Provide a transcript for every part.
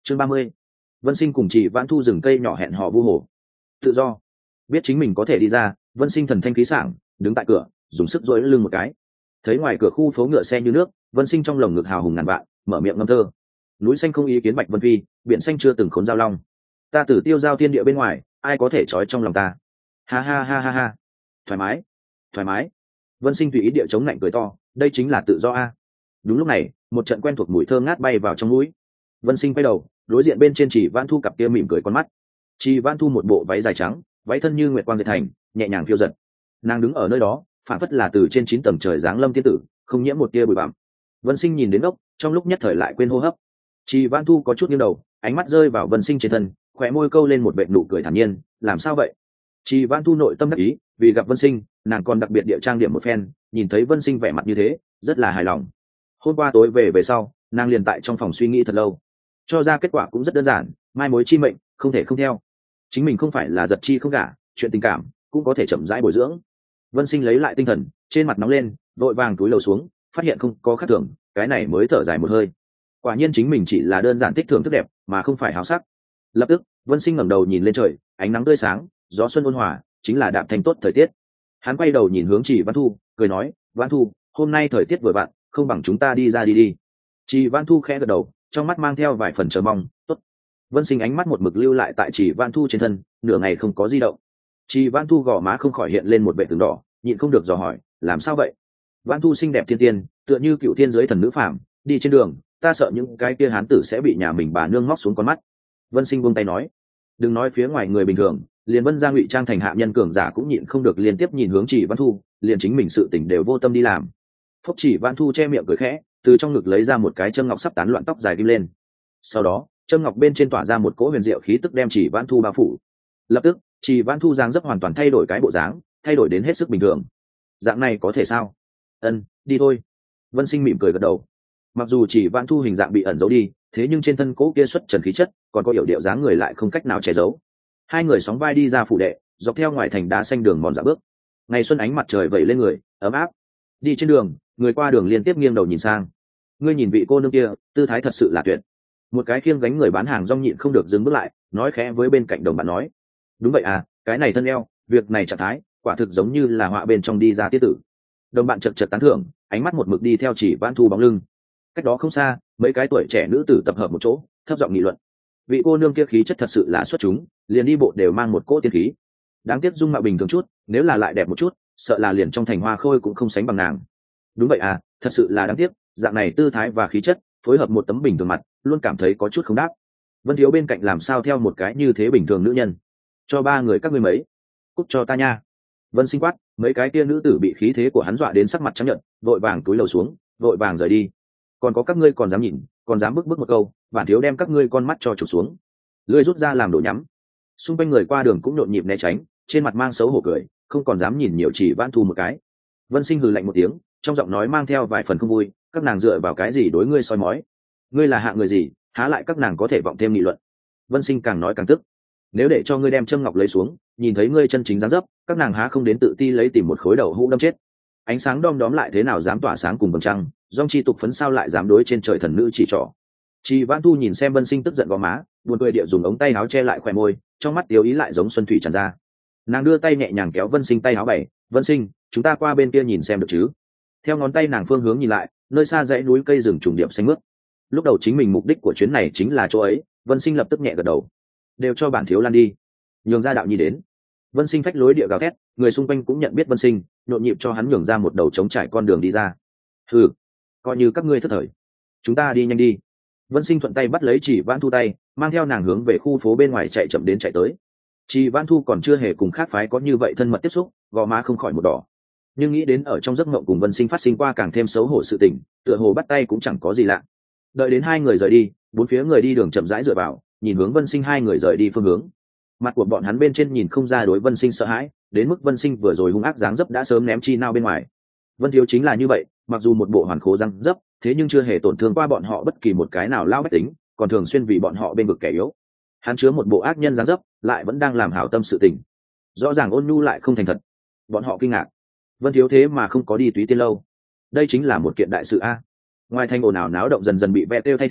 Chương 30. Vân Sinh cùng Trì Vãn Thu rừng cây nhỏ hẹn hò vu hồ. Tự do. Biết chính mình có thể đi ra, Vân Sinh thần thanh khí sảng, đứng tại cửa, dùng sức duỗi lưng một cái. Thấy ngoài cửa khu phố ngựa xe như nước, Vân Sinh trong lồng ngực hào hùng ngàn vạn, mở miệng ngâm thơ. Núi xanh không ý kiến Bạch Vân Phi, biển xanh chưa từng khốn giao long. Ta tử tiêu giao thiên địa bên ngoài, ai có thể trói trong lòng ta. Ha ha ha ha ha. Thoải mái, thoải mái. Vân Sinh tùy ý địa chống lạnh cười to, đây chính là tự do a. Đúng lúc này, một trận quen thuộc mùi thơm ngát bay vào trong mũi. Vân Sinh quay đầu, đối diện bên trên Trì Vãn Thu cặp kia mỉm cười con mắt. Trì Vãn Thu một bộ váy dài trắng, váy thân như nguyệt quang dệt thành, nhẹ nhàng phiêu dật. Nàng đứng ở nơi đó, phản phất là từ trên 9 tầng trời giáng lâm tiên tử, không nhiễm một tia bụi bặm. Vân Sinh nhìn đến ngốc, trong lúc nhất thời lại quên hô hấp. Trì Vãn Thu có chút nghiêng đầu, ánh mắt rơi vào Vân Sinh trên thân, khóe môi câu lên một vệt nụ cười thản nhiên, làm sao vậy? Trì Vãn Thu nội tâm đắc ý, vì gặp Vân Sinh, nàng còn đặc biệt địa trang điểm một phen, nhìn thấy Vân Sinh vẻ mặt như thế, rất là hài lòng. Hôm qua tối về sau, nàng liền tại trong phòng suy nghĩ thật lâu, cho ra kết quả cũng rất đơn giản, mai mối chi mệnh, không thể không theo. Chính mình không phải là giật chi không gả, chuyện tình cảm cũng có thể chậm rãi bồi dưỡng. Vân Sinh lấy lại tinh thần, trên mặt nóng lên, vội vàng túi lầu xuống, phát hiện không có khác thường, cái này mới thở dài một hơi. Quả nhiên chính mình chỉ là đơn giản thích thưởng thức đẹp, mà không phải háo sắc. Lập tức, Vân Sinh ngẩng đầu nhìn lên trời, ánh nắng tươi sáng, gió xuân ôn hòa, chính là đạm thanh tốt thời tiết. Hắn quay đầu nhìn hướng Trì Vãn Thu, cười nói, Vãn Thu, hôm nay thời tiết vừa vặn, không bằng chúng ta đi ra đi đi. Trì Vãn Thu khẽ gật đầu, trong mắt mang theo vài phần chờ mong. Tốt. Vân Sinh ánh mắt một mực lưu lại tại Trì Vãn Thu trên thân, nửa ngày không có di động. Trì Vãn Thu gò má không khỏi hiện lên một vẻ từng đỏ, nhịn không được dò hỏi, làm sao vậy? Vãn Thu xinh đẹp thiên tiên, tựa như cựu thiên giới thần nữ phàm, đi trên đường, ta sợ những cái kia hán tử sẽ bị nhà mình bà nương móc xuống con mắt. Vân Sinh buông tay nói, đừng nói phía ngoài người bình thường, liền Vân gia ngụy trang thành hạ nhân cường giả cũng nhịn không được liên tiếp nhìn hướng Trì Vãn Thu, liền chính mình sự tỉnh đều vô tâm đi làm. Phúc Trì Vãn Thu che miệng cười khẽ, từ trong ngực lấy ra một cái châm ngọc sắp tán loạn tóc dài kim lên. Sau đó, châm ngọc bên trên tỏa ra một cỗ huyền diệu khí tức đem Trì Vãn Thu bao phủ. Lập tức, Trì Vãn Thu dáng dấp hoàn toàn thay đổi cái bộ dáng, thay đổi đến hết sức bình thường. Dạng này có thể sao? Ân, đi thôi. Vân Sinh mỉm cười gật đầu. Mặc dù Trì Vãn Thu hình dạng bị ẩn giấu đi, thế nhưng trên thân cỗ kia xuất trần khí chất, còn có yểu điệu dáng người lại không cách nào che giấu. Hai người sóng vai đi ra phủ đệ, dọc theo ngoài thành đá xanh đường mòn dạo bước. Ngày xuân ánh mặt trời vẩy lên người, ấm áp. Đi trên đường, người qua đường liên tiếp nghiêng đầu nhìn sang. Ngươi nhìn vị cô nương kia, tư thái thật sự là tuyệt. Một cái khiêng gánh người bán hàng rong nhịn không được dừng bước lại, nói khẽ với bên cạnh đồng bạn nói, đúng vậy à, cái này thân eo, việc này trạng thái, quả thực giống như là họa bên trong đi ra tiết tử. Đồng bạn chật chật tán thưởng, ánh mắt một mực đi theo Trì Vãn Thu bóng lưng. Cách đó không xa, mấy cái tuổi trẻ nữ tử tập hợp một chỗ, thấp giọng nghị luận. Vị cô nương kia khí chất thật sự là xuất chúng, liền đi bộ đều mang một cỗ tiên khí. Đáng tiếc dung mạo bình thường chút, nếu là lại đẹp một chút, sợ là liền trong thành hoa khôi cũng không sánh bằng nàng. Đúng vậy à, thật sự là đáng tiếc, dạng này tư thái và khí chất phối hợp một tấm bình thường mặt, luôn cảm thấy có chút không đáp. Vân Thiếu bên cạnh làm sao theo một cái như thế bình thường nữ nhân? Cho ba người các ngươi mấy, cút cho ta nha. Vân Sinh quát, mấy cái kia nữ tử bị khí thế của hắn dọa đến sắc mặt trắng nhợt, vội vàng túi lầu xuống, vội vàng rời đi. Còn có các ngươi còn dám nhìn, còn dám bức một câu, bản thiếu đem các ngươi con mắt cho trục xuống. Lưỡi rút ra làm đồ nhắm. Xung quanh người qua đường cũng nhộn nhịp né tránh, trên mặt mang xấu hổ cười, không còn dám nhìn nhiều Trì Vãn Thu một cái. Vân Sinh hừ lạnh một tiếng, trong giọng nói mang theo vài phần không vui, các nàng dựa vào cái gì đối ngươi soi mói? Ngươi là hạng người gì, há lại các nàng có thể vọng thêm nghị luận? Vân Sinh càng nói càng tức. Nếu để cho ngươi đem châm ngọc lấy xuống, nhìn thấy ngươi chân chính dáng dấp, các nàng há không đến tự ti lấy tìm một khối đầu hũ đâm chết. Ánh sáng đom đóm lại thế nào dám tỏa sáng cùng vầng trăng, dòng chi tục phấn sao lại dám đối trên trời thần nữ chỉ trỏ. Trì Vãn Thu nhìn xem Vân Sinh tức giận gò má, buồn cười địa dùng ống tay áo che lại khóe môi, trong mắt tiêu ý lại giống xuân thủy tràn ra. Nàng đưa tay nhẹ nhàng kéo Vân Sinh tay áo bày, Vân Sinh, chúng ta qua bên kia nhìn xem được chứ? Theo ngón tay nàng phương hướng nhìn lại, nơi xa dãy núi cây rừng trùng điệp xanh mướt. Lúc đầu chính mình mục đích của chuyến này chính là chỗ ấy, Vân Sinh lập tức nhẹ gật đầu. Đều cho bản thiếu lan đi, nhường ra đạo nhi đến. Vân Sinh phách lối địa gào thét, người xung quanh cũng nhận biết Vân Sinh, nhộn nhịp cho hắn nhường ra một đầu trống trải con đường đi ra. Hừ, coi như các ngươi thất thời, chúng ta đi nhanh đi. Vân Sinh thuận tay bắt lấy Trì Vãn Thu tay, mang theo nàng hướng về khu phố bên ngoài chạy chậm đến chạy tới. Trì Vãn Thu còn chưa hề cùng khác phái có như vậy thân mật tiếp xúc, gò má không khỏi một đỏ. Nhưng nghĩ đến ở trong giấc mộng cùng Vân Sinh phát sinh qua càng thêm xấu hổ sự tình, tựa hồ bắt tay cũng chẳng có gì lạ. Đợi đến hai người rời đi, bốn phía người đi đường chậm rãi dựa vào, nhìn hướng Vân Sinh hai người rời đi phương hướng. Mặt của bọn hắn bên trên nhìn không ra đối Vân Sinh sợ hãi, đến mức Vân Sinh vừa rồi hung ác dáng dấp đã sớm ném chi nao bên ngoài. Vân Thiếu chính là như vậy, mặc dù một bộ hoàn khố răng dấp, thế nhưng chưa hề tổn thương qua bọn họ bất kỳ một cái nào lao bách tính, còn thường xuyên vì bọn họ bên vực kẻ yếu. Hắn chứa một bộ ác nhân dáng dấp, lại vẫn đang làm hảo tâm sự tình. Rõ ràng ôn nhu lại không thành thật. Bọn họ kinh ngạc. Vân Thiếu thế mà không có đi Túy Tiên lâu. Đây chính là một kiện đại sự a. Ngoài thành ồn ào náo động dần dần bị vẽ tiêu thay thế,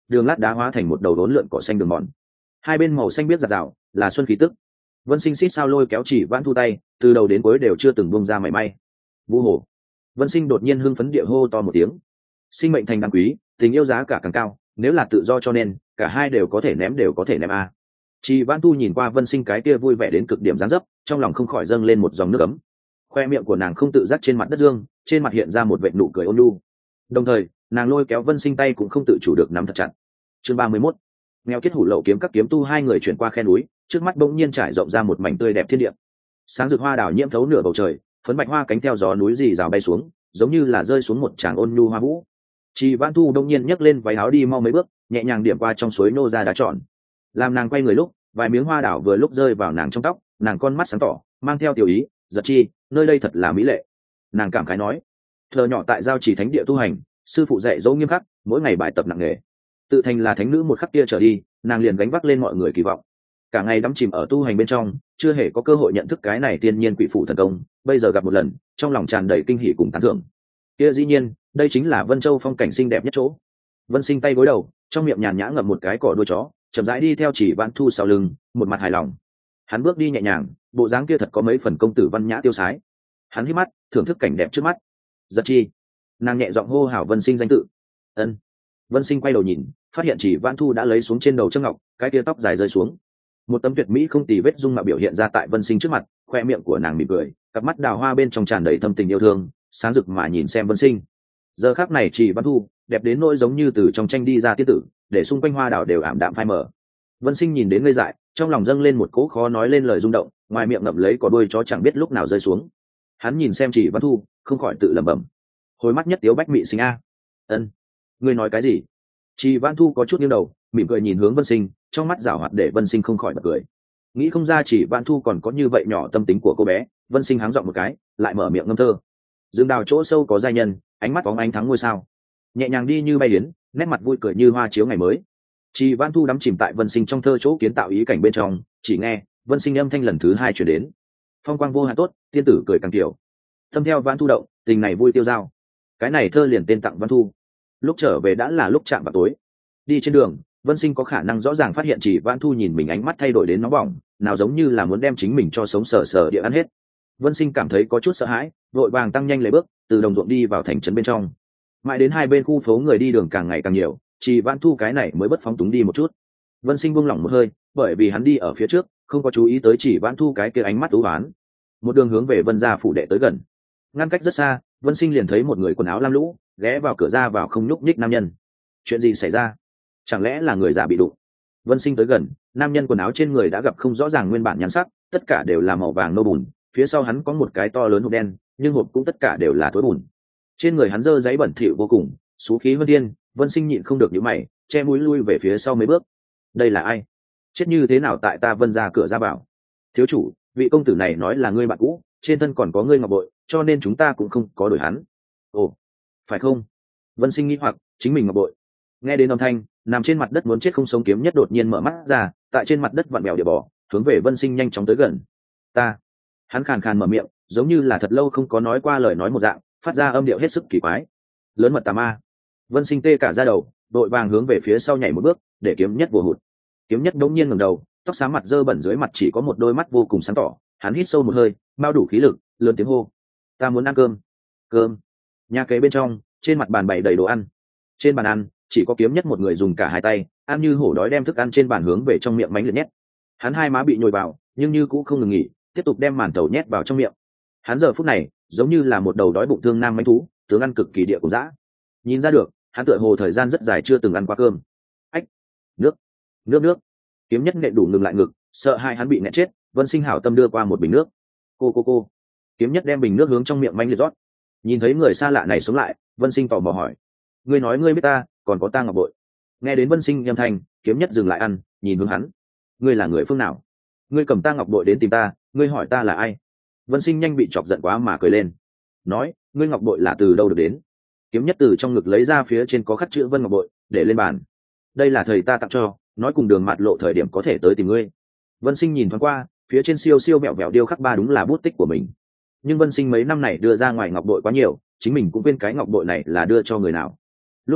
đường lát đá hóa thành một đầu đốn lượn cỏ xanh đường mòn, hai bên màu xanh biết giạt rào là xuân khí tức. Vân Sinh xít sao lôi kéo Chỉ Vãn Thu tay, từ đầu đến cuối đều chưa từng buông ra mảy may. Vu hồ. Vân Sinh đột nhiên hưng phấn địa hô to một tiếng. Sinh mệnh thành đáng quý, tình yêu giá cả càng cao, nếu là tự do cho nên cả hai đều có thể ném a. Chỉ Vãn Thu nhìn qua Vân Sinh cái kia vui vẻ đến cực điểm dáng dấp, trong lòng không khỏi dâng lên một dòng nước ấm. Khoe miệng của nàng không tự giác trên mặt đất dương, trên mặt hiện ra một vệt nụ cười ôn nhu. Đồng thời, nàng lôi kéo Vân Sinh tay cũng không tự chủ được nắm thật chặt. Chương 31. Nghèo kết hủ lậu kiếm các kiếm tu hai người chuyển qua khe núi, trước mắt bỗng nhiên trải rộng ra một mảnh tươi đẹp thiên địa. Sáng rực hoa đào nhiễm thấu nửa bầu trời, phấn bạch hoa cánh theo gió núi rì rào bay xuống, giống như là rơi xuống một tràng ôn nhu hoa vũ. Chỉ Vãn Thu bỗng nhiên nhấc lên váy áo đi mau mấy bước, nhẹ nhàng điểm qua trong suối nô ra đá tròn. Làm nàng quay người lúc, vài miếng hoa đào vừa lúc rơi vào nàng trong tóc, nàng con mắt sáng tỏ, mang theo tiểu ý, giật chi, nơi đây thật là mỹ lệ. Nàng cảm khái nói, thờ nhỏ tại giao chỉ thánh địa tu hành, sư phụ dạy dỗ nghiêm khắc, mỗi ngày bài tập nặng nề. Tự thành là thánh nữ một khắc kia trở đi, nàng liền gánh vác lên mọi người kỳ vọng. Cả ngày đắm chìm ở tu hành bên trong, chưa hề có cơ hội nhận thức cái này tiên nhiên quỷ phụ thần công, bây giờ gặp một lần, trong lòng tràn đầy kinh hỉ cùng tán thưởng. Kia dĩ nhiên, đây chính là Vân Châu phong cảnh xinh đẹp nhất chỗ. Vân Sinh tay gối đầu, trong miệng nhàn nhã ngậm một cái cỏ đuôi chó, chậm rãi đi theo Chỉ Vãn Thu sau lưng, một mặt hài lòng. Hắn bước đi nhẹ nhàng, bộ dáng kia thật có mấy phần công tử văn nhã tiêu sái. Hắn hít mắt, thưởng thức cảnh đẹp trước mắt. Giật chi, nàng nhẹ giọng hô hào Vân Sinh danh tự. Ân. Vân Sinh quay đầu nhìn, phát hiện Chỉ Vãn Thu đã lấy xuống trên đầu châm ngọc, cái kia tóc dài rơi xuống. Một tấm tuyệt mỹ không tì vết dung mạo biểu hiện ra tại Vân Sinh trước mặt, khoe miệng của nàng mỉm cười, cặp mắt đào hoa bên trong tràn đầy thâm tình yêu thương, sáng rực mà nhìn xem Vân Sinh. Giờ khắc này Chỉ Vãn Thu đẹp đến nỗi giống như từ trong tranh đi ra tiên tử, để xung quanh hoa đào đều ảm đạm phai mờ. Vân Sinh nhìn đến ngây dại, trong lòng dâng lên một cỗ khó nói lên lời rung động, ngoài miệng ngậm lấy cỏ đuôi chó chẳng biết lúc nào rơi xuống. Hắn nhìn xem Chỉ Vãn Thu, không khỏi tự lẩm bẩm, hồi mắt nhất tiếu bách mị sinh a. Ân, ngươi nói cái gì? Chỉ Vãn Thu có chút nghiêng đầu, mỉm cười nhìn hướng Vân Sinh, trong mắt giảo hoạt để Vân Sinh không khỏi bật cười. Nghĩ không ra Chỉ Vãn Thu còn có như vậy nhỏ tâm tính của cô bé. Vân Sinh háng giọng một cái, lại mở miệng ngâm thơ. Dương đào chỗ sâu có giai nhân, ánh mắt bóng ánh thắng ngôi sao. Nhẹ nhàng đi như bay đến, nét mặt vui cười như hoa chiếu ngày mới. Chỉ Vãn Thu đắm chìm tại Vân Sinh trong thơ chỗ kiến tạo ý cảnh bên trong, chỉ nghe Vân Sinh âm thanh lần thứ hai chuyển đến. Phong quang vô hạn tốt, tiên tử cười càng kiểu. Tâm theo Vãn Thu động, tình này vui tiêu dao. Cái này thơ liền tên tặng Vãn Thu. Lúc trở về đã là lúc chạm vào tối. Đi trên đường, Vân Sinh có khả năng rõ ràng phát hiện Chỉ Vãn Thu nhìn mình ánh mắt thay đổi đến nóng bỏng, nào giống như là muốn đem chính mình cho sống sờ sờ địa ăn hết. Vân Sinh cảm thấy có chút sợ hãi, vội vàng tăng nhanh lấy bước, từ đồng ruộng đi vào thành trấn bên trong. Mãi đến hai bên khu phố người đi đường càng ngày càng nhiều, Chỉ Vãn Thu cái này mới bất phóng túng đi một chút. Vân Sinh buông lỏng một hơi, bởi vì hắn đi ở phía trước, không có chú ý tới Chỉ Vãn Thu cái kia ánh mắt u ám. Một đường hướng về Vân gia phủ đệ tới gần. Ngăn cách rất xa, Vân Sinh liền thấy một người quần áo lam lũ, ghé vào cửa ra vào không nhúc nhích nam nhân. Chuyện gì xảy ra? Chẳng lẽ là người già bị đụng? Vân Sinh tới gần, nam nhân quần áo trên người đã gặp không rõ ràng nguyên bản nhan sắc, tất cả đều là màu vàng nâu bùn, phía sau hắn có một cái to lớn hộp đen, nhưng hộp cũng tất cả đều là thối bùn. Trên người hắn dơ giấy bẩn thỉu vô cùng, xú khí hơn thiên. Vân Sinh nhịn không được nhíu mày, che mũi lui về phía sau mấy bước. Đây là ai? Chết như thế nào tại ta Vân gia cửa ra vào? Thiếu chủ, vị công tử này nói là ngươi bạn cũ, trên thân còn có ngươi ngọc bội, cho nên chúng ta cũng không có đổi hắn. Ồ, phải không? Vân Sinh nghĩ hoặc, chính mình ngọc bội. Nghe đến âm thanh, nằm trên mặt đất muốn chết không sống kiếm nhất đột nhiên mở mắt ra, tại trên mặt đất vặn bèo địa bỏ, hướng về Vân Sinh nhanh chóng tới gần. Ta. Hắn khàn khàn mở miệng, giống như là thật lâu không có nói qua lời nói một dạng, phát ra âm điệu hết sức kỳ quái. Lớn mật tà ma. Vân Sinh tê cả da đầu, đội vàng hướng về phía sau nhảy một bước, để kiếm nhất vồ hụt. Kiếm nhất đống nhiên ngẩng đầu, tóc xám mặt dơ bẩn dưới mặt chỉ có một đôi mắt vô cùng sáng tỏ. Hắn hít sâu một hơi, bao đủ khí lực, lớn tiếng hô: ta muốn ăn cơm. Cơm. Nhà kế bên trong, trên mặt bàn bày đầy đồ ăn. Trên bàn ăn, chỉ có kiếm nhất một người dùng cả hai tay, ăn như hổ đói đem thức ăn trên bàn hướng về trong miệng mánh liệt nhét. Hắn hai má bị nhồi vào, nhưng như cũng không ngừng nghỉ, tiếp tục đem màn tàu nhét vào trong miệng. Hắn giờ phút này giống như là một đầu đói bụng thương nam mãnh thú, tướng ăn cực kỳ địa cùng dã. Nhìn ra được, hắn tựa hồ thời gian rất dài chưa từng ăn qua cơm. Ách, nước, nước. Kiếm nhất nện đủ ngừng lại ngực, sợ hai hắn bị nẹt chết. Vân Sinh hảo tâm đưa qua một bình nước. Cô. Kiếm nhất đem bình nước hướng trong miệng manh liệt rót. Nhìn thấy người xa lạ này sống lại, Vân Sinh tò mò hỏi: ngươi nói ngươi biết ta, còn có ta ngọc bội? Nghe đến Vân Sinh âm thanh, kiếm nhất dừng lại ăn, nhìn hướng hắn: ngươi là người phương nào? Ngươi cầm ta ngọc bội đến tìm ta, ngươi hỏi ta là ai? Vân Sinh nhanh bị chọc giận quá mà cười lên, nói: ngươi ngọc bội là từ đâu được đến? Kiếm nhất từ trong ngực lấy ra phía trên có khắc chữ Vân ngọc bội, để lên bàn. Đây là thầy ta tặng cho, nói cùng đường mạt lộ thời điểm có thể tới tìm ngươi. Vân Sinh nhìn thoáng qua, phía trên siêu siêu mẹo mẹo điêu khắc ba đúng là bút tích của mình. Nhưng Vân Sinh mấy năm này đưa ra ngoài ngọc bội quá nhiều, chính mình cũng quên cái ngọc bội này là đưa cho người nào. Lúc này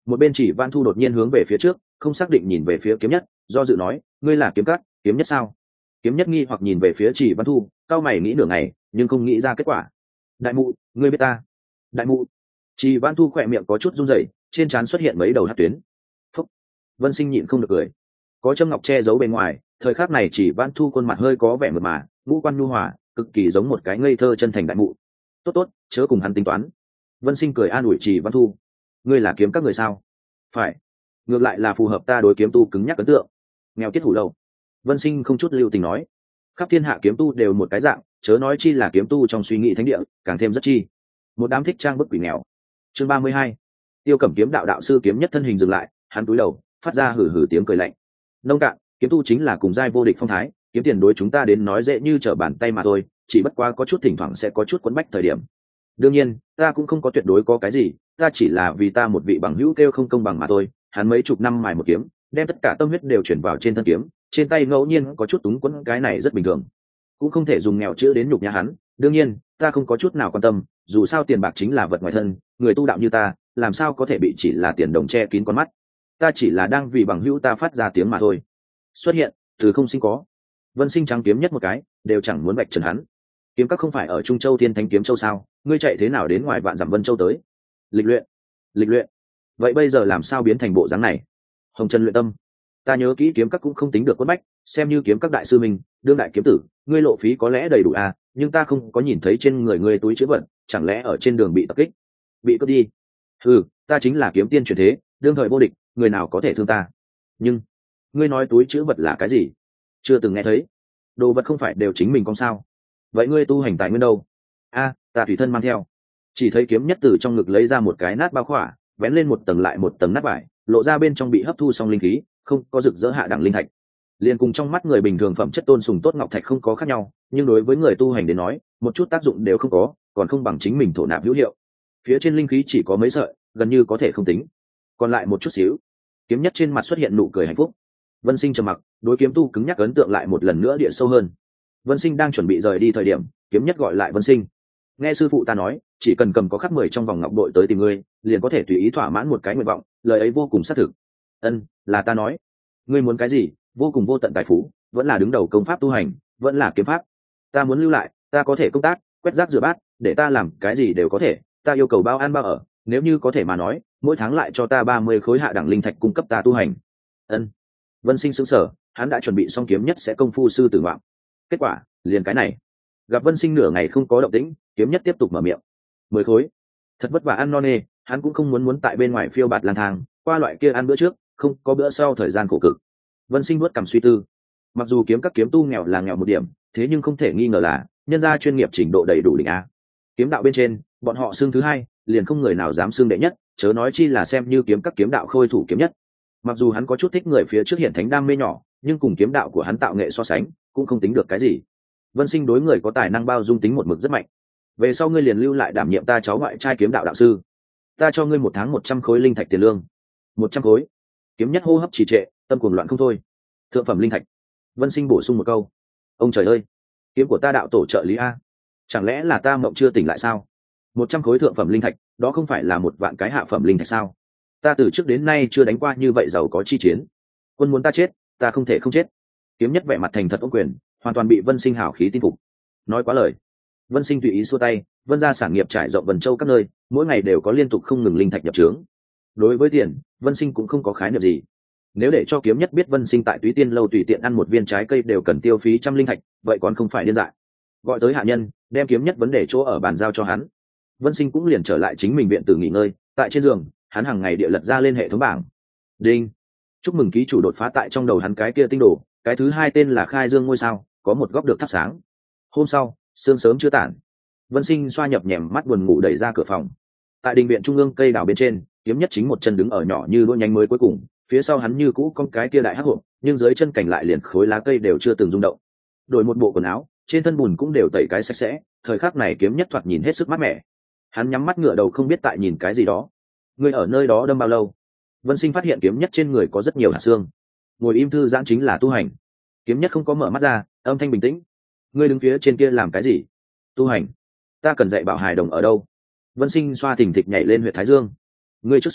Một bên Chỉ Vãn Thu đột nhiên hướng về phía trước, không xác định nhìn về phía Kiếm Nhất, do dự nói, ngươi là Kiếm Cắt, Kiếm Nhất sao? Kiếm Nhất nghi hoặc nhìn về phía Chỉ Vãn Thu, cao mày nghĩ nửa ngày, nhưng không nghĩ ra kết quả. Đại mụ, ngươi biết ta? Đại mụ. Chỉ Vãn Thu khỏe miệng có chút run rẩy, trên trán xuất hiện mấy đầu hắc tuyến. Phúc. Vân Sinh nhịn không được cười. Có châm ngọc che giấu bên ngoài, thời khắc này Chỉ Vãn Thu khuôn mặt hơi có vẻ mượt mà, ngũ quan nhu hòa, cực kỳ giống một cái ngây thơ chân thành đại mụ. Tốt tốt, chớ cùng hắn tính toán. Vân Sinh cười an ủi Chỉ Vãn Thu. Ngươi là kiếm các người sao? Phải. Ngược lại là phù hợp ta đối kiếm tu cứng nhắc ấn tượng. Nghèo kiết hủ lâu. Vân Sinh không chút lưu tình nói. Khắp thiên hạ kiếm tu đều một cái dạng, chớ nói chi là kiếm tu trong suy nghĩ thánh địa, càng thêm rất chi. Một đám thích trang bức quỷ nghèo. Chương 32. Tiêu Cẩm kiếm đạo đạo sư Kiếm Nhất thân hình dừng lại, hắn cúi đầu, phát ra hử hử tiếng cười lạnh. Nông cạn, kiếm tu chính là cùng giai vô địch phong thái, kiếm tiền đối chúng ta đến nói dễ như trở bàn tay mà thôi, chỉ bất quá có chút thỉnh thoảng sẽ có chút quấn bách thời điểm. Đương nhiên, ta cũng không có tuyệt đối có cái gì, ta chỉ là vì ta một vị bằng hữu kêu không công bằng mà thôi. Hắn mấy chục năm mài một kiếm, đem tất cả tâm huyết đều chuyển vào trên thân kiếm, trên tay ngẫu nhiên có chút túng quẫn, cái này rất bình thường, cũng không thể dùng nghèo chữ đến nhục nhã hắn. Đương nhiên, ta không có chút nào quan tâm, dù sao tiền bạc chính là vật ngoài thân, người tu đạo như ta, làm sao có thể bị chỉ là tiền đồng che kín con mắt. Ta chỉ là đang vì bằng hữu ta phát ra tiếng mà thôi. Xuất hiện từ không sinh có. Vân Sinh trắng Kiếm Nhất một cái, đều chẳng muốn vạch trần hắn. Kiếm các không phải ở Trung Châu Thiên Thánh Kiếm Châu sao? Ngươi chạy thế nào đến ngoài vạn dặm Vân Châu tới? Lịch luyện. Lịch luyện. Vậy bây giờ làm sao biến thành bộ dáng này? Hồng Trần luyện tâm. Ta nhớ kỹ kiếm các cũng không tính được quất bách, xem như kiếm các đại sư mình, đương đại kiếm tử, ngươi lộ phí có lẽ đầy đủ à, nhưng ta không có nhìn thấy trên người ngươi túi chữ vật, chẳng lẽ ở trên đường bị tập kích, bị cướp đi? Ừ, ta chính là kiếm tiên truyền thế, đương thời vô địch, người nào có thể thương ta? Nhưng ngươi nói túi chữ vật là cái gì? Chưa từng nghe thấy. Đồ vật không phải đều chính mình con sao? Vậy ngươi tu hành tài nguyên đâu? A, ta tùy thân mang theo. Chỉ thấy Kiếm Nhất từ trong ngực lấy ra một cái nát bao khỏa, vén lên một tầng lại một tầng nát vải, lộ ra bên trong bị hấp thu xong linh khí, không có rực rỡ hạ đẳng linh thạch. Liên cùng trong mắt người bình thường phẩm chất tôn sùng tốt ngọc thạch không có khác nhau, nhưng đối với người tu hành đến nói, một chút tác dụng đều không có, còn không bằng chính mình thổ nạp hữu hiệu. Phía trên linh khí chỉ có mấy sợi, gần như có thể không tính. Còn lại một chút xíu. Kiếm Nhất trên mặt xuất hiện nụ cười hạnh phúc. Vân Sinh trầm mặc, đối kiếm tu cứng nhắc ấn tượng lại một lần nữa địa sâu hơn. Vân Sinh đang chuẩn bị rời đi thời điểm, Kiếm Nhất gọi lại Vân Sinh. Nghe sư phụ ta nói, chỉ cần cầm có khắc 10 trong vòng ngọc bội tới tìm ngươi, liền có thể tùy ý thỏa mãn một cái nguyện vọng, lời ấy vô cùng xác thực. Ân, là ta nói. Ngươi muốn cái gì? Vô cùng vô tận tài phú, vẫn là đứng đầu công pháp tu hành, vẫn là kiếm pháp? Ta muốn lưu lại, ta có thể công tác, quét rác rửa bát, để ta làm cái gì đều có thể, ta yêu cầu bao ăn bao ở, nếu như có thể mà nói, mỗi tháng lại cho ta 30 khối hạ đẳng linh thạch cung cấp ta tu hành. Ân. Vân Sinh sững sờ, hắn đã chuẩn bị xong Kiếm Nhất sẽ công phu sư tử ngoạm. Kết quả, liền cái này. Gặp Vân Sinh nửa ngày không có động tĩnh, Kiếm Nhất tiếp tục mở miệng. 10 khối. Thật vất vả ăn no nê, hắn cũng không muốn tại bên ngoài phiêu bạt lang thang, qua loại kia ăn bữa trước, không có bữa sau thời gian khổ cực. Vân Sinh nuốt cằm suy tư. Mặc dù kiếm các kiếm tu nghèo là nghèo một điểm, thế nhưng không thể nghi ngờ là nhân gia chuyên nghiệp trình độ đầy đủ đỉnh a. Kiếm đạo bên trên, bọn họ xưng thứ hai, liền không người nào dám xưng đệ nhất, chớ nói chi là xem như kiếm các kiếm đạo khôi thủ kiếm nhất. Mặc dù hắn có chút thích người phía trước hiện thánh đam mê nhỏ, nhưng cùng kiếm đạo của hắn tạo nghệ so sánh, cũng không tính được cái gì. Vân Sinh đối người có tài năng bao dung tính một mực rất mạnh. Về sau ngươi liền lưu lại đảm nhiệm ta cháu ngoại trai kiếm đạo đạo sư. Ta cho ngươi một tháng 100 khối linh thạch tiền lương. 100 khối. Kiếm Nhất hô hấp trì trệ, tâm cuồng loạn không thôi. Thượng phẩm linh thạch. Vân Sinh bổ sung một câu. Ông trời ơi, kiếm của ta đạo tổ trợ lý a, chẳng lẽ là ta mộng chưa tỉnh lại sao? 100 khối thượng phẩm linh thạch, đó không phải là một vạn cái hạ phẩm linh thạch sao? Ta từ trước đến nay chưa đánh qua như vậy giàu có chi chiến. Quân muốn ta chết, ta không thể không chết. Kiếm Nhất vẻ mặt thành thật ôm quyền, hoàn toàn bị Vân Sinh hào khí tin phục. Nói quá lời. Vân Sinh tùy ý xua tay, Vân gia sản nghiệp trải rộng Vân Châu các nơi, mỗi ngày đều có liên tục không ngừng linh thạch nhập trướng. Đối với tiền, Vân Sinh cũng không có khái niệm gì. Nếu để cho Kiếm Nhất biết Vân Sinh tại Túy Tiên lâu tùy tiện ăn một viên trái cây đều cần tiêu phí trăm linh thạch, vậy còn không phải điên dại. Gọi tới hạ nhân, đem Kiếm Nhất vấn đề chỗ ở bàn giao cho hắn. Vân Sinh cũng liền trở lại chính mình viện tử nghỉ ngơi, tại trên giường, hắn hàng ngày địa lật ra lên hệ thống bảng. Đinh. Chúc mừng ký chủ đột phá tại trong đầu hắn cái kia tinh đồ, cái thứ hai tên là Khai Dương ngôi sao, có một góc được thắp sáng. Hôm sau, sương sớm chưa tản. Vân Sinh xoa nhập nhèm mắt buồn ngủ đẩy ra cửa phòng. Tại đình viện trung ương cây đào bên trên, Kiếm Nhất chính một chân đứng ở nhỏ như đôi nhánh mới cuối cùng, phía sau hắn như cũ con cái kia đại hắc hộp, nhưng dưới chân cảnh lại liền khối lá cây đều chưa từng rung động. Đổi một bộ quần áo, trên thân bùn cũng đều tẩy cái sạch sẽ, thời khắc này Kiếm Nhất thoạt nhìn hết sức mát mẻ. Hắn nhắm mắt ngửa đầu không biết tại nhìn cái gì đó. Ngươi ở nơi đó đâm bao lâu? Vân Sinh phát hiện Kiếm Nhất trên người có rất nhiều hạt xương. Ngồi im thư giãn chính là tu hành. Kiếm Nhất không có mở mắt ra, âm thanh bình tĩnh. Ngươi đứng phía trên kia làm cái gì? Tu hành. Ta cần dạy bảo hài đồng ở đâu? Vân Sinh xoa thình thịch nhảy lên huyệt thái dương. Ngươi trước xuống,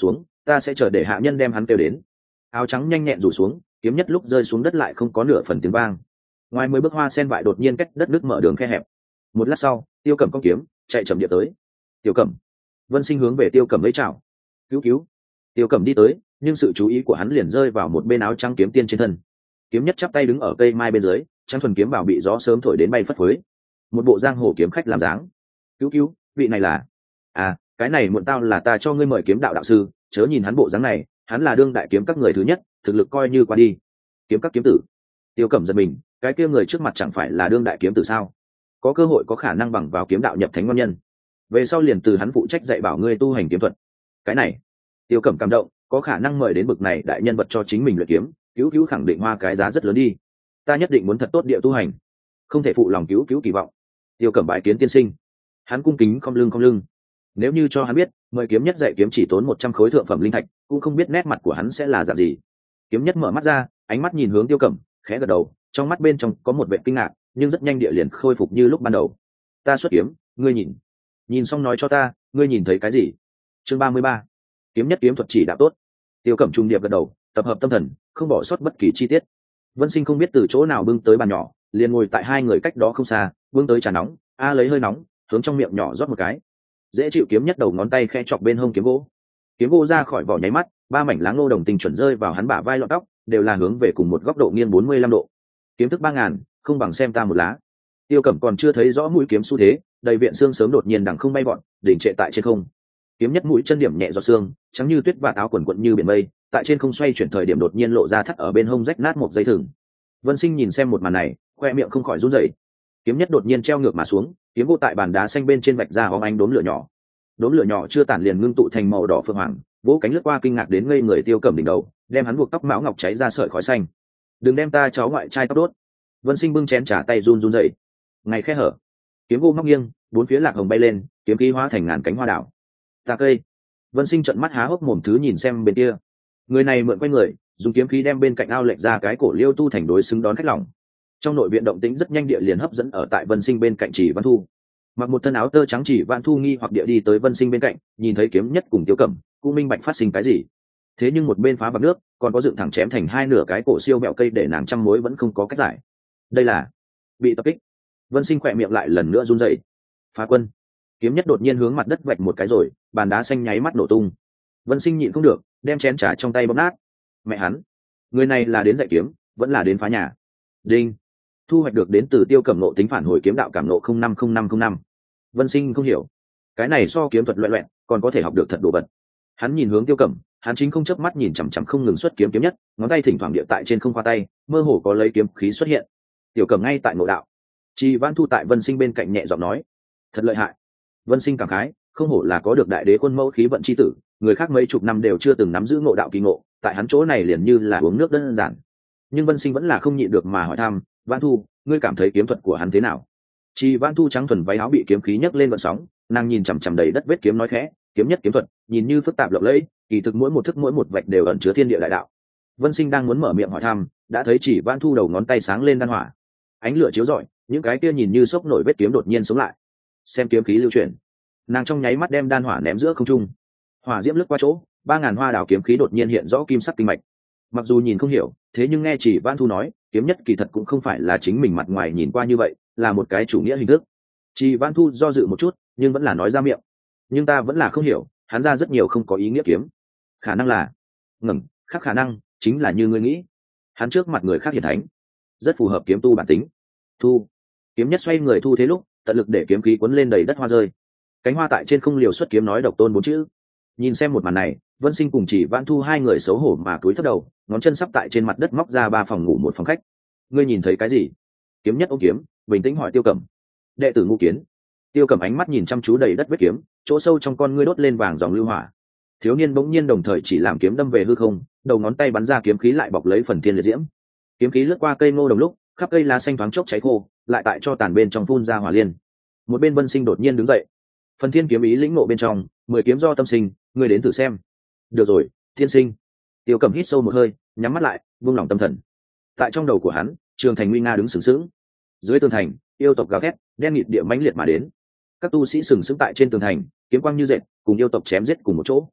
ta sẽ chờ để hạ nhân đem hắn kêu đến. Áo trắng nhanh nhẹn rủ xuống, kiếm nhất lúc rơi xuống đất lại không có nửa phần tiếng vang. Ngoài 10 bước hoa sen vại đột nhiên cách đất nước mở đường khe hẹp. Một lát sau, Tiêu Cẩm cong kiếm chạy chậm địa tới. Tiêu Cẩm. Vân Sinh hướng về Tiêu Cẩm lấy chào. Cứu cứu. Tiêu Cẩm đi tới, nhưng sự chú ý của hắn liền rơi vào một bên áo trắng kiếm tiên trên thân. Kiếm nhất chắp tay đứng ở cây mai bên dưới, trắng thuần kiếm bảo bị gió sớm thổi đến bay phất phới. Một bộ giang hồ kiếm khách làm dáng. Cứu cứu, vị này là? À, cái này muộn tao là ta cho ngươi mời kiếm đạo đạo sư, chớ nhìn hắn bộ dáng này, hắn là đương đại kiếm các người thứ nhất, thực lực coi như qua đi. Kiếm các kiếm tử. Tiêu Cẩm giật mình, cái kia người trước mặt chẳng phải là đương đại kiếm tử sao? Có cơ hội có khả năng bằng vào kiếm đạo nhập thánh ngon nhân. Về sau liền từ hắn phụ trách dạy bảo ngươi tu hành kiếm thuật. Cái này, Tiêu Cẩm cảm động, có khả năng mời đến bực này đại nhân vật cho chính mình luyện kiếm, cứu cứu khẳng định hoa cái giá rất lớn đi. Ta nhất định muốn thật tốt địa tu hành, không thể phụ lòng cứu cứu kỳ vọng. Tiêu Cẩm bái kiến tiên sinh. Hắn cung kính không lưng. Nếu như cho hắn biết mời kiếm nhất dạy kiếm chỉ tốn 100 khối thượng phẩm linh thạch, cũng không biết nét mặt của hắn sẽ là dạng gì. Kiếm nhất mở mắt ra, ánh mắt nhìn hướng Tiêu Cẩm, khẽ gật đầu, trong mắt bên trong có một vẻ kinh ngạc, nhưng rất nhanh địa liền khôi phục như lúc ban đầu. Ta xuất kiếm, ngươi nhìn xong nói cho ta, ngươi nhìn thấy cái gì? Chương 33. Kiếm nhất kiếm thuật chỉ đạo tốt. Tiêu Cẩm trung điệp gật đầu, tập hợp tâm thần, không bỏ sót bất kỳ chi tiết. Vân Sinh không biết từ chỗ nào bưng tới bàn nhỏ, liền ngồi tại hai người cách đó không xa, bưng tới trà nóng, lấy hơi nóng, hướng trong miệng nhỏ rót một cái. Dễ chịu kiếm nhất đầu ngón tay khẽ chọc bên hông kiếm gỗ. Kiếm gỗ ra khỏi vỏ nháy mắt, 3 mảnh láng ngô đồng tình chuẩn rơi vào hắn bả vai lọn tóc, đều là hướng về cùng một góc độ nghiêng 45 độ. Kiếm thức 3000, không bằng xem ta một lá. Tiêu Cẩm còn chưa thấy rõ mũi kiếm xu thế, đầy viện xương sớm đột nhiên đằng không bay bọn, đỉnh trệ tại trên không. Kiếm nhất mũi chân điểm nhẹ giọt xương, trắng như tuyết, vạt áo quần quận như biển mây, tại trên không xoay chuyển thời điểm đột nhiên lộ ra thắt ở bên hông rách nát một dây thừng. Vân Sinh nhìn xem một màn này, khoe miệng không khỏi run rẩy. Kiếm nhất đột nhiên treo ngược mà xuống, kiếm vô tại bàn đá xanh bên trên vạch ra óng ánh đốm lửa nhỏ. Đốm lửa nhỏ chưa tản liền ngưng tụ thành màu đỏ phượng hoàng, vỗ cánh lướt qua kinh ngạc đến ngây người Tiêu Cẩm đỉnh đầu, đem hắn buộc tóc mão ngọc cháy ra sợi khói xanh. Đừng đem ta cháu ngoại trai tóc đốt. Vân Sinh bưng chén trà tay run rẩy. Ngày khe hở, kiếm vô móc nghiêng, bốn phía lạc hồng bay lên, kiếm khí hóa thành ngàn cánh hoa đảo. Ta cây. Vân Sinh trợn mắt há hốc mồm thứ nhìn xem bên kia. Người này mượn quay người, dùng kiếm khí đem bên cạnh ao lệch ra cái cổ liêu tu thành đối xứng đón khách lòng. Trong nội viện động tĩnh rất nhanh địa liền hấp dẫn ở tại Vân Sinh bên cạnh Chỉ Văn Thu. Mặc một thân áo tơ trắng Chỉ Văn Thu nghi hoặc địa đi tới Vân Sinh bên cạnh, nhìn thấy kiếm nhất cùng Tiêu Cẩm, cũng minh bạch phát sinh cái gì. Thế nhưng một bên phá bạc nước, còn có dựng thẳng chém thành hai nửa cái cổ siêu mẹo cây để nàng trăm mối vẫn không có cách giải. Đây là bị tập kích. Vân Sinh khỏe miệng lại lần nữa run rẩy. Phá quân. Kiếm nhất đột nhiên hướng mặt đất vạch một cái rồi, bàn đá xanh nháy mắt nổ tung. Vân Sinh nhịn không được, đem chén trà trong tay bóp nát. Mẹ hắn, người này là đến dạy kiếm, vẫn là đến phá nhà. Đinh. Thu hoạch được đến từ Tiêu Cẩm nộ tính phản hồi kiếm đạo cảm nộ 050505. Vân Sinh không hiểu, cái này so kiếm thuật loẹt loẹt, còn có thể học được thật đồ vật. Hắn nhìn hướng Tiêu Cẩm, hắn chính không chớp mắt nhìn chằm chằm không ngừng xuất kiếm kiếm nhất, ngón tay thỉnh thoảng địa tại trên không khoa tay, mơ hồ có lấy kiếm khí xuất hiện. Tiểu Cẩm ngay tại ngộ đạo. Chỉ Văn Thu tại Vân Sinh bên cạnh nhẹ giọng nói, thật lợi hại. Vân Sinh cảm khái, không hổ là có được đại đế quân mẫu khí vận chi tử, người khác mấy chục năm đều chưa từng nắm giữ ngộ đạo kỳ ngộ, tại hắn chỗ này liền như là uống nước đơn giản. Nhưng Vân Sinh vẫn là không nhịn được mà hỏi thăm, Văn Thu, ngươi cảm thấy kiếm thuật của hắn thế nào? Chỉ Văn Thu trắng thuần váy áo bị kiếm khí nhấc lên vận sóng, nàng nhìn chằm chằm đầy đất vết kiếm nói khẽ, kiếm nhất kiếm thuật, nhìn như phức tạp lộng lẫy, kỳ thực mỗi một thức mỗi một vạch đều ẩn chứa thiên địa đại đạo. Vân Sinh đang muốn mở miệng hỏi thăm, đã thấy Chỉ Văn Thu đầu ngón tay sáng lên đan hỏa, ánh lửa chiếu rọi, những cái kia nhìn như sốc nổi vết kiếm đột nhiên sống lại. Xem kiếm khí lưu chuyển, nàng trong nháy mắt đem đan hỏa ném giữa không trung, hỏa diễm lướt qua chỗ, 3000 hoa đảo kiếm khí đột nhiên hiện rõ kim sắc kinh mạch. Mặc dù nhìn không hiểu, thế nhưng nghe Chỉ Văn Thu nói, kiếm nhất kỳ thật cũng không phải là chính mình mặt ngoài nhìn qua như vậy, là một cái chủ nghĩa hình thức. Chỉ Văn Thu do dự một chút, nhưng vẫn là nói ra miệng. Nhưng ta vẫn là không hiểu, hắn ra rất nhiều không có ý nghĩa kiếm. Khả năng là, khác khả năng chính là như ngươi nghĩ. Hắn trước mặt người khác hiển thánh, rất phù hợp kiếm tu bản tính. Thu. Kiếm nhất xoay người thu thế lúc, tận lực để kiếm khí cuốn lên đầy đất hoa rơi. Cánh hoa tại trên không liều xuất kiếm nói độc tôn 4 chữ. Nhìn xem một màn này, Vân Sinh cùng Chỉ Văn Thu hai người xấu hổ mà cúi thấp đầu, ngón chân sắp tại trên mặt đất móc ra 3 phòng ngủ một phòng khách. Ngươi nhìn thấy cái gì? Kiếm nhất ôm kiếm, bình tĩnh hỏi Tiêu Cẩm. Đệ tử Ngũ Kiến. Tiêu Cẩm ánh mắt nhìn chăm chú đầy đất vết kiếm, chỗ sâu trong con ngươi đốt lên vàng dòng lưu hỏa. Thiếu niên bỗng nhiên đồng thời chỉ làm kiếm đâm về hư không, đầu ngón tay bắn ra kiếm khí lại bọc lấy phần thiên liệt diễm. Kiếm khí lướt qua cây ngô đồng lúc, khắp cây lá xanh thoáng chốc cháy khô, lại tại cho tàn bên trong phun ra hỏa liên. Một bên Vân Sinh đột nhiên đứng dậy. Phần thiên kiếm ý lĩnh ngộ bên trong, 10 kiếm do tâm sinh, ngươi đến thử xem. Được rồi, thiên sinh. Tiêu Cẩm hít sâu một hơi, nhắm mắt lại, buông lỏng tâm thần. Tại trong đầu của hắn, Trường Thành nguy nga đứng sừng sững. Dưới tường thành, yêu tộc gào thét, đen nghịt địa mãnh liệt mà đến. Các tu sĩ sừng sững tại trên tường thành, kiếm quang như dệt, cùng yêu tộc chém giết cùng một chỗ.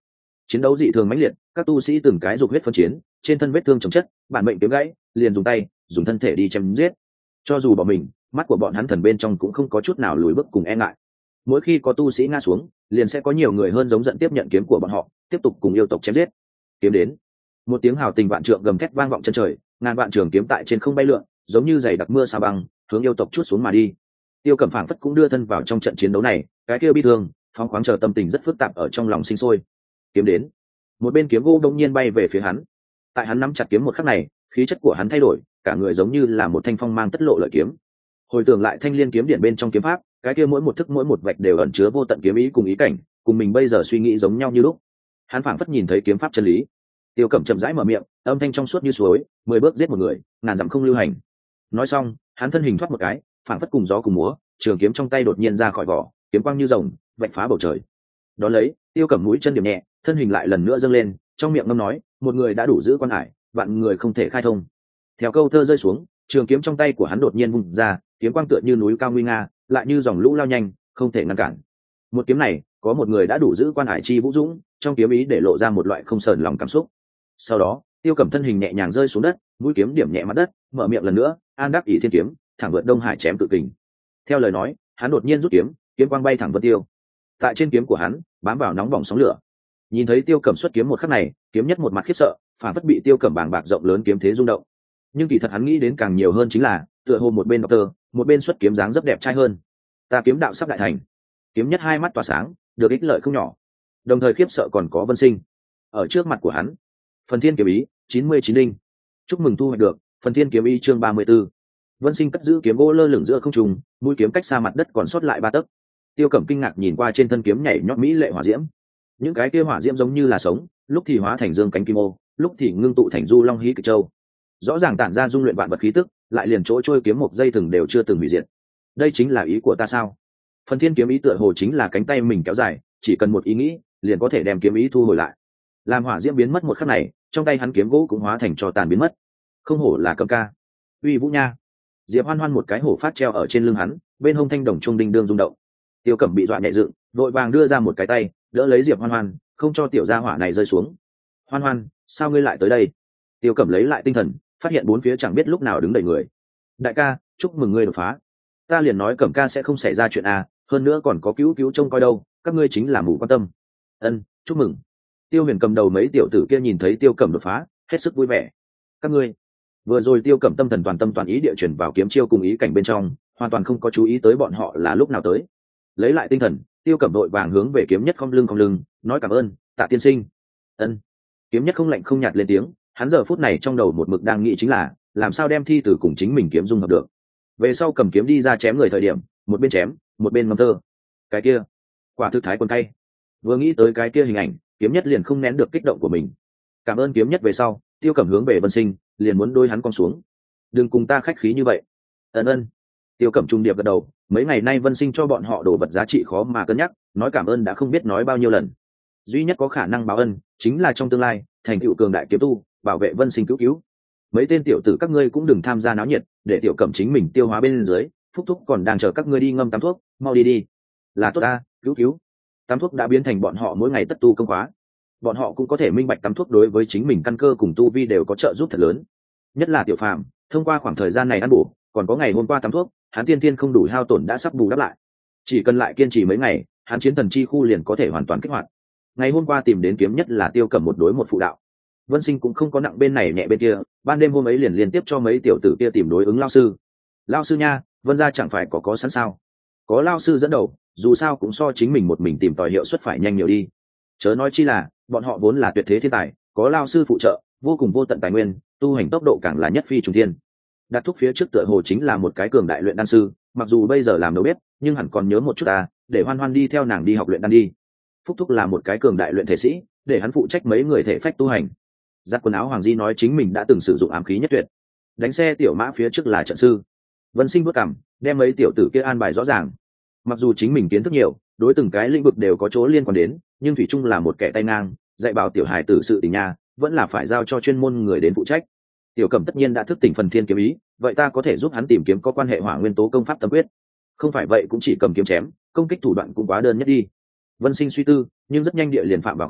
Chiến đấu dị thường mãnh liệt, các tu sĩ từng cái dục huyết phân chiến, trên thân vết thương chồng chất, bản mệnh kiếm gãy, liền dùng tay, dùng thân thể đi chém giết. Cho dù bỏ mình, mắt của bọn hắn thần bên trong cũng không có chút nào lùi bước cùng e ngại. Mỗi khi có tu sĩ ngã xuống, liền sẽ có nhiều người hơn giống giận tiếp nhận kiếm của bọn họ, tiếp tục cùng yêu tộc chém giết. Kiếm đến, một tiếng hào tình vạn trượng gầm thét vang vọng chân trời, ngàn vạn trường kiếm tại trên không bay lượn, giống như dày đặc mưa sa băng, hướng yêu tộc chuốt xuống mà đi. Tiêu Cẩm phảng phất cũng đưa thân vào trong trận chiến đấu này, cái kia bi thương, phóng khoáng chờ tâm tình rất phức tạp ở trong lòng sinh sôi. Kiếm đến, một bên kiếm gỗ đông nhiên bay về phía hắn. Tại hắn nắm chặt kiếm một khắc này, khí chất của hắn thay đổi, cả người giống như là một thanh phong mang tất lộ lợi kiếm. Hồi tưởng lại thanh liên kiếm điện bên trong kiếm pháp, cái kia mỗi một thức mỗi một vạch đều ẩn chứa vô tận kiếm ý cùng ý cảnh, cùng mình bây giờ suy nghĩ giống nhau như lúc. Hắn phảng phất nhìn thấy kiếm pháp chân lý. Tiêu Cẩm chậm rãi mở miệng, âm thanh trong suốt như suối, 10 bước giết một người, ngàn dặm không lưu hành. Nói xong, hắn thân hình thoát một cái, phảng phất cùng gió cùng múa, trường kiếm trong tay đột nhiên ra khỏi vỏ, kiếm quang như rồng, vạch phá bầu trời. Đó lấy, Tiêu Cẩm mũi chân điểm nhẹ, thân hình lại lần nữa dâng lên, trong miệng ngâm nói, một người đã đủ giữ quan hải, vạn người không thể khai thông. Theo câu thơ rơi xuống, trường kiếm trong tay của hắn đột nhiên vung ra, kiếm quang tựa như núi cao nguy nga, lại như dòng lũ lao nhanh, không thể ngăn cản. Một kiếm này, có một người đã đủ giữ quan hải chi vũ dũng, trong kiếm ý để lộ ra một loại không sờn lòng cảm xúc. Sau đó, Tiêu Cẩm thân hình nhẹ nhàng rơi xuống đất, mũi kiếm điểm nhẹ mặt đất, mở miệng lần nữa, an đắc ỷ thiên kiếm, thẳng vượt đông hải chém tự kình. Theo lời nói, hắn đột nhiên rút kiếm, kiếm quang bay thẳng vân tiêu. Tại trên kiếm của hắn, bám vào nóng bỏng sóng lửa. Nhìn thấy Tiêu Cẩm xuất kiếm một khắc này, kiếm nhất một mặt khiếp sợ, phản phất bị Tiêu Cẩm bàng bạc rộng lớn kiếm thế rung động. Nhưng kỳ thật hắn nghĩ đến càng nhiều hơn chính là, tựa hồ một bên doctor, một bên xuất kiếm dáng rất đẹp trai hơn. Ta kiếm đạo sắp đại thành. Kiếm nhất hai mắt tỏa sáng, được ích lợi không nhỏ. Đồng thời khiếp sợ còn có Vân Sinh. Ở trước mặt của hắn, Phần Thiên kiếm ý 99 đinh. Chúc mừng thu hoạch được Phần Thiên kiếm ý chương 34. Vân Sinh cất giữ kiếm gỗ lơ lửng giữa không trung, mũi kiếm cách xa mặt đất còn sót lại 3 tấc. Tiêu Cẩm kinh ngạc nhìn qua trên thân kiếm nhảy nhót mỹ lệ hỏa diễm. Những cái kia hỏa diễm giống như là sống, lúc thì hóa thành dương cánh kim ô, lúc thì ngưng tụ thành du long hí cực châu. Rõ ràng tản ra dung luyện vạn vật khí tức, lại liền chỗ trôi kiếm một dây thừng đều chưa từng hủy diệt. Đây chính là ý của ta sao? Phần Thiên kiếm ý tựa hồ chính là cánh tay mình kéo dài, chỉ cần một ý nghĩ, liền có thể đem kiếm ý thu hồi lại. Làm hỏa diễm biến mất một khắc này, trong tay hắn kiếm gỗ cũng hóa thành tro tàn biến mất. Không hổ là Cẩm ca, uy vũ nha. Diệp Hoan Hoan một cái hổ phát treo ở trên lưng hắn, bên hông thanh đồng trung đinh đương rung động. Tiêu Cẩm bị dọa nhẹ dựng, vội vàng đưa ra một cái tay, đỡ lấy Diệp Hoan Hoan, không cho tiểu gia hỏa này rơi xuống. Hoan Hoan, sao ngươi lại tới đây? Tiêu Cẩm lấy lại tinh thần, phát hiện bốn phía chẳng biết lúc nào đứng đầy người. Đại ca, chúc mừng ngươi đột phá. Ta liền nói Cẩm ca sẽ không xảy ra chuyện à, hơn nữa còn có cứu cứu trông coi đâu, các ngươi chính là mù quan tâm. Ân, chúc mừng. Tiêu Huyền cầm đầu mấy tiểu tử kia nhìn thấy Tiêu Cẩm đột phá, hết sức vui vẻ. Các ngươi, vừa rồi Tiêu Cẩm tâm thần toàn tâm toàn ý địa chuyển vào kiếm chiêu cùng ý cảnh bên trong, hoàn toàn không có chú ý tới bọn họ là lúc nào tới. Lấy lại tinh thần, Tiêu Cẩm đội vàng hướng về kiếm nhất không lưng, nói cảm ơn, Tạ tiên sinh. Ân. Kiếm nhất không lạnh không nhạt lên tiếng, hắn giờ phút này trong đầu một mực đang nghĩ chính là làm sao đem thi tử cùng chính mình kiếm dung hợp được. Về sau cầm kiếm đi ra chém người thời điểm, một bên chém, một bên ngâm thơ. Cái kia, quả thực thái quân cay. Vừa nghĩ tới cái kia hình ảnh, kiếm nhất liền không nén được kích động của mình. Cảm ơn kiếm nhất về sau, Tiêu Cẩm hướng về Vân Sinh, liền muốn đôi hắn con xuống. Đừng cùng ta khách khí như vậy. Ân. Tiêu Cẩm trung điệp gật đầu, mấy ngày nay Vân Sinh cho bọn họ đồ vật giá trị khó mà cân nhắc, nói cảm ơn đã không biết nói bao nhiêu lần. Duy nhất có khả năng báo ân chính là trong tương lai thành tựu cường đại kiếm tu, bảo vệ Vân Sinh cứu. Mấy tên tiểu tử các ngươi cũng đừng tham gia náo nhiệt, để Tiểu Cẩm chính mình tiêu hóa bên dưới, Phúc Thúc còn đang chờ các ngươi đi ngâm tắm thuốc, mau đi. Là tốt ta, cứu. Tắm thuốc đã biến thành bọn họ mỗi ngày tất tu công khóa. Bọn họ cũng có thể minh bạch tắm thuốc đối với chính mình căn cơ cùng tu vi đều có trợ giúp thật lớn. Nhất là Tiểu Phàm, thông qua khoảng thời gian này ăn bổ, còn có ngày hôm qua tắm thuốc, hắn tiên tiên không đủ hao tổn đã sắp bù đắp lại. Chỉ cần lại kiên trì mấy ngày, hắn chiến thần chi khu liền có thể hoàn toàn kích hoạt. Ngày hôm qua tìm đến kiếm nhất là Tiêu Cẩm một đối một phụ đạo. Vân Sinh cũng không có nặng bên này nhẹ bên kia, ban đêm hôm ấy liền liên tiếp cho mấy tiểu tử kia tìm đối ứng lao sư. Lao sư nha, Vân gia chẳng phải có sẵn sao? Có lao sư dẫn đầu, dù sao cũng so chính mình một mình tìm tòi hiệu suất phải nhanh nhiều đi. Chớ nói chi là, bọn họ vốn là tuyệt thế thiên tài, có lao sư phụ trợ, vô cùng vô tận tài nguyên, tu hành tốc độ càng là nhất phi trùng thiên. Đặt thúc phía trước tựa hồ chính là một cái cường đại luyện đan sư, mặc dù bây giờ làm đầu bếp, nhưng hẳn còn nhớ một chút để Hoan Hoan đi theo nàng đi học luyện đan đi. Phúc thúc là một cái cường đại luyện thể sĩ, để hắn phụ trách mấy người thể phách tu hành. Giặt quần áo Hoàng Di nói chính mình đã từng sử dụng ám khí nhất tuyệt. Đánh xe tiểu mã phía trước là trận sư. Vân Sinh bước cằm, đem mấy tiểu tử kia an bài rõ ràng. Mặc dù chính mình kiến thức nhiều, đối từng cái lĩnh vực đều có chỗ liên quan đến, nhưng thủy chung là một kẻ tay ngang, dạy bảo tiểu hài tử sự tình nha, vẫn là phải giao cho chuyên môn người đến phụ trách. Tiểu Cẩm tất nhiên đã thức tỉnh Phần Thiên kiếm ý, vậy ta có thể giúp hắn tìm kiếm có quan hệ hỏa nguyên tố công pháp tâm quyết. Không phải vậy cũng chỉ cầm kiếm chém, công kích thủ đoạn cũng quá đơn nhất đi. Vân Sinh suy tư, nhưng rất nhanh địa liền phạm vào khó,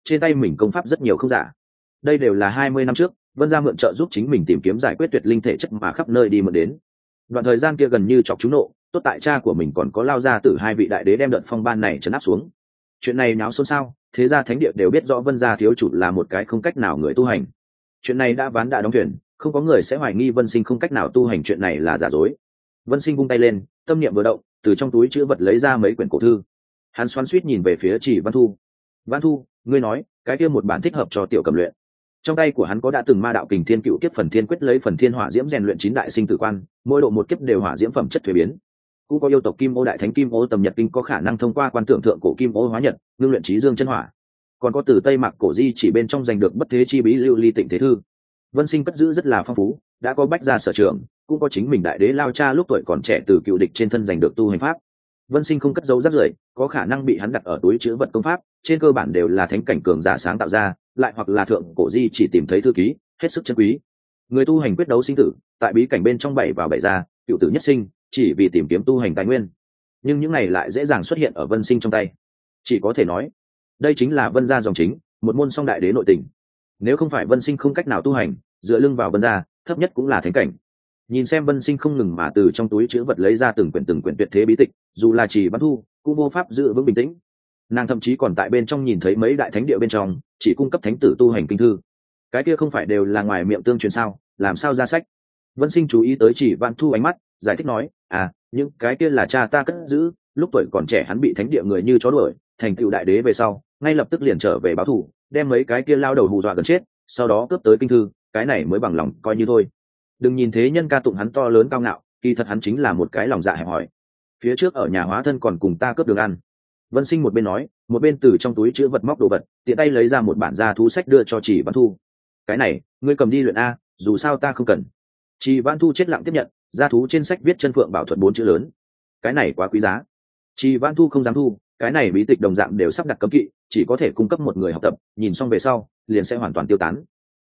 trên tay mình công pháp rất nhiều không giả. Đây đều là 20 năm trước Vân gia mượn trợ giúp chính mình tìm kiếm giải quyết tuyệt linh thể chất mà khắp nơi đi mượn đến. Đoạn thời gian kia gần như chọc chúng nộ, tốt tại cha của mình còn có lao ra từ hai vị đại đế đem đợt phong ban này trấn áp xuống. Chuyện này náo xôn xao, thế gia thánh địa đều biết rõ Vân gia thiếu chủ là một cái không cách nào người tu hành. Chuyện này đã ván đã đóng thuyền, không có người sẽ hoài nghi Vân Sinh không cách nào tu hành chuyện này là giả dối. Vân Sinh vung tay lên, tâm niệm vừa động, từ trong túi chữ vật lấy ra mấy quyển cổ thư. Hắn xoắn xuýt nhìn về phía Chỉ Văn Thu. Văn Thu, ngươi nói, cái kia một bản thích hợp cho tiểu cầm luyện. Trong tay của hắn có đã từng ma đạo kình thiên cựu kiếp phần thiên quyết lấy phần thiên hỏa diễm rèn luyện 9 đại sinh tử quan, mỗi độ một kiếp đều hỏa diễm phẩm chất thuế biến. Cũng có yêu tộc Kim Ô đại thánh Kim Ô tầm nhật kinh có khả năng thông qua quan tưởng thượng cổ Kim Ô hóa nhật, ngưng luyện trí dương chân hỏa. Còn có từ Tây Mạc cổ di chỉ bên trong giành được bất thế chi bí lưu ly tịnh thế thư. Vân Sinh cất giữ rất là phong phú, đã có bách gia sở trường, cũng có chính mình đại đế lao cha lúc tuổi còn trẻ từ cựu địch trên thân giành được tu hành pháp. Vân Sinh không cất giấu rất rưởi, có khả năng bị hắn đặt ở túi chứa vật công pháp, trên cơ bản đều là thánh cảnh cường giả sáng tạo ra, lại hoặc là thượng cổ di chỉ tìm thấy thư ký, hết sức chân quý. Người tu hành quyết đấu sinh tử, tại bí cảnh bên trong bảy vào bảy ra, cựu tử nhất sinh, chỉ vì tìm kiếm tu hành tài nguyên. Nhưng những này lại dễ dàng xuất hiện ở Vân Sinh trong tay. Chỉ có thể nói, đây chính là Vân gia dòng chính, một môn song đại đế nội tình. Nếu không phải Vân Sinh không cách nào tu hành, dựa lưng vào Vân gia, thấp nhất cũng là thánh cảnh. Nhìn xem Vân Sinh không ngừng mà từ trong túi chứa vật lấy ra từng quyển tuyệt thế bí tịch, dù là Chỉ Văn Thu cũng vô pháp giữ vững bình tĩnh. Nàng thậm chí còn tại bên trong nhìn thấy mấy đại thánh địa bên trong chỉ cung cấp thánh tử tu hành kinh thư, cái kia không phải đều là ngoài miệng tương truyền sao, làm sao ra sách. Vân Sinh chú ý tới Chỉ Văn Thu ánh mắt, giải thích nói, những cái kia là cha ta cất giữ, lúc tuổi còn trẻ hắn bị thánh địa người như chó đuổi, thành tựu đại đế về sau ngay lập tức liền trở về báo thù, đem mấy cái kia lao đầu hù dọa gần chết, sau đó cướp tới kinh thư, cái này mới bằng lòng coi như thôi. Đừng nhìn thế nhân ca tụng hắn to lớn cao ngạo, kỳ thật hắn chính là một cái lòng dạ hẹp hòi. Phía trước ở nhà hóa thân còn cùng ta cướp đường ăn. Vân Sinh một bên nói, một bên từ trong túi chứa vật móc đồ vật, tiện tay lấy ra một bản gia thú sách đưa cho Chỉ Văn Thu. Cái này ngươi cầm đi luyện a, dù sao ta không cần. Chỉ Văn Thu chết lặng tiếp nhận, gia thú trên sách viết chân phượng bảo thuật 4 chữ lớn. Cái này quá quý giá. Chỉ Văn Thu không dám thu, cái này bí tịch đồng dạng đều sắp đặt cấm kỵ, chỉ có thể cung cấp một người học tập, nhìn xong về sau liền sẽ hoàn toàn tiêu tán.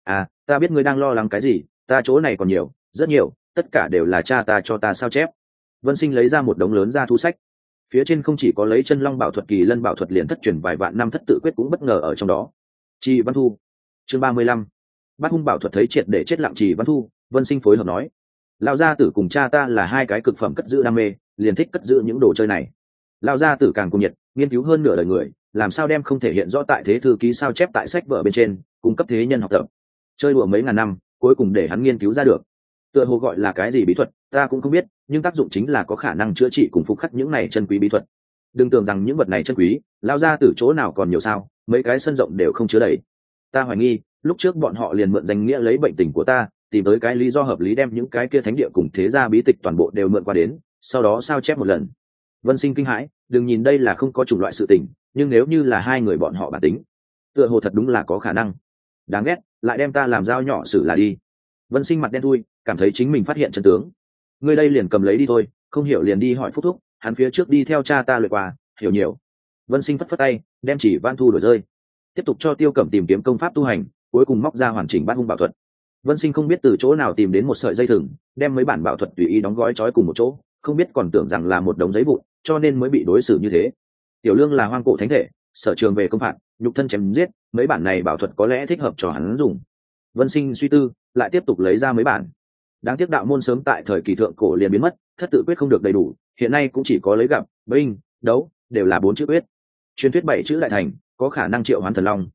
Ta biết ngươi đang lo lắng cái gì, ta chỗ này còn nhiều, rất nhiều, tất cả đều là cha ta cho ta sao chép. Vân Sinh lấy ra một đống lớn gia thú sách, phía trên không chỉ có lấy chân long bảo thuật, kỳ lân bảo thuật liền thất truyền vài vạn năm thất tự quyết cũng bất ngờ ở trong đó. Chỉ Văn Thu, chương 35. Bát hung bảo thuật thấy triệt để chết lặng Chỉ Văn Thu, Vân Sinh phối hợp nói, lão gia tử cùng cha ta là hai cái cực phẩm cất giữ đam mê, liền thích cất giữ những đồ chơi này. Lão gia tử càng cuồng nhiệt, nghiên cứu hơn nửa đời người, làm sao đem không thể hiện rõ tại thế thư ký sao chép tại sách vở bên trên, cung cấp thế nhân học tập. Chơi đùa mấy ngàn năm, cuối cùng để hắn nghiên cứu ra được. Tựa hồ gọi là cái gì bí thuật, ta cũng không biết, nhưng tác dụng chính là có khả năng chữa trị cùng phục khắc những này chân quý bí thuật. Đừng tưởng rằng những vật này chân quý, lao ra từ chỗ nào còn nhiều sao, mấy cái sân rộng đều không chứa đầy. Ta hoài nghi, lúc trước bọn họ liền mượn danh nghĩa lấy bệnh tình của ta, tìm tới cái lý do hợp lý đem những cái kia thánh địa cùng thế gia bí tịch toàn bộ đều mượn qua đến, sau đó sao chép một lần. Vân Sinh kinh hãi, đừng nhìn đây là không có chủng loại sự tình, nhưng nếu như là hai người bọn họ bản tính, tựa hồ thật đúng là có khả năng. Đáng ghét, lại đem ta làm dao nhỏ xử là đi. Vân Sinh mặt đen thui, cảm thấy chính mình phát hiện chân tướng. Ngươi đây liền cầm lấy đi thôi, không hiểu liền đi hỏi Phúc Thúc, hắn phía trước đi theo cha ta luyện qua, hiểu nhiều. Vân Sinh phất phất tay, đem Chỉ Văn Thu đổi rơi, tiếp tục cho Tiêu Cẩm tìm kiếm công pháp tu hành, cuối cùng móc ra hoàn chỉnh bát hung bảo thuật. Vân Sinh không biết từ chỗ nào tìm đến một sợi dây thừng, đem mấy bản bảo thuật tùy ý đóng gói trói cùng một chỗ, không biết còn tưởng rằng là một đống giấy vụn, cho nên mới bị đối xử như thế. Tiểu Lương là hoang cổ thánh thể, sở trường về công phạt, nhục thân chém giết, mấy bản này bảo thuật có lẽ thích hợp cho hắn dùng. Vân Sinh suy tư, lại tiếp tục lấy ra mấy bản. Đáng tiếc đạo môn sớm tại thời kỳ thượng cổ liền biến mất, thất tự quyết không được đầy đủ, hiện nay cũng chỉ có lấy gặp, binh, đấu, đều là 4 chữ quyết. Truyền thuyết 7 chữ đại thành, có khả năng triệu hoán thần long,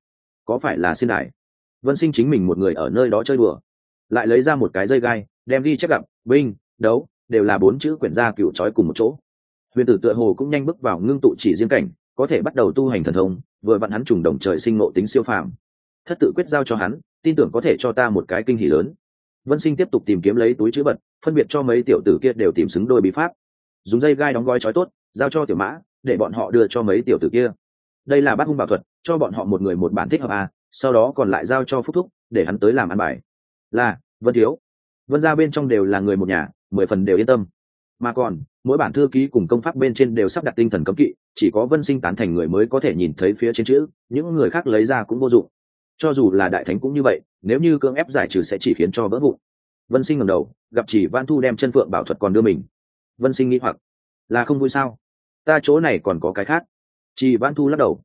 có phải là xin đại? Vân Sinh chính mình một người ở nơi đó chơi đùa, lại lấy ra một cái dây gai, đem đi chép gặp, binh, đấu, đều là 4 chữ quyển gia cựu trói cùng một chỗ. Huyền tử tựa hồ cũng nhanh bước vào ngưng tụ chỉ riêng cảnh, có thể bắt đầu tu hành thần thông, vừa vặn hắn trùng đồng trời sinh ngộ tính siêu phàm. Thất tự quyết giao cho hắn, tin tưởng có thể cho ta một cái kinh hỉ lớn. Vân Sinh tiếp tục tìm kiếm lấy túi chữ vật, phân biệt cho mấy tiểu tử kia đều tìm xứng đôi bí pháp, dùng dây gai đóng gói trói tốt, giao cho Tiểu Mã, để bọn họ đưa cho mấy tiểu tử kia. Đây là bát hung bảo thuật, cho bọn họ một người một bản thích hợp sau đó còn lại giao cho Phúc Thúc, để hắn tới làm ăn bài. Là Vân thiếu. Vân gia bên trong đều là người một nhà, 10 phần đều yên tâm. Mà còn mỗi bản thư ký cùng công pháp bên trên đều sắp đặt tinh thần cấm kỵ, chỉ có Vân Sinh tán thành người mới có thể nhìn thấy phía trên chữ, những người khác lấy ra cũng vô dụng. Cho dù là đại thánh cũng như vậy, nếu như cưỡng ép giải trừ sẽ chỉ khiến cho vỡ vụn. Vân Sinh ngẩng đầu, gặp Chỉ Văn Thu đem chân phượng bảo thuật còn đưa mình. Vân Sinh nghĩ hoặc là không vui sao? Ta chỗ này còn có cái khác. Chỉ Văn Thu lắc đầu.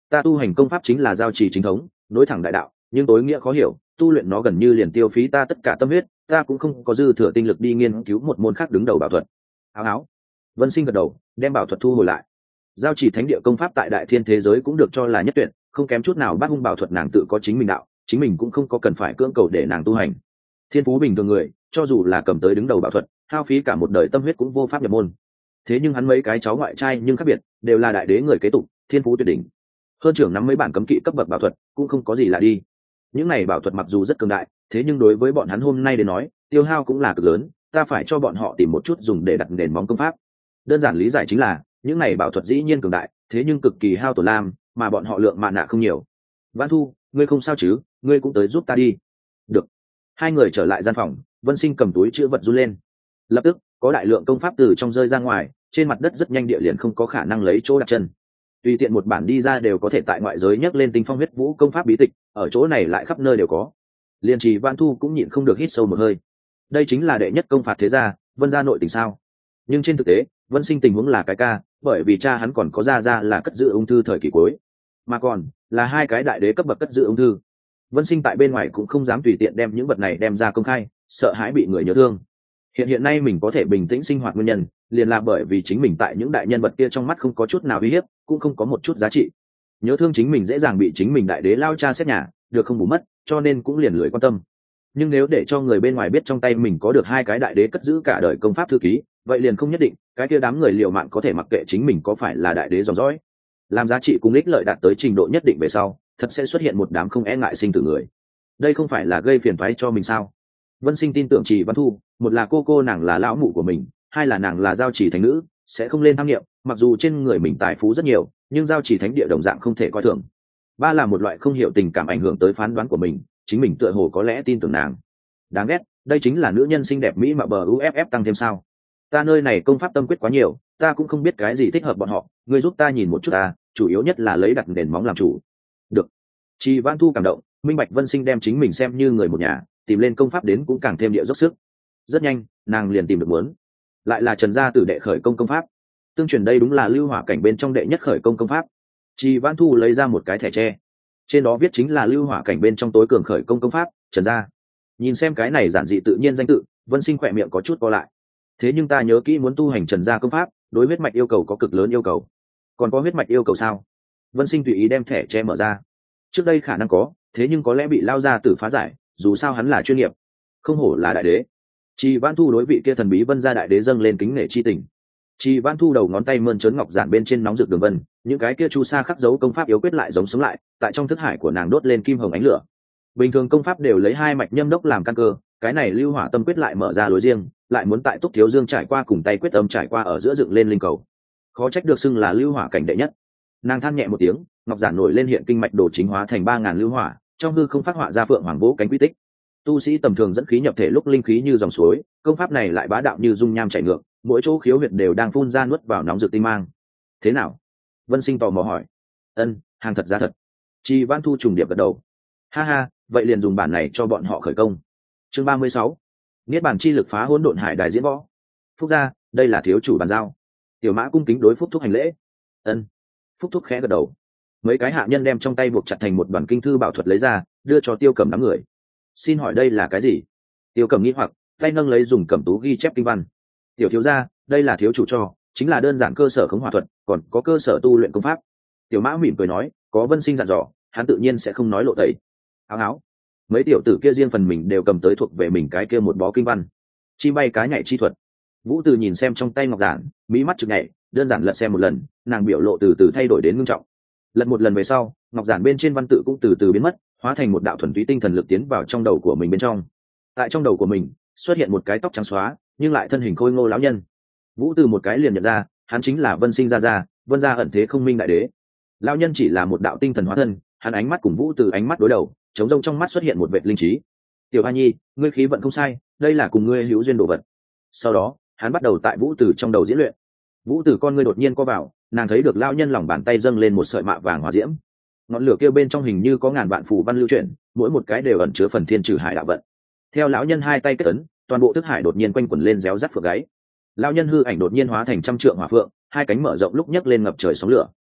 Ta tu hành công pháp chính là giao trì chính thống, nối thẳng đại đạo, nhưng tối nghĩa khó hiểu, tu luyện nó gần như liền tiêu phí ta tất cả tâm huyết, ta cũng không có dư thừa tinh lực đi nghiên cứu một môn khác đứng đầu bảo thuật. Áo áo. Vân Sinh gật đầu, đem bảo thuật thu hồi lại. Giao chỉ thánh địa công pháp tại đại thiên thế giới cũng được cho là nhất tuyệt, không kém chút nào. Bát hung bảo thuật nàng tự có chính mình đạo, chính mình cũng không có cần phải cưỡng cầu để nàng tu hành. Thiên phú bình thường người, cho dù là cầm tới đứng đầu bảo thuật, hao phí cả một đời tâm huyết cũng vô pháp nhập môn. Thế nhưng hắn mấy cái cháu ngoại trai nhưng khác biệt, đều là đại đế người kế tục, thiên phú tuyệt đỉnh. Hơn trưởng nắm mấy bản cấm kỵ cấp bậc bảo thuật, cũng không có gì lạ đi. Những này bảo thuật mặc dù rất cường đại, thế nhưng đối với bọn hắn hôm nay đến nói, tiêu hao cũng là cực lớn, ta phải cho bọn họ tìm một chút dùng để đặt nền móng công pháp. Đơn giản lý giải chính là, những này bảo thuật dĩ nhiên cường đại, thế nhưng cực kỳ hao tổn lam, mà bọn họ lượng mạn nạ không nhiều. Vãn Thu, ngươi không sao chứ? Ngươi cũng tới giúp ta đi. Được. Hai người trở lại gian phòng, Vân Sinh cầm túi chữ vật run lên. Lập tức, có đại lượng công pháp từ trong rơi ra ngoài, trên mặt đất rất nhanh địa liền không có khả năng lấy chỗ đặt chân. Tùy tiện một bản đi ra đều có thể tại ngoại giới nhấc lên tinh phong huyết vũ công pháp bí tịch, ở chỗ này lại khắp nơi đều có. Liên Trì Vãn Thu cũng nhịn không được hít sâu một hơi. Đây chính là đệ nhất công phạt thế gia, Vân gia nội tình sao? Nhưng trên thực tế, Vân Sinh tình huống là cái ca, bởi vì cha hắn còn có gia là cất giữ ung thư thời kỳ cuối, mà còn là hai cái đại đế cấp bậc cất giữ ung thư. Vân Sinh tại bên ngoài cũng không dám tùy tiện đem những vật này đem ra công khai, sợ hãi bị người nhớ thương. Hiện nay mình có thể bình tĩnh sinh hoạt nguyên nhân, liền là bởi vì chính mình tại những đại nhân vật kia trong mắt không có chút nào uy hiếp, cũng không có một chút giá trị. Nhớ thương chính mình dễ dàng bị chính mình đại đế lao cha xét nhà, được không bù mất, cho nên cũng liền lười quan tâm. Nhưng nếu để cho người bên ngoài biết trong tay mình có được hai cái đại đế cất giữ cả đời công pháp thư ký, vậy liền không nhất định, cái kia đám người liều mạng có thể mặc kệ chính mình có phải là đại đế dòng dõi. Làm giá trị cùng ích lợi đạt tới trình độ nhất định về sau, thật sẽ xuất hiện một đám không e ngại sinh tử người. Đây không phải là gây phiền toái cho mình sao? Vân Sinh tin tưởng Trì Văn Thu, một là cô nàng là lão mụ của mình, hai là nàng là giao chỉ thánh nữ, sẽ không lên tham nghiệm, mặc dù trên người mình tài phú rất nhiều, nhưng giao chỉ thánh địa đồng dạng không thể coi thường. Ba là một loại không hiểu tình cảm ảnh hưởng tới phán đoán của mình, chính mình tựa hồ có lẽ tin tưởng nàng. Đáng ghét, đây chính là nữ nhân xinh đẹp mỹ mà bờ uff tăng thêm sao? Ta nơi này công pháp tâm quyết quá nhiều, ta cũng không biết cái gì thích hợp bọn họ, ngươi giúp ta nhìn một chút ta, chủ yếu nhất là lấy đặt nền móng làm chủ. Được. Trì Văn Thu cảm động, minh bạch Vân Sinh đem chính mình xem như người một nhà, tìm lên công pháp đến cũng càng thêm địa dốc sức. Rất nhanh, nàng liền tìm được muốn, lại là Trần gia tử đệ khởi công công pháp. Tương truyền đây đúng là lưu hỏa cảnh bên trong đệ nhất khởi công công pháp. Trì Văn Thu lấy ra một cái thẻ tre, trên đó viết chính là lưu hỏa cảnh bên trong tối cường khởi công công pháp, Trần gia. Nhìn xem cái này giản dị tự nhiên danh tự, Vân Sinh khỏe miệng có chút co lại. Thế nhưng ta nhớ kỹ muốn tu hành Trần gia công pháp, đối huyết mạch yêu cầu có cực lớn yêu cầu. Còn có huyết mạch yêu cầu sao? Vân Sinh tùy ý đem thẻ tre mở ra. Trước đây khả năng có, thế nhưng có lẽ bị lao ra tử phá giải, dù sao hắn là chuyên nghiệp, không hổ là đại đế. Trì Văn Thu đối vị kia thần bí Vân gia đại đế dâng lên kính nể chi tình. Trì Văn Thu đầu ngón tay mơn trớn ngọc giản bên trên nóng rực đường vân, những cái kia chu sa khắc dấu công pháp yếu quyết lại giống sống lại, tại trong thức hải của nàng đốt lên kim hồng ánh lửa. Bình thường công pháp đều lấy hai mạch nhâm đốc làm căn cơ, cái này lưu hỏa tâm quyết lại mở ra lối riêng, lại muốn tại Túc Thiếu Dương trải qua cùng tay quyết âm trải qua ở giữa dựng lên linh cầu. Khó trách được xưng là lưu hỏa cảnh đệ nhất. Nàng than nhẹ một tiếng, ngọc giản nổi lên hiện kinh mạch đồ chính hóa thành 3000 lưu hỏa, trong hư không phát họa ra phượng hoàng vỗ cánh quy tích. Tu sĩ tầm thường dẫn khí nhập thể lúc linh khí như dòng suối, công pháp này lại bá đạo như dung nham chảy ngược, mỗi chỗ khiếu huyệt đều đang phun ra nuốt vào nóng rực tinh mang. Thế nào? Vân Sinh tò mò hỏi. Ân, hàng thật giá thật. Trì Văn Thu trùng điệp gật đầu. Ha ha, vậy liền dùng bản này cho bọn họ khởi công. Chương 36. Niết bàn chi lực phá hỗn độn hải đài diễn võ. Phúc gia, đây là thiếu chủ bàn giao. Tiểu Mã cung kính đối Phúc Thúc hành lễ. Ân. Phúc Thúc khẽ gật đầu. Mấy cái hạ nhân đem trong tay buộc chặt thành một đoàn kinh thư bảo thuật lấy ra, đưa cho Tiêu Cẩm đám người. Xin hỏi đây là cái gì? Tiêu Cẩm nghi hoặc, tay nâng lấy dùng cẩm tú ghi chép kinh văn. Tiểu thiếu gia, đây là thiếu chủ cho, chính là đơn giản cơ sở khống hỏa thuật, còn có cơ sở tu luyện công pháp. Tiểu Mã mỉm cười nói, có Vân Sinh dặn dò, hắn tự nhiên sẽ không nói lộ tẩy. Áo áo. Mấy tiểu tử kia riêng phần mình đều cầm tới thuộc về mình cái kia một bó kinh văn. Chim bay cá nhảy chi thuật. Vũ Từ nhìn xem trong tay ngọc giản, mỹ mắt chực nhảy, đơn giản lật xem một lần, nàng biểu lộ từ từ thay đổi đến ngưng trọng. Lật một lần về sau, ngọc giản bên trên văn tự cũng từ từ biến mất, hóa thành một đạo thuần túy tinh thần lực tiến vào trong đầu của mình bên trong. Tại trong đầu của mình xuất hiện một cái tóc trắng xóa, nhưng lại thân hình khôi ngô lão nhân. Vũ Từ một cái liền nhận ra, hắn chính là Vân Sinh gia, Vân gia ẩn thế không minh đại đế. Lão nhân chỉ là một đạo tinh thần hóa thân, hắn ánh mắt cùng Vũ Từ ánh mắt đối đầu, trống rông trong mắt xuất hiện một vệt linh trí. Tiểu Hoa Nhi, ngươi khí vận không sai, đây là cùng ngươi hữu duyên đồ vật. Sau đó, hắn bắt đầu tại Vũ Từ trong đầu diễn luyện. Vũ Từ con ngươi đột nhiên co vào, nàng thấy được lão nhân lòng bàn tay dâng lên một sợi mạ vàng hỏa diễm. Ngọn lửa kia bên trong hình như có ngàn vạn phù văn lưu chuyển, mỗi một cái đều ẩn chứa phần thiên trừ hải đạo vận. Theo lão nhân hai tay kết ấn, toàn bộ thức hải đột nhiên quanh quẩn lên réo rắt phượng gáy. Lão nhân hư ảnh đột nhiên hóa thành trăm trượng hỏa phượng, hai cánh mở rộng lúc nhấc lên ngập trời sóng lửa.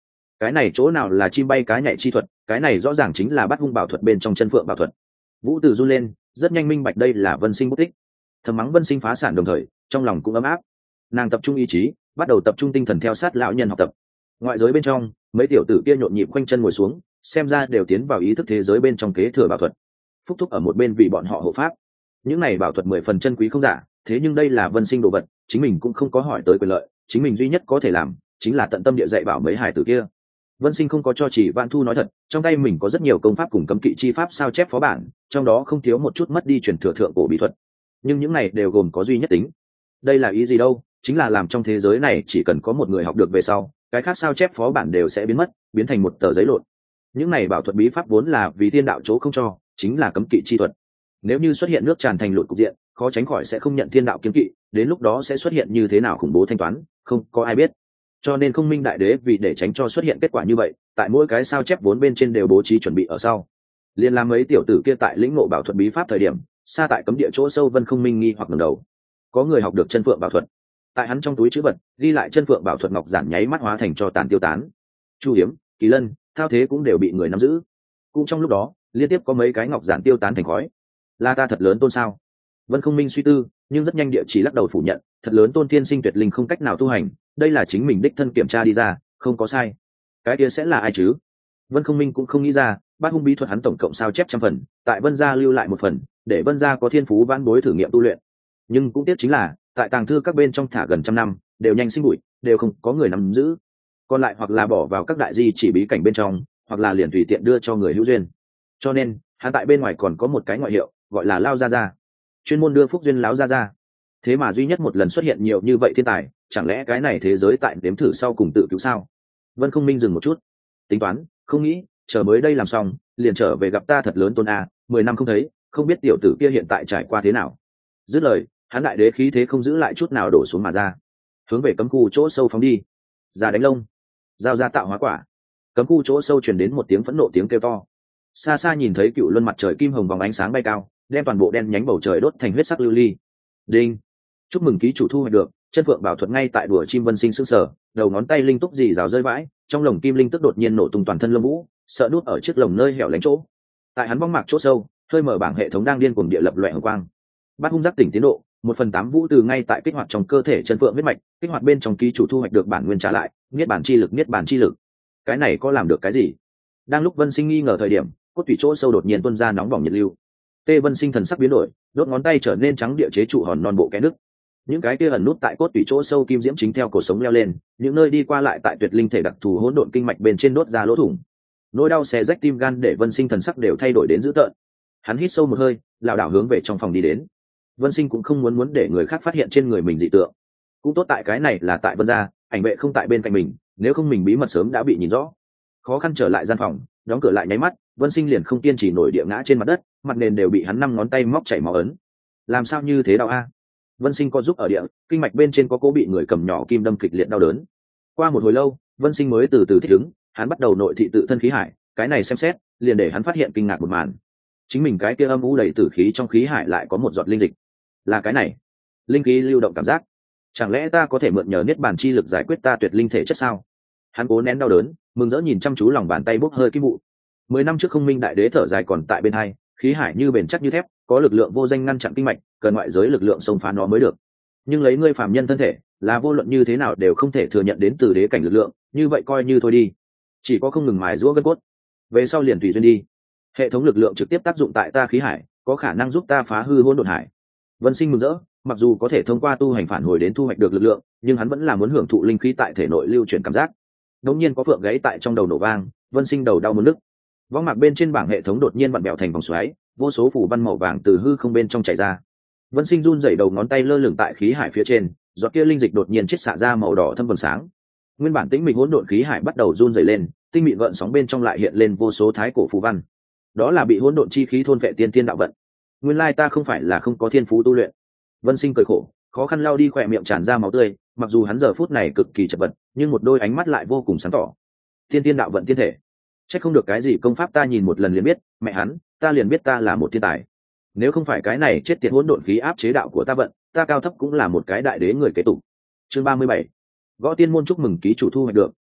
cái này chỗ nào là chim bay cá nhảy chi thuật, cái này rõ ràng chính là bắt hung bảo thuật bên trong chân phượng bảo thuật. Vũ Từ run lên, rất nhanh minh bạch đây là Vân Sinh bút tích. Thầm mắng Vân Sinh phá sản, đồng thời trong lòng cũng ấm áp. Nàng tập trung ý chí, bắt đầu tập trung tinh thần theo sát lão nhân học tập. Ngoại giới bên trong, mấy tiểu tử kia nhộn nhịp quanh chân ngồi xuống, xem ra đều tiến vào ý thức thế giới bên trong kế thừa bảo thuật. Phúc Thúc ở một bên vì bọn họ hộ pháp. Những này bảo thuật 10 phần chân quý không giả, thế nhưng đây là Vân Sinh đồ vật, chính mình cũng không có hỏi tới quyền lợi, chính mình duy nhất có thể làm chính là tận tâm địa dạy bảo mấy hải tử kia. Vân Sinh không có cho Chỉ Vạn Thu nói thật, trong tay mình có rất nhiều công pháp cùng cấm kỵ chi pháp sao chép phó bản, trong đó không thiếu một chút mất đi truyền thừa thượng cổ bí thuật. Nhưng những này đều gồm có duy nhất tính. Đây là ý gì đâu, chính là làm trong thế giới này chỉ cần có một người học được về sau, cái khác sao chép phó bản đều sẽ biến mất, biến thành một tờ giấy lộn. Những này bảo thuật bí pháp vốn là vì tiên đạo chỗ không cho, chính là cấm kỵ chi thuật. Nếu như xuất hiện nước tràn thành lụt cục diện, khó tránh khỏi sẽ không nhận thiên đạo kiếm kỵ, đến lúc đó sẽ xuất hiện như thế nào khủng bố thanh toán, không có ai biết. Cho nên Không Minh Đại Đế vì để tránh cho xuất hiện kết quả như vậy, tại mỗi cái sao chép vốn bên trên đều bố trí chuẩn bị ở sau. Liên làm mấy tiểu tử kia tại lĩnh ngộ bảo thuật bí pháp thời điểm, xa tại cấm địa chỗ sâu Vân Không Minh nghi hoặc ngẩng đầu. Có người học được chân phượng bảo thuật. Tại hắn trong túi trữ vật, ghi lại chân phượng bảo thuật ngọc giản nháy mắt hóa thành cho tàn tiêu tán. Chu Hiếm, Kỳ Lân, Thao Thế cũng đều bị người nắm giữ. Cũng trong lúc đó, liên tiếp có mấy cái ngọc giản tiêu tán thành khói. Là ta thật lớn tôn sao? Vân Không Minh suy tư, nhưng rất nhanh địa chỉ lắc đầu phủ nhận, thật lớn tôn tiên sinh tuyệt linh không cách nào tu hành, đây là chính mình đích thân kiểm tra đi ra, không có sai. Cái kia sẽ là ai chứ? Vân Không Minh cũng không nghĩ ra, bát hung bí thuật hắn tổng cộng sao chép trăm phần, tại Vân gia lưu lại một phần, để Vân gia có thiên phú vãn bối thử nghiệm tu luyện. Nhưng cũng tiếc chính là, tại tàng thư các bên trong thả gần trăm năm, đều nhanh sinh bụi, đều không có người nắm giữ. Còn lại hoặc là bỏ vào các đại di chỉ bí cảnh bên trong, hoặc là liền tùy tiện đưa cho người hữu duyên. Cho nên, hắn tại bên ngoài còn có một cái ngoại hiệu, gọi là Lao Gia Gia, chuyên môn đưa phúc duyên láo Gia Gia. Thế mà duy nhất một lần xuất hiện nhiều như vậy thiên tài, chẳng lẽ cái này thế giới tại đếm thử sau cùng tự cứu sao? Vân Không Minh dừng một chút, tính toán, không nghĩ, chờ mới đây làm xong, liền trở về gặp ta thật lớn tôn a, 10 năm không thấy, không biết tiểu tử kia hiện tại trải qua thế nào. Dứt lời, hắn đại đế khí thế không giữ lại chút nào đổ xuống mà ra, hướng về cấm khu chỗ sâu phóng đi. Ra đánh lông, giao ra tạo hóa quả. Cấm khu chỗ sâu truyền đến một tiếng phẫn nộ tiếng kêu to. Xa xa nhìn thấy Cựu Luân mặt trời kim hồng vòng ánh sáng bay cao, đem toàn bộ đen nhánh bầu trời đốt thành huyết sắc lưu ly. Đinh, chúc mừng ký chủ thu hoạch được chân phượng bảo thuật. Ngay tại đùa chim Vân Sinh sững sờ, đầu ngón tay linh túc dì rào rơi vãi, trong lồng kim linh tức đột nhiên nổ tung toàn thân lông vũ, sợ nút ở chiếc lồng nơi hẻo lánh chỗ. Tại hắn vong mạc chỗ sâu, hơi mở bảng hệ thống đang điên cuồng địa lập loè hồng quang. Bát hung giác tỉnh tiến độ 1/8 vũ từ ngay tại kích hoạt trong cơ thể chân phượng huyết mạch, kích hoạt bên trong ký chủ thu hoạch được bản nguyên trả lại niết bản chi lực. Niết bản chi lực, cái này có làm được cái gì? Đang lúc Vân Sinh nghi ngờ thời điểm, cốt thủy chỗ sâu đột nhiên tuôn ra nóng bỏng nhiệt lưu. Tê Vân Sinh thần sắc biến đổi, đốt ngón tay trở nên trắng địa chế trụ hòn non bộ kẽ nước. Những cái kia ẩn nút tại cốt tủy chỗ sâu kim diễm chính theo cổ sống leo lên, những nơi đi qua lại tại tuyệt linh thể đặc thù hỗn độn kinh mạch bên trên đốt ra lỗ thủng. Nỗi đau xé rách tim gan để Vân Sinh thần sắc đều thay đổi đến dữ tợn. Hắn hít sâu một hơi, lảo đảo hướng về trong phòng đi đến. Vân Sinh cũng không muốn để người khác phát hiện trên người mình dị tượng. Cũng tốt tại cái này là tại Vân gia, ảnh vệ không tại bên cạnh mình, nếu không mình bí mật sớm đã bị nhìn rõ. Khó khăn trở lại gian phòng, đóng cửa lại nháy mắt, Vân Sinh liền không kiên trì nổi địa ngã trên mặt đất, mặt nền đều bị hắn 5 ngón tay móc chảy máu ấn. Làm sao như thế đau a? Vân Sinh co giúp ở địa, kinh mạch bên trên có cố bị người cầm nhỏ kim đâm kịch liệt đau đớn. Qua một hồi lâu, Vân Sinh mới từ từ thích ứng, hắn bắt đầu nội thị tự thân khí hải, cái này xem xét, liền để hắn phát hiện kinh ngạc một màn. Chính mình cái kia âm u đầy tử khí trong khí hải lại có một giọt linh dịch. Là cái này, linh khí lưu động cảm giác. Chẳng lẽ ta có thể mượn nhờ niết bàn chi lực giải quyết ta tuyệt linh thể chất sao? Hắn cố nén đau đớn, mừng rỡ nhìn chăm chú lòng bàn tay bốc hơi kim vụ. 10 năm trước Không Minh Đại Đế thở dài còn tại bên hai, khí hải như bền chắc như thép, có lực lượng vô danh ngăn chặn kinh mạch, cần ngoại giới lực lượng xông phá nó mới được. Nhưng lấy ngươi phàm nhân thân thể, là vô luận như thế nào đều không thể thừa nhận đến từ đế cảnh lực lượng, như vậy coi như thôi đi, chỉ có không ngừng mài giũa gân cốt. Về sau liền tùy duyên đi. Hệ thống lực lượng trực tiếp tác dụng tại ta khí hải, có khả năng giúp ta phá hư hỗn độn hải. Vân Sinh mừng rỡ, mặc dù có thể thông qua tu hành phản hồi đến thu hoạch được lực lượng, nhưng hắn vẫn là muốn hưởng thụ linh khí tại thể nội lưu chuyển cảm giác. Đột nhiên có phượng gáy tại trong đầu nổ vang, Vân Sinh đầu đau muốn nức. Võng mạc bên trên bảng hệ thống đột nhiên vặn bèo thành vòng xoáy, vô số phù văn màu vàng từ hư không bên trong chảy ra. Vân Sinh run rẩy đầu ngón tay lơ lửng tại khí hải phía trên, giọt kia linh dịch đột nhiên chiết xạ ra màu đỏ thâm vầng sáng. Nguyên bản tĩnh mịch hỗn độn khí hải bắt đầu run rẩy lên, tinh mịn gợn sóng bên trong lại hiện lên vô số thái cổ phù văn. Đó là bị hỗn độn chi khí thôn vệ tiên tiên đạo vận. Nguyên lai ta không phải là không có thiên phú tu luyện. Vân Sinh cười khổ, khó khăn lau đi khỏe miệng tràn ra máu tươi, mặc dù hắn giờ phút này cực kỳ chật vật, nhưng một đôi ánh mắt lại vô cùng sáng tỏ. Tiên tiên đạo vận tiên thể, chắc không được cái gì công pháp ta nhìn một lần liền biết, mẹ hắn, ta liền biết ta là một thiên tài. Nếu không phải cái này chết tiệt hỗn độn khí áp chế đạo của ta vận, ta cao thấp cũng là một cái đại đế người kế tục. Chương 37. Gõ tiên môn chúc mừng ký chủ thu hoạch được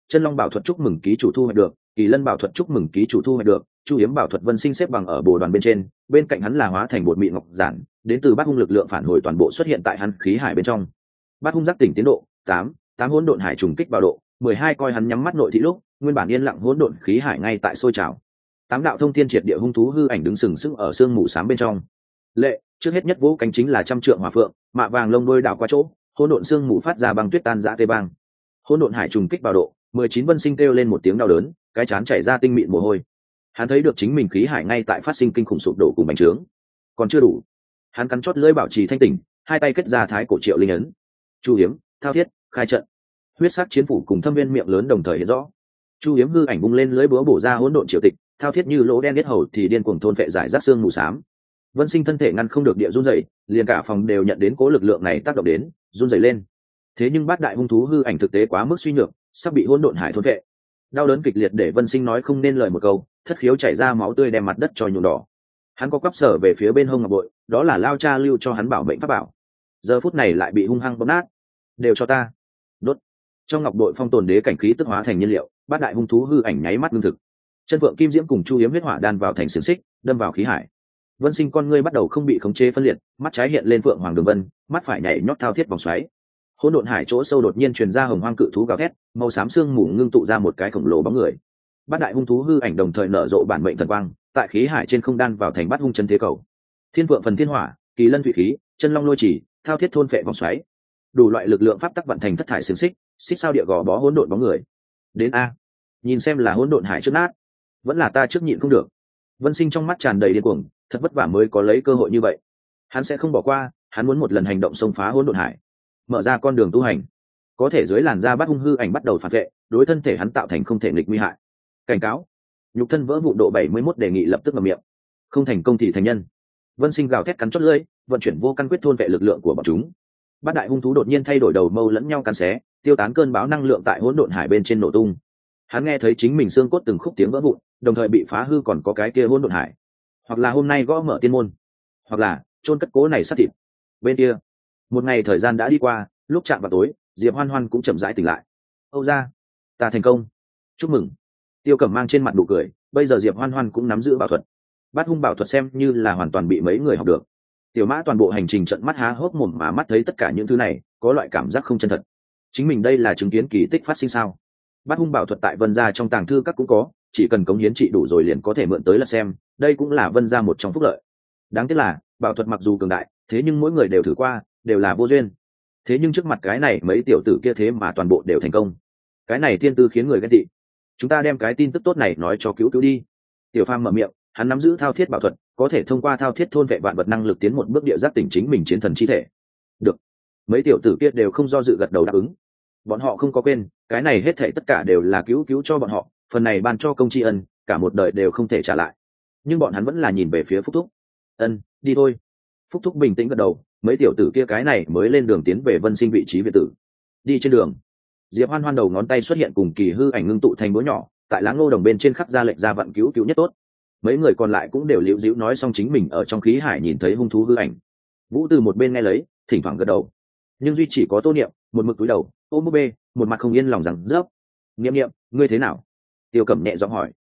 Chân Long bảo thuật chúc mừng ký chủ thu hoạch được, Kỳ Lân bảo thuật chúc mừng ký chủ thu hoạch được, Chu Hiếm bảo thuật Vân Sinh xếp bằng ở bồ đoàn bên trên, bên cạnh hắn là hóa thành bột mịn ngọc giản, đến từ Bát Hung lực lượng phản hồi toàn bộ xuất hiện tại hắn khí hải bên trong. Bát Hung giác tỉnh tiến độ 8 hỗn độn hải trùng kích vào độ 12 coi hắn nhắm mắt nội thị lúc, nguyên bản yên lặng hỗn độn khí hải ngay tại sôi trào. 8 đạo thông thiên triệt địa hung thú hư ảnh đứng sừng sững ở sương mù xám bên trong. Lệ, trước hết nhất vỗ cánh chính là trăm trượng hỏa phượng, mạ vàng lông đôi đảo qua chỗ, hỗn độn sương mù phát ra băng tuyết tan rã tê băng. Hỗn độn hải trùng kích vào độ 19 Vân Sinh kêu lên một tiếng đau đớn, cái chán chảy ra tinh mịn mồ hôi. Hắn thấy được chính mình khí hải ngay tại phát sinh kinh khủng sụp đổ cùng bành trướng. Còn chưa đủ. Hắn cắn chót lưỡi bảo trì thanh tỉnh, hai tay kết ra thái cổ triệu linh ấn. Chu Hiếm, Thao Thiết, khai trận. Huyết sắc chiến phủ cùng thâm viên miệng lớn đồng thời hiện rõ. Chu Hiếm hư ảnh bung lên lưỡi búa bổ ra hỗn độn triều tịch, Thao Thiết như lỗ đen biết hầu thì điên cuồng thôn phệ giải rác xương mù xám. Vân Sinh thân thể ngăn không được địa run rẩy, liền cả phòng đều nhận đến cố lực lượng này tác động đến, run rẩy lên. Thế nhưng bát đại hung thú hư ảnh thực tế quá mức suy nhược, sắp bị hỗn độn hải thôn phệ. Đau đớn kịch liệt để Vân Sinh nói không nên lời một câu, thất khiếu chảy ra máu tươi đem mặt đất cho nhuộm đỏ. Hắn có quắp sở về phía bên hông ngọc bội, đó là lao cha lưu cho hắn bảo mệnh pháp bảo. Giờ phút này lại bị hung hăng bóp nát. Đều cho ta đốt. Trong ngọc bội phong tồn đế cảnh khí tức hóa thành nhiên liệu, bát đại hung thú hư ảnh nháy mắt ngưng thực. Chân Phượng Kim Diễm cùng Chu Hiếm huyết hỏa đan vào thành xiềng xích, đâm vào khí hải. Vân Sinh con ngươi bắt đầu không bị khống chế phân liệt, mắt trái hiện lên phượng hoàng đường vân, mắt phải nhảy nhót thao thiết vòng xoáy. Hỗn độn hải chỗ sâu đột nhiên truyền ra hồng hoang cự thú gào thét, màu xám xương mù ngưng tụ ra một cái khổng lồ bóng người. Bát đại hung thú hư ảnh đồng thời nở rộ bản mệnh thần quang, tại khí hải trên không đan vào thành bát hung chân thế cầu. Thiên vượng phần thiên hỏa, Kỳ Lân thủy khí, Chân Long lôi chỉ, Thao thiết thôn phệ vòng xoáy. Đủ loại lực lượng pháp tắc vận thành thất thải xiềng xích, xích sao địa gò bó hỗn độn bóng người. Đến a, nhìn xem là hỗn độn hải trước nát, vẫn là ta trước nhịn không được. Vân Sinh trong mắt tràn đầy điên cuồng, thật vất vả mới có lấy cơ hội như vậy, hắn sẽ không bỏ qua. Hắn muốn một lần hành động xông phá hỗn độn hải, mở ra con đường tu hành. Có thể dưới làn da bát hung hư ảnh bắt đầu phản vệ, đối thân thể hắn tạo thành không thể nghịch nguy hại. Cảnh cáo, nhục thân vỡ vụ độ 71 đề nghị lập tức ngậm miệng. Không thành công thì thành nhân. Vân Sinh gào thét cắn chót lưỡi, vận chuyển vô căn quyết thôn vệ lực lượng của bọn chúng. Bát đại hung thú đột nhiên thay đổi đầu mâu lẫn nhau cắn xé, tiêu tán cơn bão năng lượng tại hỗn độn hải bên trên nổ tung. Hắn nghe thấy chính mình xương cốt từng khúc tiếng vỡ vụn, đồng thời bị phá hư còn có cái kia hỗn độn hải. Hoặc là hôm nay gõ mở tiên môn, hoặc là chôn cất cố này sát thịt. Bên kia, một ngày thời gian đã đi qua, lúc chạm vào tối, Diệp Hoan Hoan cũng chậm rãi tỉnh lại. Âu gia, ta thành công, chúc mừng. Tiêu Cẩm mang trên mặt nụ cười, bây giờ Diệp Hoan Hoan cũng nắm giữ bảo thuật. Bát hung bảo thuật xem như là hoàn toàn bị mấy người học được. Tiểu Mã toàn bộ hành trình trợn mắt há hốc mồm mà mắt thấy tất cả những thứ này, có loại cảm giác không chân thật. Chính mình đây là chứng kiến kỳ tích phát sinh sao? Bát hung bảo thuật tại Vân gia trong tàng thư các cũng có, chỉ cần cống hiến trị đủ rồi liền có thể mượn tới là xem, đây cũng là Vân gia một trong phúc lợi. Đáng tiếc là, bảo thuật mặc dù cường đại, thế nhưng mỗi người đều thử qua, đều là vô duyên. Thế nhưng trước mặt cái này mấy tiểu tử kia thế mà toàn bộ đều thành công. Cái này thiên tư khiến người ghen tị. Chúng ta đem cái tin tức tốt này nói cho cứu cứu đi. Tiểu Phàm mở miệng, hắn nắm giữ thao thiết bảo thuật, có thể thông qua thao thiết thôn vệ vạn vật năng lực tiến một bước địa giác tỉnh chính mình chiến thần chi thể. Được. Mấy tiểu tử kia đều không do dự gật đầu đáp ứng. Bọn họ không có quên, cái này hết thảy tất cả đều là cứu cứu cho bọn họ, phần này ban cho công tri ân, cả một đời đều không thể trả lại. Nhưng bọn hắn vẫn là nhìn về phía Phúc Thúc. Ân, đi thôi. Phúc Thúc bình tĩnh gật đầu, mấy tiểu tử kia cái này mới lên đường tiến về Vân Sinh vị trí viện tử. Đi trên đường, Diệp Hoan Hoan đầu ngón tay xuất hiện cùng kỳ hư ảnh ngưng tụ thành búa nhỏ, tại lá ngô đồng bên trên khắc ra lệnh ra vận cứu cứu nhất tốt. Mấy người còn lại cũng đều liễu dĩu nói xong chính mình ở trong khí hải nhìn thấy hung thú hư ảnh. Vũ từ một bên nghe lấy, thỉnh thoảng gật đầu, nhưng duy chỉ có Tô Niệm một mực cúi đầu ôm búp bê, một mặt không yên lòng rằng rớp. Niệm Niệm, ngươi thế nào? Tiêu Cẩm nhẹ giọng hỏi.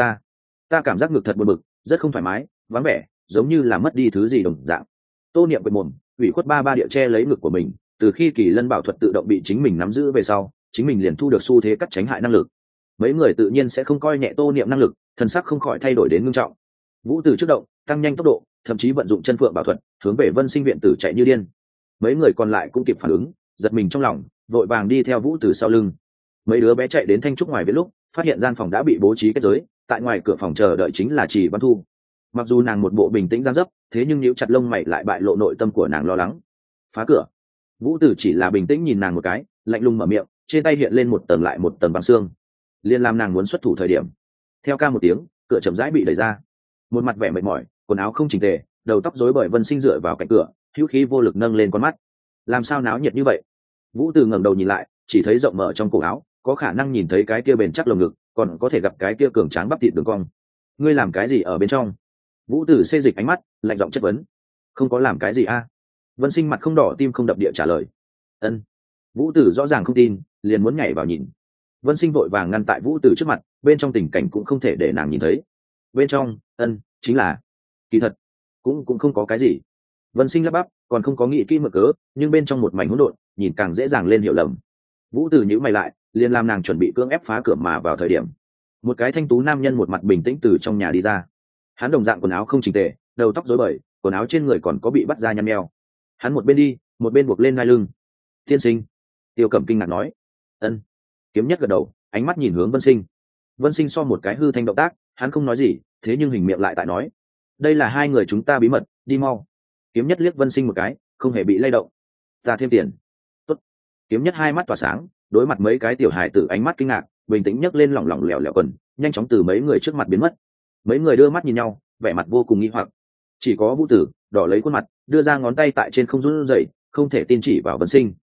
Ta cảm giác ngực thật buồn bực, rất không thoải mái, vắng vẻ, giống như là mất đi thứ gì đồng dạng. Tô Niệm bật mồm, ủy khuất ba địa che lấy ngực của mình. Từ khi Kỳ Lân bảo thuật tự động bị chính mình nắm giữ về sau, chính mình liền thu được xu thế cắt tránh hại năng lực. Mấy người tự nhiên sẽ không coi nhẹ Tô Niệm năng lực, thần sắc không khỏi thay đổi đến ngưng trọng. Vũ từ trước động, tăng nhanh tốc độ, thậm chí vận dụng chân phượng bảo thuật, hướng về Vân Sinh viện tử chạy như điên. Mấy người còn lại cũng kịp phản ứng, giật mình trong lòng, vội vàng đi theo Vũ từ sau lưng. Mấy đứa bé chạy đến thanh trúc ngoài viện lúc, phát hiện gian phòng đã bị bố trí kết giới, tại ngoài cửa phòng chờ đợi chính là Trì Văn Thu. Mặc dù nàng một bộ bình tĩnh giang dấp, thế nhưng nhíu chặt lông mày lại bại lộ nội tâm của nàng lo lắng. Phá cửa. Vũ tử chỉ là bình tĩnh nhìn nàng một cái, lạnh lùng mở miệng, trên tay hiện lên một tầng lại một tầng băng xương, liền làm nàng muốn xuất thủ thời điểm. Theo ca một tiếng, cửa chậm rãi bị đẩy ra. Một mặt vẻ mệt mỏi, quần áo không chỉnh tề, đầu tóc rối bời Vân Sinh dựa vào cạnh cửa, hữu khí vô lực nâng lên con mắt. Làm sao náo nhiệt như vậy? Vũ tử ngẩng đầu nhìn lại, chỉ thấy rộng mở trong cổ áo, có khả năng nhìn thấy cái kia bền chắc lồng ngực, còn có thể gặp cái kia cường tráng bắp thịt đường cong. Ngươi làm cái gì ở bên trong? Vũ tử xê dịch ánh mắt, lạnh giọng chất vấn. Không có làm cái gì a? Vân Sinh mặt không đỏ tim không đập địa trả lời. Ân. Vũ tử rõ ràng không tin, liền muốn nhảy vào nhìn. Vân Sinh vội vàng ngăn tại Vũ Tử trước mặt, bên trong tình cảnh cũng không thể để nàng nhìn thấy. Bên trong, chính là kỳ thật cũng không có cái gì. Vân Sinh lắp bắp, còn không có nghĩ kỹ mở cớ, nhưng bên trong một mảnh hỗn độn, nhìn càng dễ dàng lên hiểu lầm. Vũ Tử nhíu mày lại, liền làm nàng chuẩn bị cưỡng ép phá cửa mà vào thời điểm, một cái thanh tú nam nhân một mặt bình tĩnh từ trong nhà đi ra. Hắn đồng dạng quần áo không chỉnh tề, đầu tóc rối bời, quần áo trên người còn có bị bắt ra nhăn nheo. Hắn một bên đi, một bên buộc lên hai lưng. Tiên sinh. Tiêu Cẩm kinh ngạc nói. Ân. Kiếm Nhất gật đầu, ánh mắt nhìn hướng Vân Sinh. Vân Sinh so một cái hư thanh động tác, hắn không nói gì, thế nhưng hình miệng lại tại nói. Đây là hai người chúng ta bí mật, đi mau. Kiếm Nhất liếc Vân Sinh một cái, không hề bị lay động. Ta thêm tiền. Tốt. Kiếm Nhất hai mắt tỏa sáng, đối mặt mấy cái tiểu hài tử ánh mắt kinh ngạc, bình tĩnh nhấc lên lỏng lỏng lẻo lẻo quần, nhanh chóng từ mấy người trước mặt biến mất. Mấy người đưa mắt nhìn nhau, vẻ mặt vô cùng nghi hoặc. Chỉ có Vũ Tử đỏ lấy khuôn mặt, đưa ra ngón tay tại trên không run rẩy, không thể tin chỉ vào Vân Sinh.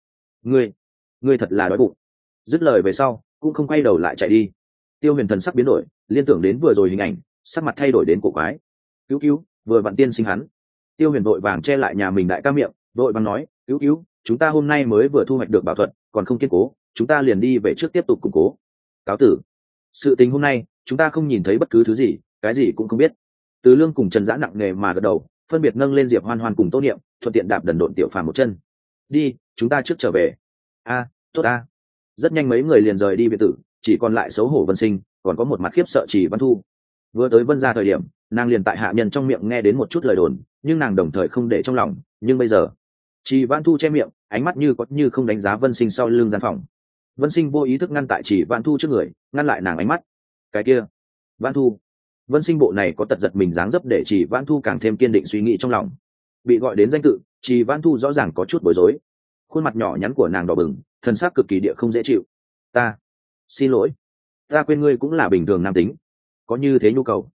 Ngươi thật là đói bụng. Dứt lời về sau, cũng không quay đầu lại chạy đi. Tiêu Huyền thần sắc biến đổi, liên tưởng đến vừa rồi hình ảnh, sắc mặt thay đổi đến cổ quái. Cứu, vừa vặn tiên sinh hắn. Tiêu Huyền vội vàng che lại nhà mình đại ca miệng, vội vàng nói, cứu, chúng ta hôm nay mới vừa thu hoạch được bảo thuật, còn không kiên cố, chúng ta liền đi về trước tiếp tục củng cố. Cáo tử. Sự tình hôm nay, chúng ta không nhìn thấy bất cứ thứ gì, cái gì cũng không biết. Từ Lương cùng Trần Dã nặng nề mà gật đầu, phân biệt nâng lên Diệp Hoan Hoan cùng Tô Niệm, thuận tiện đạp đần độn tiểu phàm một chân. Đi, chúng ta trước trở về. Tốt a. Rất nhanh mấy người liền rời đi biệt tử, chỉ còn lại xấu hổ Vân Sinh, còn có một mặt khiếp sợ Chỉ Văn Thu. Vừa tới Vân gia thời điểm, nàng liền tại hạ nhân trong miệng nghe đến một chút lời đồn, nhưng nàng đồng thời không để trong lòng, nhưng bây giờ, Chỉ Văn Thu che miệng, ánh mắt như có như không đánh giá Vân Sinh sau lưng gian phòng. Vân Sinh vô ý thức ngăn tại Chỉ Văn Thu trước người, ngăn lại nàng ánh mắt. Cái kia, Văn Thu. Vân Sinh bộ này có tật giật mình dáng dấp để Chỉ Văn Thu càng thêm kiên định suy nghĩ trong lòng. Bị gọi đến danh tự, Chỉ Văn Thu rõ ràng có chút bối rối. Khuôn mặt nhỏ nhắn của nàng đỏ bừng, thần sắc cực kỳ địa không dễ chịu. Ta xin lỗi, ta quên ngươi cũng là bình thường nam tính, có như thế nhu cầu.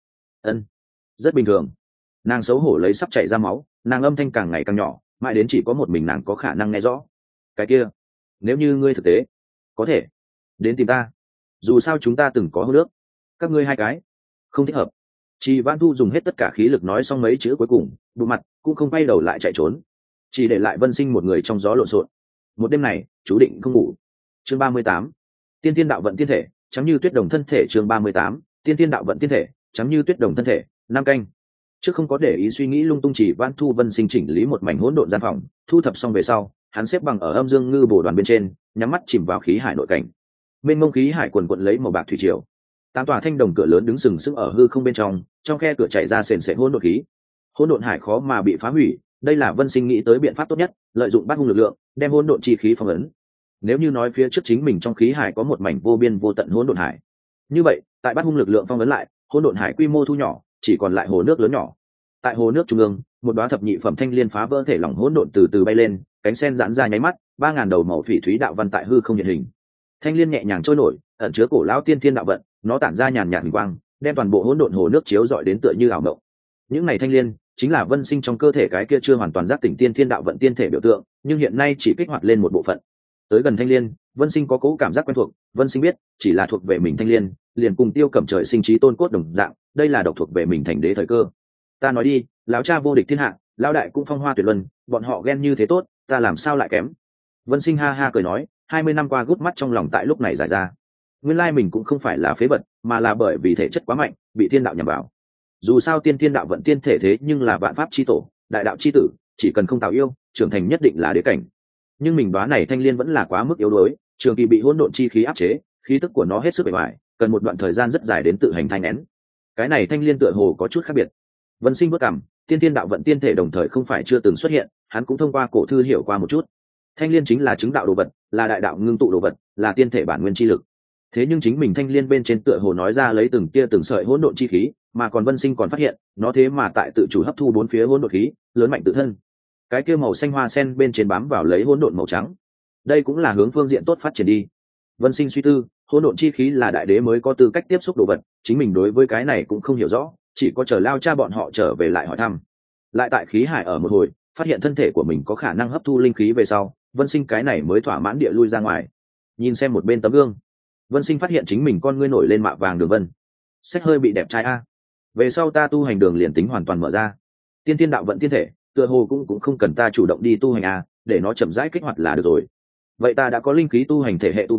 Rất bình thường. Nàng xấu hổ lấy sắp chảy ra máu, nàng âm thanh càng ngày càng nhỏ, mãi đến chỉ có một mình nàng có khả năng nghe rõ. Cái kia, nếu như ngươi thực tế có thể đến tìm ta, dù sao chúng ta từng có hô nước, các ngươi hai cái không thích hợp. Chị Vãn Thu dùng hết tất cả khí lực nói xong mấy chữ cuối cùng, bộ mặt cũng không quay đầu lại chạy trốn, chỉ để lại Vân Sinh một người trong gió lộn xộn. Một đêm này chú định không ngủ. Chương 38. Tiên Thiên đạo vận tiên thể, trắng như tuyết đồng thân thể. Chương 38. Tiên Thiên đạo vận tiên thể, trắng như tuyết đồng thân thể. Nam canh. Trước không có để ý suy nghĩ lung tung, Chỉ Vãn Thu Vân Sinh chỉnh lý một mảnh hỗn độn gian phòng, thu thập xong về sau, hắn xếp bằng ở âm dương ngư bổ đoàn bên trên, nhắm mắt chìm vào khí hải nội cảnh. Mênh mông khí hải quần quận lấy màu bạc thủy triều. Tám tòa thanh đồng cửa lớn đứng sừng sững ở hư không bên trong khe cửa chảy ra sền sệt hỗn độn khí. Hỗn độn hải khó mà bị phá hủy, đây là Vân Sinh nghĩ tới biện pháp tốt nhất, lợi dụng bát hung lực lượng, đem hỗn độn chi khí phong ấn. Nếu như nói phía trước chính mình trong khí hải có một mảnh vô biên vô tận hỗn độn hải, như vậy tại bát hung lực lượng phong ấn lại, hỗn độn hải quy mô thu nhỏ, chỉ còn lại hồ nước lớn nhỏ. Tại hồ nước trung ương, một đóa thập nhị phẩm thanh liên phá vỡ thể lỏng hỗn độn từ từ bay lên, cánh sen giãn ra nháy mắt, 3000 đầu màu phỉ thúy đạo văn tại hư không hiện hình. Thanh liên nhẹ nhàng trôi nổi, ẩn chứa cổ lão tiên thiên đạo vận, nó tản ra nhàn nhạt huỳnh quang, đem toàn bộ hỗn độn hồ nước chiếu rọi đến tựa như ảo mộng. Những này thanh liên chính là Vân Sinh trong cơ thể cái kia chưa hoàn toàn giác tỉnh tiên thiên đạo vận tiên thể biểu tượng, nhưng hiện nay chỉ kích hoạt lên một bộ phận. Tới gần thanh liên, Vân Sinh có cố cảm giác quen thuộc, Vân Sinh biết, chỉ là thuộc về mình thanh liên, liền cùng Tiêu Cẩm trời sinh trí tôn cốt đồng dạng, đây là độc thuộc về mình thành đế thời cơ. Ta nói đi, lão cha vô địch thiên hạ, lão đại cũng phong hoa tuyệt luân, bọn họ ghen như thế tốt, ta làm sao lại kém? Vân Sinh ha ha cười nói, 20 năm qua gút mắt trong lòng tại lúc này giải ra. Nguyên lai mình cũng không phải là phế vật, mà là bởi vì thể chất quá mạnh, bị thiên đạo nhằm vào. Dù sao tiên thiên đạo vận tiên thể thế nhưng là vạn pháp chi tổ, đại đạo chi tử, chỉ cần không tạo yêu, trưởng thành nhất định là đế cảnh. Nhưng mình đoán này thanh liên vẫn là quá mức yếu đuối, trường kỳ bị hỗn độn chi khí áp chế, khí tức của nó hết sức bề ngoài, cần một đoạn thời gian rất dài đến tự hành thanh nén. Cái này thanh liên tựa hồ có chút khác biệt. Vân Sinh bước cảm, tiên thiên đạo vận tiên thể đồng thời không phải chưa từng xuất hiện, hắn cũng thông qua cổ thư hiểu qua một chút. Thanh liên chính là chứng đạo đồ vật, là đại đạo ngưng tụ đồ vật, là tiên thể bản nguyên chi lực. Thế nhưng chính mình thanh liên bên trên tựa hồ nói ra lấy từng tia từng sợi hỗn độn chi khí, mà còn Vân Sinh còn phát hiện, nó thế mà tại tự chủ hấp thu bốn phía hỗn độn khí, lớn mạnh tự thân. Cái kia màu xanh hoa sen bên trên bám vào lấy hỗn độn màu trắng. Đây cũng là hướng phương diện tốt phát triển đi. Vân Sinh suy tư, hỗn độn chi khí là đại đế mới có tư cách tiếp xúc đồ vật, chính mình đối với cái này cũng không hiểu rõ, chỉ có chờ lao cha bọn họ trở về lại hỏi thăm. Lại tại khí hải ở một hồi, phát hiện thân thể của mình có khả năng hấp thu linh khí về sau, Vân Sinh cái này mới thỏa mãn địa lui ra ngoài. Nhìn xem một bên tấm gương, Vân Sinh phát hiện chính mình con ngươi nổi lên mạ vàng đường vân. Sách hơi bị đẹp trai a. Về sau ta tu hành đường liền tính hoàn toàn mở ra. Tiên thiên đạo vận tiên thể, tựa hồ cũng không cần ta chủ động đi tu hành a, để nó chậm rãi kích hoạt là được rồi. Vậy ta đã có linh khí tu hành thể hệ tu vi,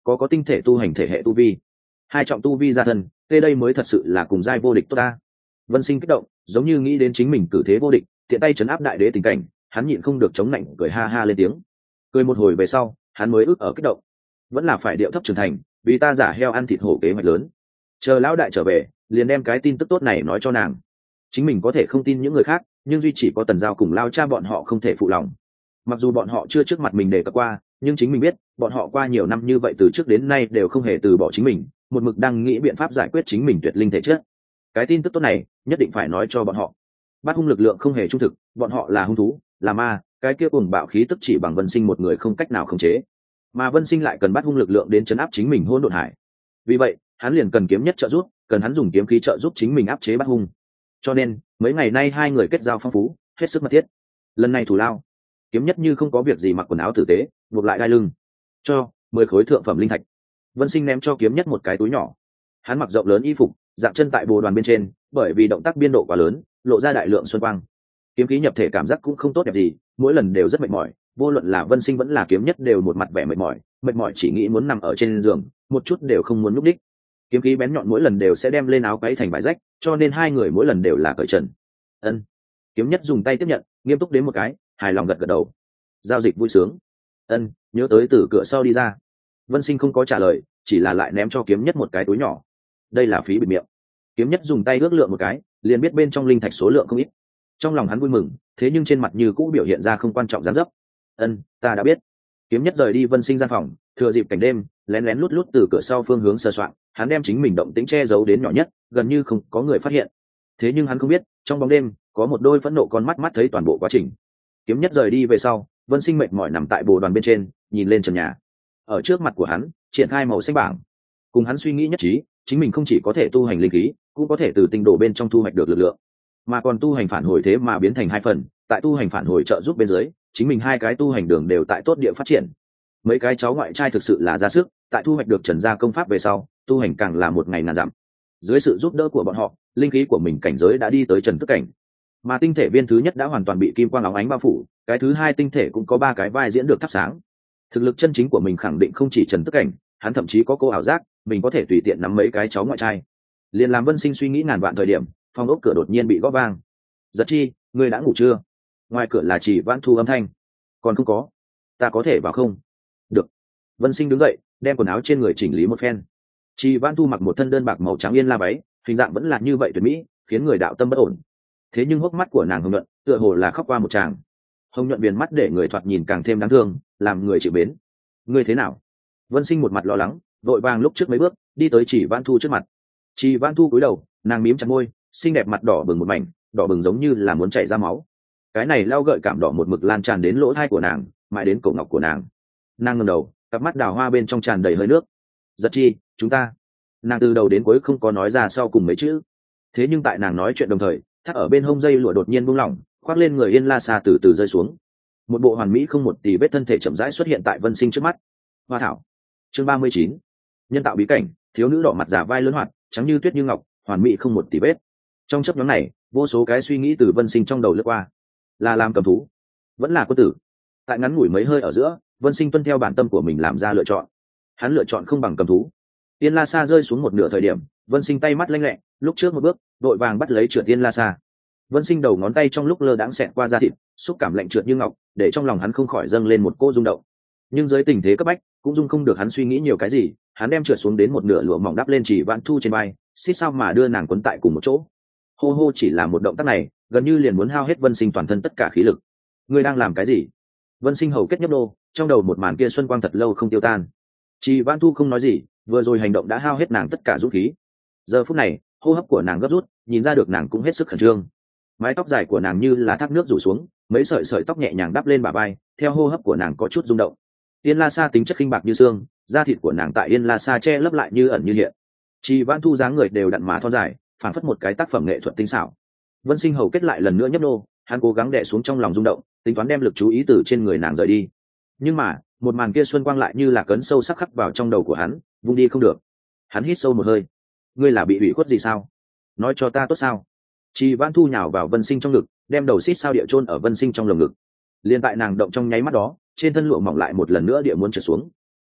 có tinh thể tu hành thể hệ tu vi, hai trọng tu vi gia thân, tê đây mới thật sự là cùng giai vô địch tốt ta. Vân Sinh kích động, giống như nghĩ đến chính mình cử thế vô địch, tiện tay chấn áp đại đế tình cảnh, hắn nhịn không được chống nạnh cười ha ha lên tiếng. Cười một hồi về sau, hắn mới ức ở kích động, vẫn là phải điệu thấp trưởng thành, vì ta giả heo ăn thịt hổ kế hoạch lớn. Chờ lão đại trở về, liền đem cái tin tức tốt này nói cho nàng. Chính mình có thể không tin những người khác, nhưng duy chỉ có Tần Giao cùng Lao Cha bọn họ không thể phụ lòng. Mặc dù bọn họ chưa trước mặt mình đề cập qua, nhưng chính mình biết, bọn họ qua nhiều năm như vậy từ trước đến nay đều không hề từ bỏ chính mình, một mực đang nghĩ biện pháp giải quyết chính mình tuyệt linh thể chất. Cái tin tức tốt này, nhất định phải nói cho bọn họ. Bát hung lực lượng không hề trung thực, bọn họ là hung thú, là ma, cái kia cuồng bạo khí tức chỉ bằng Vân Sinh một người không cách nào khống chế, mà Vân Sinh lại cần bát hung lực lượng đến chấn áp chính mình hỗn độn hải. Vì vậy, hắn liền cần kiếm nhất trợ giúp, cần hắn dùng kiếm khí trợ giúp chính mình áp chế bát hung. Cho nên, mấy ngày nay hai người kết giao phong phú, hết sức mật thiết. Lần này thủ lao, kiếm nhất như không có việc gì mặc quần áo tử tế, buộc lại đai lưng, cho 10 khối thượng phẩm linh thạch. Vân Sinh ném cho kiếm nhất một cái túi nhỏ. Hắn mặc rộng lớn y phục, dạng chân tại bồ đoàn bên trên, bởi vì động tác biên độ quá lớn, lộ ra đại lượng xuân quang. Kiếm khí nhập thể cảm giác cũng không tốt đẹp gì, mỗi lần đều rất mệt mỏi, vô luận là Vân Sinh vẫn là kiếm nhất đều một mặt vẻ mệt mỏi chỉ nghĩ muốn nằm ở trên giường, một chút đều không muốn núp đích. Kiếm khí bén nhọn mỗi lần đều sẽ đem lên áo quấy thành vải rách, cho nên hai người mỗi lần đều là cởi trần. Ân. Kiếm nhất dùng tay tiếp nhận, nghiêm túc đến một cái, hài lòng gật gật đầu. Giao dịch vui sướng. Ân, nhớ tới từ cửa sau đi ra. Vân Sinh không có trả lời, chỉ là lại ném cho kiếm nhất một cái túi nhỏ. Đây là phí bịt miệng. Kiếm nhất dùng tay ước lượng một cái, liền biết bên trong linh thạch số lượng không ít. Trong lòng hắn vui mừng, thế nhưng trên mặt như cũ biểu hiện ra không quan trọng dáng dấp. Ân, ta đã biết. Kiếm nhất rời đi Vân Sinh gian phòng, thừa dịp cảnh đêm, lén lén lút lút từ cửa sau phương hướng sờ soạn, hắn đem chính mình động tĩnh che giấu đến nhỏ nhất, gần như không có người phát hiện. Thế nhưng hắn không biết, trong bóng đêm, có một đôi phẫn nộ con mắt thấy toàn bộ quá trình. Kiếm nhất rời đi về sau, Vân Sinh mệt mỏi nằm tại bồ đoàn bên trên, nhìn lên trần nhà. Ở trước mặt của hắn, triển khai màu xanh bảng. Cùng hắn suy nghĩ nhất trí, chính mình không chỉ có thể tu hành linh khí, cũng có thể từ tinh độ bên trong thu hoạch được lực lượng, mà còn tu hành phản hồi thế mà biến thành hai phần. Tại tu hành phản hồi trợ giúp bên dưới, chính mình hai cái tu hành đường đều tại tốt địa phát triển. Mấy cái cháu ngoại trai thực sự là ra sức, tại thu hoạch được trần gia công pháp về sau, tu hành càng là một ngày ngàn dặm. Dưới sự giúp đỡ của bọn họ, linh khí của mình cảnh giới đã đi tới trần tức cảnh, mà tinh thể viên thứ nhất đã hoàn toàn bị kim quang óng ánh bao phủ, cái thứ hai tinh thể cũng có 3 cái vai diễn được thắp sáng. Thực lực chân chính của mình khẳng định không chỉ trần tức cảnh, hắn thậm chí có cô ảo giác mình có thể tùy tiện nắm mấy cái cháu ngoại trai. Liền làm Vân Sinh suy nghĩ ngàn vạn thời điểm, phòng ốc cửa đột nhiên bị gõ vang. Giật Chi, ngươi đã ngủ chưa? Ngoài cửa là Chỉ Vãn Thu âm thanh. Còn không có. Ta có thể vào không? Được. Vân Sinh đứng dậy, đem quần áo trên người chỉnh lý một phen. Chỉ Vãn Thu mặc một thân đơn bạc màu trắng yên la váy, hình dạng vẫn là như vậy tuyệt mỹ, khiến người đạo tâm bất ổn. Thế nhưng hốc mắt của nàng hồng nhuận, tựa hồ là khóc qua một tràng. Hồng nhuận viền mắt để người thoạt nhìn càng thêm đáng thương, làm người chịu mến. Ngươi thế nào? Vân Sinh một mặt lo lắng, vội vàng lúc trước mấy bước đi tới Chỉ Vãn Thu trước mặt. Chỉ Vãn Thu cúi đầu, nàng mím chặt môi, xinh đẹp mặt đỏ bừng một mảnh, đỏ bừng giống như là muốn chảy ra máu. Cái này lao gợi cảm đỏ một mực lan tràn đến lỗ tai của nàng, mãi đến cổ ngọc của nàng. Nàng ngẩng đầu, cặp mắt đào hoa bên trong tràn đầy hơi nước. Giật Chi, chúng ta. Nàng từ đầu đến cuối không có nói ra sau cùng mấy chữ. Thế nhưng tại nàng nói chuyện đồng thời, thắt ở bên hông dây lụa đột nhiên buông lỏng, khoác lên người Yên La Sa từ từ rơi xuống. Một bộ hoàn mỹ không một tì vết thân thể chậm rãi xuất hiện tại Vân Sinh trước mắt. Hoa thảo. Chương 39. Nhân tạo bí cảnh, thiếu nữ đỏ mặt giả vai lớn hoạt, trắng như tuyết như ngọc, hoàn mỹ không một tì vết. Trong chớp nhoáng này, vô số cái suy nghĩ từ Vân Sinh trong đầu lướt qua. Là làm cầm thú, vẫn là quân tử. Tại ngắn ngủi mấy hơi ở giữa, Vân Sinh tuân theo bản tâm của mình làm ra lựa chọn. Hắn lựa chọn không bằng cầm thú. Yên La Sa rơi xuống một nửa thời điểm, Vân Sinh tay mắt lanh lẹ, lúc trước một bước, đội vàng bắt lấy trượt Yên La Sa. Vân Sinh đầu ngón tay trong lúc lơ đãng xẹt qua da thịt, xúc cảm lạnh trượt như ngọc, để trong lòng hắn không khỏi dâng lên một cô rung động. Nhưng dưới tình thế cấp bách, cũng dung không được hắn suy nghĩ nhiều cái gì, hắn đem trượt xuống đến một nửa lụa mỏng đắp lên Chỉ Vãn Thu trên vai, xít sao mà đưa nàng quấn tại cùng một chỗ. Hô hô chỉ là một động tác này, gần như liền muốn hao hết Vân Sinh toàn thân tất cả khí lực. Ngươi đang làm cái gì? Vân Sinh hầu kết nhấp đô, trong đầu một màn kia xuân quang thật lâu không tiêu tan. Chỉ Vãn Thu không nói gì, vừa rồi hành động đã hao hết nàng tất cả dũng khí. Giờ phút này, hô hấp của nàng gấp rút, nhìn ra được nàng cũng hết sức khẩn trương. Mái tóc dài của nàng như là thác nước rủ xuống, mấy sợi sợi tóc nhẹ nhàng đắp lên bả vai, theo hô hấp của nàng có chút rung động. Yên La Sa tính chất khinh bạc như xương, da thịt của nàng tại Yên La Sa che lấp lại như ẩn như hiện. Chỉ Vãn Thu dáng người đều đặn mà thon dài, phản phất một cái tác phẩm nghệ thuật tinh xảo. Vân Sinh hầu kết lại lần nữa nhấp nô, hắn cố gắng đè xuống trong lòng rung động, tính toán đem lực chú ý từ trên người nàng rời đi. Nhưng mà, một màn kia xuân quang lại như là cấn sâu sắc khắc vào trong đầu của hắn, vung đi không được. Hắn hít sâu một hơi. Ngươi là bị ủy khuất gì sao? Nói cho ta tốt sao? Chỉ Vãn Thu nhào vào Vân Sinh trong ngực, đem đầu xít sao địa chôn ở Vân Sinh trong lồng ngực. Liên tại nàng động trong nháy mắt đó, trên thân lụa mỏng lại một lần nữa địa muốn trượt xuống.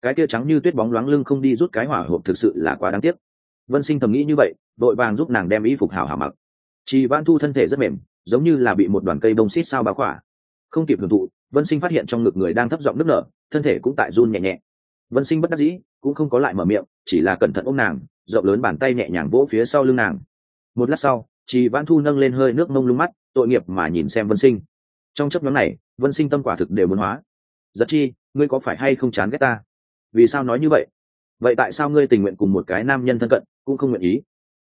cái kia trắng như tuyết bóng loáng lưng không đi rút cái hỏa hộp thực sự là quá đáng tiếc. Vân Sinh thầm nghĩ như vậy, vội vàng giúp nàng đem y phục hảo hảo mặc. Trì Vãn Thu thân thể rất mềm, giống như là bị một đoàn cây bông xít sao bao khỏa. Không kịp hưởng thụ, Vân Sinh phát hiện trong ngực người đang thấp giọng nức nở, thân thể cũng tại run nhẹ nhẹ. Vân Sinh bất đắc dĩ, cũng không có lại mở miệng, chỉ là cẩn thận ôm nàng, rộng lớn bàn tay nhẹ nhàng vỗ phía sau lưng nàng. Một lát sau, Trì Vãn Thu nâng lên hơi nước mông lung mắt, tội nghiệp mà nhìn xem Vân Sinh. Trong chốc ngắn này, Vân Sinh tâm quả thực đều muốn hóa. Giật Chi, ngươi có phải hay không chán ghét ta? Vì sao nói như vậy? Vậy tại sao ngươi tình nguyện cùng một cái nam nhân thân cận cũng không nguyện ý?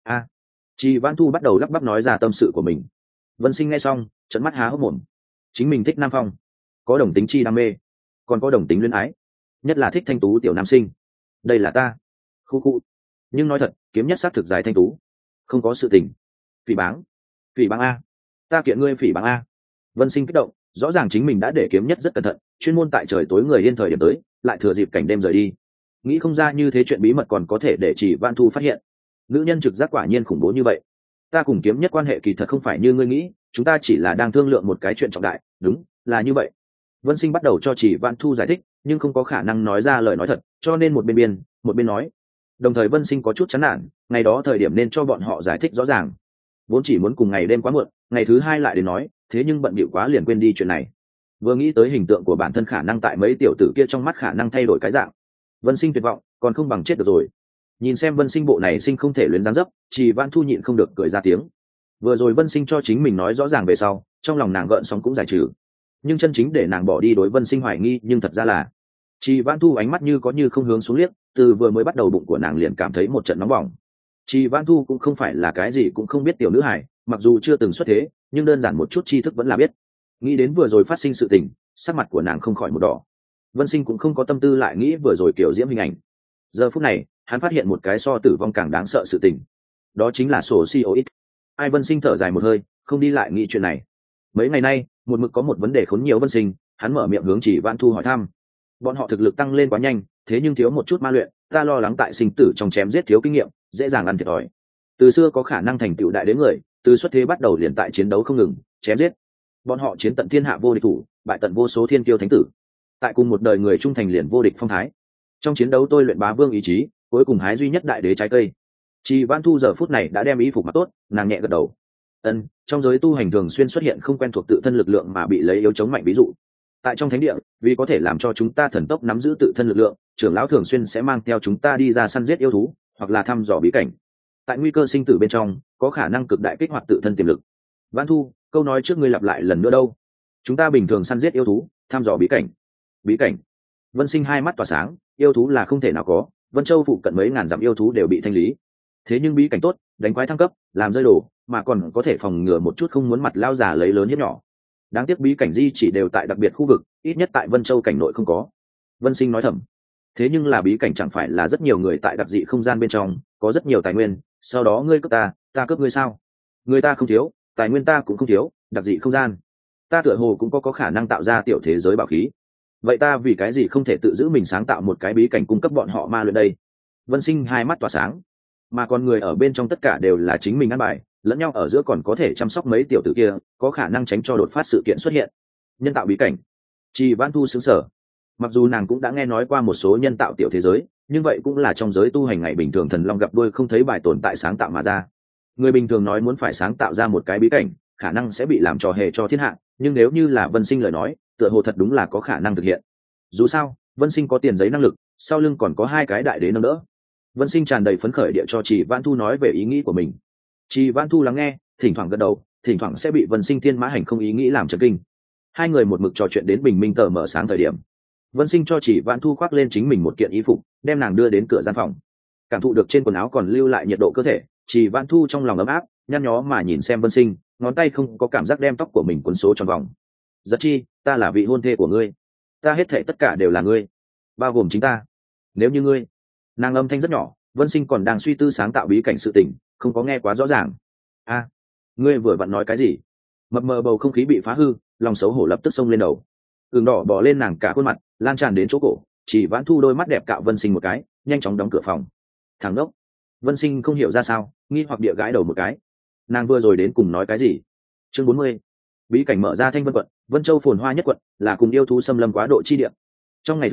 Trì Vãn Thu bắt đầu lắp bắp nói ra tâm sự của mình. Vân Sinh nghe xong, trợn mắt há hốc mồm. Chính mình thích Nam Phong, có đồng tính chi đam mê, còn có đồng tính luyến ái, nhất là thích thanh tú tiểu nam sinh. Đây là ta. Khu khu. Nhưng nói thật, kiếm nhất xác thực dài thanh tú, không có sự tình. Phỉ báng a, ta kiện ngươi phỉ báng a. Vân Sinh kích động, rõ ràng chính mình đã để kiếm nhất rất cẩn thận, chuyên môn tại trời tối người yên thời điểm tới, lại thừa dịp cảnh đêm rời đi. Nghĩ không ra như thế chuyện bí mật còn có thể để Trì Vãn Thu phát hiện. Nữ nhân trực giác quả nhiên khủng bố như vậy. Ta cùng kiếm nhất quan hệ kỳ thật không phải như ngươi nghĩ, chúng ta chỉ là đang thương lượng một cái chuyện trọng đại. Đúng là như vậy. Vân Sinh bắt đầu cho Trì Vãn Thu giải thích, nhưng không có khả năng nói ra lời nói thật, cho nên một bên biên một bên nói. Đồng thời Vân Sinh có chút chán nản, ngày đó thời điểm nên cho bọn họ giải thích rõ ràng, vốn chỉ muốn cùng ngày đêm quá muộn, ngày thứ hai lại đến nói, thế nhưng bận bịu quá liền quên đi chuyện này. Vừa nghĩ tới hình tượng của bản thân khả năng tại mấy tiểu tử kia trong mắt khả năng thay đổi cái dạng, Vân Sinh tuyệt vọng, còn không bằng chết được rồi. Nhìn xem Vân Sinh bộ này sinh không thể luyến dáng dấp, Trì Vãn Thu nhịn không được cười ra tiếng. Vừa rồi Vân Sinh cho chính mình nói rõ ràng về sau, trong lòng nàng gợn sóng cũng giải trừ, nhưng chân chính để nàng bỏ đi đối Vân Sinh hoài nghi nhưng thật ra là Trì Vãn Thu ánh mắt như có như không hướng xuống liếc, từ vừa mới bắt đầu bụng của nàng liền cảm thấy một trận nóng bỏng. Trì Vãn Thu cũng không phải là cái gì cũng không biết tiểu nữ hài, mặc dù chưa từng xuất thế, nhưng đơn giản một chút tri thức vẫn là biết. Nghĩ đến vừa rồi phát sinh sự tình, sắc mặt của nàng không khỏi một đỏ. Vân Sinh cũng không có tâm tư lại nghĩ vừa rồi kiểu diễm hình ảnh. Giờ phút này, hắn phát hiện một cái so tử vong càng đáng sợ sự tình, đó chính là sổ COX. Ai Vân Sinh thở dài một hơi, không đi lại nghĩ chuyện này. Mấy ngày nay, một mực có một vấn đề khốn nhiều Vân Sinh, hắn mở miệng hướng Trì Vãn Thu hỏi thăm. Bọn họ thực lực tăng lên quá nhanh, thế nhưng thiếu một chút ma luyện, ta lo lắng tại sinh tử trong chém giết thiếu kinh nghiệm, dễ dàng ăn thiệt thòi. Từ xưa có khả năng thành tựu đại đến người, từ xuất thế bắt đầu liền tại chiến đấu không ngừng, chém giết. Bọn họ chiến tận thiên hạ vô địch thủ, bại tận vô số thiên kiêu thánh tử. Tại cùng một đời người trung thành liền vô địch phong thái. Trong chiến đấu tôi luyện bá vương ý chí, cuối cùng hái duy nhất đại đế trái cây. Trì Vãn Thu giờ phút này đã đem ý phục mặc tốt, nàng nhẹ gật đầu. Trong giới tu hành thường xuyên xuất hiện không quen thuộc tự thân lực lượng mà bị lấy yếu chống mạnh, ví dụ tại trong thánh địa, vì có thể làm cho chúng ta thần tốc nắm giữ tự thân lực lượng, trưởng lão thường xuyên sẽ mang theo chúng ta đi ra săn giết yêu thú hoặc là thăm dò bí cảnh. Tại nguy cơ sinh tử bên trong, có khả năng cực đại kích hoạt tự thân tiềm lực. Vãn Thu, câu nói trước ngươi lặp lại lần nữa đâu? Chúng ta bình thường săn giết yêu thú, thăm dò bí cảnh. Bí cảnh? Vân Sinh hai mắt tỏa sáng, yêu thú là không thể nào có, Vân Châu phụ cận mấy ngàn dặm yêu thú đều bị thanh lý. Thế nhưng bí cảnh tốt, đánh quái thăng cấp, làm rơi đồ, mà còn có thể phòng ngừa một chút không muốn mặt lao giả lấy lớn hiếp nhỏ. Đáng tiếc bí cảnh di chỉ đều tại đặc biệt khu vực, ít nhất tại Vân Châu cảnh nội không có. Vân Sinh nói thầm. Thế nhưng là bí cảnh chẳng phải là rất nhiều người tại đặc dị không gian bên trong, có rất nhiều tài nguyên, sau đó ngươi cướp ta cướp ngươi sao? Người ta không thiếu, tài nguyên ta cũng không thiếu, đặc dị không gian, ta tựa hồ cũng có khả năng tạo ra tiểu thế giới bảo khí. Vậy ta vì cái gì không thể tự giữ mình sáng tạo một cái bí cảnh cung cấp bọn họ ma luyện đây? Vân Sinh hai mắt tỏa sáng. Mà còn người ở bên trong tất cả đều là chính mình ăn bài, lẫn nhau ở giữa còn có thể chăm sóc mấy tiểu tử kia, có khả năng tránh cho đột phát sự kiện xuất hiện. Nhân tạo bí cảnh. Trì Vãn Thu sững sờ. Mặc dù nàng cũng đã nghe nói qua một số nhân tạo tiểu thế giới, nhưng vậy cũng là trong giới tu hành ngày bình thường thần long gặp đuôi không thấy bài tồn tại sáng tạo mà ra. Người bình thường nói muốn phải sáng tạo ra một cái bí cảnh, khả năng sẽ bị làm trò hề cho thiên hạ, nhưng nếu như là Vân Sinh lời nói, tựa hồ thật đúng là có khả năng thực hiện. Dù sao, Vân Sinh có tiền giấy năng lực, sau lưng còn có hai cái đại đế nâng đỡ. Vân Sinh tràn đầy phấn khởi địa cho Trì Vãn Thu nói về ý nghĩ của mình. Trì Vãn Thu lắng nghe, thỉnh thoảng gật đầu, thỉnh thoảng sẽ bị Vân Sinh thiên mã hành không ý nghĩ làm chấn kinh. Hai người một mực trò chuyện đến bình minh tờ mở sáng thời điểm. Vân Sinh cho Trì Vãn Thu khoác lên chính mình một kiện y phục, đem nàng đưa đến cửa gian phòng. Cảm thụ được trên quần áo còn lưu lại nhiệt độ cơ thể, Trì Vãn Thu trong lòng ấm áp, nhăn nhó mà nhìn xem Vân Sinh, ngón tay không có cảm giác đem tóc của mình quấn số tròn vòng. Giật Chi, ta là vị hôn thê của ngươi, ta hết thảy tất cả đều là ngươi, bao gồm chính ta. Nếu như ngươi, nàng âm thanh rất nhỏ, Vân Sinh còn đang suy tư sáng tạo bí cảnh sự tình, không có nghe quá rõ ràng. Ngươi vừa vặn nói cái gì? Mập mờ bầu không khí bị phá hư, lòng xấu hổ lập tức xông lên đầu. Ửng đỏ bò lên nàng cả khuôn mặt, lan tràn đến chỗ cổ. Chỉ Vãn Thu đôi mắt đẹp cạo Vân Sinh một cái, nhanh chóng đóng cửa phòng. Thằng đốc. Vân Sinh không hiểu ra sao, nghi hoặc địa gãi đầu một cái. Nàng vừa rồi đến cùng nói cái gì? Chương 40. Bí cảnh mở ra Thanh Vân quận, Vân Châu phồn hoa nhất quận, là cùng yêu thú xâm lâm quá độ chi địa. Trong ngày thường,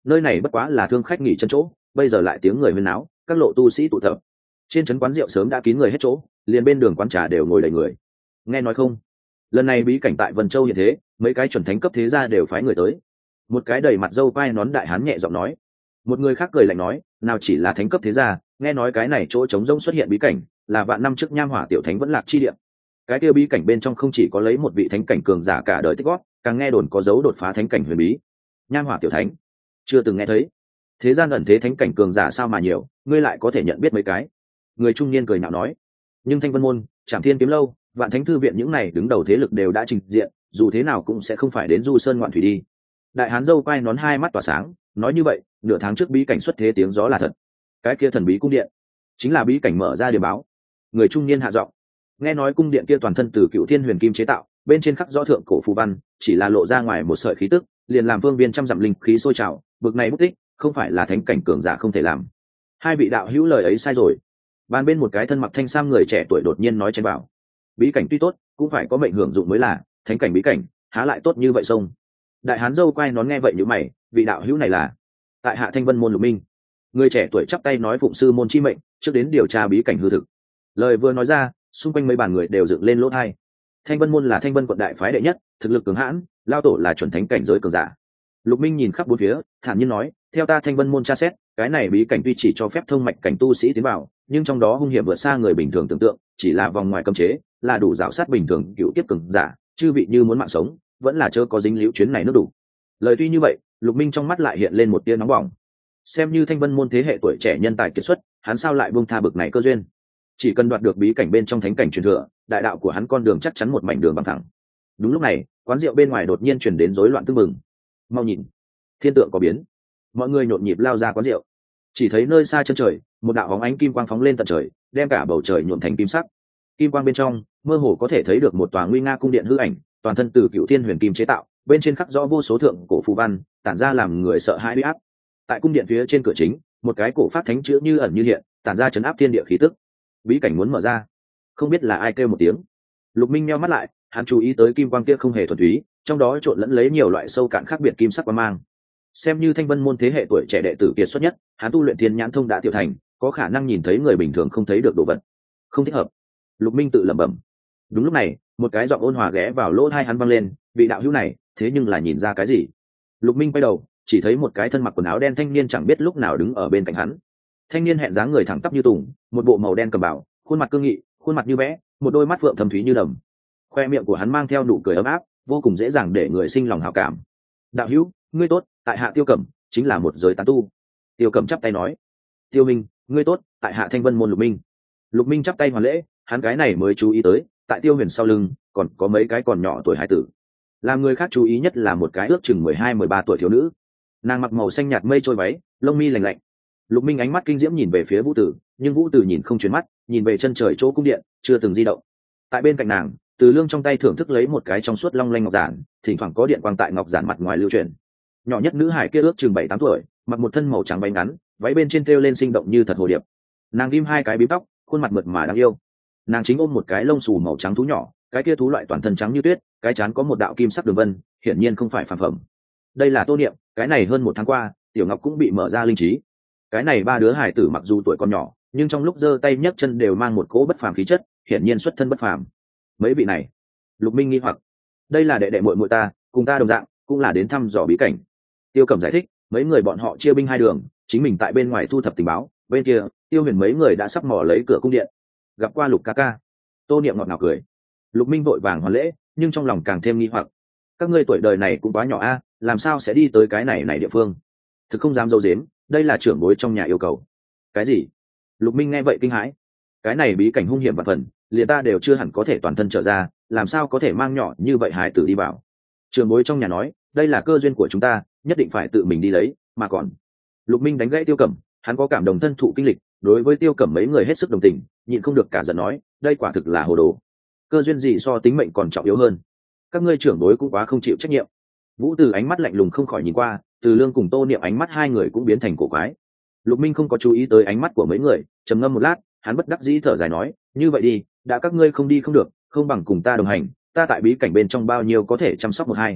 nơi này bất quá là thương khách nghỉ chân chỗ, bây giờ lại tiếng người huyên náo, các lộ tu sĩ tụ tập. Trên trấn quán rượu sớm đã kín người hết chỗ, liền bên đường quán trà đều ngồi đầy người. Nghe nói không, lần này bí cảnh tại Vân Châu hiện thế, mấy cái chuẩn thánh cấp thế gia đều phái người tới. Một cái đầy mặt râu quai nón đại hán nhẹ giọng nói. Một người khác cười lạnh nói, nào chỉ là thánh cấp thế gia, nghe nói cái này chỗ trống rỗng xuất hiện bí cảnh, là vạn năm trước Nham Hỏa tiểu thánh vẫn lạc chi địa. Cái kia bí cảnh bên trong không chỉ có lấy một vị thánh cảnh cường giả cả đời tích góp, càng nghe đồn có dấu đột phá thánh cảnh huyền bí. Nham Hỏa tiểu thánh, chưa từng nghe thấy. Thế gian ẩn thế thánh cảnh cường giả sao mà nhiều, ngươi lại có thể nhận biết mấy cái? Người trung niên cười nhạo nói. Nhưng Thanh Vân môn, Trảm Thiên kiếm lâu, Vạn Thánh thư viện những này đứng đầu thế lực đều đã trình diện, dù thế nào cũng sẽ không phải đến du sơn ngoạn thủy đi. Đại hán dâu quai nón hai mắt tỏa sáng, nói như vậy, nửa tháng trước bí cảnh xuất thế tiếng gió là thật. Cái kia thần bí cung điện, chính là bí cảnh mở ra điểm báo. Người trung niên hạ giọng. Nghe nói cung điện kia toàn thân từ Cựu Thiên Huyền Kim chế tạo, bên trên khắc rõ thượng cổ phù văn, chỉ là lộ ra ngoài một sợi khí tức, liền làm vương viên trăm dặm linh khí sôi trào, bực này bút tích, không phải là thánh cảnh cường giả không thể làm. Hai vị đạo hữu lời ấy sai rồi. Ban bên một cái thân mặc thanh sam người trẻ tuổi đột nhiên nói chen vào. Bí cảnh tuy tốt, cũng phải có mệnh hưởng dụng mới là, thánh cảnh bí cảnh, há lại tốt như vậy sông. Đại hán dâu quay nón nghe vậy nhíu mày, vị đạo hữu này là tại hạ Thanh Vân môn Lục Minh. Người trẻ tuổi chắp tay nói phụng sư môn chi mệnh, trước đến điều tra bí cảnh hư thực. Lời vừa nói ra, xung quanh mấy bàn người đều dựng lên lỗ tai. Thanh Vân môn là Thanh Vân quận đại phái đệ nhất, thực lực cường hãn, lao tổ là chuẩn thánh cảnh giới cường giả. Lục Minh nhìn khắp bốn phía, thản nhiên nói, theo ta Thanh Vân môn tra xét, cái này bí cảnh tuy chỉ cho phép thông mạch cảnh tu sĩ tiến vào, nhưng trong đó hung hiểm vượt xa người bình thường tưởng tượng, chỉ là vòng ngoài cấm chế, là đủ rào sát bình thường cựu tiếp cường giả, chư vị như muốn mạng sống, vẫn là chớ có dính liễu chuyến này nước đủ. Lời tuy như vậy, Lục Minh trong mắt lại hiện lên một tia nóng bỏng. Xem như Thanh Vân môn thế hệ tuổi trẻ nhân tài kiệt xuất, hắn sao lại buông tha bực này cơ duyên? Chỉ cần đoạt được bí cảnh bên trong thánh cảnh truyền thừa, đại đạo của hắn con đường chắc chắn một mảnh đường bằng thẳng. Đúng lúc này, quán rượu bên ngoài đột nhiên truyền đến rối loạn tưng bừng. Mau nhìn, thiên tượng có biến. Mọi người nhộn nhịp lao ra quán rượu. Chỉ thấy nơi xa chân trời, một đạo bóng ánh kim quang phóng lên tận trời, đem cả bầu trời nhuộm thành kim sắc. Kim quang bên trong, mơ hồ có thể thấy được một tòa nguy nga cung điện hư ảnh, toàn thân từ Cựu Thiên Huyền Kim chế tạo, bên trên khắc rõ vô số thượng cổ phù văn, tản ra làm người sợ hãi uy áp. Tại cung điện phía trên cửa chính, một cái cổ phát thánh chữ như ẩn như hiện, tản ra chấn áp thiên địa khí tức. Bí cảnh muốn mở ra, không biết là ai kêu một tiếng. Lục Minh nheo mắt lại, hắn chú ý tới kim quang kia không hề thuần túy, trong đó trộn lẫn lấy nhiều loại sâu cạn khác biệt kim sắc quang mang. Xem như Thanh Vân môn thế hệ tuổi trẻ đệ tử kiệt xuất nhất, hắn tu luyện thiên nhãn thông đã tiểu thành, có khả năng nhìn thấy người bình thường không thấy được đồ vật. Không thích hợp. Lục Minh tự lẩm bẩm. Đúng lúc này, một cái giọng ôn hòa ghé vào lỗ tai hắn vang lên, vị đạo hữu này, thế nhưng là nhìn ra cái gì? Lục Minh quay đầu, chỉ thấy một cái thân mặc quần áo đen thanh niên chẳng biết lúc nào đứng ở bên cạnh hắn. Thanh niên hẹn dáng người thẳng tắp như tùng, một bộ màu đen cầm bảo, khuôn mặt cương nghị, khuôn mặt như vẽ, một đôi mắt phượng thâm thúy như đầm. Khoe miệng của hắn mang theo nụ cười ấm áp, vô cùng dễ dàng để người sinh lòng hảo cảm. Đạo hữu, ngươi tốt, tại hạ Tiêu Cẩm, chính là một giới tán tu. Tiêu Cẩm chắp tay nói. Tiêu Minh, ngươi tốt, tại hạ Thanh Vân môn Lục Minh. Lục Minh chắp tay hoàn lễ, hắn cái này mới chú ý tới, tại Tiêu Huyền sau lưng còn có mấy cái còn nhỏ tuổi hải tử. Làm người khác chú ý nhất là một cái ước chừng 12-13 tuổi thiếu nữ. Nàng mặc màu xanh nhạt mây trôi váy, lông mi lành lạnh. Lục Minh ánh mắt kinh diễm nhìn về phía Vũ Tử, nhưng Vũ Tử nhìn không chuyển mắt, nhìn về chân trời chỗ cung điện, chưa từng di động. Tại bên cạnh nàng, Từ Lương trong tay thưởng thức lấy một cái trong suốt long lanh ngọc giản, thỉnh thoảng có điện quang tại ngọc giản mặt ngoài lưu chuyển. Nhỏ nhất nữ hải kia ước chừng 7-8 tuổi, mặc một thân màu trắng váy ngắn, váy bên trên thêu lên sinh động như thật hồ điệp. Nàng ghim hai cái bím tóc, khuôn mặt mượt mà đáng yêu. Nàng chính ôm một cái lông xù màu trắng thú nhỏ, cái kia thú loại toàn thân trắng như tuyết, cái trán có một đạo kim sắc đường vân, hiển nhiên không phải phàm phẩm. Đây là Tô Niệm, cái này hơn 1 tháng qua, Tiểu Ngọc cũng bị mở ra linh trí. Cái này ba đứa hải tử mặc dù tuổi còn nhỏ, nhưng trong lúc giơ tay nhấc chân đều mang một cỗ bất phàm khí chất, hiển nhiên xuất thân bất phàm. Mấy vị này, Lục Minh nghi hoặc, đây là đệ đệ muội muội ta, cùng ta đồng dạng, cũng là đến thăm dò bí cảnh. Tiêu Cẩm giải thích, mấy người bọn họ chia binh hai đường, chính mình tại bên ngoài thu thập tình báo, bên kia, Tiêu Huyền mấy người đã sắp mò lấy cửa cung điện. Gặp qua Lục ca ca. Tô Niệm ngọt ngào cười. Lục Minh vội vàng hoàn lễ, nhưng trong lòng càng thêm nghi hoặc. Các ngươi tuổi đời này cũng quá nhỏ a, làm sao sẽ đi tới cái này địa phương? Thực không dám dâu dếm, đây là trưởng bối trong nhà yêu cầu. Cái gì? Lục Minh nghe vậy kinh hãi. Cái này bí cảnh hung hiểm vạn phần, liền ta đều chưa hẳn có thể toàn thân trở ra, làm sao có thể mang nhỏ như vậy hải tử đi vào? Trưởng bối trong nhà nói, đây là cơ duyên của chúng ta, nhất định phải tự mình đi lấy, mà còn. Lục Minh đánh gãy Tiêu Cẩm, hắn có cảm đồng thân thụ kinh lịch, đối với Tiêu Cẩm mấy người hết sức đồng tình, nhịn không được cả giận nói, đây quả thực là hồ đồ. Cơ duyên gì so tính mệnh còn trọng yếu hơn? Các ngươi trưởng bối cũng quá không chịu trách nhiệm. Vũ Từ ánh mắt lạnh lùng không khỏi nhìn qua, Từ Lương cùng Tô Niệm ánh mắt hai người cũng biến thành cổ quái. Lục Minh không có chú ý tới ánh mắt của mấy người, trầm ngâm một lát, hắn bất đắc dĩ thở dài nói, như vậy đi, đã các ngươi không đi không được, không bằng cùng ta đồng hành, ta tại bí cảnh bên trong bao nhiêu có thể chăm sóc một hai.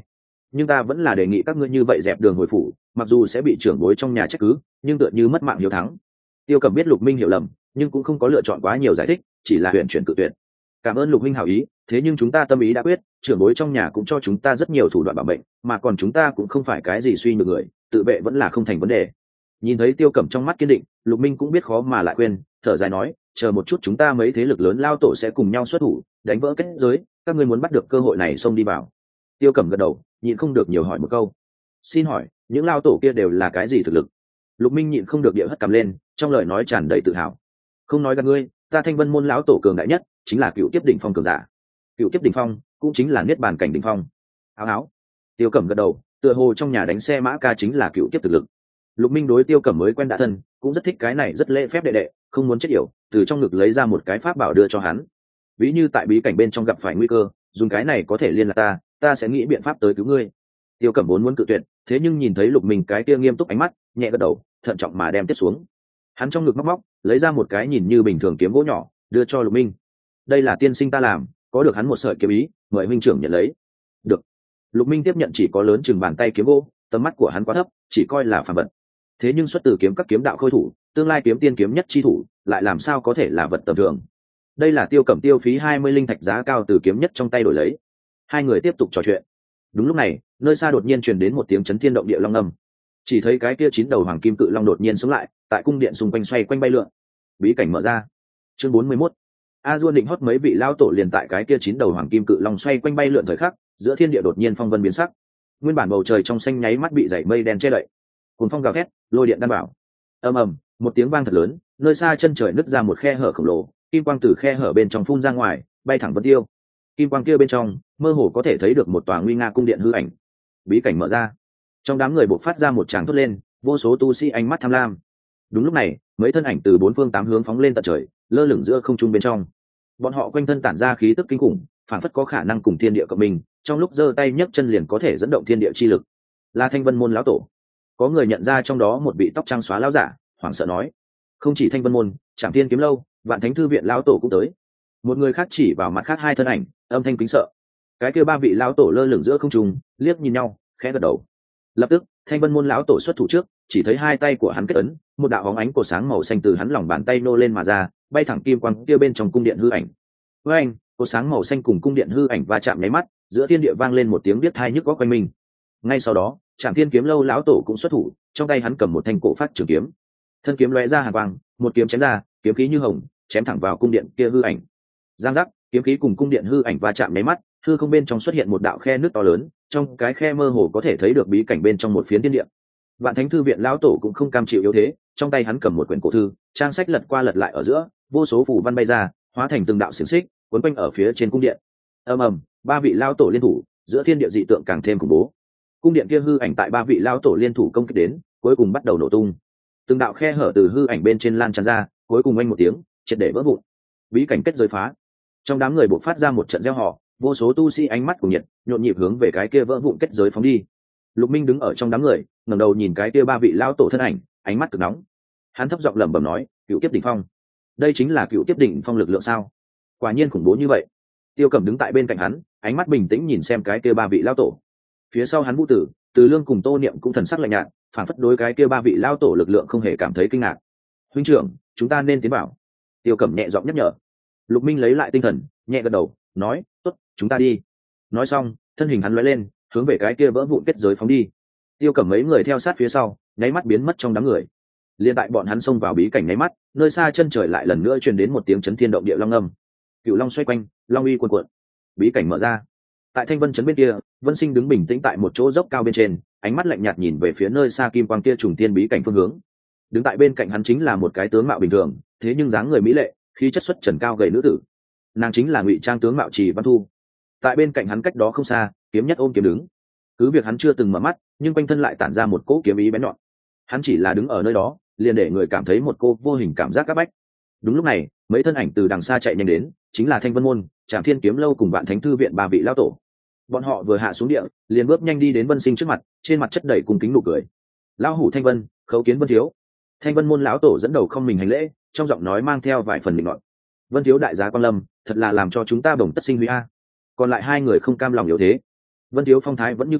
nhưng ta vẫn là đề nghị các ngươi như vậy dẹp đường hồi phủ, mặc dù sẽ bị trưởng bối trong nhà trách cứ, nhưng tựa như mất mạng hiếu thắng. Tiêu Cẩm biết Lục Minh hiểu lầm, nhưng cũng không có lựa chọn quá nhiều giải thích, chỉ là huyện chuyển cự tuyệt. Cảm ơn Lục Minh hảo ý, thế nhưng chúng ta tâm ý đã quyết, trưởng bối trong nhà cũng cho chúng ta rất nhiều thủ đoạn bảo mệnh, mà còn chúng ta cũng không phải cái gì suy nhược người, tự vệ vẫn là không thành vấn đề. Nhìn thấy Tiêu Cẩm trong mắt kiên định, Lục Minh cũng biết khó mà lại khuyên, thở dài nói, chờ một chút chúng ta mấy thế lực lớn lao tổ sẽ cùng nhau xuất thủ, đánh vỡ kết giới, các ngươi muốn bắt được cơ hội này xông đi vào. Tiêu Cẩm gật đầu, nhịn không được nhiều hỏi một câu. Xin hỏi, những lao tổ kia đều là cái gì thực lực? Lục Minh nhịn không được địa hất cằm lên, trong lời nói tràn đầy tự hào. Không nói gạt ngươi, ta Thanh Vân môn lão tổ cường đại nhất, chính là cựu kiếp đỉnh phong cường giả. Cựu kiếp đỉnh phong, cũng chính là niết bàn cảnh đỉnh phong. Áo áo. Tiêu Cẩm gật đầu, tựa hồ trong nhà đánh xe mã ca chính là cựu kiếp thực lực. Lục Minh đối Tiêu Cẩm mới quen đã thân, cũng rất thích cái này rất lễ phép đệ đệ, không muốn chết yểu, từ trong ngực lấy ra một cái pháp bảo đưa cho hắn. Ví như tại bí cảnh bên trong gặp phải nguy cơ, dùng cái này có thể liên lạc ta sẽ nghĩ biện pháp tới cứu ngươi. Tiêu Cẩm vốn muốn cự tuyệt, thế nhưng nhìn thấy Lục Minh cái kia nghiêm túc ánh mắt, nhẹ gật đầu, thận trọng mà đem tiếp xuống. Hắn trong ngực móc lấy ra một cái nhìn như bình thường kiếm gỗ nhỏ, đưa cho Lục Minh. Đây là tiên sinh ta làm, có được hắn một sợi kiếm ý, mời huynh trưởng nhận lấy. Được. Lục Minh tiếp nhận chỉ có lớn chừng bàn tay kiếm gỗ, tầm mắt của hắn quá thấp, chỉ coi là phàm vật. Thế nhưng xuất từ kiếm các kiếm đạo khôi thủ, tương lai kiếm tiên kiếm nhất chi thủ, lại làm sao có thể là vật tầm thường. Đây là Tiêu Cẩm tiêu phí 20 linh thạch giá cao từ kiếm nhất trong tay đổi lấy. Hai người tiếp tục trò chuyện. Đúng lúc này, nơi xa đột nhiên truyền đến một tiếng chấn thiên động địa long ngâm. Chỉ thấy cái kia 9 đầu hoàng kim cự long đột nhiên sống lại, tại cung điện xung quanh xoay quanh bay lượn. Bí cảnh mở ra. Chương 41. A Duôn định hót mấy vị lao tổ liền tại cái kia 9 đầu hoàng kim cự long xoay quanh bay lượn thời khắc, giữa thiên địa đột nhiên phong vân biến sắc. Nguyên bản bầu trời trong xanh nháy mắt bị dày mây đen che đậy. Cuồng phong gào thét, lôi điện đan bảo. Ầm ầm, một tiếng vang thật lớn, nơi xa chân trời nứt ra một khe hở khổng lồ, kim quang từ khe hở bên trong phun ra ngoài, bay thẳng vân tiêu. Kim quang kia bên trong, mơ hồ có thể thấy được một tòa nguy nga cung điện hư ảnh. Bí cảnh mở ra. Trong đám người bộc phát ra một tràng thốt lên, vô số tu sĩ ánh mắt tham lam. Đúng lúc này, mấy thân ảnh từ bốn phương tám hướng phóng lên tận trời, lơ lửng giữa không trung bên trong. Bọn họ quanh thân tản ra khí tức kinh khủng, phản phất có khả năng cùng thiên địa cộng mình, trong lúc giơ tay nhấc chân liền có thể dẫn động thiên địa chi lực. Là Thanh Vân môn lão tổ. Có người nhận ra trong đó một vị tóc trắng xóa lão giả, hoảng sợ nói: không chỉ Thanh Vân môn, Trảm Thiên kiếm lâu, Vạn Thánh thư viện lão tổ cũng tới. Một người khác chỉ vào mặt khác hai thân ảnh, âm thanh kính sợ. Cái kia ba vị lão tổ lơ lửng giữa không trung, liếc nhìn nhau, khẽ gật đầu. Lập tức, Thanh Vân môn lão tổ xuất thủ trước, chỉ thấy hai tay của hắn kết ấn, một đạo bóng ánh cột sáng màu xanh từ hắn lòng bàn tay nô lên mà ra, bay thẳng kim quang kia bên trong cung điện hư ảnh. Với anh, cột sáng màu xanh cùng cung điện hư ảnh va chạm nháy mắt, giữa thiên địa vang lên một tiếng biết tai nhức óc quanh mình. Ngay sau đó, Trảm Thiên kiếm lâu lão tổ cũng xuất thủ, trong tay hắn cầm một thanh cổ phát trường kiếm. Thân kiếm lóe ra hàn quang, một kiếm chém ra, kiếm khí như hồng, chém thẳng vào cung điện kia hư ảnh. Giang giác, kiếm khí cùng cung điện hư ảnh va chạm nháy mắt, hư không bên trong xuất hiện một đạo khe nước to lớn, trong cái khe mơ hồ có thể thấy được bí cảnh bên trong một phiến thiên địa. Vạn Thánh thư viện lão tổ cũng không cam chịu yếu thế, trong tay hắn cầm một quyển cổ thư, trang sách lật qua lật lại ở giữa, vô số phù văn bay ra, hóa thành từng đạo xiềng xích, quấn quanh ở phía trên cung điện. Ầm ầm, ba vị lão tổ liên thủ, giữa thiên địa dị tượng càng thêm khủng bố. Cung điện kia hư ảnh tại ba vị lão tổ liên thủ công kích đến, cuối cùng bắt đầu nổ tung. Từng đạo khe hở từ hư ảnh bên trên lan tràn ra, cuối cùng oanh một tiếng, triệt để vỡ vụn. Bí cảnh kết giới phá. Trong đám người bộc phát ra một trận reo hò, vô số tu sĩ ánh mắt cùng nhiệt, nhộn nhịp hướng về cái kia vỡ vụn kết giới phóng đi. Lục Minh đứng ở trong đám người, ngẩng đầu nhìn cái kia ba vị lão tổ thân ảnh, ánh mắt cực nóng. Hắn thấp giọng lẩm bẩm nói: "Cựu kiếp đỉnh phong, đây chính là cựu kiếp đỉnh phong lực lượng sao? Quả nhiên khủng bố như vậy." Tiêu Cẩm đứng tại bên cạnh hắn, ánh mắt bình tĩnh nhìn xem cái kia ba vị lão tổ. Phía sau hắn Vũ Tử, Từ Lương cùng Tô Niệm cũng thần sắc lạnh nhạt, phản phất đối cái kia ba vị lão tổ lực lượng không hề cảm thấy kinh ngạc. "Huynh trưởng, chúng ta nên tiến vào." Tiêu Cẩm nhẹ giọng nhắc nhở. Lục Minh lấy lại tinh thần, nhẹ gật đầu, nói: "Tốt, chúng ta đi." Nói xong, thân hình hắn lóe lên, hướng về cái kia vỡ vụn kết giới phóng đi. Tiêu Cẩm mấy người theo sát phía sau, nháy mắt biến mất trong đám người. Liên tại bọn hắn xông vào bí cảnh nháy mắt, nơi xa chân trời lại lần nữa truyền đến một tiếng chấn thiên động địa long âm. Cựu long xoay quanh, long uy cuồn cuộn. Bí cảnh mở ra. Tại Thanh Vân trấn bên kia, Vân Sinh đứng bình tĩnh tại một chỗ dốc cao bên trên, ánh mắt lạnh nhạt nhìn về phía nơi xa kim quang kia trùng tiên bí cảnh phương hướng. Đứng tại bên cạnh hắn chính là một cái tướng mạo bình thường, thế nhưng dáng người mỹ lệ, khí chất xuất trần cao gầy nữ tử. Nàng chính là ngụy trang tướng mạo Trì Văn Thu. Tại bên cạnh hắn cách đó không xa, kiếm nhất ôm kiếm đứng. Cứ việc hắn chưa từng mở mắt, nhưng quanh thân lại tản ra một cỗ kiếm ý bén nhọn. Hắn chỉ là đứng ở nơi đó, liền để người cảm thấy một cô vô hình cảm giác áp bách. Đúng lúc này, mấy thân ảnh từ đằng xa chạy nhanh đến, chính là Thanh Vân môn, Trảm Thiên kiếm lâu cùng Vạn Thánh thư viện ba vị lão tổ. Bọn họ vừa hạ xuống địa, liền bước nhanh đi đến Vân Sinh trước mặt, trên mặt chất đầy cung kính nụ cười. "Lão hủ Thanh Vân, khấu kiến Vân thiếu." Thanh Vân môn lão tổ dẫn đầu không mình hành lễ, trong giọng nói mang theo vài phần định nọt. "Vân thiếu đại giá quan lâm, thật là làm cho chúng ta bổng tất sinh huy a." Còn lại hai người không cam lòng yếu thế. Vân thiếu phong thái vẫn như cũ,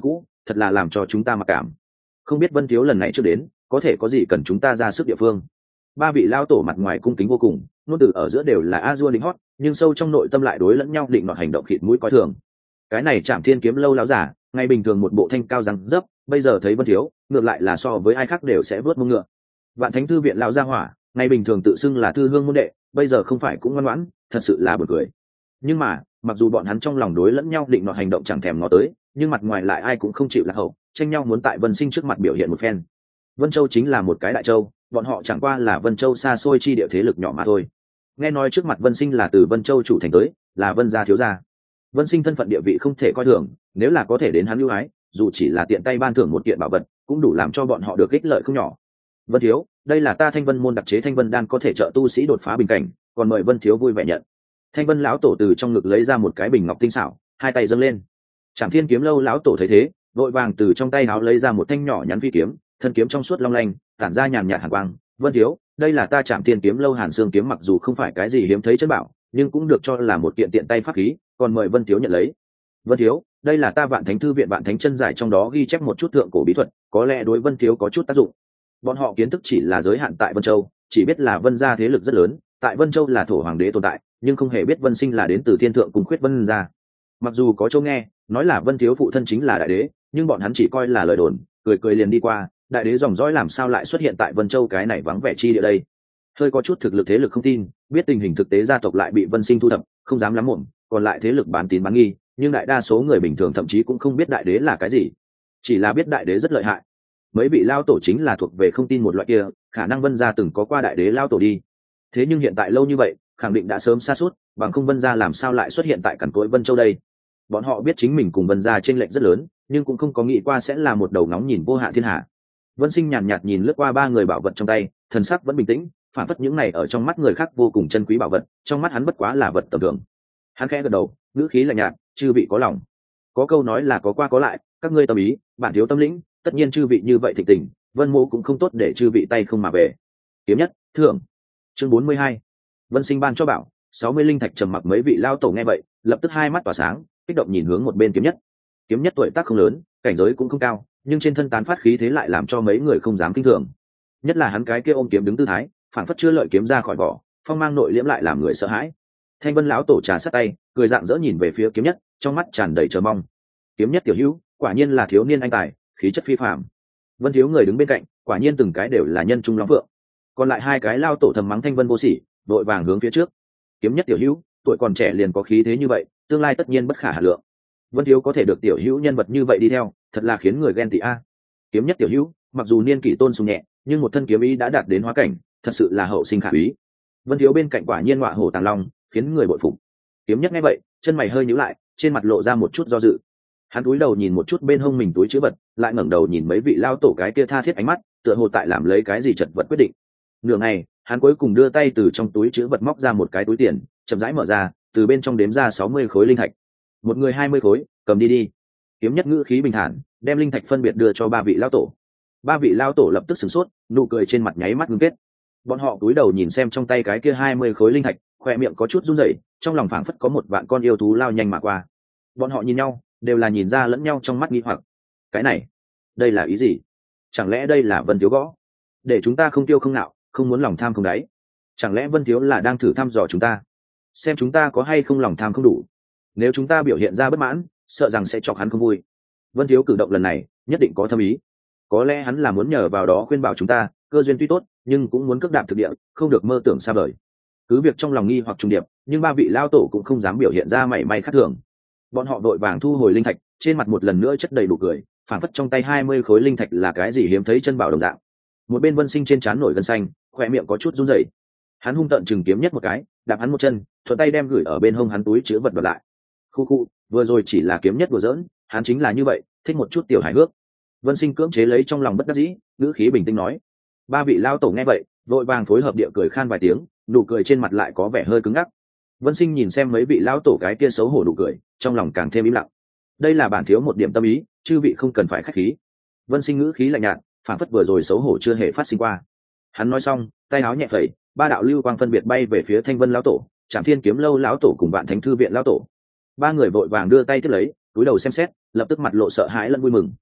thật là làm cho chúng ta mặc cảm. Không biết Vân thiếu lần này chưa đến có thể có gì cần chúng ta ra sức địa phương. Ba vị lao tổ mặt ngoài cung kính vô cùng, ngôn từ ở giữa đều là a dua đính hót, nhưng sâu trong nội tâm lại đối lẫn nhau định nọt hành động khịt mũi coi thường. Cái này Trảm Thiên Kiếm Lâu láo giả ngày bình thường một bộ thanh cao răng dấp, bây giờ thấy Vân thiếu ngược lại là so với ai khác đều sẽ vớt mông ngựa. Vạn Thánh Thư viện lão gia hỏa ngày bình thường tự xưng là thư hương môn đệ, bây giờ không phải cũng ngoan ngoãn, thật sự là buồn cười. Nhưng mà mặc dù bọn hắn trong lòng đối lẫn nhau định nọt hành động chẳng thèm ngó tới, nhưng mặt ngoài lại ai cũng không chịu lạc hậu, tranh nhau muốn tại Vân Sinh trước mặt biểu hiện một phen. Vân Châu chính là một cái đại châu, bọn họ chẳng qua là Vân Châu xa xôi chi địa thế lực nhỏ mà thôi. Nghe nói trước mặt Vân Sinh là từ Vân Châu chủ thành tới, là Vân gia thiếu gia. Vân Sinh thân phận địa vị không thể coi thường, nếu là có thể đến hắn ưu ái, dù chỉ là tiện tay ban thưởng một kiện bảo vật, cũng đủ làm cho bọn họ được ích lợi không nhỏ. Vân thiếu, đây là ta Thanh Vân môn đặc chế Thanh Vân đan có thể trợ tu sĩ đột phá bình cảnh, còn mời Vân thiếu vui vẻ nhận. Thanh Vân lão tổ từ trong ngực lấy ra một cái bình ngọc tinh xảo, hai tay dâng lên. Trảm Thiên Kiếm Lâu lão tổ thấy thế, vội vàng từ trong tay áo lấy ra một thanh nhỏ nhắn phi kiếm, thân kiếm trong suốt long lanh, tản ra nhàn nhạt hàn quang. Vân thiếu, đây là ta Trảm Thiên Kiếm Lâu Hàn Xương kiếm, mặc dù không phải cái gì hiếm thấy chân bảo, nhưng cũng được cho là một kiện tiện tay pháp khí, còn mời Vân thiếu nhận lấy. Vân thiếu, đây là ta Vạn Thánh Thư viện Vạn Thánh chân giải, trong đó ghi chép một chút thượng cổ bí thuật, có lẽ đối Vân thiếu có chút tác dụng. Bọn họ kiến thức chỉ là giới hạn tại Vân Châu, chỉ biết là Vân gia thế lực rất lớn, tại Vân Châu là thổ hoàng đế tồn tại, nhưng không hề biết Vân Sinh là đến từ thiên thượng cùng khuyết Vân gia. Mặc dù có châu nghe nói là Vân thiếu phụ thân chính là đại đế, nhưng bọn hắn chỉ coi là lời đồn, cười cười liền đi qua. Đại đế dòng dõi làm sao lại xuất hiện tại Vân Châu cái này vắng vẻ chi địa đây? Hơi có chút thực lực thế lực không tin, biết tình hình thực tế gia tộc lại bị Vân Sinh thu thập, không dám lắm muộn, còn lại thế lực bán tín bán nghi, nhưng đại đa số người bình thường thậm chí cũng không biết đại đế là cái gì, chỉ là biết đại đế rất lợi hại. Mấy vị lao tổ chính là thuộc về không tin một loại kia, khả năng Vân gia từng có qua đại đế lao tổ đi. Thế nhưng hiện tại lâu như vậy, khẳng định đã sớm xa suốt, bằng không Vân gia làm sao lại xuất hiện tại cằn cỗi Vân Châu đây? Bọn họ biết chính mình cùng Vân gia chênh lệch rất lớn, nhưng cũng không có nghĩ qua sẽ là một đầu nóng nhìn vô hạn thiên hạ. Vân Sinh nhàn nhạt nhìn lướt qua ba người bảo vật trong tay, thần sắc vẫn bình tĩnh, phản phất những này ở trong mắt người khác vô cùng chân quý bảo vật, trong mắt hắn bất quá là vật tầm thường. Hắn khẽ gật đầu, ngữ khí lạnh nhạt, chư vị có lòng. Có câu nói là có qua có lại, các ngươi tâm ý, bản thiếu tâm lĩnh, tất nhiên chư vị như vậy thịnh tình, Vân mô cũng không tốt để chư vị tay không mà về. Kiếm nhất, thưởng. Chương 42. Vân Sinh ban cho bảo, 60 linh thạch. Trầm mặc mấy vị lao tổ nghe vậy, lập tức hai mắt tỏa sáng, kích động nhìn hướng một bên kiếm nhất. Kiếm nhất tuổi tác không lớn, cảnh giới cũng không cao, nhưng trên thân tán phát khí thế lại làm cho mấy người không dám kinh thường. Nhất là hắn cái kia ôm kiếm đứng tư thái, phản phất chưa lợi kiếm ra khỏi vỏ, phong mang nội liễm lại làm người sợ hãi. Thanh Vân lão tổ trà sát tay, cười rạng rỡ nhìn về phía kiếm nhất, trong mắt tràn đầy chờ mong. Kiếm nhất tiểu hữu, quả nhiên là thiếu niên anh tài, khí chất phi phàm. Vân thiếu người đứng bên cạnh, quả nhiên từng cái đều là nhân trung long phượng. Còn lại hai cái lao tổ thầm mắng Thanh Vân vô sỉ, đội vàng hướng phía trước. Kiếm nhất tiểu hữu, tuổi còn trẻ liền có khí thế như vậy, tương lai tất nhiên bất khả hà lượng. Vân thiếu có thể được tiểu hữu nhân vật như vậy đi theo, thật là khiến người ghen tị a. Kiếm nhất tiểu hữu, mặc dù niên kỷ tôn sùng nhẹ, nhưng một thân kiếm ý đã đạt đến hóa cảnh, thật sự là hậu sinh khả úy. Vân thiếu bên cạnh quả nhiên ngọa hổ tàng long, khiến người bội phục. Kiếm nhất nghe vậy, chân mày hơi nhíu lại, trên mặt lộ ra một chút do dự. Hắn cúi đầu nhìn một chút bên hông mình túi chữ vật, lại ngẩng đầu nhìn mấy vị lao tổ cái kia tha thiết ánh mắt, tựa hồ tại làm lấy cái gì chật vật quyết định. Nửa ngày, hắn cuối cùng đưa tay từ trong túi chữ vật móc ra một cái túi tiền, chậm rãi mở ra, từ bên trong đếm ra 60 khối linh thạch. Một người 20 khối, cầm đi đi. Kiếm nhất ngữ khí bình thản, đem linh thạch phân biệt đưa cho ba vị lao tổ. Ba vị lao tổ lập tức sửng sốt, nụ cười trên mặt nháy mắt ngưng kết. Bọn họ cúi đầu nhìn xem trong tay cái kia 20 khối linh thạch, khoe miệng có chút run rẩy, trong lòng phảng phất có một vạn con yêu thú lao nhanh mà qua. Bọn họ nhìn nhau, đều là nhìn ra lẫn nhau trong mắt nghi hoặc. Cái này, đây là ý gì? Chẳng lẽ đây là Vân thiếu gõ? Để chúng ta không tiêu không nạo, không muốn lòng tham không đáy. Chẳng lẽ Vân thiếu là đang thử thăm dò chúng ta, xem chúng ta có hay không lòng tham không đủ? Nếu chúng ta biểu hiện ra bất mãn, sợ rằng sẽ chọc hắn không vui. Vân thiếu cử động lần này nhất định có thâm ý, có lẽ hắn là muốn nhờ vào đó khuyên bảo chúng ta, cơ duyên tuy tốt nhưng cũng muốn cước đạp thực địa, không được mơ tưởng xa vời. Cứ việc trong lòng nghi hoặc trùng điệp, nhưng ba vị lao tổ cũng không dám biểu hiện ra mảy may khác thường. Bọn họ đội vàng thu hồi linh thạch, trên mặt một lần nữa chất đầy đủ cười, phản phất trong tay 20 khối linh thạch là cái gì hiếm thấy chân bảo đồng dạng. Một bên Vân Sinh trên trán nổi gân xanh, khoe miệng có chút run rẩy. Hắn hung tợn chừng kiếm nhất một cái, đạp hắn một chân, thuận tay đem gửi ở bên hông hắn túi chứa vật vật lại. Khu khu, vừa rồi chỉ là kiếm nhất đùa giỡn, hắn chính là như vậy, thích một chút tiểu hài hước. Vân Sinh cưỡng chế lấy trong lòng bất đắc dĩ, ngữ khí bình tĩnh nói. Ba vị lao tổ nghe vậy, vội vàng phối hợp địa cười khan vài tiếng, nụ cười trên mặt lại có vẻ hơi cứng ngắc. Vân Sinh nhìn xem mấy vị lao tổ cái kia xấu hổ nụ cười, trong lòng càng thêm im lặng. Đây là bản thiếu một điểm tâm ý, chư vị không cần phải khách khí. Vân Sinh ngữ khí lạnh nhạt, phản phất vừa rồi xấu hổ chưa hề phát sinh qua. Hắn nói xong, tay áo nhẹ phẩy, ba đạo lưu quang phân biệt bay về phía Thanh Vân lão tổ, Trảm Thiên Kiếm Lâu lão tổ cùng Vạn Thánh Thư viện lão tổ. Ba người vội vàng đưa tay tiếp lấy, cúi đầu xem xét, lập tức mặt lộ sợ hãi lẫn vui mừng.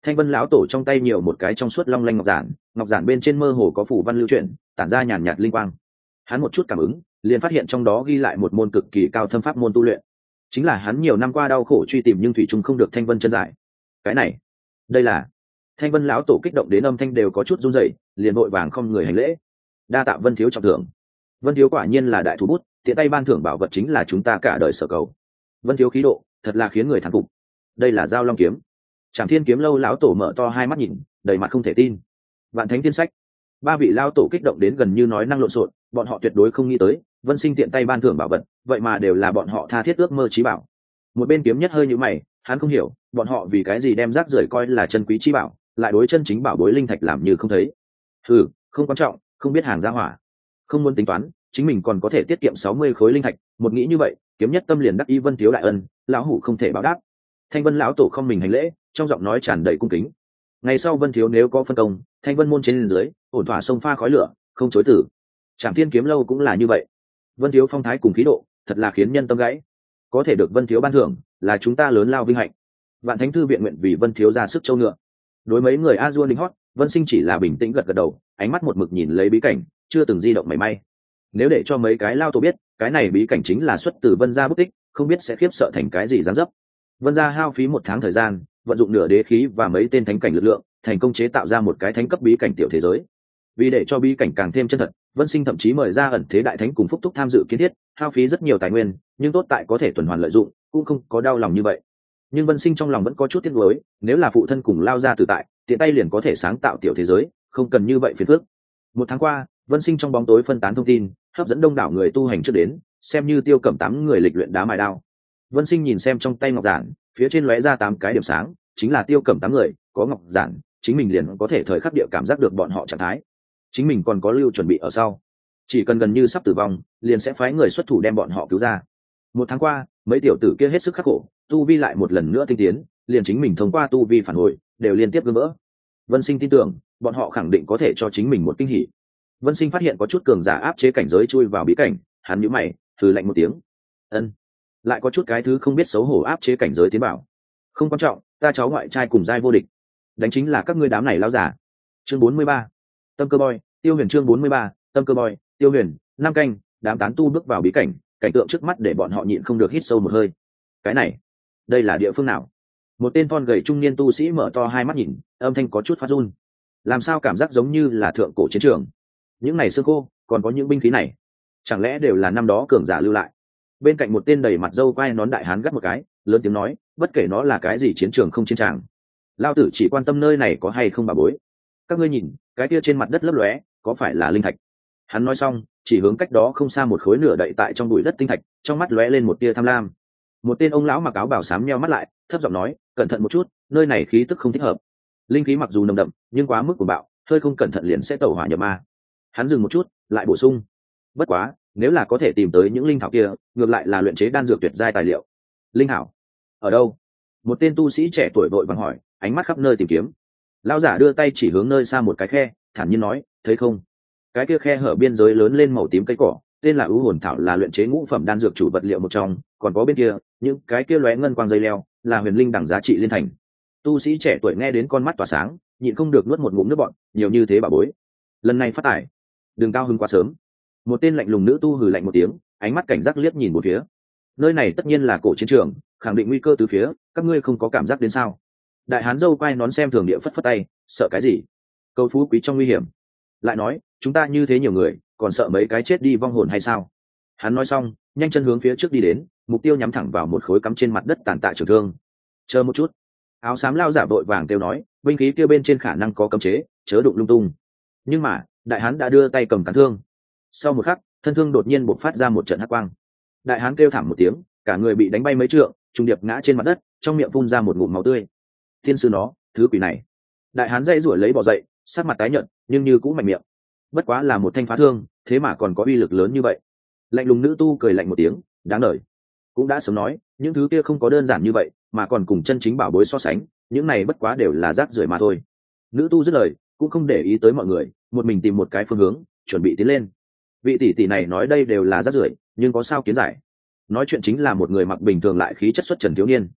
Thanh Vân lão tổ trong tay nhiều một cái trong suốt long lanh ngọc giản bên trên mơ hồ có phủ văn lưu chuyển, tản ra nhàn nhạt linh quang. Hắn một chút cảm ứng, liền phát hiện trong đó ghi lại một môn cực kỳ cao thâm pháp môn tu luyện, chính là hắn nhiều năm qua đau khổ truy tìm nhưng thủy chung không được Thanh Vân chân giải. Cái này, đây là Thanh Vân lão tổ kích động đến âm thanh đều có chút run rẩy, liền vội vàng không người hành lễ. Đa tạ Vân thiếu trọng thưởng. Vân thiếu quả nhiên là đại thủ bút, tiện tay ban thưởng bảo vật chính là chúng ta cả đời sở cầu. Vân thiếu khí độ, thật là khiến người thán phục. Đây là Giao Long kiếm. Trảm Thiên kiếm lâu lão tổ mở to hai mắt nhìn, đầy mặt không thể tin. Vạn Thánh Tiên Sách. Ba vị lão tổ kích động đến gần như nói năng lộn xộn, bọn họ tuyệt đối không nghĩ tới, Vân Sinh tiện tay ban thưởng bảo vật, vậy mà đều là bọn họ tha thiết ước mơ chí bảo. Một bên Kiếm Nhất hơi nhíu mày, hắn không hiểu, bọn họ vì cái gì đem rác rưởi coi là chân quý chí bảo, lại đối chân chính bảo bối linh thạch làm như không thấy. Không quan trọng, không biết hàng giá hỏa. Không muốn tính toán, chính mình còn có thể tiết kiệm 60 khối linh thạch, một nghĩ như vậy, Kiếm Nhất tâm liền đắc ý Vân thiếu đại ân, lão hủ không thể báo đáp. Thanh Vân lão tổ không mình hành lễ, trong giọng nói tràn đầy cung kính. Ngày sau Vân thiếu nếu có phân công, Thanh Vân môn trên dưới, ổn thỏa sông pha khói lửa, không chối từ. Trảm Thiên kiếm lâu cũng là như vậy. Vân thiếu phong thái cùng khí độ, thật là khiến nhân tâm gãy. Có thể được Vân thiếu ban thưởng, là chúng ta lớn lao vinh hạnh. Vạn Thánh thư viện nguyện vì Vân thiếu ra sức châu ngựa. Đối mấy người a dua đính hót, Vân Sinh chỉ là bình tĩnh gật gật đầu, ánh mắt một mực nhìn lấy bí cảnh, chưa từng di động mảy may. Nếu để cho mấy cái lao tổ biết, cái này bí cảnh chính là xuất từ Vân gia bút tích, không biết sẽ khiếp sợ thành cái gì dáng dấp. Vân gia hao phí 1 tháng thời gian, vận dụng nửa đế khí và mấy tên thánh cảnh lực lượng, thành công chế tạo ra một cái thánh cấp bí cảnh tiểu thế giới. Vì để cho bí cảnh càng thêm chân thật, Vân Sinh thậm chí mời ra ẩn thế đại thánh cùng Phúc Túc tham dự kiến thiết, hao phí rất nhiều tài nguyên, nhưng tốt tại có thể tuần hoàn lợi dụng, cũng không có đau lòng như vậy. Nhưng Vân Sinh trong lòng vẫn có chút tiếc nuối, nếu là phụ thân cùng lao ra từ tại, tiện tay liền có thể sáng tạo tiểu thế giới, không cần như vậy phiền phức. 1 tháng qua, Vân Sinh trong bóng tối phân tán thông tin, hấp dẫn đông đảo người tu hành trước đến, xem như Tiêu Cẩm 8 người lịch luyện đá mài đao. Vân Sinh nhìn xem trong tay ngọc giản, phía trên lóe ra 8 cái điểm sáng, chính là Tiêu Cẩm 8 người, có ngọc giản, chính mình liền có thể thời khắc địa cảm giác được bọn họ trạng thái. Chính mình còn có lưu chuẩn bị ở sau, chỉ cần gần như sắp tử vong, liền sẽ phái người xuất thủ đem bọn họ cứu ra. 1 tháng qua, mấy tiểu tử kia hết sức khắc khổ, tu vi lại một lần nữa tinh tiến, liền chính mình thông qua tu vi phản hồi, đều liên tiếp gỡ vỡ. Vân Sinh tin tưởng, bọn họ khẳng định có thể cho chính mình một kinh hỉ. Vân Sinh phát hiện có chút cường giả áp chế cảnh giới chui vào bí cảnh, hắn nhíu mày, hừ lạnh một tiếng. Ân, lại có chút cái thứ không biết xấu hổ áp chế cảnh giới tiến bảo. Không quan trọng, ta cháu ngoại trai cùng giai vô địch. Đánh chính là các ngươi đám này lao giả. Chương 43. Tâm cơ boy, Tiêu Huyền chương 43, Tâm cơ boy, Tiêu Huyền, năm canh, đám tán tu bước vào bí cảnh, cảnh tượng trước mắt để bọn họ nhịn không được hít sâu một hơi. Cái này, đây là địa phương nào? Một tên thon gầy trung niên tu sĩ mở to hai mắt nhìn, âm thanh có chút phát run. Làm sao cảm giác giống như là thượng cổ chiến trường? Những này xương khô, còn có những binh khí này, chẳng lẽ đều là năm đó cường giả lưu lại? Bên cạnh một tên đầy mặt râu quai nón đại hán gắt một cái, lớn tiếng nói, bất kể nó là cái gì chiến trường không chiến tràng, lao tử chỉ quan tâm nơi này có hay không bà bối. Các ngươi nhìn, cái kia trên mặt đất lấp lóe, có phải là linh thạch? Hắn nói xong, chỉ hướng cách đó không xa một khối nửa đậy tại trong bụi đất tinh thạch, trong mắt lóe lên một tia tham lam. Một tên ông lão mặc áo bào xám nheo mắt lại, thấp giọng nói, cẩn thận một chút, nơi này khí tức không thích hợp. Linh khí mặc dù nồng đậm, nhưng quá mức của bạo, hơi không cẩn thận liền sẽ tẩu hỏa nhập ma. Hắn dừng một chút, lại bổ sung, bất quá, nếu là có thể tìm tới những linh thảo kia, ngược lại là luyện chế đan dược tuyệt giai tài liệu. Linh thảo ở đâu? Một tên tu sĩ trẻ tuổi vội vàng hỏi, ánh mắt khắp nơi tìm kiếm. Lão giả đưa tay chỉ hướng nơi xa một cái khe, thản nhiên nói, thấy không? Cái kia khe hở biên giới lớn lên màu tím cây cỏ, tên là ưu hồn thảo, là luyện chế ngũ phẩm đan dược chủ vật liệu một trong, còn có bên kia, những cái kia lóe ngân quang dây leo, là huyền linh đẳng giá trị liên thành. Tu sĩ trẻ tuổi nghe đến con mắt tỏa sáng, nhịn không được nuốt một ngụm nước bọt, nhiều như thế bà bối. Lần này phát tải, đừng cao hứng quá sớm. Một tên lạnh lùng nữ tu hừ lạnh một tiếng, ánh mắt cảnh giác liếc nhìn một phía. Nơi này tất nhiên là cổ chiến trường, khẳng định nguy cơ từ phía, các ngươi không có cảm giác đến sao? Đại hán dâu quai nón xem thường địa phất phất tay, sợ cái gì? Cầu phú quý trong nguy hiểm. Lại nói, chúng ta như thế nhiều người, còn sợ mấy cái chết đi vong hồn hay sao? Hắn nói xong, nhanh chân hướng phía trước đi đến, mục tiêu nhắm thẳng vào một khối cắm trên mặt đất tàn tạ trường thương. Chờ một chút. Áo xám lao giả vội vàng kêu nói, binh khí kia bên trên khả năng có cấm chế, chớ đụng lung tung. Nhưng mà, đại hán đã đưa tay cầm cán thương. Sau một khắc, thân thương đột nhiên bộc phát ra một trận hắc quang. Đại hán kêu thảm một tiếng, cả người bị đánh bay mấy trượng, trùng điệp ngã trên mặt đất, trong miệng phun ra một ngụm máu tươi. Thiên sư nó, thứ quỷ này! Đại hán dãy rủa lấy bò dậy, sắc mặt tái nhợt, nhưng như cũng mạnh miệng. Bất quá là một thanh phá thương, thế mà còn có uy lực lớn như vậy. Lạnh lùng nữ tu cười lạnh một tiếng, đáng đời. Cũng đã sớm nói, những thứ kia không có đơn giản như vậy, mà còn cùng chân chính bảo bối so sánh, những này bất quá đều là rác rưởi mà thôi. Nữ tu dứt lời, cũng không để ý tới mọi người, một mình tìm một cái phương hướng, chuẩn bị tiến lên. Vị tỷ tỷ này nói đây đều là rác rưởi, nhưng có sao kiến giải. Nói chuyện chính là một người mặc bình thường lại khí chất xuất trần thiếu niên.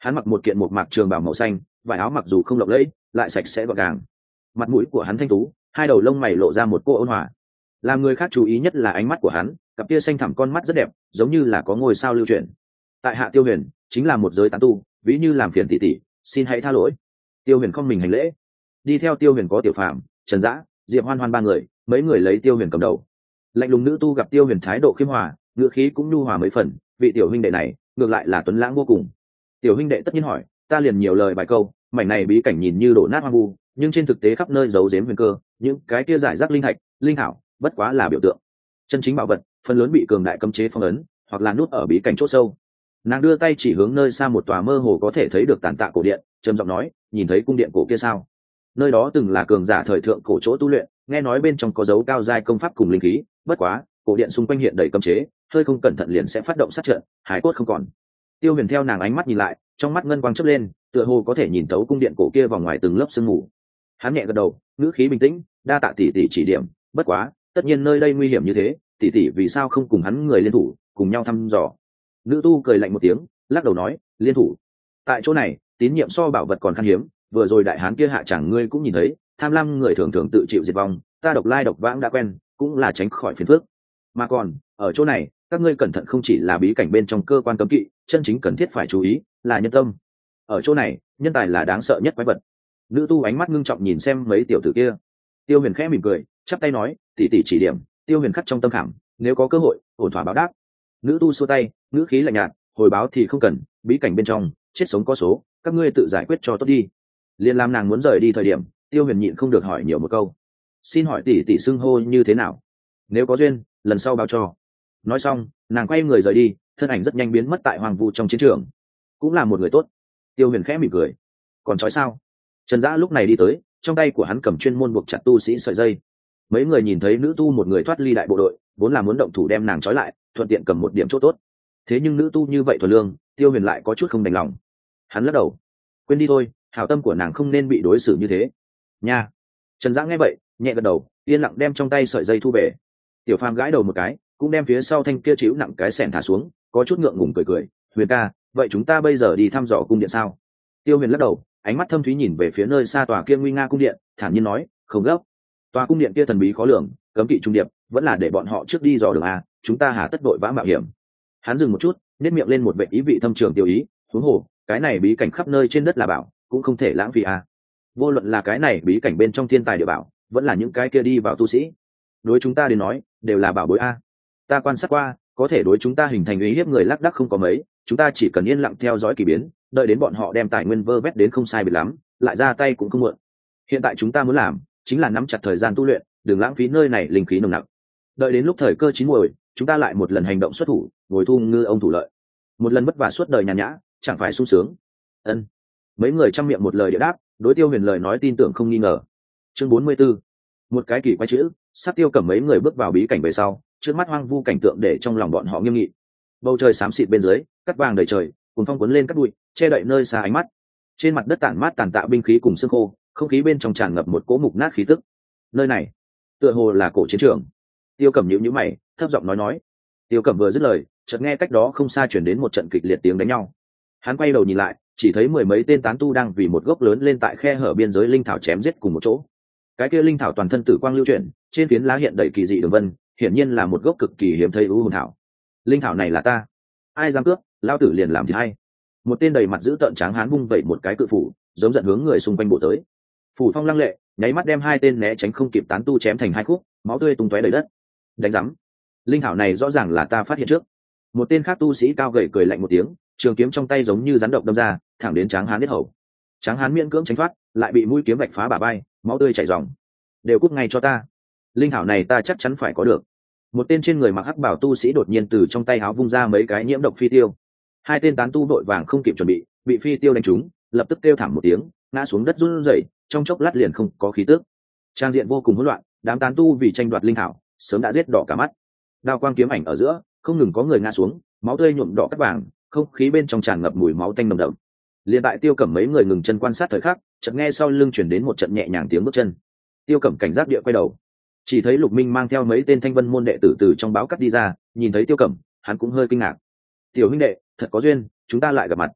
Hắn mặc một kiện một mạc trường bào màu xanh, vải áo mặc dù không lộng lẫy lại sạch sẽ gọn gàng. Mặt mũi của hắn thanh tú, hai đầu lông mày lộ ra một cô ôn hòa. Làm người khác chú ý nhất là ánh mắt của hắn, cặp kia xanh thẳm con mắt rất đẹp, giống như là có ngôi sao lưu chuyển. Tại hạ Tiêu Huyền chính là một giới tán tu, ví như làm phiền tỷ tỷ, xin hãy tha lỗi. Tiêu Huyền không mình hành lễ. Đi theo Tiêu Huyền có Tiểu Phàm, Trần Dã, Diệp Hoan Hoan ba người, mấy người lấy Tiêu Huyền cầm đầu. Lạnh lùng nữ tu gặp Tiêu Huyền thái độ khiêm hòa, ngữ khí cũng nhu hòa mấy phần, vị tiểu huynh đệ này ngược lại là tuấn lãng vô cùng. Tiểu huynh đệ tất nhiên hỏi, ta liền nhiều lời vài câu. Mảnh này bí cảnh nhìn như đổ nát hoang vu, nhưng trên thực tế khắp nơi giấu giếm huyền cơ, những cái kia giải rác linh thạch, linh thảo, bất quá là biểu tượng. Chân chính bảo vật, phần lớn bị cường đại cấm chế phong ấn, hoặc là nút ở bí cảnh chỗ sâu. Nàng đưa tay chỉ hướng nơi xa một tòa mơ hồ có thể thấy được tàn tạ cổ điện, trầm giọng nói, nhìn thấy cung điện cổ kia sao? Nơi đó từng là cường giả thời thượng cổ chỗ tu luyện, nghe nói bên trong có dấu cao giai công pháp cùng linh khí, bất quá, cổ điện xung quanh hiện đầy cấm chế, hơi không cẩn thận liền sẽ phát động sát trận, hải cốt không còn. Tiêu Huyền theo nàng ánh mắt nhìn lại, trong mắt ngân quang chớp lên, tựa hồ có thể nhìn thấu cung điện cổ kia vòng ngoài từng lớp sương mù. Hắn nhẹ gật đầu, ngữ khí bình tĩnh, đa tạ tỷ tỷ chỉ điểm, bất quá, tất nhiên nơi đây nguy hiểm như thế, tỷ tỷ vì sao không cùng hắn người liên thủ, cùng nhau thăm dò? Nữ tu cười lạnh một tiếng, lắc đầu nói, liên thủ. Tại chỗ này, tín nhiệm so bảo vật còn khan hiếm, vừa rồi đại hán kia hạ chẳng ngươi cũng nhìn thấy, tham lam người thường thường tự chịu diệt vong, ta độc lai độc vãng đã quen, cũng là tránh khỏi phiền phức. Mà còn, ở chỗ này, các ngươi cẩn thận không chỉ là bí cảnh bên trong cơ quan cấm kỵ, chân chính cần thiết phải chú ý là nhân tâm. Ở chỗ này, nhân tài là đáng sợ nhất quái vật. Nữ tu ánh mắt ngưng trọng nhìn xem mấy tiểu tử kia. Tiêu Huyền khẽ mỉm cười, chắp tay nói, tỷ tỷ chỉ điểm. Tiêu Huyền khắc trong tâm khảm, nếu có cơ hội, ổn thỏa báo đáp. Nữ tu xua tay, ngữ khí lạnh nhạt, hồi báo thì không cần, bí cảnh bên trong, chết sống có số, các ngươi tự giải quyết cho tốt đi. Liên làm nàng muốn rời đi thời điểm, Tiêu Huyền nhịn không được hỏi nhiều một câu, xin hỏi tỷ tỷ xưng hô như thế nào? Nếu có duyên, lần sau báo cho. Nói xong, nàng quay người rời đi, thân ảnh rất nhanh biến mất tại hoàng vu trong chiến trường. Cũng là một người tốt. Tiêu Huyền khẽ mỉm cười. Còn chói sao? Trần Dã lúc này đi tới, trong tay của hắn cầm chuyên môn buộc chặt tu sĩ sợi dây. Mấy người nhìn thấy nữ tu một người thoát ly đại bộ đội, vốn là muốn động thủ đem nàng trói lại, thuận tiện cầm một điểm chỗ tốt. Thế nhưng nữ tu như vậy thuần lương, Tiêu Huyền lại có chút không đành lòng. Hắn lắc đầu, quên đi thôi, hảo tâm của nàng không nên bị đối xử như thế. Nha. Trần Dã nghe vậy, nhẹ gật đầu, yên lặng đem trong tay sợi dây thu về. Tiểu Phàm gãi đầu một cái, cũng đem phía sau thanh kia chịu nặng cái xẻng thả xuống, có chút ngượng ngùng cười cười, Huyền ca, vậy chúng ta bây giờ đi thăm dò cung điện sao? Tiêu Huyền lắc đầu, ánh mắt thâm thúy nhìn về phía nơi xa tòa kia nguy nga cung điện, thản nhiên nói, không gấp. Tòa cung điện kia thần bí khó lường, cấm kỵ trung điệp, vẫn là để bọn họ trước đi dò đường a, chúng ta hà tất đội vã mạo hiểm. Hắn dừng một chút, nét miệng lên một vẻ ý vị thâm trường tiêu ý, huống hồ, cái này bí cảnh khắp nơi trên đất là bảo, cũng không thể lãng phí a. Vô luận là cái này bí cảnh bên trong thiên tài địa bảo, vẫn là những cái kia đi vào tu sĩ, đối chúng ta đến nói, đều là bảo bối a. Ta quan sát qua, có thể đối chúng ta hình thành uy hiếp người lác đác không có mấy, chúng ta chỉ cần yên lặng theo dõi kỳ biến, đợi đến bọn họ đem tài nguyên vơ vét đến không sai biệt lắm, lại ra tay cũng không muộn. Hiện tại chúng ta muốn làm, chính là nắm chặt thời gian tu luyện, đừng lãng phí nơi này linh khí nồng nặc. Đợi đến lúc thời cơ chín muồi, chúng ta lại một lần hành động xuất thủ, ngồi thu ngư ông thủ lợi. Một lần vất vả suốt đời nhàn nhã, chẳng phải sung sướng. Ân. Mấy người trăm miệng một lời địa đáp, đối Tiêu Huyền lời nói tin tưởng không nghi ngờ. Chương 44. Một cái kỳ quái chữ, sát Tiêu Cẩm mấy người bước vào bí cảnh về sau, trước mắt hoang vu cảnh tượng để trong lòng bọn họ nghiêm nghị. Bầu trời xám xịt bên dưới, cắt vàng đầy trời, cùng phong cuốn lên cắt bụi, che đậy nơi xa ánh mắt. Trên mặt đất tản mát tàn tạ binh khí cùng xương khô, không khí bên trong tràn ngập một cỗ mục nát khí tức. Nơi này, tựa hồ là cổ chiến trường. Tiêu Cẩm nhíu nhíu mày, thấp giọng nói. Tiêu Cẩm vừa dứt lời, chợt nghe cách đó không xa truyền đến một trận kịch liệt tiếng đánh nhau. Hắn quay đầu nhìn lại, chỉ thấy mười mấy tên tán tu đang vì một gốc lớn lên tại khe hở biên giới linh thảo chém giết cùng một chỗ. Cái kia linh thảo toàn thân tử quang lưu chuyển, trên phiến lá hiện đầy kỳ dị đường vân, hiển nhiên là một gốc cực kỳ hiếm thấy u hồn thảo. Linh thảo này là ta, ai dám cướp, lao tử liền làm thì hay. Một tên đầy mặt giữ tợn tráng hán vung vẩy một cái cự phủ, giống giận hướng người xung quanh bộ tới. Phủ phong lăng lệ, nháy mắt đem hai tên né tránh không kịp tán tu chém thành hai khúc, máu tươi tung tóe đầy đất. Đánh rắm, linh thảo này rõ ràng là ta phát hiện trước. Một tên khác tu sĩ cao gầy cười lạnh một tiếng, trường kiếm trong tay giống như rắn độc đâm ra, thẳng đến tráng hán biết hầu. Tráng hán miễn cưỡng tránh thoát, lại bị mũi kiếm vạch phá bả vai, máu tươi chảy ròng. Đều cút ngay cho ta, linh thảo này ta chắc chắn phải có được. Một tên trên người mặc hắc bảo tu sĩ đột nhiên từ trong tay áo vung ra mấy cái nhiễm độc phi tiêu. Hai tên tán tu đội vàng không kịp chuẩn bị phi tiêu đánh trúng, lập tức kêu thảm một tiếng, ngã xuống đất run rẩy, trong chốc lát liền không có khí tức. Trang diện vô cùng hỗn loạn, đám tán tu vì tranh đoạt linh thảo, sớm đã giết đỏ cả mắt. Đao quang kiếm ảnh ở giữa, không ngừng có người ngã xuống, máu tươi nhuộm đỏ cắt vàng, không khí bên trong tràn ngập mùi máu tanh nồng đậm. Liên tại Tiêu Cẩm mấy người ngừng chân quan sát thời khắc, chợt nghe sau lưng truyền đến một trận nhẹ nhàng tiếng bước chân. Tiêu Cẩm cảnh giác địa quay đầu, chỉ thấy Lục Minh mang theo mấy tên Thanh Vân môn đệ tử từ trong báo cắt đi ra, nhìn thấy Tiêu Cẩm, hắn cũng hơi kinh ngạc. Tiểu huynh đệ, thật có duyên, chúng ta lại gặp mặt.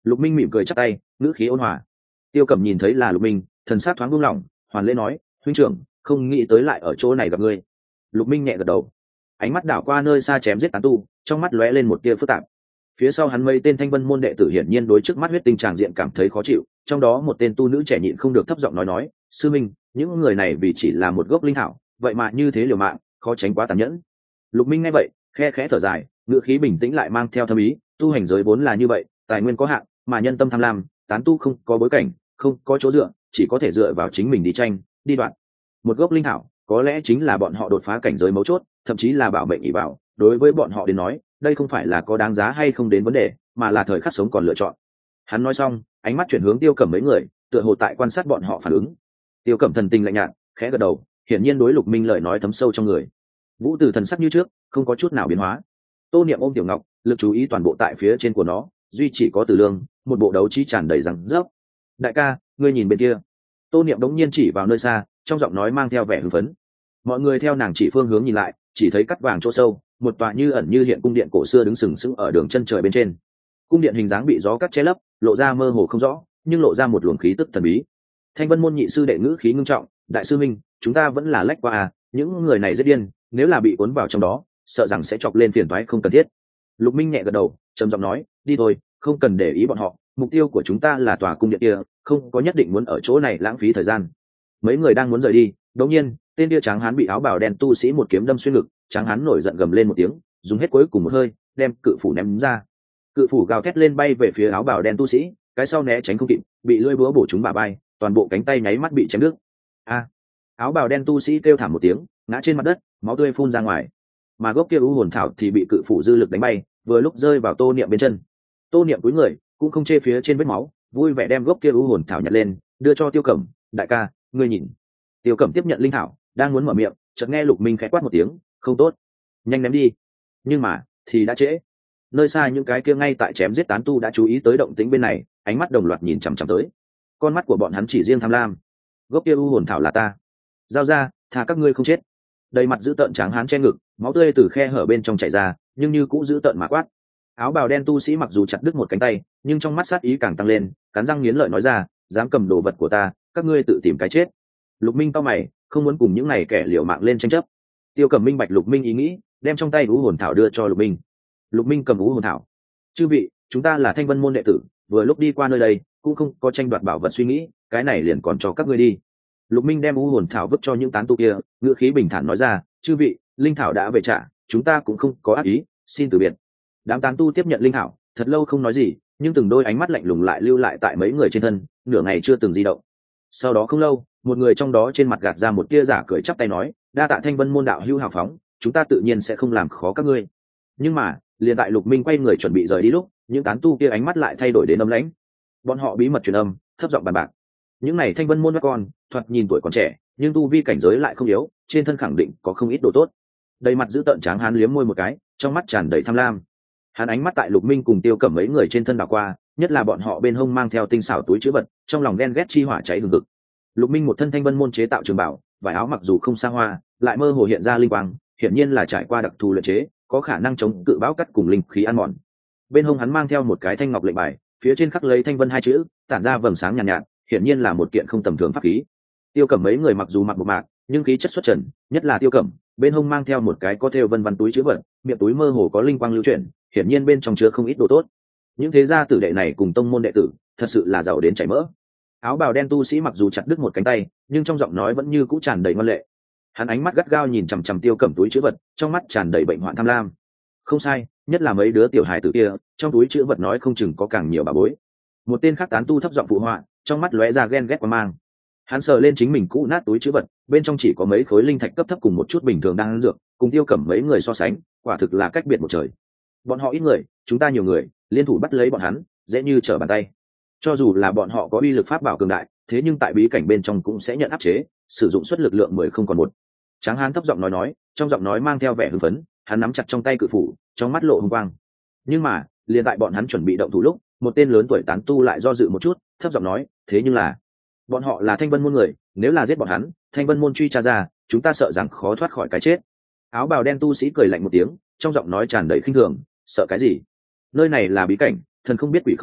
Lục Minh mỉm cười chắp tay, ngữ khí ôn hòa. Tiêu Cẩm nhìn thấy là Lục Minh, thần sắc thoáng buông lỏng, hoàn lễ nói, huynh trưởng, không nghĩ tới lại ở chỗ này gặp ngươi. Lục Minh nhẹ gật đầu, ánh mắt đảo qua nơi xa chém giết tán tu, trong mắt lóe lên một tia phức tạp. Phía sau hắn mấy tên Thanh Vân môn đệ tử hiển nhiên đối trước mắt huyết tinh tràng diện cảm thấy khó chịu, trong đó một tên tu nữ trẻ nhịn không được thấp giọng nói, sư minh, những người này vì chỉ là một gốc linh thảo, vậy mà như thế liều mạng, khó tránh quá tàn nhẫn. Lục Minh nghe vậy, khe khẽ thở dài, ngữ khí bình tĩnh lại mang theo thâm ý, tu hành giới vốn là như vậy, tài nguyên có hạn, mà nhân tâm tham lam, tán tu không có bối cảnh, không có chỗ dựa, chỉ có thể dựa vào chính mình đi tranh, đi đoạn. Một gốc linh thảo, có lẽ chính là bọn họ đột phá cảnh giới mấu chốt, thậm chí là bảo mệnh ỷ bảo. Đối với bọn họ đến nói, đây không phải là có đáng giá hay không đến vấn đề, mà là thời khắc sống còn lựa chọn. Hắn nói xong, ánh mắt chuyển hướng Tiêu Cẩm mấy người, tựa hồ tại quan sát bọn họ phản ứng. Tiêu Cẩm thần tình lạnh nhạt, khẽ gật đầu, hiển nhiên đối Lục Minh lời nói thấm sâu trong người. Vũ Từ thần sắc như trước, không có chút nào biến hóa. Tô Niệm ôm Tiểu Ngọc, lực chú ý toàn bộ tại phía trên của nó, duy chỉ có Từ Lương, một bộ đấu trí tràn đầy răng rớp. Đại ca, ngươi nhìn bên kia. Tô Niệm đống nhiên chỉ vào nơi xa, trong giọng nói mang theo vẻ hưng phấn. Mọi người theo nàng chỉ phương hướng nhìn lại, chỉ thấy cắt vàng chỗ sâu, một tòa như ẩn như hiện cung điện cổ xưa đứng sừng sững ở đường chân trời bên trên. Cung điện hình dáng bị gió cắt che lấp, lộ ra mơ hồ không rõ, nhưng lộ ra một luồng khí tức thần bí. Thanh Vân môn nhị sư đệ ngữ khí ngưng trọng, đại sư minh, chúng ta vẫn là lách qua à, những người này rất điên, nếu là bị cuốn vào trong đó, sợ rằng sẽ chọc lên phiền toái không cần thiết. Lục Minh nhẹ gật đầu, trầm giọng nói, đi thôi, không cần để ý bọn họ, mục tiêu của chúng ta là tòa cung điện kia, không có nhất định muốn ở chỗ này lãng phí thời gian. Mấy người đang muốn rời đi, đột nhiên, tên kia tráng hán bị áo bào đen tu sĩ một kiếm đâm xuyên ngực, tráng hán nổi giận gầm lên một tiếng, dùng hết cuối cùng một hơi, đem cự phủ ném ra. Cự phủ gào thét lên bay về phía áo bào đen tu sĩ, cái sau né tránh không kịp, bị lưỡi búa bổ trúng bả vai, toàn bộ cánh tay nháy mắt bị chém đứt. A! Áo bào đen tu sĩ kêu thảm một tiếng, ngã trên mặt đất, máu tươi phun ra ngoài. Mà gốc kia u hồn thảo thì bị cự phủ dư lực đánh bay, vừa lúc rơi vào Tô Niệm bên chân. Tô Niệm cúi người, cũng không chê phía trên vết máu, vui vẻ đem gốc kia u hồn thảo nhặt lên, đưa cho Tiêu Cẩm, đại ca, ngươi nhìn. Tiêu Cẩm tiếp nhận linh thảo, đang muốn mở miệng, chợt nghe Lục Minh khẽ quát một tiếng, không tốt, nhanh ném đi. Nhưng mà thì đã trễ. Nơi xa những cái kia ngay tại chém giết tán tu đã chú ý tới động tĩnh bên này, ánh mắt đồng loạt nhìn chằm chằm tới. Con mắt của bọn hắn chỉ riêng tham lam. Gốc kia u hồn thảo là ta, giao ra, thà các ngươi không chết. Đầy mặt giữ tợn tráng hán che ngực, máu tươi từ khe hở bên trong chảy ra, nhưng như cũng giữ tợn mà quát. Áo bào đen tu sĩ mặc dù chặt đứt một cánh tay, nhưng trong mắt sát ý càng tăng lên, cắn răng nghiến lợi nói ra, dám cầm đồ vật của ta, các ngươi tự tìm cái chết. Lục Minh cau mày, không muốn cùng những này kẻ liều mạng lên tranh chấp. Tiêu Cẩm minh bạch Lục Minh ý nghĩ, đem trong tay u hồn thảo đưa cho Lục Minh. Lục Minh cầm u hồn thảo, chư vị, chúng ta là Thanh Vân môn đệ tử, vừa lúc đi qua nơi đây, cũng không có tranh đoạt bảo vật suy nghĩ, cái này liền còn cho các ngươi đi. Lục Minh đem u hồn thảo vứt cho những tán tu kia, ngữ khí bình thản nói ra, chư vị, linh thảo đã về trả, chúng ta cũng không có ác ý, xin từ biệt. Đám tán tu tiếp nhận linh thảo, thật lâu không nói gì, nhưng từng đôi ánh mắt lạnh lùng lại lưu lại tại mấy người trên thân, nửa ngày chưa từng di động. Sau đó không lâu, một người trong đó trên mặt gạt ra một tia giả cười chắp tay nói, đa tạ Thanh Vân môn đạo hữu hào phóng, chúng ta tự nhiên sẽ không làm khó các ngươi. Nhưng mà liền tại Lục Minh quay người chuẩn bị rời đi lúc, những tán tu kia ánh mắt lại thay đổi đến âm lãnh. Bọn họ bí mật truyền âm, thấp giọng bàn bạc. Những này Thanh Vân môn các con, thoạt nhìn tuổi còn trẻ, nhưng tu vi cảnh giới lại không yếu, trên thân khẳng định có không ít đồ tốt. Đầy mặt giữ tợn tráng hán liếm môi một cái, trong mắt tràn đầy tham lam. Hắn ánh mắt tại Lục Minh cùng Tiêu Cẩm mấy người trên thân đảo qua, nhất là bọn họ bên hông mang theo tinh xảo túi trữ vật, trong lòng ghen ghét chi hỏa cháy hừng hực. Lục Minh một thân Thanh Vân môn chế tạo trường bảo, vải áo mặc dù không xa hoa, lại mơ hồ hiện ra linh quang, hiển nhiên là trải qua đặc thù luyện chế, có khả năng chống cự bão cắt cùng linh khí ăn mòn. Bên hông hắn mang theo một cái thanh ngọc lệnh bài, phía trên khắc lấy Thanh Vân hai chữ, tản ra vầng sáng nhàn nhạt, hiển nhiên là một kiện không tầm thường pháp khí. Tiêu Cẩm mấy người mặc dù mặc bộ mạc, nhưng khí chất xuất trần, nhất là Tiêu Cẩm, bên hông mang theo một cái có thêu vân vân túi trữ vật, miệng túi mơ hồ có linh quang lưu chuyển, hiển nhiên bên trong chứa không ít đồ tốt. Những thế gia tử đệ này cùng tông môn đệ tử, thật sự là giàu đến chảy mỡ. Áo bào đen tu sĩ mặc dù chặt đứt một cánh tay, nhưng trong giọng nói vẫn như cũ tràn đầy ngoan lệ. Hắn ánh mắt gắt gao nhìn chằm chằm Tiêu Cẩm túi trữ vật, trong mắt tràn đầy bệnh hoạn tham lam. Không sai, nhất là mấy đứa tiểu hài tử kia, trong túi trữ vật nói không chừng có càng nhiều bà bối. Một tên khác tán tu thấp giọng phụ họa, trong mắt lóe ra ghen ghét qua mang. Hắn sờ lên chính mình cũ nát túi trữ vật, bên trong chỉ có mấy khối linh thạch cấp thấp cùng một chút bình thường đang ăn dược, cùng Tiêu Cẩm mấy người so sánh, quả thực là cách biệt một trời. Bọn họ ít người, chúng ta nhiều người, liên thủ bắt lấy bọn hắn, dễ như trở bàn tay. Cho dù là bọn họ có uy lực pháp bảo cường đại, thế nhưng tại bí cảnh bên trong cũng sẽ nhận áp chế, sử dụng suất lực lượng 10 không còn một. Tráng hán thấp giọng nói, trong giọng nói mang theo vẻ hưng phấn, hắn nắm chặt trong tay cự phủ, trong mắt lộ hung quang. Nhưng mà, liền tại bọn hắn chuẩn bị động thủ lúc, một tên lớn tuổi tán tu lại do dự một chút, thấp giọng nói, thế nhưng là bọn họ là Thanh Vân môn người, nếu là giết bọn hắn, Thanh Vân môn truy tra ra, chúng ta sợ rằng khó thoát khỏi cái chết. Áo bào đen tu sĩ cười lạnh một tiếng, trong giọng nói tràn đầy khinh thường, sợ cái gì? Nơi này là bí cảnh, thần không biết quỷ không hay,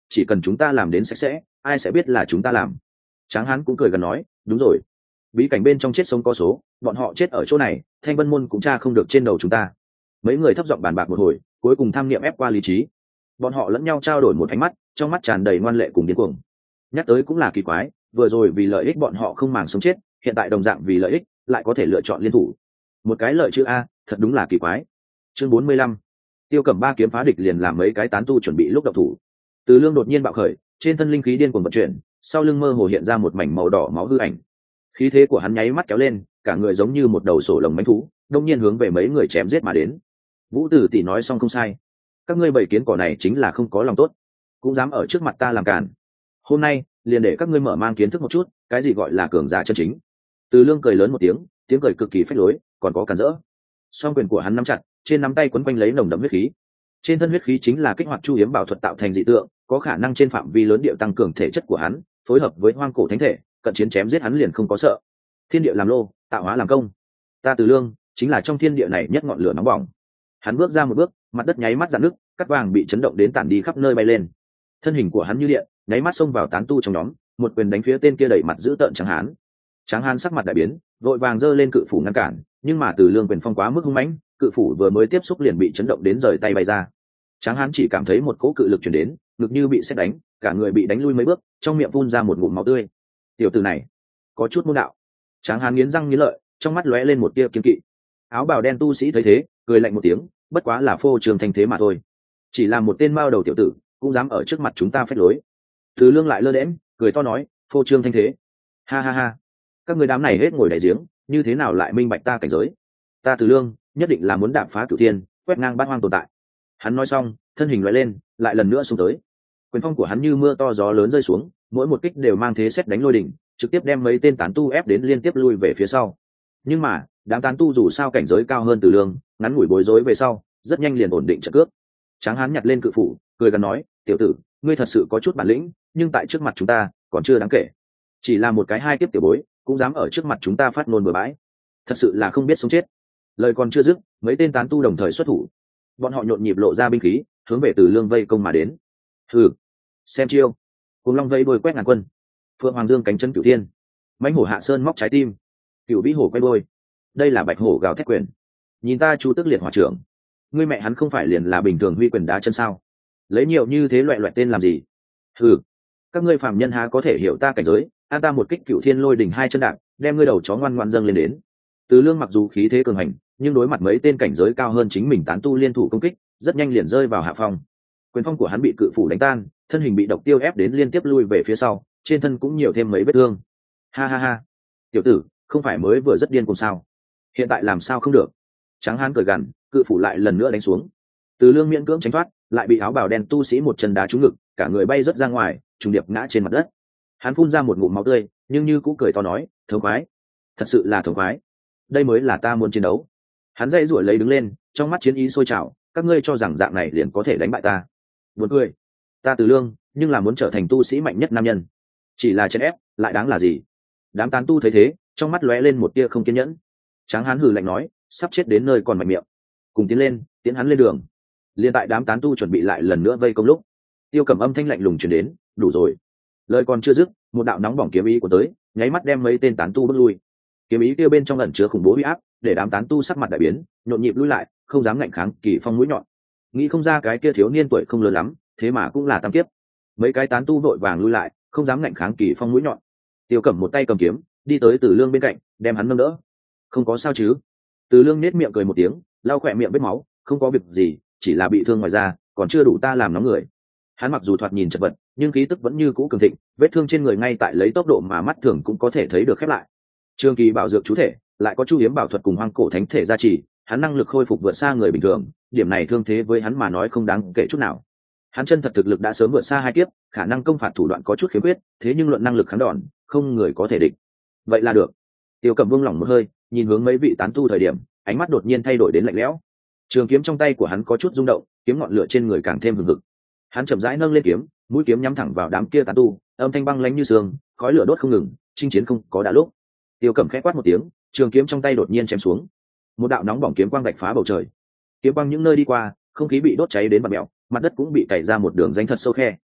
chỉ cần chúng ta làm đến sạch sẽ ai sẽ biết là chúng ta làm. Tráng hán cũng cười gần nói, đúng rồi, bí cảnh bên trong chết sống có số, bọn họ chết ở chỗ này thanh vân môn cũng tra không được trên đầu chúng ta. Mấy người thấp giọng bàn bạc một hồi, cuối cùng tham niệm ép qua lý trí. Bọn họ lẫn nhau trao đổi một ánh mắt, trong mắt tràn đầy ngoan lệ cùng điên cuồng. Nhắc tới cũng là kỳ quái, vừa rồi vì lợi ích bọn họ không màng sống chết, hiện tại đồng dạng vì lợi ích lại có thể lựa chọn liên thủ. Một cái lợi chữ a, thật đúng là kỳ quái. Chương 45. Tiêu Cẩm ba kiếm phá địch liền làm mấy cái tán tu chuẩn bị lúc độc thủ. Từ Lương đột nhiên bạo khởi, trên thân linh khí điên cuồng vận chuyển, sau lưng mơ hồ hiện ra một mảnh màu đỏ máu hư ảnh. Khí thế của hắn nháy mắt kéo lên, cả người giống như một đầu sổ lồng mãnh thú, đông nhiên hướng về mấy người chém giết mà đến. Vũ Tử tỷ nói xong không sai, các ngươi bầy kiến cỏ này chính là không có lòng tốt, cũng dám ở trước mặt ta làm cản. Hôm nay liền để các ngươi mở mang kiến thức một chút cái gì gọi là cường giả chân chính. Từ Lương cười lớn một tiếng, tiếng cười cực kỳ phách lối, còn có cản rỡ. Song quyền của hắn nắm chặt, trên nắm tay quấn quanh lấy nồng đậm huyết khí. Trên thân huyết khí chính là kích hoạt chu hiếm bảo thuật tạo thành dị tượng, có khả năng trên phạm vi lớn điệu tăng cường thể chất của hắn, phối hợp với hoang cổ thánh thể, cận chiến chém giết hắn liền không có sợ. Thiên địa làm lô, tạo hóa làm công. Ta Từ Lương chính là trong thiên địa này nhất ngọn lửa nóng bỏng. Hắn bước ra một bước, mặt đất nháy mắt rạn nứt, cát vàng bị chấn động đến tản đi khắp nơi bay lên. Thân hình của hắn như điện, nháy mắt xông vào tán tu trong nhóm, một quyền đánh phía tên kia đẩy mặt giữ tợn Tráng Hán. Tráng Hán sắc mặt đại biến, vội vàng giơ lên cự phủ ngăn cản, nhưng mà Từ Lương quyền phong quá mức hung mãnh, cự phủ vừa mới tiếp xúc liền bị chấn động đến rời tay bay ra. Tráng Hán chỉ cảm thấy một cỗ cự lực truyền đến, ngực như bị sét đánh, cả người bị đánh lui mấy bước, trong miệng phun ra một ngụm máu tươi. Tiểu tử này có chút môn đạo. Tráng Hán nghiến răng nghiến lợi, trong mắt lóe lên một tia kiêng kỵ. Áo bào đen tu sĩ thấy thế, cười lạnh một tiếng, bất quá là phô trương thanh thế mà thôi, chỉ là một tên mao đầu tiểu tử cũng dám ở trước mặt chúng ta phách lối. Từ Lương lại lơ đễm, cười to nói, phô trương thanh thế, ha ha ha, các người đám này hết ngồi đại giếng, như thế nào lại minh bạch ta cảnh giới. Ta Từ Lương nhất định là muốn đạp phá cửu thiên, quét ngang bát hoang tồn tại. Hắn nói xong, thân hình lóe lên, lại lần nữa xuống tới. Quyền phong của hắn như mưa to gió lớn rơi xuống, mỗi một kích đều mang thế sét đánh lôi đỉnh, trực tiếp đem mấy tên tán tu ép đến liên tiếp lui về phía sau. Nhưng mà đám tán tu dù sao cảnh giới cao hơn Từ Lương, ngắn ngủi bối rối về sau, rất nhanh liền ổn định trận cước. Tráng Hán nhặt lên cự phủ, cười gần nói, tiểu tử, ngươi thật sự có chút bản lĩnh, nhưng tại trước mặt chúng ta còn chưa đáng kể. Chỉ là một cái hai kiếp tiểu bối, cũng dám ở trước mặt chúng ta phát ngôn bừa bãi, thật sự là không biết sống chết. Lời còn chưa dứt, mấy tên tán tu đồng thời xuất thủ, bọn họ nhộn nhịp lộ ra binh khí, hướng về Từ Lương vây công mà đến. Hừ, xem chiêu. Cùng long vây đôi quét ngàn quân, phượng hoàng dương cánh chân cửu thiên, mãnh hổ hạ sơn móc trái tim, cửu vĩ hổ quay đôi. Đây là bạch hổ gào thét quyền. Nhìn ta Chu Tức Liệt hỏa trưởng, ngươi mẹ hắn không phải liền là bình thường huy quyền đá chân sao? Lấy nhiều như thế loại loại tên làm gì? Hừ, các ngươi phàm nhân há có thể hiểu ta cảnh giới? An ta một kích cửu thiên lôi đỉnh hai chân đạp, đem ngươi đầu chó ngoan ngoãn dâng lên đến. Từ Lương mặc dù khí thế cường hành, nhưng đối mặt mấy tên cảnh giới cao hơn chính mình tán tu liên thủ công kích, rất nhanh liền rơi vào hạ phong. Quyền phong của hắn bị cự phủ đánh tan, thân hình bị độc tiêu ép đến liên tiếp lui về phía sau, trên thân cũng nhiều thêm mấy vết thương. Ha ha ha, tiểu tử, không phải mới vừa rất điên cùng sao? Hiện tại làm sao không được? Tráng Hán cười gằn, cự phủ lại lần nữa đánh xuống. Từ Lương miễn cưỡng tránh thoát, lại bị áo bào đen tu sĩ một chân đá trúng ngực, cả người bay rớt ra ngoài, trùng điệp ngã trên mặt đất. Hắn phun ra một ngụm máu tươi, nhưng như cũng cười to nói, thống khoái, thật sự là thống khoái, đây mới là ta muốn chiến đấu. Hắn dây rủi lấy đứng lên, trong mắt chiến ý sôi trào, các ngươi cho rằng dạng này liền có thể đánh bại ta? Buồn cười, ta Từ Lương nhưng là muốn trở thành tu sĩ mạnh nhất nam nhân, chỉ là chèn ép lại đáng là gì? Đám tán tu thấy thế, trong mắt lóe lên một tia không kiên nhẫn. Tráng Hán hừ lạnh nói, sắp chết đến nơi còn mạnh miệng, cùng tiến lên, tiến hắn lên đường. Liên tại đám tán tu chuẩn bị lại lần nữa vây công lúc, Tiêu Cẩm âm thanh lạnh lùng truyền đến, đủ rồi. Lời còn chưa dứt, một đạo nóng bỏng kiếm ý của tới, nháy mắt đem mấy tên tán tu bước lui. Kiếm ý kia bên trong ẩn chứa khủng bố uy áp, để đám tán tu sắc mặt đại biến, nhộn nhịp lui lại, không dám ngạnh kháng kỳ phong mũi nhọn. Nghĩ không ra cái kia thiếu niên tuổi không lớn lắm, thế mà cũng là tam kiếp. Mấy cái tán tu vội vàng lui lại, không dám ngạnh kháng kỳ phong mũi nhọn. Tiêu Cẩm một tay cầm kiếm, đi tới Từ Lương bên cạnh, đem hắn nâng đỡ. Không có sao chứ? Từ Lương nết miệng cười một tiếng, lau khỏe miệng vết máu, không có việc gì, chỉ là bị thương ngoài da, còn chưa đủ ta làm nóng người. Hắn mặc dù thoạt nhìn chật vật, nhưng khí tức vẫn như cũ cường thịnh, vết thương trên người ngay tại lấy tốc độ mà mắt thường cũng có thể thấy được khép lại. Trường kỳ bảo dược chú thể, lại có chu hiếm bảo thuật cùng hoang cổ thánh thể gia trì, hắn năng lực khôi phục vượt xa người bình thường, điểm này thương thế với hắn mà nói không đáng kể chút nào. Hắn chân thật thực lực đã sớm vượt xa hai kiếp, khả năng công phạt thủ đoạn có chút khiếm khuyết, thế nhưng luận năng lực kháng đòn, không người có thể địch. Vậy là được. Tiêu Cẩm buông lỏng một hơi, nhìn hướng mấy vị tán tu thời điểm, ánh mắt đột nhiên thay đổi đến lạnh lẽo. Trường kiếm trong tay của hắn có chút rung động, kiếm ngọn lửa trên người càng thêm hừng hực. Hắn chậm rãi nâng lên kiếm, mũi kiếm nhắm thẳng vào đám kia tán tu, âm thanh băng lãnh như sương, khói lửa đốt không ngừng, chinh chiến không có đã lúc. Tiêu Cẩm khẽ quát một tiếng, trường kiếm trong tay đột nhiên chém xuống. Một đạo nóng bỏng kiếm quang vạch phá bầu trời. Kiếm quang những nơi đi qua, không khí bị đốt cháy đến bạt mèo, mặt đất cũng bị cày ra một đường rãnh thật sâu khe.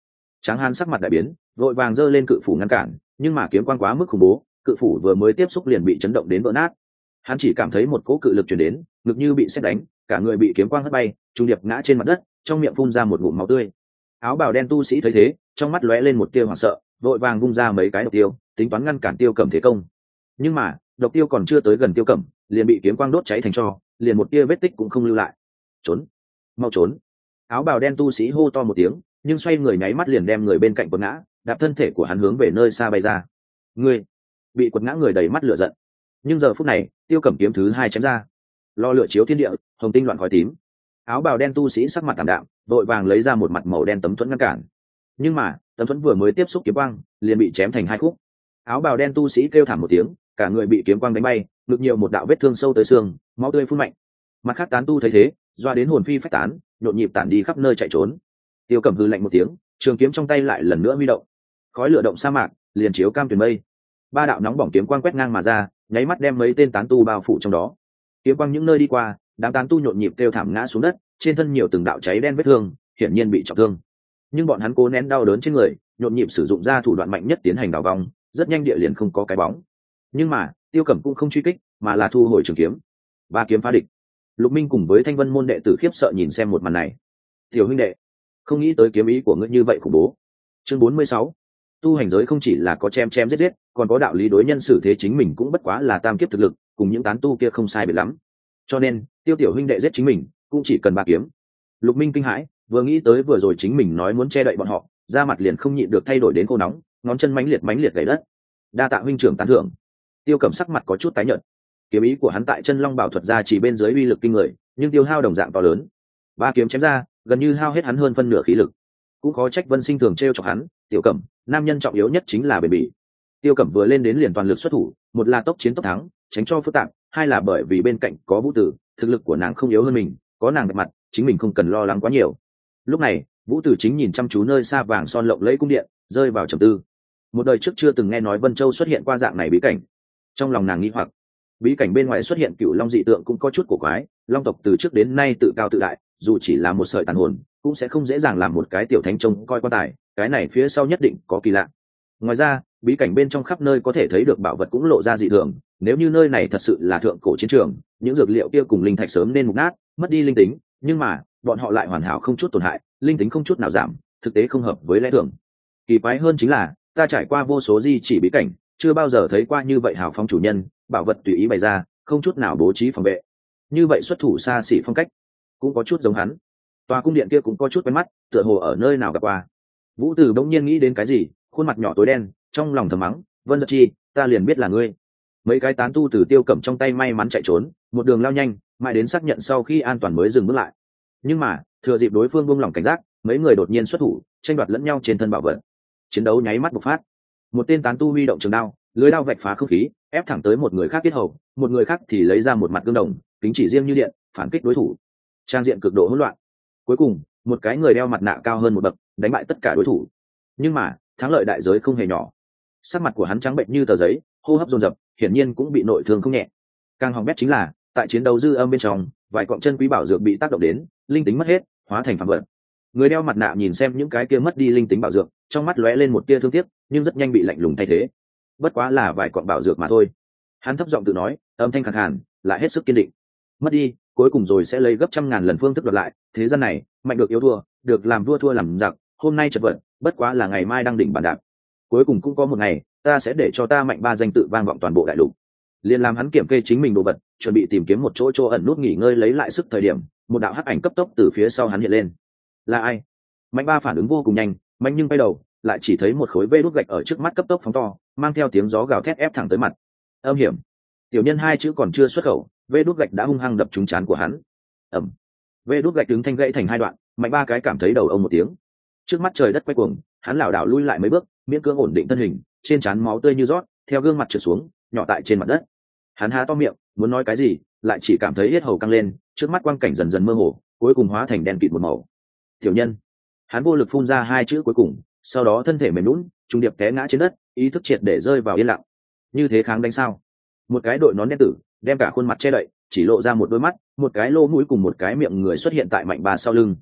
Tráng Hán sắc mặt đại biến, vội vàng giơ lên cự phủ ngăn cản, nhưng mà kiếm quang quá mức khủng bố, cự phủ vừa mới tiếp xúc liền bị chấn động đến vỡ nát. Hắn chỉ cảm thấy một cỗ cự lực truyền đến, ngực như bị sét đánh, cả người bị kiếm quang hất bay, trung điệp ngã trên mặt đất, trong miệng phun ra một ngụm máu tươi. Áo bào đen tu sĩ thấy thế, trong mắt lóe lên một tia hoảng sợ, vội vàng vung ra mấy cái độc tiêu, tính toán ngăn cản Tiêu Cẩm thế công. Nhưng mà độc tiêu còn chưa tới gần Tiêu Cẩm, liền bị kiếm quang đốt cháy thành tro, liền một tia vết tích cũng không lưu lại. Trốn, mau trốn! Áo bào đen tu sĩ hô to một tiếng, nhưng xoay người nháy mắt liền đem người bên cạnh quật ngã, đạp thân thể của hắn hướng về nơi xa bay ra. Ngươi! Bị quật ngã người đầy mắt lửa giận. Nhưng giờ phút này, Tiêu Cẩm kiếm thứ hai chém ra, lo lửa chiếu thiên địa, hồng tinh loạn khói tím. Áo bào đen tu sĩ sắc mặt tạm đạm, vội vàng lấy ra một mặt màu đen tấm thuẫn ngăn cản. Nhưng mà tấm thuẫn vừa mới tiếp xúc kiếm quang, liền bị chém thành hai khúc. Áo bào đen tu sĩ kêu thảm một tiếng, cả người bị kiếm quang đánh bay, ngực nhiều một đạo vết thương sâu tới xương, máu tươi phun mạnh. Mặt khác tán tu thấy thế, doa đến hồn phi phách tán, nhộn nhịp tản đi khắp nơi chạy trốn. Tiêu Cẩm hừ lạnh một tiếng, trường kiếm trong tay lại lần nữa huy động, khói lửa động sa mạc, liền chiếu cam tuyền mây. Ba đạo nóng bỏng kiếm quang quét ngang mà ra, nháy mắt đem mấy tên tán tu bao phủ trong đó. Kiếm quang những nơi đi qua, đám tán tu nhộn nhịp kêu thảm ngã xuống đất, trên thân nhiều từng đạo cháy đen vết thương, hiển nhiên bị trọng thương. Nhưng bọn hắn cố nén đau đớn trên người, nhộn nhịp sử dụng ra thủ đoạn mạnh nhất tiến hành đào vong, rất nhanh địa liền không có cái bóng. Nhưng mà Tiêu Cẩm cũng không truy kích, mà là thu hồi trường kiếm. Ba kiếm phá địch. Lục Minh cùng với Thanh Vân môn đệ tử khiếp sợ nhìn xem một màn này. Tiểu huynh đệ, không nghĩ tới kiếm ý của ngươi như vậy khủng bố. Chương 46. Tu hành giới không chỉ là có chém chém giết giết, còn có đạo lý đối nhân xử thế, chính mình cũng bất quá là tam kiếp thực lực, cùng những tán tu kia không sai biệt lắm. Cho nên, Tiêu tiểu huynh đệ giết chính mình, cũng chỉ cần ba kiếm. Lục Minh kinh hãi, vừa nghĩ tới vừa rồi chính mình nói muốn che đậy bọn họ, da mặt liền không nhịn được thay đổi đến khô nóng, ngón chân mãnh liệt gãy đất. Đa tạ huynh trưởng tán thưởng. Tiêu Cẩm sắc mặt có chút tái nhợt. Kiếm ý của hắn tại Chân Long Bảo thuật ra chỉ bên dưới uy lực kinh người, nhưng tiêu hao đồng dạng to lớn. Ba kiếm chém ra, gần như hao hết hắn hơn phân nửa khí lực. Cũng khó trách Vân Sinh thường trêu chọc hắn, Tiểu Cẩm, nam nhân trọng yếu nhất chính là bền bỉ. Tiêu Cẩm vừa lên đến liền toàn lực xuất thủ, một là tốc chiến tốc thắng, tránh cho phức tạp, hai là bởi vì bên cạnh có Vũ Tử, thực lực của nàng không yếu hơn mình, có nàng đẹp mặt, chính mình không cần lo lắng quá nhiều. Lúc này, Vũ Tử chính nhìn chăm chú nơi xa vàng son lộng lẫy cung điện, rơi vào trầm tư. Một đời trước chưa từng nghe nói Vân Châu xuất hiện qua dạng này bí cảnh. Trong lòng nàng nghi hoặc, bí cảnh bên ngoài xuất hiện cựu long dị tượng cũng có chút cổ quái, long tộc từ trước đến nay tự cao tự đại, dù chỉ là một sợi tàn hồn cũng sẽ không dễ dàng làm một cái tiểu thánh trông coi quan tài, cái này phía sau nhất định có kỳ lạ. Ngoài ra, bí cảnh bên trong khắp nơi có thể thấy được bảo vật cũng lộ ra dị thường, nếu như nơi này thật sự là thượng cổ chiến trường, những dược liệu kia cùng linh thạch sớm nên mục nát, mất đi linh tính, nhưng mà bọn họ lại hoàn hảo không chút tổn hại, linh tính không chút nào giảm, thực tế không hợp với lẽ thường. Kỳ quái hơn chính là, ta trải qua vô số di chỉ bí cảnh, chưa bao giờ thấy qua như vậy hào phóng chủ nhân, bảo vật tùy ý bày ra, không chút nào bố trí phòng vệ, như vậy xuất thủ xa xỉ phong cách cũng có chút giống hắn. Tòa cung điện kia cũng có chút quen mắt, tựa hồ ở nơi nào gặp qua. Vũ Tử bỗng nhiên nghĩ đến cái gì, khuôn mặt nhỏ tối đen, trong lòng thầm mắng, Vân Giật Chi, ta liền biết là ngươi. Mấy cái tán tu từ Tiêu Cẩm trong tay may mắn chạy trốn, một đường lao nhanh, mãi đến xác nhận sau khi an toàn mới dừng bước lại. Nhưng mà thừa dịp đối phương buông lỏng cảnh giác, mấy người đột nhiên xuất thủ, tranh đoạt lẫn nhau trên thân bảo vật. Chiến đấu nháy mắt bộc phát. Một tên tán tu huy động trường đao, lưới đao vạch phá không khí, ép thẳng tới một người khác yết hầu, một người khác thì lấy ra một mặt gương đồng, kính chỉ riêng như điện, phản kích đối thủ. Trang diện cực độ hỗn loạn. Cuối cùng, một cái người đeo mặt nạ cao hơn một bậc, đánh bại tất cả đối thủ. Nhưng mà thắng lợi đại giới không hề nhỏ. Sắc mặt của hắn trắng bệnh như tờ giấy, hô hấp dồn dập, hiển nhiên cũng bị nội thương không nhẹ. Càng hỏng bét chính là, tại chiến đấu dư âm bên trong, vài cọng chân quý bảo dược bị tác động đến, linh tính mất hết, hóa thành phàm vật. Người đeo mặt nạ nhìn xem những cái kia mất đi linh tính bảo dược, trong mắt lóe lên một tia thương tiếc, nhưng rất nhanh bị lạnh lùng thay thế. Bất quá là vài cọng bảo dược mà thôi. Hắn thấp giọng tự nói, âm thanh khàn khàn, lại hết sức kiên định. Mất đi, cuối cùng rồi sẽ lấy gấp trăm ngàn lần phương thức đoạt lại. Thế gian này, mạnh được yếu thua, được làm vua thua làm giặc. Hôm nay chật vật, bất quá là ngày mai đang đỉnh bàn đạp. Cuối cùng cũng có một ngày, ta sẽ để cho ta mạnh ba danh tự vang vọng toàn bộ đại lục. Liên làm hắn kiểm kê chính mình đồ vật, chuẩn bị tìm kiếm một chỗ ẩn nút nghỉ ngơi lấy lại sức thời điểm, một đạo hắc ảnh cấp tốc từ phía sau hắn hiện lên. Là ai? Mạnh ba phản ứng vô cùng nhanh, mạnh nhưng quay đầu, lại chỉ thấy một khối vê đốt gạch ở trước mắt cấp tốc phóng to, mang theo tiếng gió gào thét ép thẳng tới mặt. Âm hiểm. Tiểu nhân hai chữ còn chưa xuất khẩu, vê đốt gạch đã hung hăng đập trúng trán của hắn. Ầm. Vê đốt gạch đứng thanh gãy thành hai đoạn, mạnh ba cái cảm thấy đầu ông một tiếng. Trước mắt trời đất quay cuồng, hắn lảo đảo lui lại mấy bước, miễn cưỡng ổn định thân hình, trên trán máu tươi như rót, theo gương mặt trượt xuống, nhỏ tại trên mặt đất. Hắn há to miệng, muốn nói cái gì, lại chỉ cảm thấy yết hầu căng lên, trước mắt quang cảnh dần dần mơ hồ, cuối cùng hóa thành đen kịt một màu. Tiểu nhân. Hắn vô lực phun ra hai chữ cuối cùng, sau đó thân thể mềm nhũn, trung điệp té ngã trên đất, ý thức triệt để rơi vào yên lặng. Như thế kháng đánh sao? Một cái đội nón đen tử, đem cả khuôn mặt che đậy, chỉ lộ ra một đôi mắt, một cái lỗ mũi cùng một cái miệng người xuất hiện tại mạnh ba sau lưng.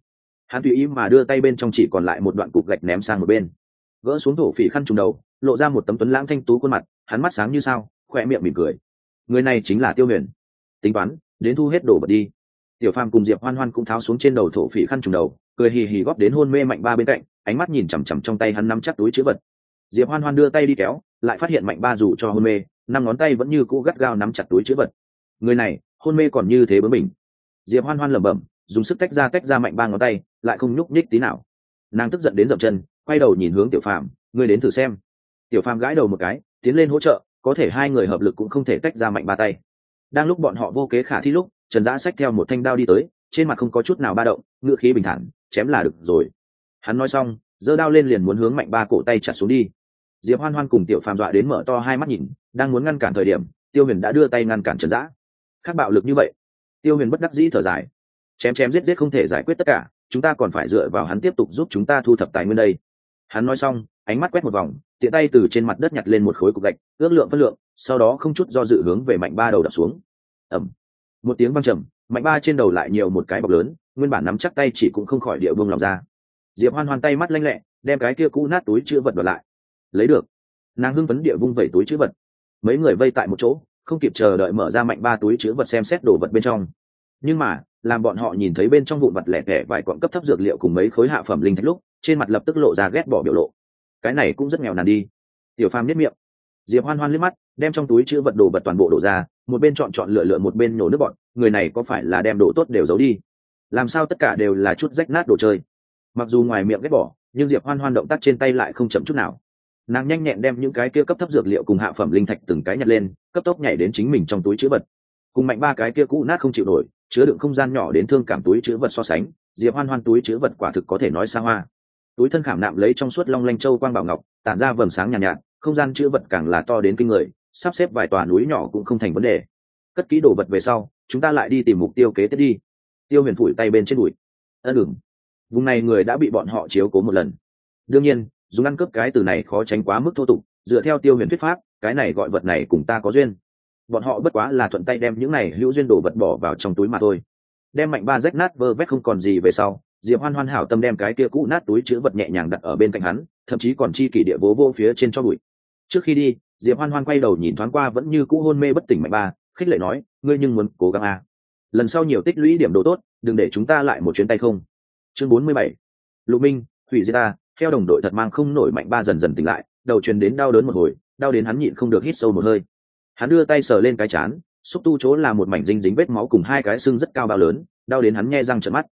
Hắn tùy ý mà đưa tay bên trong chỉ còn lại một đoạn cục gạch ném sang một bên, gỡ xuống thổ phỉ khăn trùm đầu, lộ ra một tấm tuấn lãng thanh tú khuôn mặt. Hắn mắt sáng như sao, khoe miệng mỉm cười. Người này chính là Tiêu Huyền. Tính toán đến thu hết đồ vật đi. Tiểu Phàm cùng Diệp Hoan Hoan cũng tháo xuống trên đầu thổ phỉ khăn trùm đầu, cười hì hì góp đến hôn mê Mạnh Ba bên cạnh, ánh mắt nhìn chằm chằm trong tay hắn nắm chắc túi chứa vật. Diệp Hoan Hoan đưa tay đi kéo, lại phát hiện Mạnh Ba dù cho hôn mê, năm ngón tay vẫn như cũ gắt gao nắm chặt túi chứa vật. Người này hôn mê còn như thế bướng bỉnh. Diệp Hoan Hoan lẩm bẩm, dùng sức tách ra Mạnh Ba ngón tay, lại không nhúc nhích tí nào. Nàng tức giận đến dậm chân, quay đầu nhìn hướng Tiểu Phàm, ngươi đến thử xem. Tiểu Phàm gãi đầu một cái, tiến lên hỗ trợ, có thể hai người hợp lực cũng không thể tách ra Mạnh Ba tay. Đang lúc bọn họ vô kế khả thi lúc, Trần Dã xách theo một thanh đao đi tới, trên mặt không có chút nào ba động, ngựa khí bình thản, chém là được rồi. Hắn nói xong, giơ đao lên liền muốn hướng Mạnh Ba cổ tay chặt xuống đi. Diệp Hoan Hoan cùng Tiểu Phàm dọa đến mở to hai mắt nhìn, đang muốn ngăn cản thời điểm, Tiêu Huyền đã đưa tay ngăn cản Trần Dã. Khác bạo lực như vậy, Tiêu Huyền bất đắc dĩ thở dài, chém giết không thể giải quyết tất cả, chúng ta còn phải dựa vào hắn tiếp tục giúp chúng ta thu thập tài nguyên đây. Hắn nói xong, ánh mắt quét một vòng, tiện tay từ trên mặt đất nhặt lên một khối cục gạch, ước lượng phân lượng, sau đó không chút do dự hướng về Mạnh Ba đầu đập xuống. Ầm. Một tiếng vang trầm, Mạnh Ba trên đầu lại nhiều một cái bọc lớn, nguyên bản nắm chắc tay chỉ cũng không khỏi địa buông lòng ra. Diệp Hoan Hoan tay mắt lanh lẹ, đem cái kia cũ nát túi chứa vật đoạt lại. Lấy được. Nàng hưng phấn địa vung vẩy túi chứa vật. Mấy người vây tại một chỗ, không kịp chờ đợi mở ra Mạnh Ba túi chứa vật xem xét đồ vật bên trong. Nhưng mà, làm bọn họ nhìn thấy bên trong vụn vật lẻ tẻ vài quặng cấp thấp dược liệu cùng mấy khối hạ phẩm linh thạch lúc, trên mặt lập tức lộ ra ghét bỏ biểu lộ. Cái này cũng rất nghèo nàn đi. Tiểu Phàm nhếch miệng. Diệp Hoan Hoan liếc mắt, đem trong túi chứa vật đồ vật toàn bộ đổ ra, một bên chọn lựa một bên nhổ nước bọt. Người này có phải là đem đồ tốt đều giấu đi? Làm sao tất cả đều là chút rách nát đồ chơi? Mặc dù ngoài miệng ghét bỏ, nhưng Diệp Hoan Hoan động tác trên tay lại không chậm chút nào. Nàng nhanh nhẹn đem những cái kia cấp thấp dược liệu cùng hạ phẩm linh thạch từng cái nhặt lên, cấp tốc nhảy đến chính mình trong túi chứa vật. Cùng Mạnh Ba cái kia cũ nát không chịu nổi, chứa đựng không gian nhỏ đến thương cảm túi chứa vật so sánh, Diệp Hoan Hoan túi chứa vật quả thực có thể nói xa hoa. Túi thân khảm nạm lấy trong suốt long lanh châu quang bảo ngọc, tản ra vầng sáng nhàn nhạt, không gian chứa vật càng là to đến kinh người, sắp xếp vài tòa núi nhỏ cũng không thành vấn đề. Cất kỹ đồ vật về sau, chúng ta lại đi tìm mục tiêu kế tiếp đi. Tiêu Huyền phủi tay bên trên đùi. Ừm. Vùng này người đã bị bọn họ chiếu cố một lần. Đương nhiên, dùng ăn cướp cái từ này khó tránh quá mức thô tục, dựa theo Tiêu Huyền thuyết pháp, cái này gọi vật này cùng ta có duyên. Bọn họ bất quá là thuận tay đem những này hữu duyên đồ vật bỏ vào trong túi mà thôi. Đem Mạnh Ba rách nát vơ vét không còn gì về sau, Diệp Hoan Hoan hảo tâm đem cái kia cũ nát túi chứa vật nhẹ nhàng đặt ở bên cạnh hắn, thậm chí còn chi kỷ địa vô phía trên cho bụi. Trước khi đi, Diệp Hoan Hoan quay đầu nhìn thoáng qua vẫn như cũ hôn mê bất tỉnh Mạnh Ba, khích lệ nói, ngươi nhưng muốn cố gắng à? Lần sau nhiều tích lũy điểm đồ tốt, đừng để chúng ta lại một chuyến tay không. Chương 47. Lục Minh, hủy diệt ta, theo đồng đội thật mang không nổi. Mạnh Ba dần dần tỉnh lại, đầu truyền đến đau đớn một hồi, đau đến hắn nhịn không được hít sâu một hơi. Hắn đưa tay sờ lên cái trán, xúc tu chỗ là một mảnh dính vết máu cùng hai cái xương rất cao bao lớn, đau đến hắn nhe răng trợn mắt.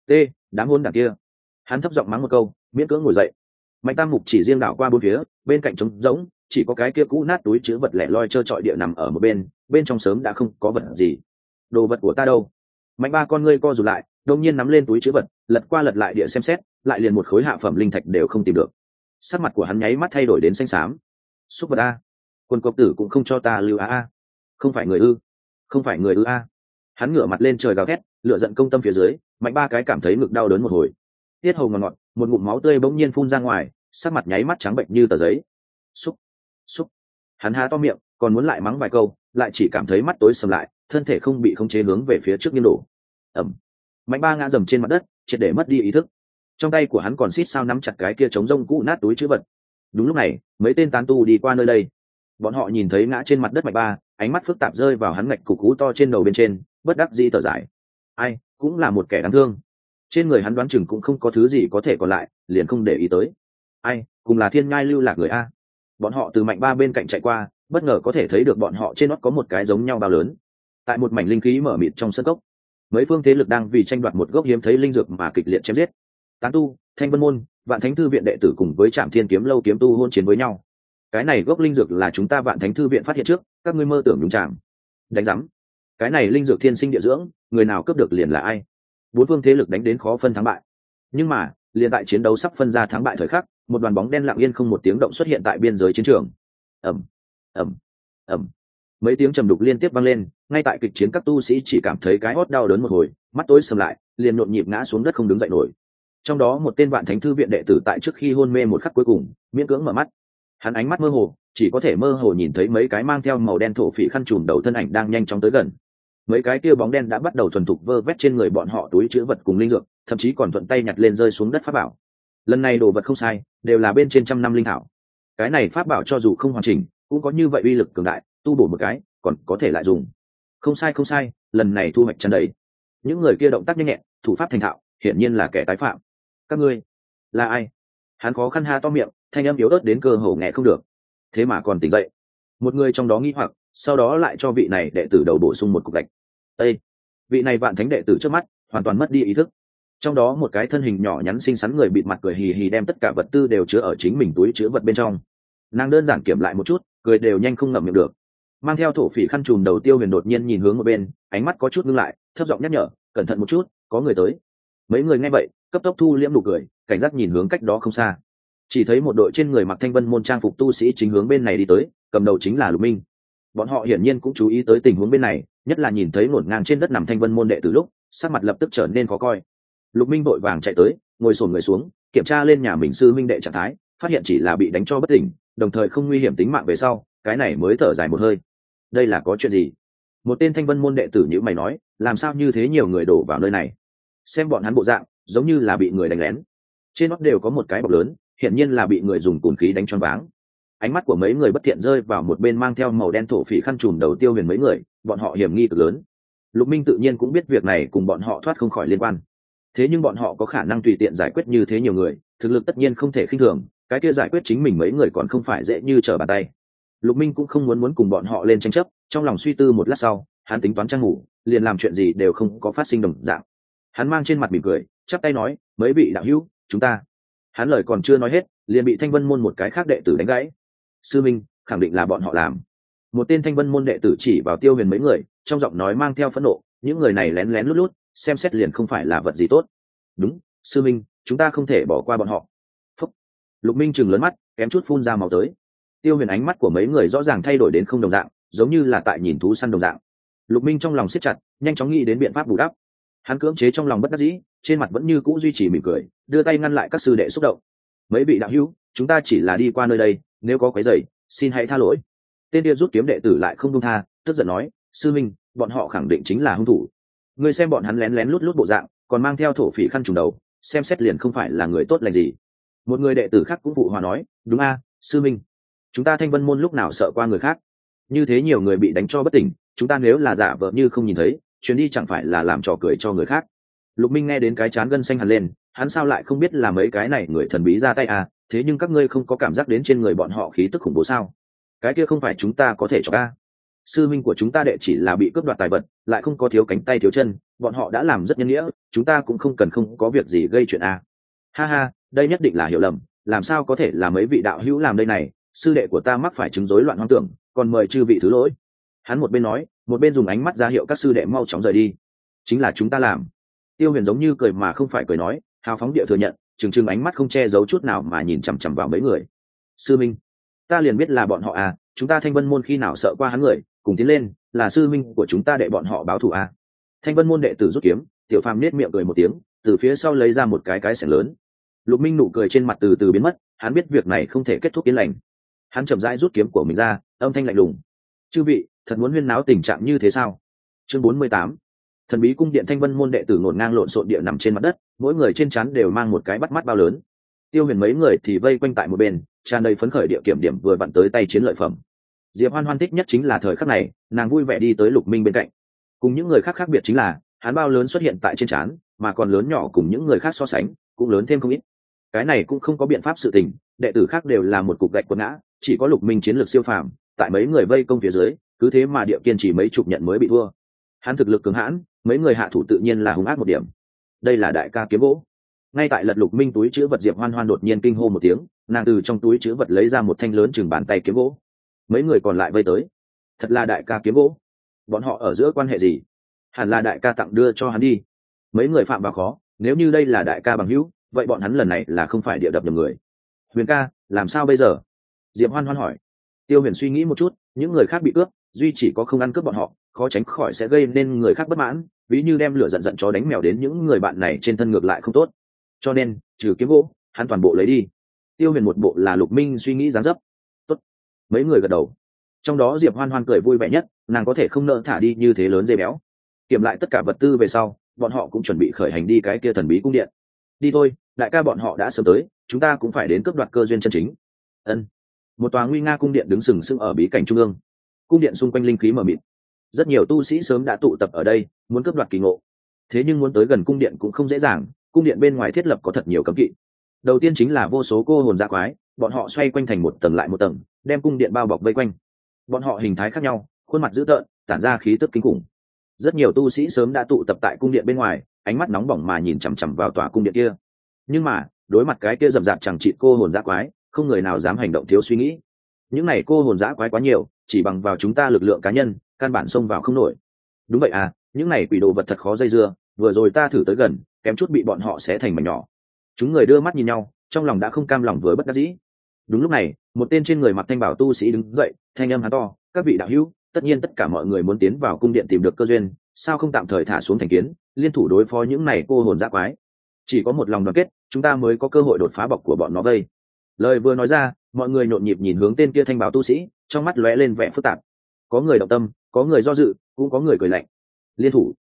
Đám hôn đảng kia. Hắn thấp giọng mắng một câu, miễn cưỡng ngồi dậy. Mạnh Tam Mục chỉ riêng đảo qua bốn phía, bên cạnh trống rỗng, chỉ có cái kia cũ nát túi chứa vật lẻ loi trơ trọi địa nằm ở một bên, bên trong sớm đã không có vật gì. Đồ vật của ta đâu? Mạnh Ba con ngươi co rụt lại, đột nhiên nắm lên túi chứa vật, lật qua lật lại địa xem xét, lại liền một khối hạ phẩm linh thạch đều không tìm được. Sắc mặt của hắn nháy mắt thay đổi đến xanh xám. Xúc vật a, quân cốc tử cũng không cho ta lưu a. Không phải người ư? Không phải người ư a? Hắn ngửa mặt lên trời gào thét, lửa giận công tâm phía dưới, Mạnh Ba cái cảm thấy ngực đau đớn một hồi, tiết hầu ngọt ngọt, một ngụm máu tươi bỗng nhiên phun ra ngoài, sắc mặt nháy mắt trắng bệnh như tờ giấy. Xúc. Hắn há to miệng, còn muốn lại mắng vài câu, lại chỉ cảm thấy mắt tối sầm lại, thân thể không bị khống chế hướng về phía trước nghiêng đổ. Ầm. Mạnh Ba ngã dầm trên mặt đất, triệt để mất đi ý thức. Trong tay của hắn còn xít sao nắm chặt cái kia trống rông cũ nát túi chứa vật. Đúng lúc này, mấy tên tán tu đi qua nơi đây. Bọn họ nhìn thấy ngã trên mặt đất Mạnh Ba, ánh mắt phức tạp rơi vào hắn ngạch cục cú to trên đầu bên trên, bất đắc dĩ thở dài. Ai, cũng là một kẻ đáng thương. Trên người hắn đoán chừng cũng không có thứ gì có thể còn lại, liền không để ý tới. Ai, cùng là thiên nhai lưu lạc người a. Bọn họ từ Mạnh Ba bên cạnh chạy qua, bất ngờ có thể thấy được bọn họ trên nót có một cái giống nhau bao lớn. Tại một mảnh linh khí mở mịt trong sân cốc, mấy phương thế lực đang vì tranh đoạt một gốc hiếm thấy linh dược mà kịch liệt chém giết. Tán tu, Thanh Vân môn, Vạn Thánh thư viện đệ tử cùng với Trạm Thiên kiếm lâu kiếm tu hôn chiến với nhau. Cái này gốc linh dược là chúng ta Vạn Thánh thư viện phát hiện trước, các ngươi mơ tưởng nhúng chạm. Đánh rắm. Cái này linh dược thiên sinh địa dưỡng, người nào cướp được liền là ai. Bốn phương thế lực đánh đến khó phân thắng bại. Nhưng mà, liền tại chiến đấu sắp phân ra thắng bại thời khắc, một đoàn bóng đen lặng yên không một tiếng động xuất hiện tại biên giới chiến trường. Ầm, ầm, ầm. Mấy tiếng trầm đục liên tiếp vang lên, ngay tại kịch chiến các tu sĩ chỉ cảm thấy cái hót đau đớn một hồi, mắt tối sầm lại, liền nhộn nhịp ngã xuống đất không đứng dậy nổi. Trong đó một tên Vạn Thánh thư viện đệ tử tại trước khi hôn mê một khắc cuối cùng, miễn cưỡng mở mắt. Hắn ánh mắt mơ hồ, chỉ có thể mơ hồ nhìn thấy mấy cái mang theo màu đen thổ phỉ khăn trùm đầu thân ảnh đang nhanh chóng tới gần. mấy cái kia bóng đen đã bắt đầu thuần thục vơ vét trên người bọn họ túi chữ vật cùng linh dược, thậm chí còn thuận tay nhặt lên rơi xuống đất pháp bảo. Lần này đồ vật không sai, đều là bên trên trăm năm linh thảo. Cái này pháp bảo cho dù không hoàn chỉnh cũng có như vậy uy lực cường đại, tu bổ một cái còn có thể lại dùng. Không sai không sai, lần này thu hoạch tràn đầy. Những người kia động tác nhanh nhẹn, thủ pháp thành thạo, hiển nhiên là kẻ tái phạm. Các ngươi là ai? Hắn khó khăn ha to miệng, thanh âm yếu ớt đến cơ hồ nghe không được. Thế mà còn tỉnh dậy. Một người trong đó nghi hoặc, sau đó lại cho vị này đệ tử đầu bổ sung một cục gạch. Ê! Vị này vạn thánh đệ tử trước mắt hoàn toàn mất đi ý thức. Trong đó một cái thân hình nhỏ nhắn xinh xắn người bịt mặt cười hì hì đem tất cả vật tư đều chứa ở chính mình túi chứa vật bên trong. Nàng đơn giản kiểm lại một chút, cười đều nhanh không ngậm miệng được. Mang theo thổ phỉ khăn trùm đầu Tiêu Huyền đột nhiên nhìn hướng một bên, ánh mắt có chút ngưng lại, thấp giọng nhắc nhở, cẩn thận một chút, có người tới. Mấy người nghe vậy cấp tốc thu liễm nụ cười, cảnh giác nhìn hướng cách đó không xa. Chỉ thấy một đội trên người mặc thanh vân môn trang phục tu sĩ chính hướng bên này đi tới, cầm đầu chính là Lục Minh. Bọn họ hiển nhiên cũng chú ý tới tình huống bên này, nhất là nhìn thấy ngổn ngang trên đất nằm thanh vân môn đệ tử lúc, sắc mặt lập tức trở nên khó coi. Lục Minh vội vàng chạy tới, ngồi xổm người xuống, kiểm tra lên nhà mình sư minh đệ trạng thái, phát hiện chỉ là bị đánh cho bất tỉnh, đồng thời không nguy hiểm tính mạng về sau, cái này mới thở dài một hơi. Đây là có chuyện gì? Một tên thanh vân môn đệ tử nhíu mày nói, làm sao như thế nhiều người đổ vào nơi này? Xem bọn hắn bộ dạng, giống như là bị người đánh lén. Trên nót đều có một cái bọc lớn, hiển nhiên là bị người dùng cùn khí đánh choáng váng. Ánh mắt của mấy người bất thiện rơi vào một bên mang theo màu đen thổ phỉ khăn trùm đầu Tiêu Huyền mấy người, bọn họ hiểm nghi cực lớn. Lục Minh tự nhiên cũng biết việc này cùng bọn họ thoát không khỏi liên quan. Thế nhưng bọn họ có khả năng tùy tiện giải quyết như thế nhiều người, thực lực tất nhiên không thể khinh thường, cái kia giải quyết chính mình mấy người còn không phải dễ như trở bàn tay. Lục Minh cũng không muốn cùng bọn họ lên tranh chấp, trong lòng suy tư một lát sau, hắn tính toán trang ngủ, liền làm chuyện gì đều không có phát sinh đồng dạng. Hắn mang trên mặt mỉm cười, chắp tay nói, mấy vị đạo hữu, chúng ta. Hắn lời còn chưa nói hết, liền bị thanh vân môn một cái khác đệ tử đánh gãy. Sư minh, khẳng định là bọn họ làm. Một tên thanh vân môn đệ tử chỉ vào Tiêu Huyền mấy người, trong giọng nói mang theo phẫn nộ, những người này lén lén lút lút, xem xét liền không phải là vật gì tốt. Đúng, sư minh, chúng ta không thể bỏ qua bọn họ. Phúc. Lục Minh trừng lớn mắt, kém chút phun ra máu tới. Tiêu Huyền ánh mắt của mấy người rõ ràng thay đổi đến không đồng dạng, giống như là tại nhìn thú săn đồng dạng. Lục Minh trong lòng siết chặt, nhanh chóng nghĩ đến biện pháp bù đắp. Hắn cưỡng chế trong lòng bất đắc dĩ, trên mặt vẫn như cũ duy trì mỉm cười, đưa tay ngăn lại các sư đệ xúc động. Mấy vị đạo hữu, chúng ta chỉ là đi qua nơi đây, nếu có quấy rầy, xin hãy tha lỗi. Tên kia rút kiếm đệ tử lại không buông tha, tức giận nói, sư minh, bọn họ khẳng định chính là hung thủ. Ngươi xem bọn hắn lén lén lút lút bộ dạng, còn mang theo thổ phỉ khăn trùm đầu, xem xét liền không phải là người tốt lành gì. Một người đệ tử khác cũng phụ hòa nói, đúng a, sư minh, chúng ta thanh vân môn lúc nào sợ qua người khác? Như thế nhiều người bị đánh cho bất tỉnh, chúng ta nếu là giả vờ như không nhìn thấy, chuyến đi chẳng phải là làm trò cười cho người khác. Lục Minh nghe đến cái chán gân xanh hẳn lên, hắn sao lại không biết là mấy cái này người thần bí ra tay à? Thế nhưng các ngươi không có cảm giác đến trên người bọn họ khí tức khủng bố sao? Cái kia không phải chúng ta có thể cho ca. Sư minh của chúng ta đệ chỉ là bị cướp đoạt tài vật, lại không có thiếu cánh tay thiếu chân, bọn họ đã làm rất nhân nghĩa, chúng ta cũng không cần không có việc gì gây chuyện à? Ha ha, đây nhất định là hiểu lầm, làm sao có thể là mấy vị đạo hữu làm đây này? Sư đệ của ta mắc phải chứng rối loạn hoang tưởng, còn mời chư vị thứ lỗi. Hắn một bên nói, một bên dùng ánh mắt ra hiệu các sư đệ mau chóng rời đi. Chính là chúng ta làm. Tiêu Huyền giống như cười mà không phải cười nói, hào phóng địa thừa nhận, chừng ánh mắt không che giấu chút nào mà nhìn chằm chằm vào mấy người. Sư minh, ta liền biết là bọn họ à, chúng ta thanh vân môn khi nào sợ qua hắn người, cùng tiến lên, là sư minh của chúng ta để bọn họ báo thù à. Thanh vân môn đệ tử rút kiếm, Tiểu Phàm nết miệng cười một tiếng, từ phía sau lấy ra một cái xẻng lớn. Lục Minh nụ cười trên mặt từ từ biến mất, hắn biết việc này không thể kết thúc yên lành. Hắn chậm rãi rút kiếm của mình ra, âm thanh lạnh lùng, chư vị, thật muốn huyên náo tình trạng như thế sao? Chương 48. Thần bí cung điện thanh vân môn đệ tử ngổn ngang lộn xộn địa nằm trên mặt đất, mỗi người trên trán đều mang một cái bắt mắt bao lớn. Tiêu Huyền mấy người thì vây quanh tại một bên, tràn đầy phấn khởi địa kiểm điểm vừa vặn tới tay chiến lợi phẩm. Diệp Hoan Hoan thích nhất chính là thời khắc này, nàng vui vẻ đi tới Lục Minh bên cạnh. Cùng những người khác khác biệt chính là, hắn bao lớn xuất hiện tại trên trán, mà còn lớn nhỏ cùng những người khác so sánh, cũng lớn thêm không ít. Cái này cũng không có biện pháp sự tình, đệ tử khác đều là một cục gạch quật ngã, chỉ có Lục Minh chiến lược siêu phàm, tại mấy người vây công phía dưới, cứ thế mà địa kiên chỉ mấy chục nhận mới bị thua. Hắn thực lực cường hãn, mấy người hạ thủ tự nhiên là hung ác một điểm. Đây là đại ca kiếm gỗ. Ngay tại lật Lục Minh túi chứa vật, Diệp Hoan Hoan đột nhiên kinh hô một tiếng, nàng từ trong túi chứa vật lấy ra một thanh lớn chừng bàn tay kiếm gỗ. Mấy người còn lại vây tới. Thật là đại ca kiếm gỗ. Bọn họ ở giữa quan hệ gì? Hẳn là đại ca tặng đưa cho hắn đi. Mấy người phạm vào khó, nếu như đây là đại ca bằng hữu, vậy bọn hắn lần này là không phải địa đập nhầm người. Huyền ca, làm sao bây giờ? Diệp Hoan Hoan hỏi. Tiêu Huyền suy nghĩ một chút, những người khác bị cướp, duy chỉ có không ăn cướp bọn họ, khó tránh khỏi sẽ gây nên người khác bất mãn, ví như đem lửa giận giận chó đánh mèo đến những người bạn này trên thân ngược lại không tốt. Cho nên, trừ kiếm gỗ, hắn toàn bộ lấy đi. Tiêu Huyền một bộ là Lục Minh suy nghĩ dáng dấp. Tốt. Mấy người gật đầu. Trong đó Diệp Hoan Hoan cười vui vẻ nhất, nàng có thể không nỡ thả đi như thế lớn dê béo, Kiểm lại tất cả vật tư về sau, bọn họ cũng chuẩn bị khởi hành đi cái kia thần bí cung điện. Đi thôi, đại ca, bọn họ đã sớm tới, chúng ta cũng phải đến cướp đoạt cơ duyên chân chính. Ân. Một tòa nguy nga cung điện đứng sừng sững ở bí cảnh trung ương. Cung điện xung quanh linh khí mờ mịt, rất nhiều tu sĩ sớm đã tụ tập ở đây, muốn cướp đoạt kỳ ngộ. Thế nhưng muốn tới gần cung điện cũng không dễ dàng, cung điện bên ngoài thiết lập có thật nhiều cấm kỵ. Đầu tiên chính là vô số cô hồn dã quái, bọn họ xoay quanh thành một tầng lại một tầng, đem cung điện bao bọc vây quanh. Bọn họ hình thái khác nhau, khuôn mặt dữ tợn, tản ra khí tức kinh khủng. Rất nhiều tu sĩ sớm đã tụ tập tại cung điện bên ngoài, ánh mắt nóng bỏng mà nhìn chằm chằm vào tòa cung điện kia. Nhưng mà đối mặt cái kia rậm rạp chẳng trị cô hồn dã quái, không người nào dám hành động thiếu suy nghĩ. Những này cô hồn dã quái quá nhiều, chỉ bằng vào chúng ta lực lượng cá nhân căn bản xông vào không nổi. Đúng vậy à, những này quỷ đồ vật thật khó dây dưa, vừa rồi ta thử tới gần, kém chút bị bọn họ xé thành mảnh nhỏ. Chúng người đưa mắt nhìn nhau, trong lòng đã không cam lòng vừa bất đắc dĩ. Đúng lúc này, một tên trên người mặc thanh bảo tu sĩ đứng dậy, thanh âm hắn to: các vị đạo hữu, tất nhiên tất cả mọi người muốn tiến vào cung điện tìm được cơ duyên, sao không tạm thời thả xuống thành kiến, liên thủ đối phó những này cô hồn dã quái? Chỉ có một lòng đoàn kết, chúng ta mới có cơ hội đột phá bọc của bọn nó vây. Lời vừa nói ra, mọi người nhộn nhịp nhìn hướng tên kia thanh bảo tu sĩ, trong mắt lóe lên vẻ phức tạp. Có người động tâm, có người do dự, cũng có người cười lạnh. Liên thủ?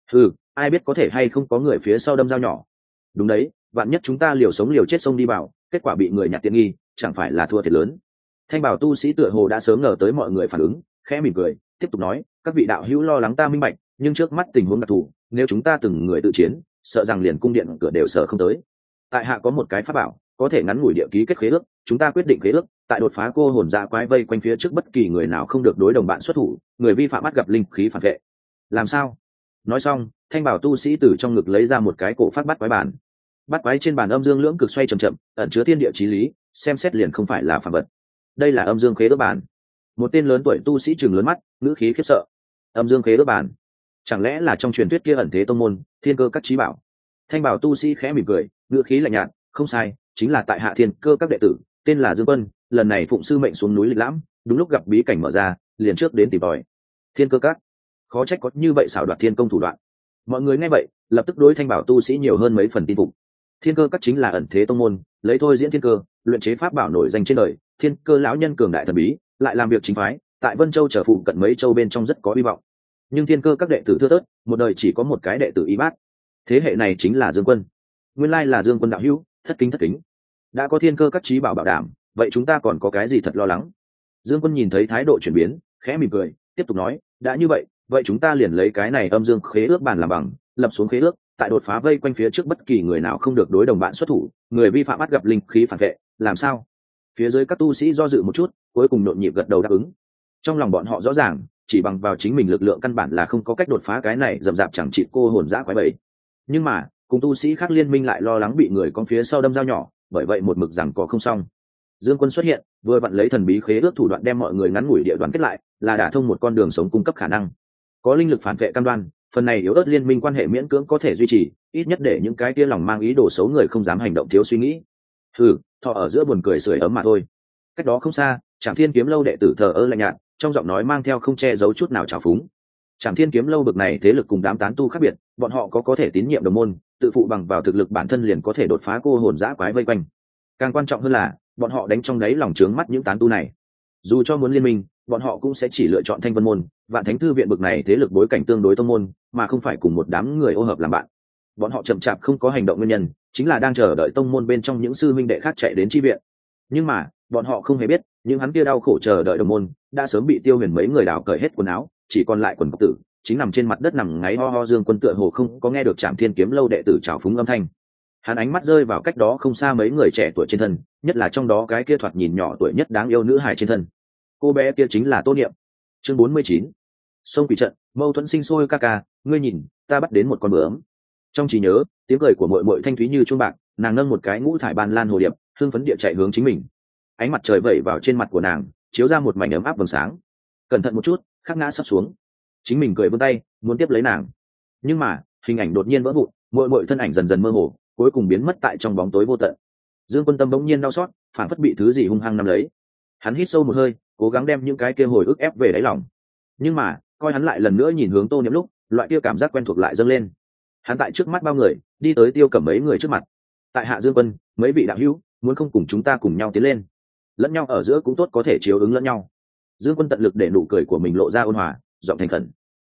Ai biết có thể hay không có người phía sau đâm dao nhỏ. Đúng đấy, vạn nhất chúng ta liều sống liều chết xông đi vào, kết quả bị người nhặt tiện nghi, chẳng phải là thua thiệt lớn. Thanh bảo tu sĩ tựa hồ đã sớm ngờ tới mọi người phản ứng, khẽ mỉm cười, tiếp tục nói: các vị đạo hữu lo lắng ta minh bạch, nhưng trước mắt tình huống đặc thù, nếu chúng ta từng người tự chiến, sợ rằng liền cung điện cửa đều sợ không tới. Tại hạ có một cái pháp bảo, có thể ngắn ngủi địa ký kết khế ước, chúng ta quyết định khế ước, tại đột phá cô hồn dã quái vây quanh phía trước bất kỳ người nào không được đối đồng bạn xuất thủ, người vi phạm bắt gặp linh khí phản vệ. Làm sao? Nói xong, thanh bảo tu sĩ từ trong ngực lấy ra một cái cổ phát bắt quái bản. Bắt quái trên bàn âm dương lưỡng cực xoay chậm chậm, ẩn chứa thiên địa chí lý, xem xét liền không phải là phàm vật. Đây là âm dương khế ước bản. Một tên lớn tuổi tu sĩ trừng lớn mắt, ngữ khí khiếp sợ. Âm dương khế ước bản, chẳng lẽ là trong truyền thuyết kia ẩn thế tông môn thiên cơ các chí bảo? Thanh bảo tu sĩ khẽ mỉm cười, ngữ khí lạnh nhạt: không sai, chính là tại hạ thiên cơ các đệ tử, tên là Dương Quân, lần này phụng sư mệnh xuống núi lịch lãm, đúng lúc gặp bí cảnh mở ra, liền trước đến tìm tòi. Thiên cơ các, khó trách có như vậy xảo đoạt thiên công thủ đoạn. Mọi người nghe vậy, lập tức đối thanh bảo tu sĩ nhiều hơn mấy phần tin phục. Thiên cơ các chính là ẩn thế tông môn, lấy thôi diễn thiên cơ, luyện chế pháp bảo nổi danh trên đời, thiên cơ lão nhân cường đại thần bí, lại làm việc chính phái, tại Vân Châu trở phụ cận mấy châu bên trong rất có hy vọng. Nhưng thiên cơ các đệ tử thưa thớt, một đời chỉ có một cái đệ tử y bát. Thế hệ này chính là Dương Quân. Nguyên lai là Dương Quân đạo hữu, thất kính. Đã có thiên cơ các chí bảo bảo đảm, vậy chúng ta còn có cái gì thật lo lắng? Dương Quân nhìn thấy thái độ chuyển biến, khẽ mỉm cười, tiếp tục nói: đã như vậy chúng ta liền lấy cái này âm dương khế ước bản làm bằng, lập xuống khế ước, tại đột phá vây quanh phía trước bất kỳ người nào không được đối đồng bạn xuất thủ, người vi phạm bắt gặp linh khí phản vệ, làm sao? Phía dưới các tu sĩ do dự một chút, cuối cùng nhộn nhịp gật đầu đáp ứng. Trong lòng bọn họ rõ ràng, chỉ bằng vào chính mình lực lượng căn bản là không có cách đột phá cái này rậm rạp chẳng trị cô hồn dã quái bẫy. Nhưng mà cùng tu sĩ khác liên minh lại lo lắng bị người con phía sau đâm dao nhỏ, bởi vậy một mực rằng có không xong. Dương Quân xuất hiện, vừa vặn lấy thần bí khế ước thủ đoạn đem mọi người ngắn ngủi địa đoàn kết lại, là đả thông một con đường sống cung cấp khả năng. Có linh lực phản vệ cam đoan, phần này yếu ớt liên minh quan hệ miễn cưỡng có thể duy trì, ít nhất để những cái kia lòng mang ý đồ xấu người không dám hành động thiếu suy nghĩ. Thọ ở giữa buồn cười sưởi ấm mà thôi. Cách đó không xa, Trảm Thiên Kiếm lâu đệ tử thờ ơ lạnh nhạt, trong giọng nói mang theo không che giấu chút nào trào phúng. Trảm Thiên Kiếm lâu bực này thế lực cùng đám tán tu khác biệt, bọn họ có thể tín nhiệm đồng môn, tự phụ bằng vào thực lực bản thân liền có thể đột phá cô hồn dã quái vây quanh. Càng quan trọng hơn là, bọn họ đánh trong đáy lòng trướng mắt những tán tu này. Dù cho muốn liên minh, bọn họ cũng sẽ chỉ lựa chọn Thanh Vân môn, Vạn Thánh thư viện bực này thế lực bối cảnh tương đối tông môn, mà không phải cùng một đám người ô hợp làm bạn. Bọn họ chậm chạp không có hành động nguyên nhân, chính là đang chờ đợi tông môn bên trong những sư minh đệ khác chạy đến chi viện. Nhưng mà, bọn họ không hề biết, những hắn kia đau khổ chờ đợi đồng môn, đã sớm bị Tiêu Huyền mấy người đào cởi hết quần áo, chỉ còn lại quần cộc tử, chính nằm trên mặt đất nằm ngáy ho ho. Dương Quân tựa hồ không có nghe được Trảm Thiên Kiếm lâu đệ tử trào phúng âm thanh. Hắn ánh mắt rơi vào cách đó không xa mấy người trẻ tuổi trên thân, nhất là trong đó cái kia thoạt nhìn nhỏ tuổi nhất đáng yêu nữ hài trên thân. Cô bé kia chính là Tô Niệm. Chương 49. Sông quỷ trận, mâu thuẫn sinh sôi ca ca, ngươi nhìn, ta bắt đến một con bướm. Trong trí nhớ, tiếng cười của muội muội thanh thúy như chuông bạc, nàng nâng một cái ngũ thải ban lan hồ điệp, hưng phấn địa chạy hướng chính mình. Ánh mặt trời vẩy vào trên mặt của nàng, chiếu ra một mảnh ấm áp vầng sáng. Cẩn thận một chút, khắc ngã sắp xuống. Chính mình cười vươn tay, muốn tiếp lấy nàng. Nhưng mà, hình ảnh đột nhiên vỡ vụn, muội muội thân ảnh dần dần mơ hồ, cuối cùng biến mất tại trong bóng tối vô tận. Dương Quân tâm bỗng nhiên đau xót, phản phất bị thứ gì hung hăng nắm lấy. Hắn hít sâu một hơi, cố gắng đem những cái kia hồi ức ép về đáy lòng. Nhưng mà, coi hắn lại lần nữa nhìn hướng Tô Niệm lúc, loại kia cảm giác quen thuộc lại dâng lên. Hắn tại trước mắt bao người, đi tới Tiêu Cẩm mấy người trước mặt. Tại hạ Dương Quân, mấy vị đạo hữu, muốn không cùng chúng ta cùng nhau tiến lên? Lẫn nhau ở giữa cũng tốt, có thể chiếu ứng lẫn nhau. Dương Quân tận lực để nụ cười của mình lộ ra ôn hòa, giọng thành khẩn.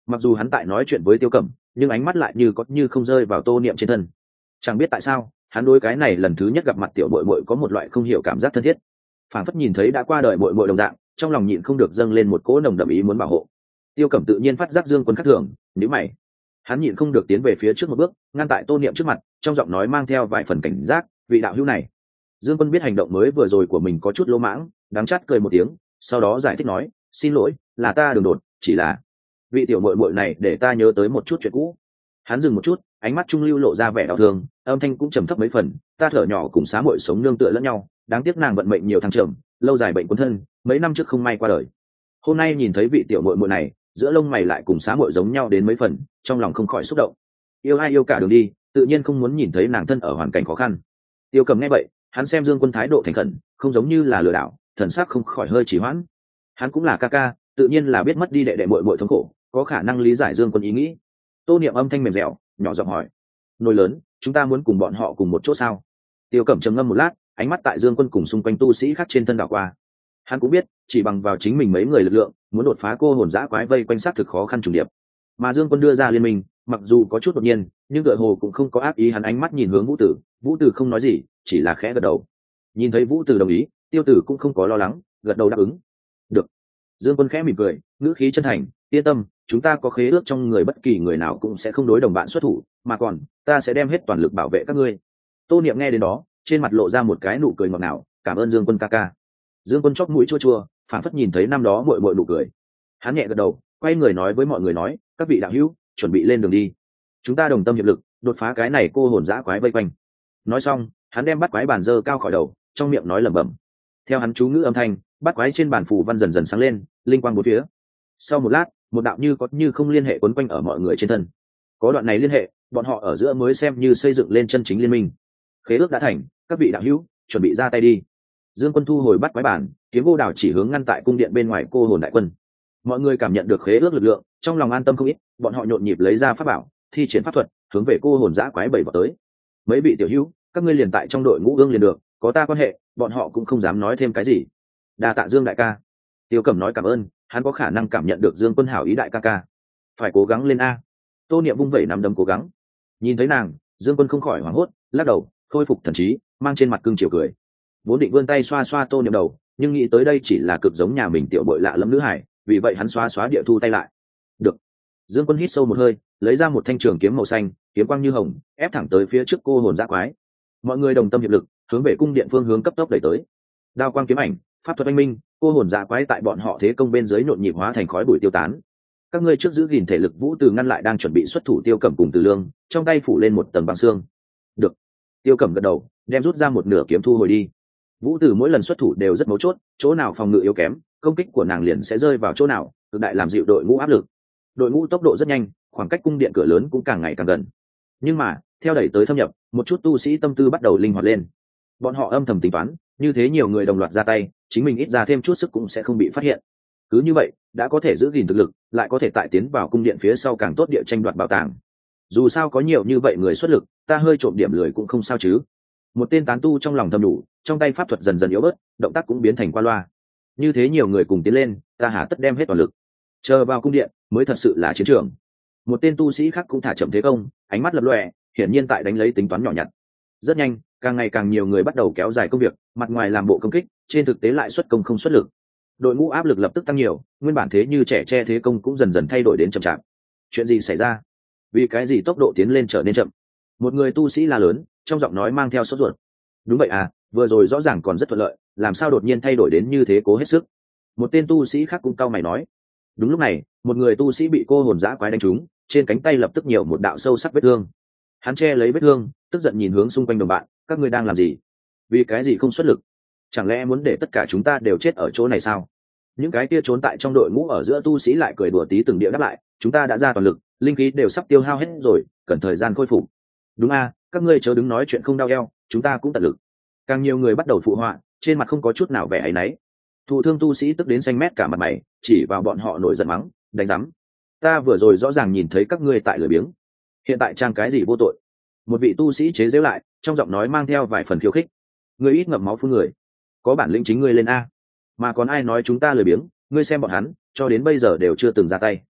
mặc dù hắn tại nói chuyện với Tiêu Cẩm, nhưng ánh mắt lại như có như không rơi vào Tô Niệm trên thân. Chẳng biết tại sao hắn đối cái này lần thứ nhất gặp mặt tiểu bội bội có một loại không hiểu cảm giác thân thiết, phảng phất nhìn thấy đã qua đời bội bội đồng dạng, trong lòng nhịn không được dâng lên một cỗ nồng đậm ý muốn bảo hộ. Tiêu Cẩm tự nhiên phát giác Dương Quân khác thường, nhíu mày. Hắn nhịn không được tiến về phía trước một bước, ngăn tại Tô Niệm trước mặt, trong giọng nói mang theo vài phần cảnh giác, vị đạo hữu này. Dương Quân biết hành động mới vừa rồi của mình có chút lỗ mãng, đắng chát cười một tiếng, sau đó giải thích nói, xin lỗi, là ta đường đột, chỉ là vị tiểu muội muội này để ta nhớ tới một chút chuyện cũ. Hắn dừng một chút, ánh mắt trung lưu lộ ra vẻ đau thương, âm thanh cũng trầm thấp mấy phần, ta thở nhỏ cùng xá muội sống nương tựa lẫn nhau, đáng tiếc nàng vận mệnh nhiều thăng trầm, lâu dài bệnh cuốn thân, mấy năm trước không may qua đời. Hôm nay nhìn thấy vị tiểu muội muội này, giữa lông mày lại cùng xá muội giống nhau đến mấy phần, trong lòng không khỏi xúc động. Yêu ai yêu cả đường đi, tự nhiên không muốn nhìn thấy nàng thân ở hoàn cảnh khó khăn. Tiêu Cầm nghe vậy, hắn xem Dương Quân thái độ thành khẩn, không giống như là lừa đảo, thần sắc không khỏi hơi trì hoãn. Hắn cũng là ca ca, tự nhiên là biết mất đi đệ đệ muội muội thống khổ, có khả năng lý giải Dương Quân ý nghĩ. Tô Niệm âm thanh mềm dẻo, nhỏ giọng hỏi, nồi lớn, chúng ta muốn cùng bọn họ cùng một chỗ sao? Tiêu Cẩm trầm ngâm một lát, ánh mắt tại Dương Quân cùng xung quanh tu sĩ khác trên thân đảo qua. Hắn cũng biết, chỉ bằng vào chính mình mấy người lực lượng, muốn đột phá cô hồn dã quái vây quanh sát thực khó khăn trùng điệp. Mà Dương Quân đưa ra liên minh, mặc dù có chút đột nhiên, nhưng tựa hồ cũng không có ác ý. Hắn ánh mắt nhìn hướng Vũ Tử, Vũ Tử không nói gì, chỉ là khẽ gật đầu. Nhìn thấy Vũ Tử đồng ý, Tiêu Tử cũng không có lo lắng, gật đầu đáp ứng. Được. Dương Quân khẽ mỉm cười, ngữ khí chân thành, yên tâm, chúng ta có khế ước trong người bất kỳ người nào cũng sẽ không đối đồng bạn xuất thủ, mà còn ta sẽ đem hết toàn lực bảo vệ các ngươi. Tô Niệm nghe đến đó, trên mặt lộ ra một cái nụ cười ngọt ngào, cảm ơn Dương Quân ca ca. Dương Quân chóp mũi chua chua, phảng phất nhìn thấy năm đó muội muội nụ cười. Hắn nhẹ gật đầu, quay người nói với mọi người nói, các vị đạo hữu, chuẩn bị lên đường đi. Chúng ta đồng tâm hiệp lực, đột phá cái này cô hồn dã quái vây quanh. Nói xong, hắn đem bắt quái bàn giơ cao khỏi đầu, trong miệng nói lẩm bẩm. Theo hắn chú ngữ âm thanh, bắt quái trên bàn phù văn dần dần sáng lên, linh quang bốn phía. Sau một lát, một đạo như có như không liên hệ quấn quanh ở mọi người trên thân. Có đoạn này liên hệ, bọn họ ở giữa mới xem như xây dựng lên chân chính liên minh. Khế ước đã thành, các vị đạo hữu, chuẩn bị ra tay đi. Dương Quân thu hồi bắt quái bản, kiếm vô đào chỉ hướng ngăn tại cung điện bên ngoài cô hồn đại quân. Mọi người cảm nhận được khế ước lực lượng, trong lòng an tâm không ít, bọn họ nhộn nhịp lấy ra pháp bảo, thi triển pháp thuật, hướng về cô hồn dã quái bảy vào tới. Mấy vị tiểu hữu, các ngươi liền tại trong đội ngũ ương liền được, có ta quan hệ, bọn họ cũng không dám nói thêm cái gì. Đa tạ Dương đại ca. Tiêu Cẩm nói cảm ơn, hắn có khả năng cảm nhận được Dương Quân hảo ý đại ca ca. Phải cố gắng lên a. Tô Niệm vung vẩy nắm đấm cố gắng. Nhìn thấy nàng, Dương Quân không khỏi hoảng hốt, lắc đầu, khôi phục thần trí, mang trên mặt cương chiều cười. Vốn định vươn tay xoa xoa Tô Niệm đầu, nhưng nghĩ tới đây chỉ là cực giống nhà mình tiểu bội lạ lẫm nữ hải, vì vậy hắn xoa xóa địa thu tay lại. Được. Dương Quân hít sâu một hơi, lấy ra một thanh trường kiếm màu xanh, kiếm quang như hồng, ép thẳng tới phía trước cô hồn dã quái. Mọi người đồng tâm hiệp lực, hướng về cung điện phương hướng cấp tốc đẩy tới. Đao quang kiếm ảnh, pháp thuật anh minh, cô hồn dã quái tại bọn họ thế công bên dưới nhộn nhịp hóa thành khói bụi tiêu tán. Các ngươi trước giữ gìn thể lực. Vũ Từ ngăn lại đang chuẩn bị xuất thủ Tiêu Cẩm cùng Từ Lương, trong tay phủ lên một tầng băng xương. Được. Tiêu Cẩm gật đầu, đem rút ra một nửa kiếm thu hồi đi. Vũ Từ mỗi lần xuất thủ đều rất mấu chốt, chỗ nào phòng ngự yếu kém, công kích của nàng liền sẽ rơi vào chỗ nào, cực đại làm dịu đội ngũ áp lực. Đội ngũ tốc độ rất nhanh, khoảng cách cung điện cửa lớn cũng càng ngày càng gần. Nhưng mà, theo đẩy tới thâm nhập, một chút tu sĩ tâm tư bắt đầu linh hoạt lên. Bọn họ âm thầm tính toán, như thế nhiều người đồng loạt ra tay, chính mình ít ra thêm chút sức cũng sẽ không bị phát hiện. Cứ như vậy, đã có thể giữ gìn thực lực, lại có thể tại tiến vào cung điện phía sau càng tốt địa tranh đoạt bảo tàng. Dù sao có nhiều như vậy người xuất lực, ta hơi trộm điểm lười cũng không sao chứ. Một tên tán tu trong lòng thầm đủ, trong tay pháp thuật dần dần yếu bớt, động tác cũng biến thành qua loa. Như thế nhiều người cùng tiến lên, ta hà tất đem hết toàn lực. Chờ vào cung điện, mới thật sự là chiến trường. Một tên tu sĩ khác cũng thả chậm thế công, ánh mắt lập lòe, hiển nhiên tại đánh lấy tính toán nhỏ nhặt. Rất nhanh, càng ngày càng nhiều người bắt đầu kéo dài công việc, mặt ngoài làm bộ công kích, trên thực tế lại xuất công không xuất lực. Đội ngũ áp lực lập tức tăng nhiều, nguyên bản thế như trẻ tre thế công cũng dần dần thay đổi đến chậm chạp. Chuyện gì xảy ra? Vì cái gì tốc độ tiến lên trở nên chậm? Một người tu sĩ la lớn, trong giọng nói mang theo sốt ruột. Đúng vậy à, vừa rồi rõ ràng còn rất thuận lợi, làm sao đột nhiên thay đổi đến như thế, cố hết sức. Một tên tu sĩ khác cũng cau mày nói. Đúng lúc này, một người tu sĩ bị cô hồn dã quái đánh trúng, trên cánh tay lập tức nhiều một đạo sâu sắc vết thương. Hắn che lấy vết thương, tức giận nhìn hướng xung quanh đồng bạn, các ngươi đang làm gì? Vì cái gì không xuất lực? Chẳng lẽ muốn để tất cả chúng ta đều chết ở chỗ này sao? Những cái kia trốn tại trong đội ngũ ở giữa tu sĩ lại cười đùa tí từng địa đáp lại, chúng ta đã ra toàn lực, linh khí đều sắp tiêu hao hết rồi, cần thời gian khôi phục. Đúng a, các ngươi chớ đứng nói chuyện không đau eo, chúng ta cũng tận lực. Càng nhiều người bắt đầu phụ họa, trên mặt không có chút nào vẻ áy náy. Thụ thương tu sĩ tức đến xanh mét cả mặt mày, chỉ vào bọn họ nổi giận mắng, đánh rắm. Ta vừa rồi rõ ràng nhìn thấy các ngươi tại lười biếng, hiện tại trang cái gì vô tội? Một vị tu sĩ chế giễu lại, trong giọng nói mang theo vài phần khiêu khích. Ngươi ít ngậm máu phun người, có bản lĩnh chính ngươi lên a. Mà còn ai nói chúng ta lười biếng? Ngươi xem bọn hắn, cho đến bây giờ đều chưa từng ra tay.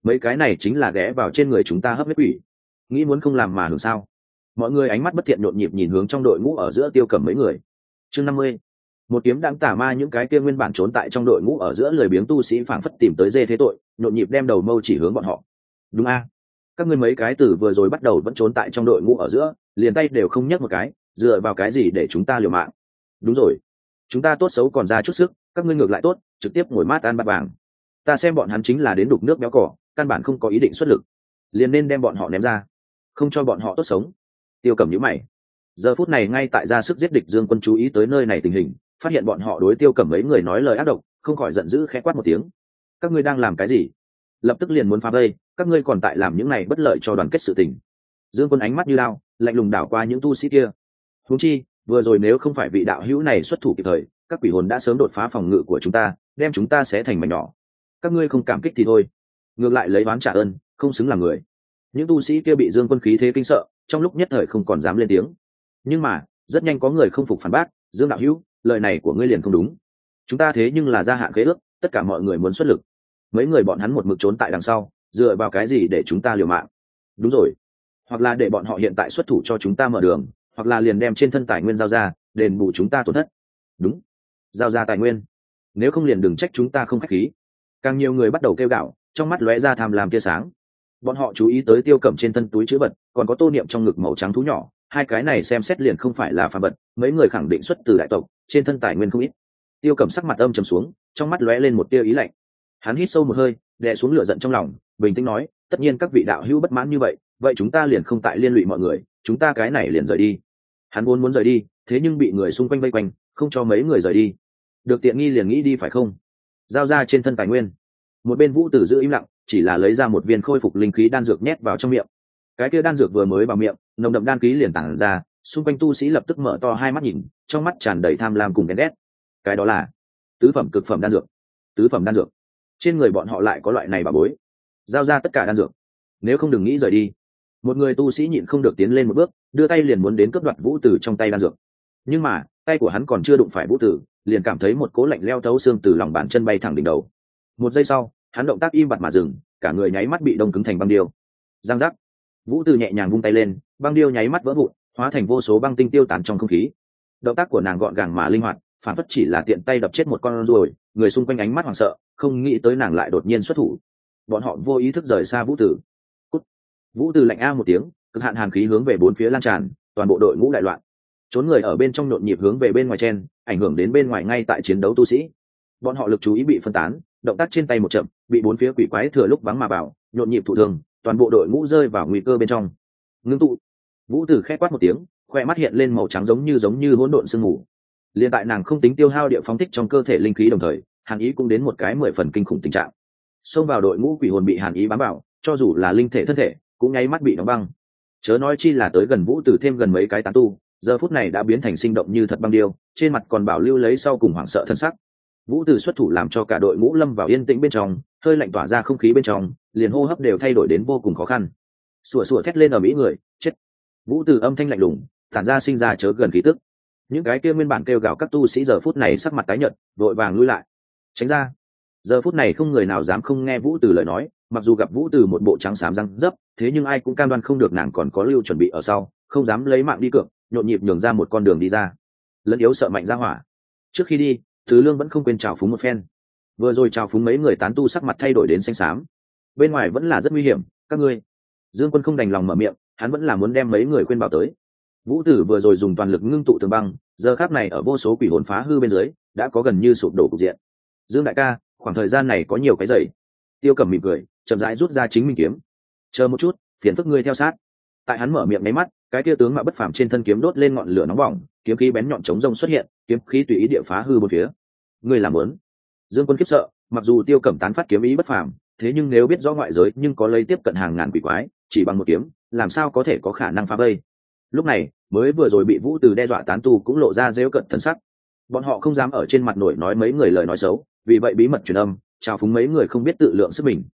mấy cái này chính là ghé vào trên người chúng ta hấp huyết quỷ, nghĩ muốn không làm mà hưởng sao? Mọi người ánh mắt bất thiện nhộn nhịp nhìn hướng trong đội ngũ ở giữa Tiêu Cẩm mấy người. Chương 50. Một kiếm đãng tà ma, những cái kia nguyên bản trốn tại trong đội ngũ ở giữa lười biếng tu sĩ phảng phất tìm tới dê thế tội, nhộn nhịp đem đầu mâu chỉ hướng bọn họ. Đúng a, các ngươi mấy cái từ vừa rồi bắt đầu vẫn trốn tại trong đội ngũ ở giữa, liền tay đều không nhấc một cái, dựa vào cái gì để chúng ta liều mạng? Đúng rồi, chúng ta tốt xấu còn ra chút sức, các ngươi ngược lại tốt, trực tiếp ngồi mát ăn bát vàng. Ta xem bọn hắn chính là đến đục nước béo cỏ, căn bản không có ý định xuất lực, liền nên đem bọn họ ném ra, không cho bọn họ tốt sống. Tiêu Cẩm nhíu mày. Giờ phút này ngay tại ra sức giết địch Dương Quân chú ý tới nơi này tình hình, phát hiện bọn họ đối Tiêu Cẩm mấy người nói lời ác độc, không khỏi giận dữ khẽ quát một tiếng. Các ngươi đang làm cái gì? Lập tức liền muốn phá vây, các ngươi còn tại làm những này bất lợi cho đoàn kết sự tình. Dương Quân ánh mắt như lao, lạnh lùng đảo qua những tu sĩ kia. Huống chi, vừa rồi nếu không phải vị đạo hữu này xuất thủ kịp thời, các quỷ hồn đã sớm đột phá phòng ngự của chúng ta, đem chúng ta xé thành mảnh nhỏ. Các ngươi không cảm kích thì thôi, ngược lại lấy oán trả ơn, không xứng làm người. Những tu sĩ kia bị Dương Quân khí thế kinh sợ, trong lúc nhất thời không còn dám lên tiếng. Nhưng mà rất nhanh có người không phục phản bác. Dương đạo hữu, lời này của ngươi liền không đúng, chúng ta thế nhưng là gia hạn khế ước, tất cả mọi người muốn xuất lực, mấy người bọn hắn một mực trốn tại đằng sau, dựa vào cái gì để chúng ta liều mạng? Đúng rồi, hoặc là để bọn họ hiện tại xuất thủ cho chúng ta mở đường, hoặc là liền đem trên thân tài nguyên giao ra, đền bù chúng ta tổn thất. Đúng, giao ra tài nguyên, nếu không liền đừng trách chúng ta không khách khí. Càng nhiều người bắt đầu kêu gào, trong mắt lóe ra tham lam tia sáng. Bọn họ chú ý tới Tiêu Cẩm trên thân túi trữ vật, còn có tô niệm trong ngực màu trắng thú nhỏ, hai cái này xem xét liền không phải là phàm vật, mấy người khẳng định xuất từ đại tộc, trên thân tài nguyên không ít. Tiêu Cẩm sắc mặt âm trầm xuống, trong mắt lóe lên một tia ý lạnh. Hắn hít sâu một hơi, đè xuống lửa giận trong lòng, bình tĩnh nói, tất nhiên các vị đạo hữu bất mãn như vậy, vậy chúng ta liền không tại liên lụy mọi người, chúng ta cái này liền rời đi. Hắn vốn muốn rời đi, thế nhưng bị người xung quanh vây quanh, không cho mấy người rời đi. Được tiện nghi liền nghĩ đi phải không? Giao ra trên thân tài nguyên. Một bên Vũ Tử giữ im lặng, chỉ là lấy ra một viên khôi phục linh khí đan dược nhét vào trong miệng. Cái kia đan dược vừa mới vào miệng, nồng đậm đan khí liền tản ra, xung quanh tu sĩ lập tức mở to hai mắt nhìn, trong mắt tràn đầy tham lam cùng ghen ghét. Cái đó là tứ phẩm cực phẩm đan dược. Tứ phẩm đan dược, trên người bọn họ lại có loại này bà bối. Giao ra tất cả đan dược, nếu không đừng nghĩ rời đi. Một người tu sĩ nhịn không được tiến lên một bước, đưa tay liền muốn đến cướp đoạt Vũ Tử trong tay đan dược. Nhưng mà tay của hắn còn chưa đụng phải Vũ Tử, liền cảm thấy một cỗ lạnh leo thấu xương từ lòng bàn chân bay thẳng đỉnh đầu. Một giây sau, hắn động tác im bặt mà dừng, cả người nháy mắt bị đông cứng thành băng điêu. Giang giác, Vũ Tử nhẹ nhàng vung tay lên, băng điêu nháy mắt vỡ vụn, hóa thành vô số băng tinh tiêu tán trong không khí. Động tác của nàng gọn gàng mà linh hoạt, phản phất chỉ là tiện tay đập chết một con ruồi. Người xung quanh ánh mắt hoảng sợ, không nghĩ tới nàng lại đột nhiên xuất thủ. Bọn họ vô ý thức rời xa Vũ Tử. Cút. Vũ Tử lạnh a một tiếng, cực hạn hàn khí hướng về bốn phía lan tràn, toàn bộ đội ngũ đại loạn. Trốn người ở bên trong nhộn nhịp hướng về bên ngoài chen, ảnh hưởng đến bên ngoài ngay tại chiến đấu tu sĩ. Bọn họ lực chú ý bị phân tán, động tác trên tay một chậm, bị bốn phía quỷ quái thừa lúc vắng mà vào, nhộn nhịp thụ thương, toàn bộ đội ngũ rơi vào nguy cơ bên trong. Ngưng tụ. Vũ Tử khẽ quát một tiếng, khoe mắt hiện lên màu trắng giống như hỗn độn sương mù. Liên tại nàng không tính tiêu hao địa phóng thích trong cơ thể linh khí, đồng thời hàn ý cũng đến một cái 10 phần kinh khủng tình trạng. Xông vào đội ngũ quỷ hồn bị hàn ý bám vào, cho dù là linh thể thân thể cũng nháy mắt bị đóng băng. Chớ nói chi là tới gần Vũ Tử thêm gần mấy cái tán tu, giờ phút này đã biến thành sinh động như thật băng điêu, trên mặt còn bảo lưu lấy sau cùng hoảng sợ thân sắc. Vũ Tử xuất thủ làm cho cả đội ngũ lâm vào yên tĩnh bên trong, hơi lạnh tỏa ra không khí bên trong, liền hô hấp đều thay đổi đến vô cùng khó khăn. Sủa sủa thét lên ở mỹ người, chết. Vũ Tử âm thanh lạnh lùng, tản ra sinh ra chớ gần khí tức. Những cái kia nguyên bản kêu gào các tu sĩ giờ phút này sắc mặt tái nhợt, vội vàng lui lại, tránh ra. Giờ phút này không người nào dám không nghe Vũ Tử lời nói, mặc dù gặp Vũ Tử một bộ trắng xám răng dấp, thế nhưng ai cũng cam đoan không được nàng còn có lưu chuẩn bị ở sau, không dám lấy mạng đi cược, nhộn nhịp nhường ra một con đường đi ra. Lẫn yếu sợ mạnh ra hỏa. Trước khi đi, Từ Lương vẫn không quên chào phúng một phen. Vừa rồi chào phúng mấy người tán tu sắc mặt thay đổi đến xanh xám. Bên ngoài vẫn là rất nguy hiểm, các ngươi. Dương Quân không đành lòng mở miệng, hắn vẫn là muốn đem mấy người khuyên bảo tới. Vũ Tử vừa rồi dùng toàn lực ngưng tụ tường băng, giờ khắc này ở vô số quỷ hồn phá hư bên dưới, đã có gần như sụp đổ cục diện. Dương đại ca, khoảng thời gian này có nhiều cái dày. Tiêu Cẩm mỉm cười, chậm rãi rút ra chính mình kiếm. Chờ một chút, phiền phức ngươi theo sát. Tại hắn mở miệng mấy mắt, cái kia tướng mạo bất phàm trên thân kiếm đốt lên ngọn lửa nóng bỏng, kiếm khí bén nhọn chống rông xuất hiện, kiếm khí tùy ý địa phá hư bốn phía. Ngươi làm muốn? Dương Quân khiếp sợ, mặc dù Tiêu Cẩm tán phát kiếm ý bất phàm, thế nhưng nếu biết rõ ngoại giới nhưng có lấy tiếp cận hàng ngàn quỷ quái, chỉ bằng một kiếm, làm sao có thể có khả năng phá vây? Lúc này, mới vừa rồi bị Vũ Từ đe dọa tán tu cũng lộ ra giễu cận thần sắc. Bọn họ không dám ở trên mặt nổi nói mấy người lời nói xấu, vì vậy bí mật truyền âm, chào phúng mấy người không biết tự lượng sức mình.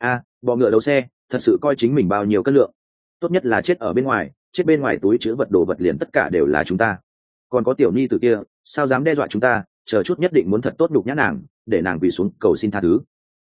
Bọ ngựa đấu xe, thật sự coi chính mình bao nhiêu cân lượng. Tốt nhất là chết ở bên ngoài, chết bên ngoài túi chứa vật đồ vật liền tất cả đều là chúng ta. Còn có tiểu nhi tử kia, sao dám đe dọa chúng ta, chờ chút nhất định muốn thật tốt đục nhã nàng, để nàng quỳ xuống cầu xin tha thứ.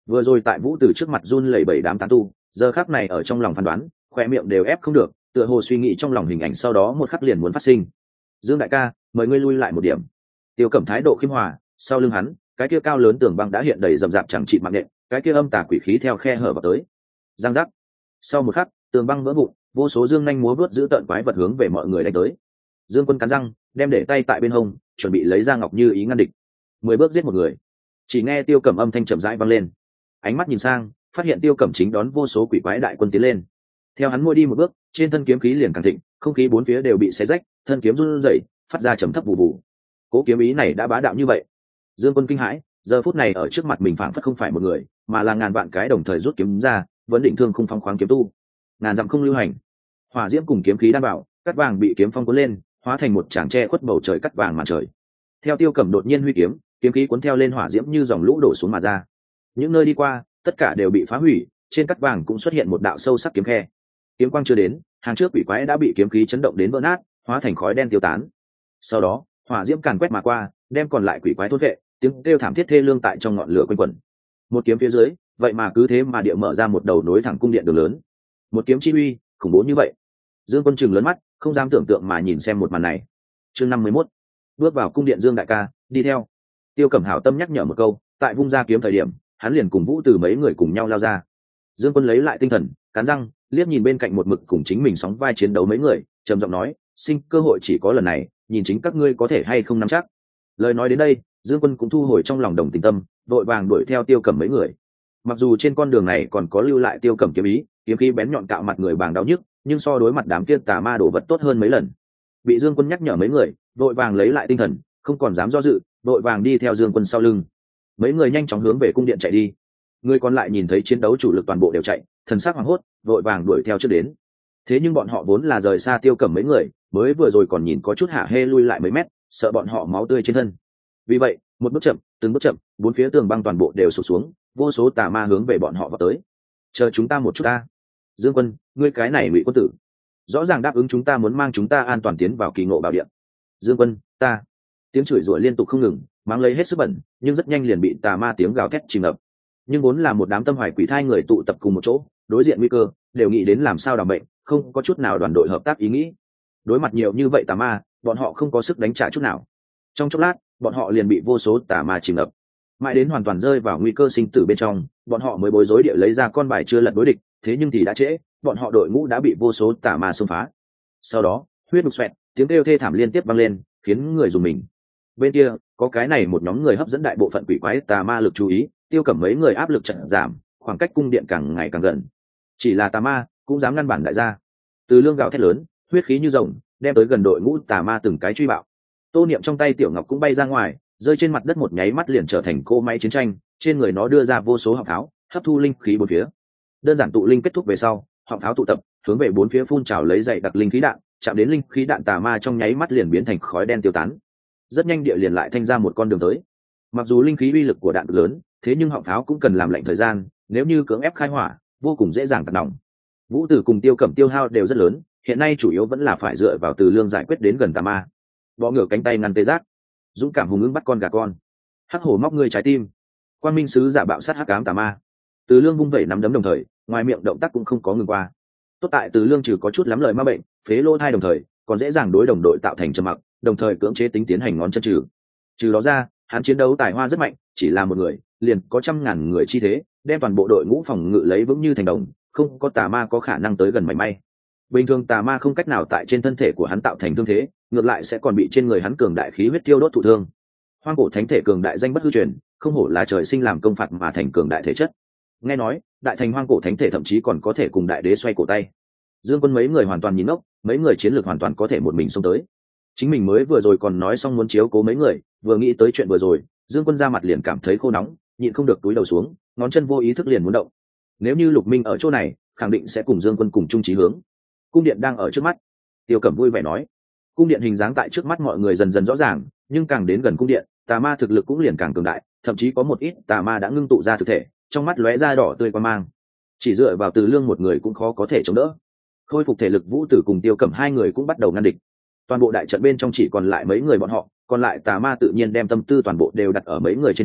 Vừa rồi tại Vũ Tử trước mặt run lẩy bẩy đám tán tu, giờ khắc này ở trong lòng phán đoán, khoe miệng đều ép không được, tựa hồ suy nghĩ trong lòng hình ảnh sau đó một khắc liền muốn phát sinh. Dương đại ca, mời ngươi lui lại một điểm. Tiêu Cẩm thái độ khiêm hòa, sau lưng hắn, cái kia cao lớn tường băng đã hiện đầy rậm rạp chẳng trị mạng nện, cái kia âm tà quỷ khí theo khe hở vào tới. Giang giác. Sau một khắc, tường băng vỡ vụn, vô số dương nhanh múa vớt giữ tợn quái vật hướng về mọi người đánh tới. Dương Quân cắn răng, đem để tay tại bên hông, chuẩn bị lấy ra ngọc như ý ngăn địch. 10 bước giết một người. Chỉ nghe Tiêu Cẩm âm thanh chậm rãi vang lên. Ánh mắt nhìn sang, phát hiện Tiêu Cẩm chính đón vô số quỷ quái đại quân tiến lên. Theo hắn mỗi đi một bước, trên thân kiếm khí liền càng thịnh, không khí bốn phía đều bị xé rách, thân kiếm run rẩy, phát ra trầm thấp vụ vụ. Cố kiếm ý này đã bá đạo như vậy. Dương Quân kinh hãi, giờ phút này ở trước mặt mình phảng phất không phải một người, mà là ngàn vạn cái đồng thời rút kiếm ra, vẫn định thương không phong khoáng kiếm tu. Ngàn dặm không lưu hành. Hỏa diễm cùng kiếm khí đan bảo, cắt vàng bị kiếm phong cuốn lên, hóa thành một tràng tre khuất bầu trời cắt vàng màn trời. Theo Tiêu Cẩm đột nhiên huy kiếm, kiếm khí cuốn theo lên hỏa diễm như dòng lũ đổ xuống mà ra. Những nơi đi qua, tất cả đều bị phá hủy, trên cắt vàng cũng xuất hiện một đạo sâu sắc kiếm khe. Kiếm quang chưa đến, hàng trước quỷ quái đã bị kiếm khí chấn động đến vỡ nát, hóa thành khói đen tiêu tán. Sau đó, hỏa diễm càn quét mà qua, đem còn lại quỷ quái thôn vệ, tiếng kêu thảm thiết thê lương tại trong ngọn lửa quanh quẩn. Một kiếm phía dưới, vậy mà cứ thế mà địa mở ra một đầu nối thẳng cung điện đường lớn. Một kiếm chi uy, khủng bố như vậy. Dương Quân trừng lớn mắt, không dám tưởng tượng mà nhìn xem một màn này. Chương 51. Bước vào cung điện Dương đại ca, đi theo. Tiêu Cẩm hảo tâm nhắc nhở một câu, tại vung ra kiếm thời điểm, hắn liền cùng Vũ Từ mấy người cùng nhau lao ra. Dương Quân lấy lại tinh thần, cắn răng, liếc nhìn bên cạnh một mực cùng chính mình sóng vai chiến đấu mấy người, trầm giọng nói, sinh cơ hội chỉ có lần này, nhìn chính các ngươi có thể hay không nắm chắc. Lời nói đến đây, Dương Quân cũng thu hồi trong lòng đồng tình tâm, vội vàng đuổi theo Tiêu Cẩm mấy người. Mặc dù trên con đường này còn có lưu lại Tiêu Cẩm kiếm ý, kiếm khí bén nhọn cạo mặt người bàng đau nhức, nhưng so đối mặt đám kia tà ma đổ vật tốt hơn mấy lần. Bị Dương Quân nhắc nhở mấy người, vội vàng lấy lại tinh thần, không còn dám do dự, vội vàng đi theo Dương Quân sau lưng. Mấy người nhanh chóng hướng về cung điện chạy đi. Người còn lại nhìn thấy chiến đấu chủ lực toàn bộ đều chạy, thần sắc hoảng hốt, vội vàng đuổi theo trước đến. Thế nhưng bọn họ vốn là rời xa Tiêu Cẩm mấy người, mới vừa rồi còn nhìn có chút hạ hê lui lại mấy mét, sợ bọn họ máu tươi trên thân. Vì vậy, một bước chậm, từng bước chậm, bốn phía tường băng toàn bộ đều sụp xuống, vô số tà ma hướng về bọn họ vào tới. Chờ chúng ta một chút ta. Dương Quân, ngươi cái này Ngụy quân tử, rõ ràng đáp ứng chúng ta muốn mang chúng ta an toàn tiến vào kỳ ngộ bảo địa. Dương Quân, ta. Tiếng chửi rủa liên tục không ngừng, mang lấy hết sức bẩn, nhưng rất nhanh liền bị tà ma tiếng gào thét chìm ngập. Nhưng vốn là một đám tâm hoài quỷ thai người tụ tập cùng một chỗ, đối diện nguy cơ, đều nghĩ đến làm sao đảm bệnh, không có chút nào đoàn đội hợp tác ý nghĩ. Đối mặt nhiều như vậy tà ma, bọn họ không có sức đánh trả chút nào. Trong chốc lát, bọn họ liền bị vô số tà ma chìm ngập. Mãi đến hoàn toàn rơi vào nguy cơ sinh tử bên trong, bọn họ mới bối rối địa lấy ra con bài chưa lật đối địch, thế nhưng thì đã trễ, bọn họ đội ngũ đã bị vô số tà ma xông phá. Sau đó, huyết đục xoẹt, tiếng kêu thê thảm liên tiếp vang lên, khiến người dùng mình. Bên kia, có cái này một nhóm người hấp dẫn đại bộ phận quỷ quái tà ma lực chú ý, Tiêu Cẩm mấy người áp lực chậm giảm, khoảng cách cung điện càng ngày càng gần. Chỉ là tà ma cũng dám ngăn bản đại gia. Từ Lương gào thét lớn, huyết khí như rồng, đem tới gần đội ngũ tà ma từng cái truy bạo. Tô Niệm trong tay tiểu ngọc cũng bay ra ngoài, rơi trên mặt đất một nháy mắt liền trở thành cỗ máy chiến tranh, trên người nó đưa ra vô số họng pháo, hấp thu linh khí bốn phía. Đơn giản tụ linh kết thúc về sau, họng pháo tụ tập, hướng về bốn phía phun trào lấy dày đặc linh khí đạn, chạm đến linh khí đạn tà ma trong nháy mắt liền biến thành khói đen tiêu tán. Rất nhanh địa liền lại thanh ra một con đường tới. Mặc dù linh khí uy lực của đạn lớn, thế nhưng họng pháo cũng cần làm lệnh thời gian, nếu như cưỡng ép khai hỏa, vô cùng dễ dàng tạt nòng. Vũ Tử cùng Tiêu Cẩm tiêu hao đều rất lớn, hiện nay chủ yếu vẫn là phải dựa vào Từ Lương giải quyết đến gần tà ma. Bọ ngửa cánh tay ngăn tê giác, dũng cảm hùng ứng bắt con gà con, hắc hổ móc ngươi trái tim, Quan Minh sứ giả bạo sát hắc ám tà ma. Từ Lương vung vẩy nắm đấm đồng thời, ngoài miệng động tác cũng không có ngừng qua. Tốt tại Từ Lương trừ có chút lắm lời ma bệnh, phế lỗ thai đồng thời, còn dễ dàng đối đồng đội tạo thành trầm mặc, đồng thời cưỡng chế tính tiến hành ngón chân trừ. Trừ đó ra, hắn chiến đấu tài hoa rất mạnh, chỉ là một người, liền có trăm ngàn người chi thế, đem toàn bộ đội ngũ phòng ngự lấy vững như thành đồng, không có tà ma có khả năng tới gần mảy may. Bình thường tà ma không cách nào tại trên thân thể của hắn tạo thành thương thế, ngược lại sẽ còn bị trên người hắn cường đại khí huyết tiêu đốt thụ thương. Hoang cổ thánh thể cường đại danh bất hư truyền, không hổ là trời sinh làm công phạt mà thành cường đại thể chất. Nghe nói, đại thành hoang cổ thánh thể thậm chí còn có thể cùng đại đế xoay cổ tay. Dương Quân mấy người hoàn toàn nhìn ngốc, mấy người chiến lược hoàn toàn có thể một mình xông tới. Chính mình mới vừa rồi còn nói xong muốn chiếu cố mấy người, vừa nghĩ tới chuyện vừa rồi, Dương Quân ra mặt liền cảm thấy khô nóng, nhịn không được túi đầu xuống, ngón chân vô ý thức liền muốn động. Nếu như Lục Minh ở chỗ này, khẳng định sẽ cùng Dương Quân cùng chung chí hướng. Cung điện đang ở trước mắt. Tiêu Cẩm vui vẻ nói. Cung điện hình dáng tại trước mắt mọi người dần dần rõ ràng, nhưng càng đến gần cung điện, tà ma thực lực cũng liền càng cường đại, thậm chí có một ít tà ma đã ngưng tụ ra thực thể, trong mắt lóe ra đỏ tươi quan mang. Chỉ dựa vào Từ Lương một người cũng khó có thể chống đỡ. Khôi phục thể lực, Vũ Tử cùng Tiêu Cẩm hai người cũng bắt đầu ngăn địch. Toàn bộ đại trận bên trong chỉ còn lại mấy người bọn họ, còn lại tà ma tự nhiên đem tâm tư toàn bộ đều đặt ở mấy người trên thân,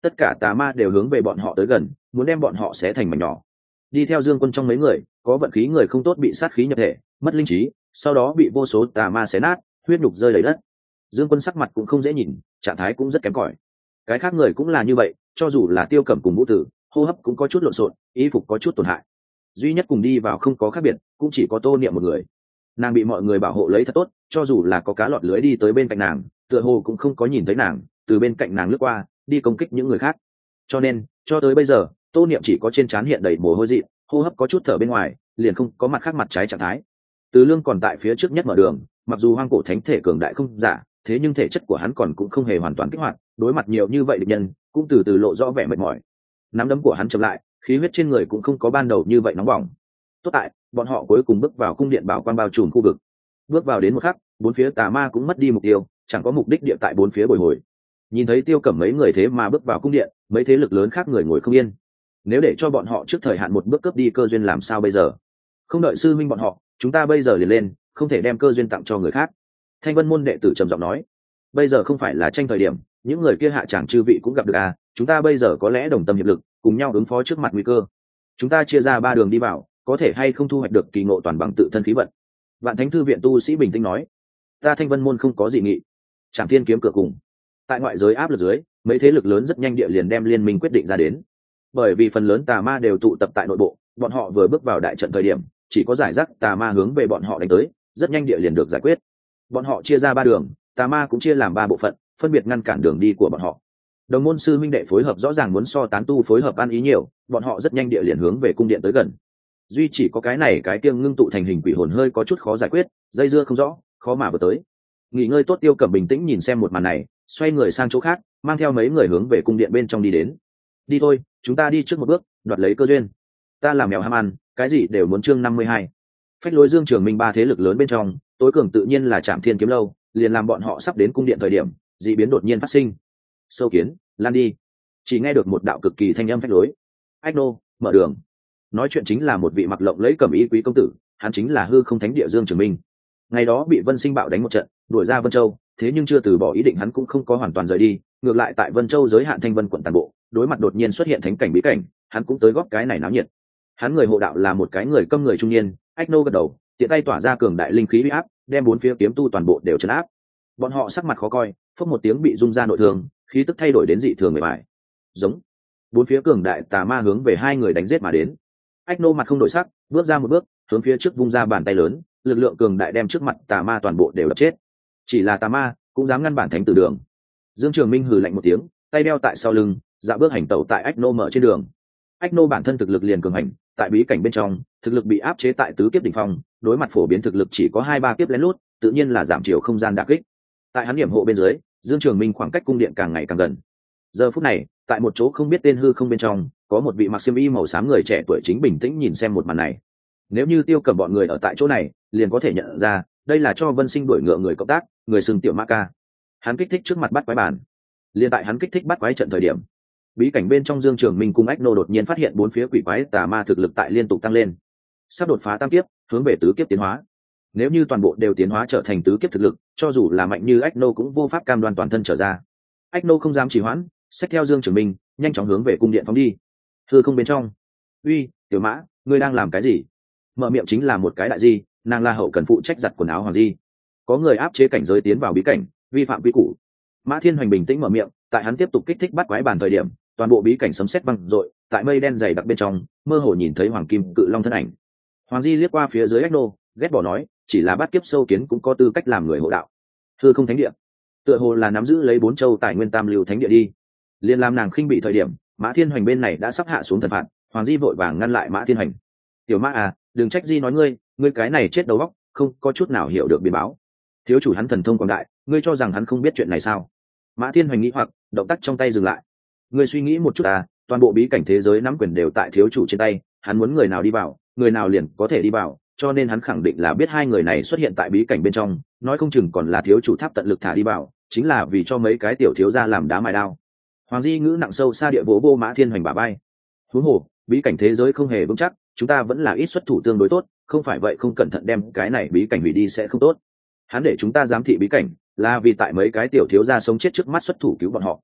tất cả tà ma đều hướng về bọn họ tới gần, muốn đem bọn họ xé thành mảnh nhỏ. Đi theo Dương Quân trong mấy người, có vận khí người không tốt bị sát khí nhập thể, mất linh trí, sau đó bị vô số tà ma xé nát, huyết nhục rơi đầy đất. Dương Quân sắc mặt cũng không dễ nhìn, trạng thái cũng rất kém cỏi. Cái khác người cũng là như vậy, cho dù là Tiêu Cẩm cùng Vũ Tử, hô hấp cũng có chút lộn xộn, y phục có chút tổn hại. Duy nhất cùng đi vào không có khác biệt, cũng chỉ có Tô Niệm một người. Nàng bị mọi người bảo hộ lấy thật tốt, cho dù là có cá lọt lưới đi tới bên cạnh nàng, tựa hồ cũng không có nhìn thấy nàng, từ bên cạnh nàng lướt qua, đi công kích những người khác. Cho nên, cho tới bây giờ, Tô Niệm chỉ có trên trán hiện đầy mồ hôi dị, hô hấp có chút thở bên ngoài, liền không có mặt khác mặt trái trạng thái. Từ Lương còn tại phía trước nhất mở đường, mặc dù hoang cổ thánh thể cường đại không giả, thế nhưng thể chất của hắn còn cũng không hề hoàn toàn kích hoạt, đối mặt nhiều như vậy địch nhân, cũng từ từ lộ rõ vẻ mệt mỏi. Nắm đấm của hắn chậm lại, khí huyết trên người cũng không có ban đầu như vậy nóng bỏng. Tốt tại, bọn họ cuối cùng bước vào cung điện bảo quan bao trùm khu vực. Bước vào đến một khắc, bốn phía tà ma cũng mất đi mục tiêu, chẳng có mục đích địa tại bốn phía bồi hồi. Nhìn thấy Tiêu Cẩm mấy người thế mà bước vào cung điện, mấy thế lực lớn khác người ngồi không yên. Nếu để cho bọn họ trước thời hạn một bước cướp đi cơ duyên làm sao bây giờ? Không đợi sư minh bọn họ, chúng ta bây giờ liền lên, không thể đem cơ duyên tặng cho người khác. Thanh Vân môn đệ tử trầm giọng nói, bây giờ không phải là tranh thời điểm, những người kia hạ tràng chư vị cũng gặp được à, chúng ta bây giờ có lẽ đồng tâm hiệp lực, cùng nhau ứng phó trước mặt nguy cơ. Chúng ta chia ra 3 đường đi vào, có thể hay không thu hoạch được kỳ ngộ toàn bằng tự thân khí vận. Vạn Thánh thư viện tu sĩ bình tĩnh nói, ta Thanh Vân môn không có gì nghị. Trảm Thiên kiếm cửa cùng. Tại ngoại giới áp lực dưới, mấy thế lực lớn rất nhanh địa liền đem liên minh quyết định ra đến. Bởi vì phần lớn tà ma đều tụ tập tại nội bộ, bọn họ vừa bước vào đại trận thời điểm, chỉ có giải rác tà ma hướng về bọn họ đánh tới, rất nhanh địa liền được giải quyết. Bọn họ chia ra 3 đường, tà ma cũng chia làm 3 bộ phận, phân biệt ngăn cản đường đi của bọn họ. Đồng môn sư minh đệ phối hợp rõ ràng muốn so tán tu phối hợp ăn ý nhiều, bọn họ rất nhanh địa liền hướng về cung điện tới gần. Duy chỉ có cái này cái kiêng ngưng tụ thành hình quỷ hồn hơi có chút khó giải quyết, dây dưa không rõ, khó mà vừa tới. Nghỉ ngơi tốt Tiêu Cẩm bình tĩnh nhìn xem một màn này, xoay người sang chỗ khác, mang theo mấy người hướng về cung điện bên trong đi đến. Đi thôi, chúng ta đi trước một bước, đoạt lấy cơ duyên. Ta làm mèo ham ăn, cái gì đều muốn chương 52. Phách lối Dương Trường Minh 3 thế lực lớn bên trong, tối cường tự nhiên là Trảm Thiên kiếm lâu, liền làm bọn họ sắp đến cung điện thời điểm, dị biến đột nhiên phát sinh. Sâu kiến, lan đi. Chỉ nghe được một đạo cực kỳ thanh âm phách lối. Ách nô, mở đường. Nói chuyện chính là một vị mặc lộng lẫy cẩm y quý công tử, hắn chính là hư không thánh địa Dương Trường Minh. Ngày đó bị Vân Sinh bạo đánh một trận, đuổi ra Vân Châu, thế nhưng chưa từ bỏ ý định, hắn cũng không có hoàn toàn rời đi, ngược lại tại Vân Châu giới hạn Thanh Vân quận toàn bộ, đối mặt đột nhiên xuất hiện thánh cảnh bí cảnh, hắn cũng tới góp cái này náo nhiệt. Hắn người hộ đạo là một cái người câm người trung niên, Ách nô gật đầu, tiện tay tỏa ra cường đại linh khí uy áp, đem bốn phía kiếm tu toàn bộ đều trấn áp. Bọn họ sắc mặt khó coi, phốc một tiếng bị rung ra nội thương, khí tức thay đổi đến dị thường người bại. Giống. Bốn phía cường đại tà ma hướng về 2 người đánh giết mà đến. Ách nô mặt không đổi sắc, bước ra một bước, hướng phía trước vung ra bàn tay lớn, lực lượng cường đại đem trước mặt tà ma toàn bộ đều đập chết. Chỉ là tà ma cũng dám ngăn bản thánh tử đường. Dương Trường Minh hừ lạnh một tiếng, tay đeo tại sau lưng, dạo bước hành tẩu tại Ách nô mở trên đường. Ách nô bản thân thực lực liền cường hành, tại bí cảnh bên trong, thực lực bị áp chế tại tứ kiếp đỉnh phong, đối mặt phổ biến thực lực chỉ có 2-3 kiếp lén lút, tự nhiên là giảm chiều không gian đả kích. Tại hắn điểm hộ bên dưới, Dương Trường Minh khoảng cách cung điện càng ngày càng gần. Giờ phút này, tại một chỗ không biết tên hư không bên trong, có một vị mặc xiêm y màu xám người trẻ tuổi chính bình tĩnh nhìn xem một màn này. Nếu như Tiêu Cẩm bọn người ở tại chỗ này, liền có thể nhận ra, đây là cho Vân Sinh đuổi ngựa người cộng tác, người xưng Tiểu Ma Ca. Hắn kích thích trước mặt bắt quái bàn. Liên tại hắn kích thích bắt quái trận thời điểm, bí cảnh bên trong Dương Trường Minh cùng Ách nô đột nhiên phát hiện bốn phía quỷ quái tà ma thực lực tại liên tục tăng lên, sắp đột phá tam kiếp, hướng về tứ kiếp tiến hóa. Nếu như toàn bộ đều tiến hóa trở thành tứ kiếp thực lực, cho dù là mạnh như Ách nô cũng vô pháp cam đoan toàn thân trở ra. Ách nô không dám trì hoãn, xách theo Dương Trường Minh, nhanh chóng hướng về cung điện phóng đi. Thưa không bên trong, uy, Tiểu Mã, ngươi đang làm cái gì? Mở miệng chính là một cái đại di, nàng là hậu cần phụ trách giặt quần áo hoàng di. Có người áp chế cảnh giới tiến vào bí cảnh, vi phạm quy củ. Mã Thiên Hoành bình tĩnh mở miệng, tại hắn tiếp tục kích thích bắt quái bàn thời điểm, toàn bộ bí cảnh sấm sét vang dội, tại mây đen dày đặc bên trong, mơ hồ nhìn thấy hoàng kim cự long thân ảnh. Hoàng di liếc qua phía dưới Ách nô, ghét bỏ nói, chỉ là bắt kiếp sâu kiến cũng có tư cách làm người hộ đạo. Thưa không thánh địa, tựa hồ là nắm giữ lấy 4 châu tài nguyên tam lưu thánh địa đi. Liên làm nàng khinh bị thời điểm, Mã Thiên Hoành bên này đã sắp hạ xuống thần phạt, Hoàng di vội vàng ngăn lại Mã Thiên Hoành. Tiểu Mã à, đừng trách di nói ngươi cái này chết đầu óc, không có chút nào hiểu được biến báo. Thiếu chủ hắn thần thông quảng đại, ngươi cho rằng hắn không biết chuyện này sao? Mã Thiên Hoành nghĩ hoặc, động tác trong tay dừng lại. Ngươi suy nghĩ một chút à, toàn bộ bí cảnh thế giới nắm quyền đều tại thiếu chủ trên tay, hắn muốn người nào đi vào, người nào liền có thể đi vào, cho nên hắn khẳng định là biết 2 người này xuất hiện tại bí cảnh bên trong, nói không chừng còn là thiếu chủ tháp tận lực thả đi vào, chính là vì cho mấy cái tiểu thiếu gia làm đá mài đao. Hoàng di ngữ nặng sâu xa địa vỗ vô Mã Thiên Hoành bả vai. Huống hồ, bí cảnh thế giới không hề vững chắc, chúng ta vẫn là ít xuất thủ tương đối tốt, không phải vậy không cẩn thận đem cái này bí cảnh hủy đi sẽ không tốt. Hắn để chúng ta giám thị bí cảnh, là vì tại mấy cái tiểu thiếu gia sống chết trước mắt xuất thủ cứu bọn họ.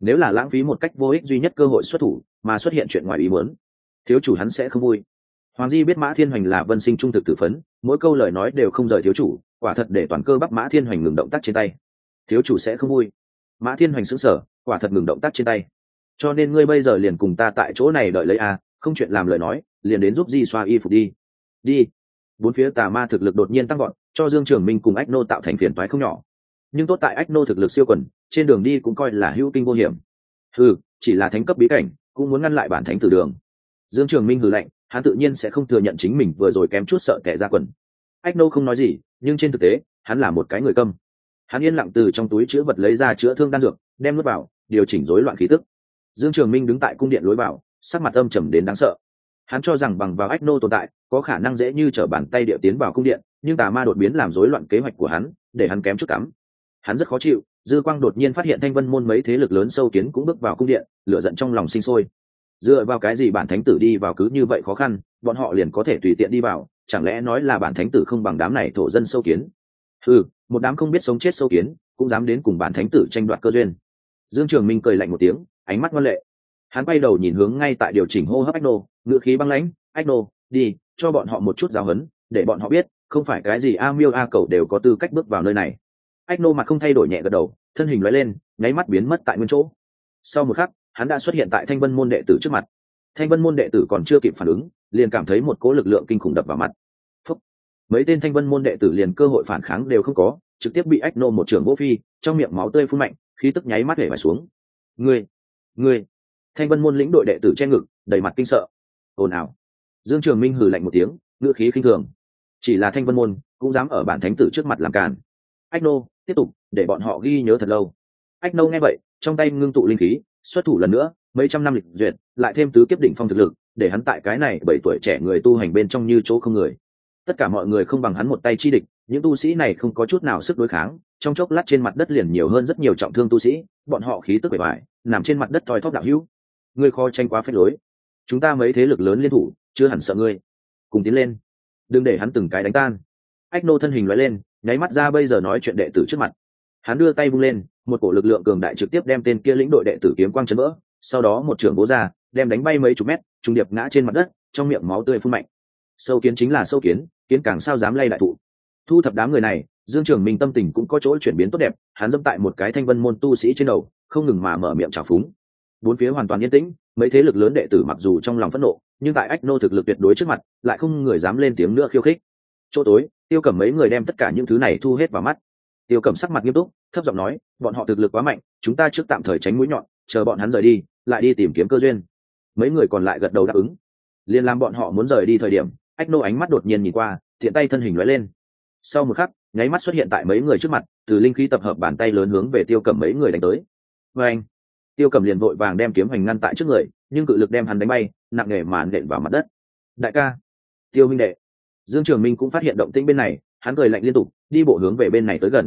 nếu là lãng phí một cách vô ích duy nhất cơ hội xuất thủ mà xuất hiện chuyện ngoài ý muốn, thiếu chủ hắn sẽ không vui. Hoàng Di biết Mã Thiên Hoành là Vân Sinh trung thực tử phấn, mỗi câu lời nói đều không rời thiếu chủ, quả thật để toàn cơ bắp Mã Thiên Hoành ngừng động tác trên tay. Thiếu chủ sẽ không vui. Mã Thiên Hoành sững sờ, quả thật ngừng động tác trên tay. Cho nên ngươi bây giờ liền cùng ta tại chỗ này đợi lấy a, không chuyện làm lời nói, liền đến giúp Di xoa y phục đi. Đi. Bốn phía tà ma thực lực đột nhiên tăng gọn, cho Dương Trường Minh cùng Ách Nô tạo thành phiền toái không nhỏ. Nhưng tốt tại Ách Nô thực lực siêu quần, trên đường đi cũng coi là hữu kinh vô hiểm. Chỉ là thánh cấp bí cảnh, cũng muốn ngăn lại bản thánh tử đường. Dương Trường Minh hừ lạnh, hắn tự nhiên sẽ không thừa nhận chính mình vừa rồi kém chút sợ kẻ ra quần. Ách Nô không nói gì, nhưng trên thực tế, hắn là một cái người câm. Hắn yên lặng từ trong túi chứa vật lấy ra chữa thương đan dược, đem nuốt vào, điều chỉnh rối loạn khí tức. Dương Trường Minh đứng tại cung điện lối vào, sắc mặt âm trầm đến đáng sợ. Hắn cho rằng bằng vào Ách Nô tồn tại, có khả năng dễ như trở bàn tay điệu tiến vào cung điện, nhưng tà ma đột biến làm rối loạn kế hoạch của hắn, để hắn kém chút cắm. Hắn rất khó chịu, dư quang đột nhiên phát hiện Thanh Vân môn mấy thế lực lớn sâu kiến cũng bước vào cung điện, lửa giận trong lòng sinh sôi. Dựa vào cái gì bản thánh tử đi vào cứ như vậy khó khăn, bọn họ liền có thể tùy tiện đi vào, chẳng lẽ nói là bản thánh tử không bằng đám này thổ dân sâu kiến? Một đám không biết sống chết sâu kiến, cũng dám đến cùng bản thánh tử tranh đoạt cơ duyên. Dương Trường Minh cười lạnh một tiếng, ánh mắt ngoan lệ. Hắn quay đầu nhìn hướng ngay tại điều chỉnh hô hấp Ách Nô, ngữ khí băng lãnh, "Ách Nô, đi, cho bọn họ một chút giáo huấn, để bọn họ biết, không phải cái gì a miêu a cầu đều có tư cách bước vào nơi này." Ách Nô mặt không thay đổi nhẹ gật đầu, thân hình lóe lên, nháy mắt biến mất tại nguyên chỗ. Sau một khắc, hắn đã xuất hiện tại Thanh Vân môn đệ tử trước mặt. Thanh Vân môn đệ tử còn chưa kịp phản ứng, liền cảm thấy một cỗ lực lượng kinh khủng đập vào mặt. Phúc. Mấy tên Thanh Vân môn đệ tử liền cơ hội phản kháng đều không có, trực tiếp bị Ách Nô một trường vỗ phi, trong miệng máu tươi phun mạnh, khí tức nháy mắt hể vải xuống. Ngươi! Thanh Vân môn lĩnh đội đệ tử che ngực, đầy mặt kinh sợ. Ồn ào. Dương Trường Minh hừ lạnh một tiếng, ngữ khí khinh thường. Chỉ là Thanh Vân môn, cũng dám ở bản thánh tử trước mặt làm càn. Ách Nô, tiếp tục, để bọn họ ghi nhớ thật lâu. Ách Nô nghe vậy, trong tay ngưng tụ linh khí, xuất thủ lần nữa, mấy trăm năm lịch duyệt, lại thêm tứ kiếp đỉnh phong thực lực, để hắn tại cái này 7 tuổi trẻ người tu hành bên trong như chỗ không người. Tất cả mọi người không bằng hắn một tay chi địch, những tu sĩ này không có chút nào sức đối kháng, trong chốc lát trên mặt đất liền nhiều hơn rất nhiều trọng thương tu sĩ, bọn họ khí tức bề bại, nằm trên mặt đất thoi thóp đạo hữu. Ngươi khó tranh quá phép lối, chúng ta mấy thế lực lớn liên thủ, chưa hẳn sợ ngươi. Cùng tiến lên, đừng để hắn từng cái đánh tan. Ách Nô thân hình lóe lên, nháy mắt ra bây giờ nói chuyện đệ tử trước mặt. Hắn đưa tay vung lên, một cổ lực lượng cường đại trực tiếp đem tên kia lĩnh đội đệ tử kiếm quang chấn vỡ, sau đó một trường vỗ ra, đem đánh bay mấy chục mét, trùng điệp ngã trên mặt đất, trong miệng máu tươi phun mạnh. Sâu kiến chính là sâu kiến, kiến càng sao dám lay đại thụ. Thu thập đám người này, Dương Trường Minh tâm tình cũng có chỗ chuyển biến tốt đẹp, hắn dẫm tại một cái Thanh Vân môn tu sĩ trên đầu, không ngừng mà mở miệng chào phúng. Bốn phía hoàn toàn yên tĩnh, mấy thế lực lớn đệ tử mặc dù trong lòng phẫn nộ, nhưng tại Ách Nô thực lực tuyệt đối trước mặt, lại không người dám lên tiếng nữa khiêu khích. Chỗ tối, Tiêu Cẩm mấy người đem tất cả những thứ này thu hết vào mắt. Tiêu Cẩm sắc mặt nghiêm túc, thấp giọng nói, bọn họ thực lực quá mạnh, chúng ta trước tạm thời tránh mũi nhọn, chờ bọn hắn rời đi, lại đi tìm kiếm cơ duyên. Mấy người còn lại gật đầu đáp ứng. Liên làm bọn họ muốn rời đi thời điểm, Ách Nô ánh mắt đột nhiên nhìn qua, thiện tay thân hình lóe lên. Sau một khắc, nháy mắt xuất hiện tại mấy người trước mặt, từ linh khí tập hợp bàn tay lớn hướng về Tiêu Cẩm mấy người đánh tới. Và anh, Tiêu Cẩm liền vội vàng đem kiếm hành ngăn tại trước người, nhưng cự lực đem hắn đánh bay, nặng nề mà nện vào mặt đất. Đại ca, Tiêu huynh đệ. Dương Trường Minh cũng phát hiện động tĩnh bên này, hắn cười lạnh liên tục, đi bộ hướng về bên này tới gần.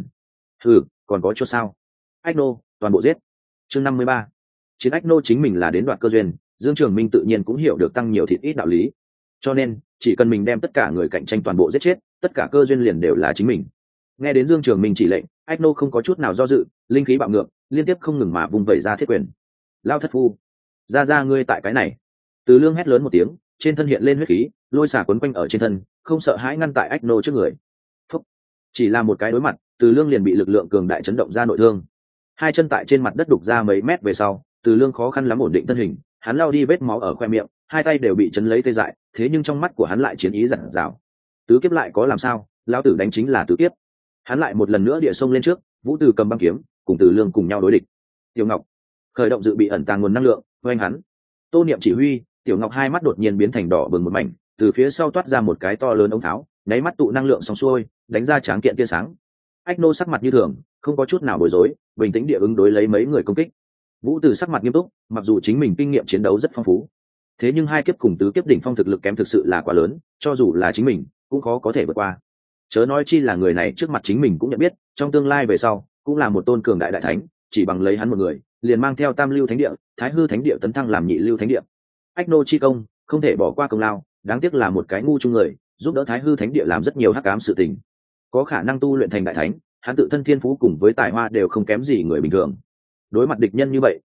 Còn có chỗ sao? Ách Nô, toàn bộ giết. Chương 53. Chiến Ách Nô chính mình là đến đoạt cơ duyên, Dương Trường Minh tự nhiên cũng hiểu được tăng nhiều thịt ít đạo lý. Cho nên, chỉ cần mình đem tất cả người cạnh tranh toàn bộ giết chết, tất cả cơ duyên liền đều là chính mình. Nghe đến Dương Trường Minh chỉ lệnh, Ách Nô không có chút nào do dự, linh khí bạo ngược, liên tiếp không ngừng mà vùng vẩy ra thiết quyền. Lao thất phu, ra ngươi tại cái này. Từ Lương hét lớn một tiếng, trên thân hiện lên huyết khí, lôi xả quấn quanh ở trên thân, không sợ hãi ngăn tại Ách Nô trước người. Phúc. Chỉ là một cái đối mặt, Từ Lương liền bị lực lượng cường đại chấn động ra nội thương. Hai chân tại trên mặt đất đục ra mấy mét về sau, Từ Lương khó khăn lắm ổn định thân hình, hắn lao đi vết máu ở khoe miệng, hai tay đều bị chấn lấy tê dại, thế nhưng trong mắt của hắn lại chiến ý dạt dào. Tứ kiếp lại có làm sao, lão tử đánh chính là tứ kiếp. Hắn lại một lần nữa địa sông lên trước, Vũ Từ cầm băng kiếm, cùng Từ Lương cùng nhau đối địch. Tiểu Ngọc khởi động dự bị ẩn tàng nguồn năng lượng, oanh hắn. Tô Niệm chỉ huy, Tiểu Ngọc hai mắt đột nhiên biến thành đỏ bừng một mảnh, từ phía sau toát ra một cái to lớn ống tháo, nháy mắt tụ năng lượng xong xuôi, đánh ra tráng kiện tia sáng. Ách Nô sắc mặt như thường, không có chút nào bối rối, bình tĩnh địa ứng đối lấy mấy người công kích. Vũ Từ sắc mặt nghiêm túc, mặc dù chính mình kinh nghiệm chiến đấu rất phong phú, thế nhưng hai kiếp cùng tứ kiếp đỉnh phong thực lực kém thực sự là quá lớn, cho dù là chính mình cũng khó có thể vượt qua. Chớ nói chi là người này trước mặt chính mình cũng nhận biết, trong tương lai về sau cũng là một tôn cường đại đại thánh, chỉ bằng lấy hắn một người, liền mang theo Tam Lưu Thánh Địa, Thái Hư Thánh Địa tấn thăng làm Nhị Lưu Thánh Địa. Ách Nô chi công, không thể bỏ qua công lao, đáng tiếc là một cái ngu chung người, giúp đỡ Thái Hư Thánh Địa làm rất nhiều hắc ám sự tình. Có khả năng tu luyện thành đại thánh, hắn tự thân thiên phú cùng với tài hoa đều không kém gì người bình thường. Đối mặt địch nhân như vậy,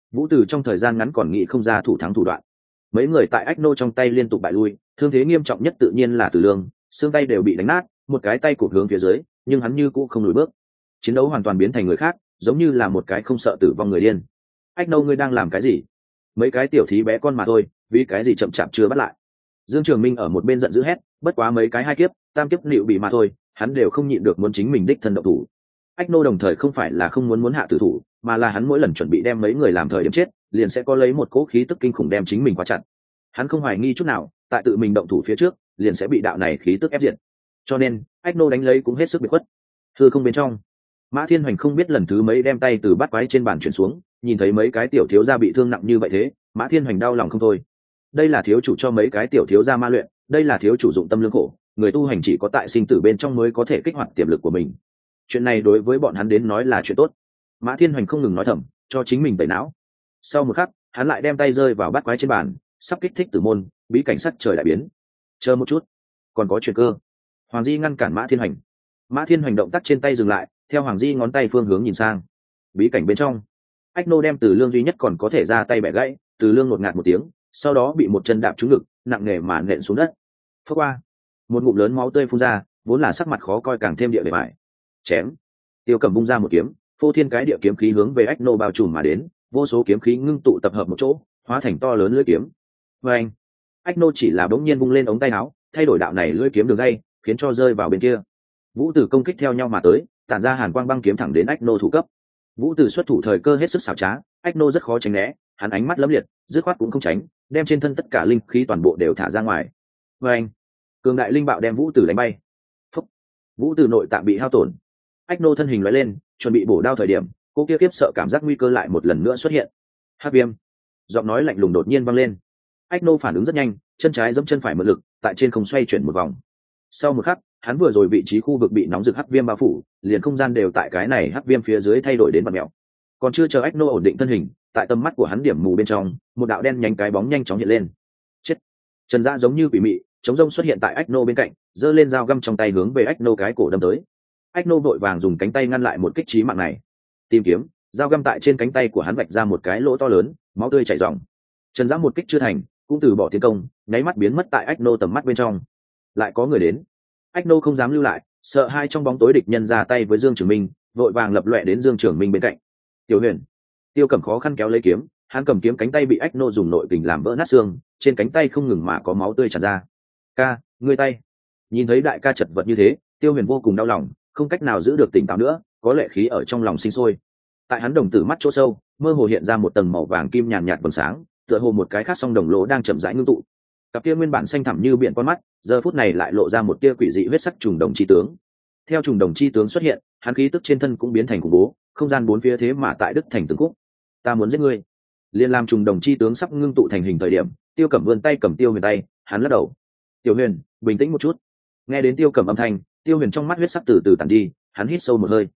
Vũ Từ trong thời gian ngắn còn nghĩ không ra thủ thắng thủ đoạn. Mấy người tại ách nô trong tay liên tục bại lui, thương thế nghiêm trọng nhất tự nhiên là Từ Lương, xương tay đều bị đánh nát, một cái tay cụt hướng phía dưới, nhưng hắn như cũ không lùi bước. Chiến đấu hoàn toàn biến thành người khác, giống như là một cái không sợ tử vong người điên. Ách nô, ngươi đang làm cái gì? Mấy cái tiểu thí bé con mà thôi, vì cái gì chậm chạp chưa bắt lại? Dương Trường Minh ở một bên giận dữ hét, bất quá mấy cái hai kiếp, tam kiếp liệu bị mà thôi, hắn đều không nhịn được muốn chính mình đích thân động thủ. Ách nô đồng thời không phải là không muốn hạ tử thủ, mà là hắn mỗi lần chuẩn bị đem mấy người làm thời điểm chết, liền sẽ có lấy một cỗ khí tức kinh khủng đem chính mình khóa chặt. Hắn không hoài nghi chút nào, tại tự mình động thủ phía trước, liền sẽ bị đạo này khí tức ép diệt. Cho nên, Ách nô đánh lấy cũng hết sức biệt khuất. Hư không bên trong, Mã Thiên Hoành không biết lần thứ mấy đem tay từ bát quái trên bàn chuyển xuống, nhìn thấy mấy cái tiểu thiếu gia bị thương nặng như vậy thế, Mã Thiên Hoành đau lòng không thôi. Đây là thiếu chủ cho mấy cái tiểu thiếu gia ma luyện, đây là thiếu chủ dụng tâm lương khổ, người tu hành chỉ có tại sinh tử bên trong mới có thể kích hoạt tiềm lực của mình. Chuyện này đối với bọn hắn đến nói là chuyện tốt. Mã Thiên Hoành không ngừng nói thầm, cho chính mình tẩy não. Sau một khắc, hắn lại đem tay rơi vào bát quái trên bàn, sắp kích thích tử môn, bí cảnh sắc trời đại biến. Chờ một chút, còn có chuyện cơ. Hoàng Di ngăn cản Mã Thiên Hoành. Mã Thiên Hoành động tác trên tay dừng lại, theo Hoàng Di ngón tay phương hướng nhìn sang. Bí cảnh bên trong, Ách nô đem Từ Lương duy nhất còn có thể ra tay bẻ gãy, Từ Lương ngột ngạt một tiếng, sau đó bị một chân đạp trúng ngực, nặng nề mà nện xuống đất. Phất qua, một ngụm lớn máu tươi phun ra, vốn là sắc mặt khó coi càng thêm địa bề bại. Chém. Tiêu Cẩm bung ra một kiếm, phô thiên cái địa kiếm khí hướng về Ách nô bao trùm mà đến, vô số kiếm khí ngưng tụ tập hợp một chỗ, hóa thành to lớn lưỡi kiếm. Và anh, Ách nô chỉ là bỗng nhiên vung lên ống tay áo, thay đổi đạo này lưỡi kiếm đường dây, khiến cho rơi vào bên kia. Vũ Tử công kích theo nhau mà tới, tản ra hàn quang băng kiếm thẳng đến Ách nô thủ cấp. Vũ Tử xuất thủ thời cơ hết sức xảo trá, Ách nô rất khó tránh né, hắn ánh mắt lấm liệt, dứt khoát cũng không tránh, đem trên thân tất cả linh khí toàn bộ đều thả ra ngoài. Và anh, cường đại linh bạo đem Vũ Tử đánh bay. Phúc. Vũ Tử nội tạng bị hao tổn. Ách nô thân hình lóe lên, chuẩn bị bổ đao thời điểm, cô kia kiếp sợ cảm giác nguy cơ lại một lần nữa xuất hiện. Hắc viêm. Giọng nói lạnh lùng đột nhiên vang lên. Ách nô phản ứng rất nhanh, chân trái giẫm chân phải mượn lực, tại trên không xoay chuyển một vòng. Sau một khắc, hắn vừa rồi vị trí khu vực bị nóng rực hắc viêm bao phủ, liền không gian đều tại cái này hắc viêm phía dưới thay đổi đến vặn mèo. Còn chưa chờ Ách nô ổn định thân hình, tại tầm mắt của hắn điểm mù bên trong, một đạo đen nhánh cái bóng nhanh chóng hiện lên. Chết. Trần Dã giống như quỷ mị, chống rông xuất hiện tại Ách nô bên cạnh, giơ lên dao găm trong tay hướng về Ách nô cái cổ đâm tới. Ách nô vội vàng dùng cánh tay ngăn lại một kích chí mạng này. Tìm kiếm, dao găm tại trên cánh tay của hắn vạch ra một cái lỗ to lớn, máu tươi chảy ròng. Trần Dã một kích chưa thành, cũng từ bỏ tiến công, nháy mắt biến mất tại Ách nô tầm mắt bên trong. Lại có người đến. Ách nô không dám lưu lại, sợ hai trong bóng tối địch nhân ra tay với Dương Trường Minh, vội vàng lập loè đến Dương Trường Minh bên cạnh. Tiểu Huyền. Tiêu Cẩm khó khăn kéo lấy kiếm, hắn cầm kiếm cánh tay bị Ách nô dùng nội kình làm vỡ nát xương, trên cánh tay không ngừng mà có máu tươi tràn ra. Ca, ngươi tay. Nhìn thấy đại ca chật vật như thế, Tiêu Huyền vô cùng đau lòng, không cách nào giữ được tỉnh táo nữa, có lệ khí ở trong lòng sinh sôi. Tại hắn đồng tử mắt chỗ sâu, mơ hồ hiện ra một tầng màu vàng kim nhàn nhạt vầng sáng, tựa hồ một cái khác song đồng lỗ đang chậm rãi ngưng tụ. Cặp kia nguyên bản xanh thẳm như biển con mắt, giờ phút này lại lộ ra một tia quỷ dị huyết sắc trùng đồng chi tướng. Theo trùng đồng chi tướng xuất hiện, hắn khí tức trên thân cũng biến thành khủng bố, không gian bốn phía thế mà tại đức thành từng khúc. Ta muốn giết ngươi. Liên làm trùng đồng chi tướng sắp ngưng tụ thành hình thời điểm, Tiêu Cẩm vươn tay cầm Tiêu Huyền tay, hắn lắc đầu. Tiểu Huyền, bình tĩnh một chút. Nghe đến Tiêu Cẩm âm thanh, Tiêu Huyền trong mắt huyết sắc từ từ tản đi, hắn hít sâu một hơi.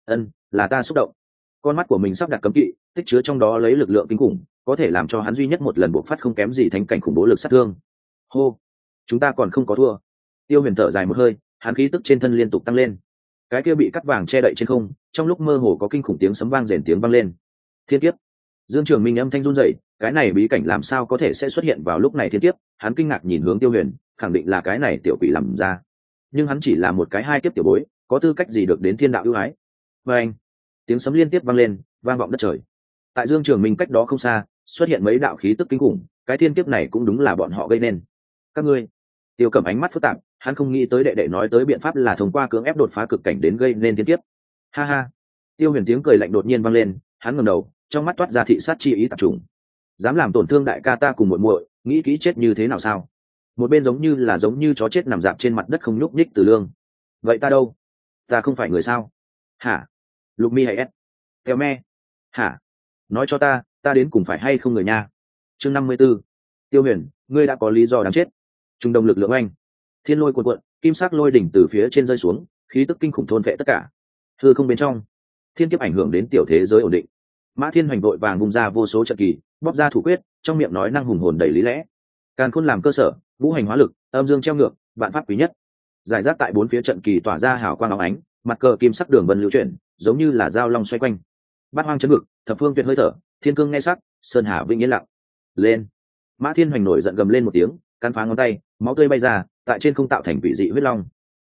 Là ta xúc động. Con mắt của mình sắp đặt cấm kỵ, tích chứa trong đó lấy lực lượng kinh khủng, có thể làm cho hắn duy nhất một lần bộc phát không kém gì thánh cảnh khủng bố lực sát thương. Hô, chúng ta còn không có thua. Tiêu Huyền thở dài một hơi, hắn khí tức trên thân liên tục tăng lên. Cái kia bị cắt vàng che đậy trên không, trong lúc mơ hồ có kinh khủng tiếng sấm vang rền tiếng vang lên. Thiên kiếp. Dương Trường Minh âm thanh run rẩy, cái này bí cảnh làm sao có thể sẽ xuất hiện vào lúc này thiên kiếp? Hắn kinh ngạc nhìn hướng Tiêu Huyền, khẳng định là cái này tiểu quỷ làm ra. Nhưng hắn chỉ là một cái hai kiếp tiểu bối, có tư cách gì được đến thiên đạo ưu ái? Và anh, tiếng sấm liên tiếp vang lên, vang vọng đất trời. Tại Dương Trường Minh cách đó không xa, xuất hiện mấy đạo khí tức kinh khủng, cái thiên kiếp này cũng đúng là bọn họ gây nên. Các ngươi. Tiêu Cẩm ánh mắt phức tạp, hắn không nghĩ tới đệ đệ nói tới biện pháp là thông qua cưỡng ép đột phá cực cảnh đến gây nên thiên kiếp. Ha ha. Tiêu Huyền tiếng cười lạnh đột nhiên vang lên, hắn ngẩng đầu, trong mắt toát ra thị sát chi ý tập trung. Dám làm tổn thương đại ca ta cùng muội muội, nghĩ kỹ chết như thế nào sao? Một bên giống như chó chết nằm dạp trên mặt đất không nhúc nhích Từ Lương. Vậy ta đâu? Ta không phải người sao? Hả? Lục Mi hay S? Theo me? Hả? Nói cho ta đến cùng phải hay không người nha? Chương 54. Tiêu Huyền, ngươi đã có lý do đáng chết. Trung đồng lực lượng anh, thiên lôi cuộn cuộn, kim sắc lôi đỉnh từ phía trên rơi xuống, khí tức kinh khủng thôn phệ tất cả. Hư không bên trong, thiên kiếp ảnh hưởng đến tiểu thế giới ổn định. Mã Thiên Hoành vội vàng bung ra vô số trận kỳ, bóp ra thủ quyết, trong miệng nói năng hùng hồn đầy lý lẽ. Càn khôn làm cơ sở, ngũ hành hóa lực, âm dương treo ngược, vạn pháp quý nhất. Giải rác tại bốn phía trận kỳ tỏa ra hào quang óng ánh, mặt cờ kim sắc đường vân lưu chuyển, giống như là dao long xoay quanh. Bát hoang chấn ngực, thập phương tuyệt hơi thở, Thiên cương nghe sắc, sơn hà vĩnh yên lặng. Lên. Mã Thiên Hoành nổi giận gầm lên một tiếng, cắn phá ngón tay, máu tươi bay ra, tại trên không tạo thành quỷ dị huyết long.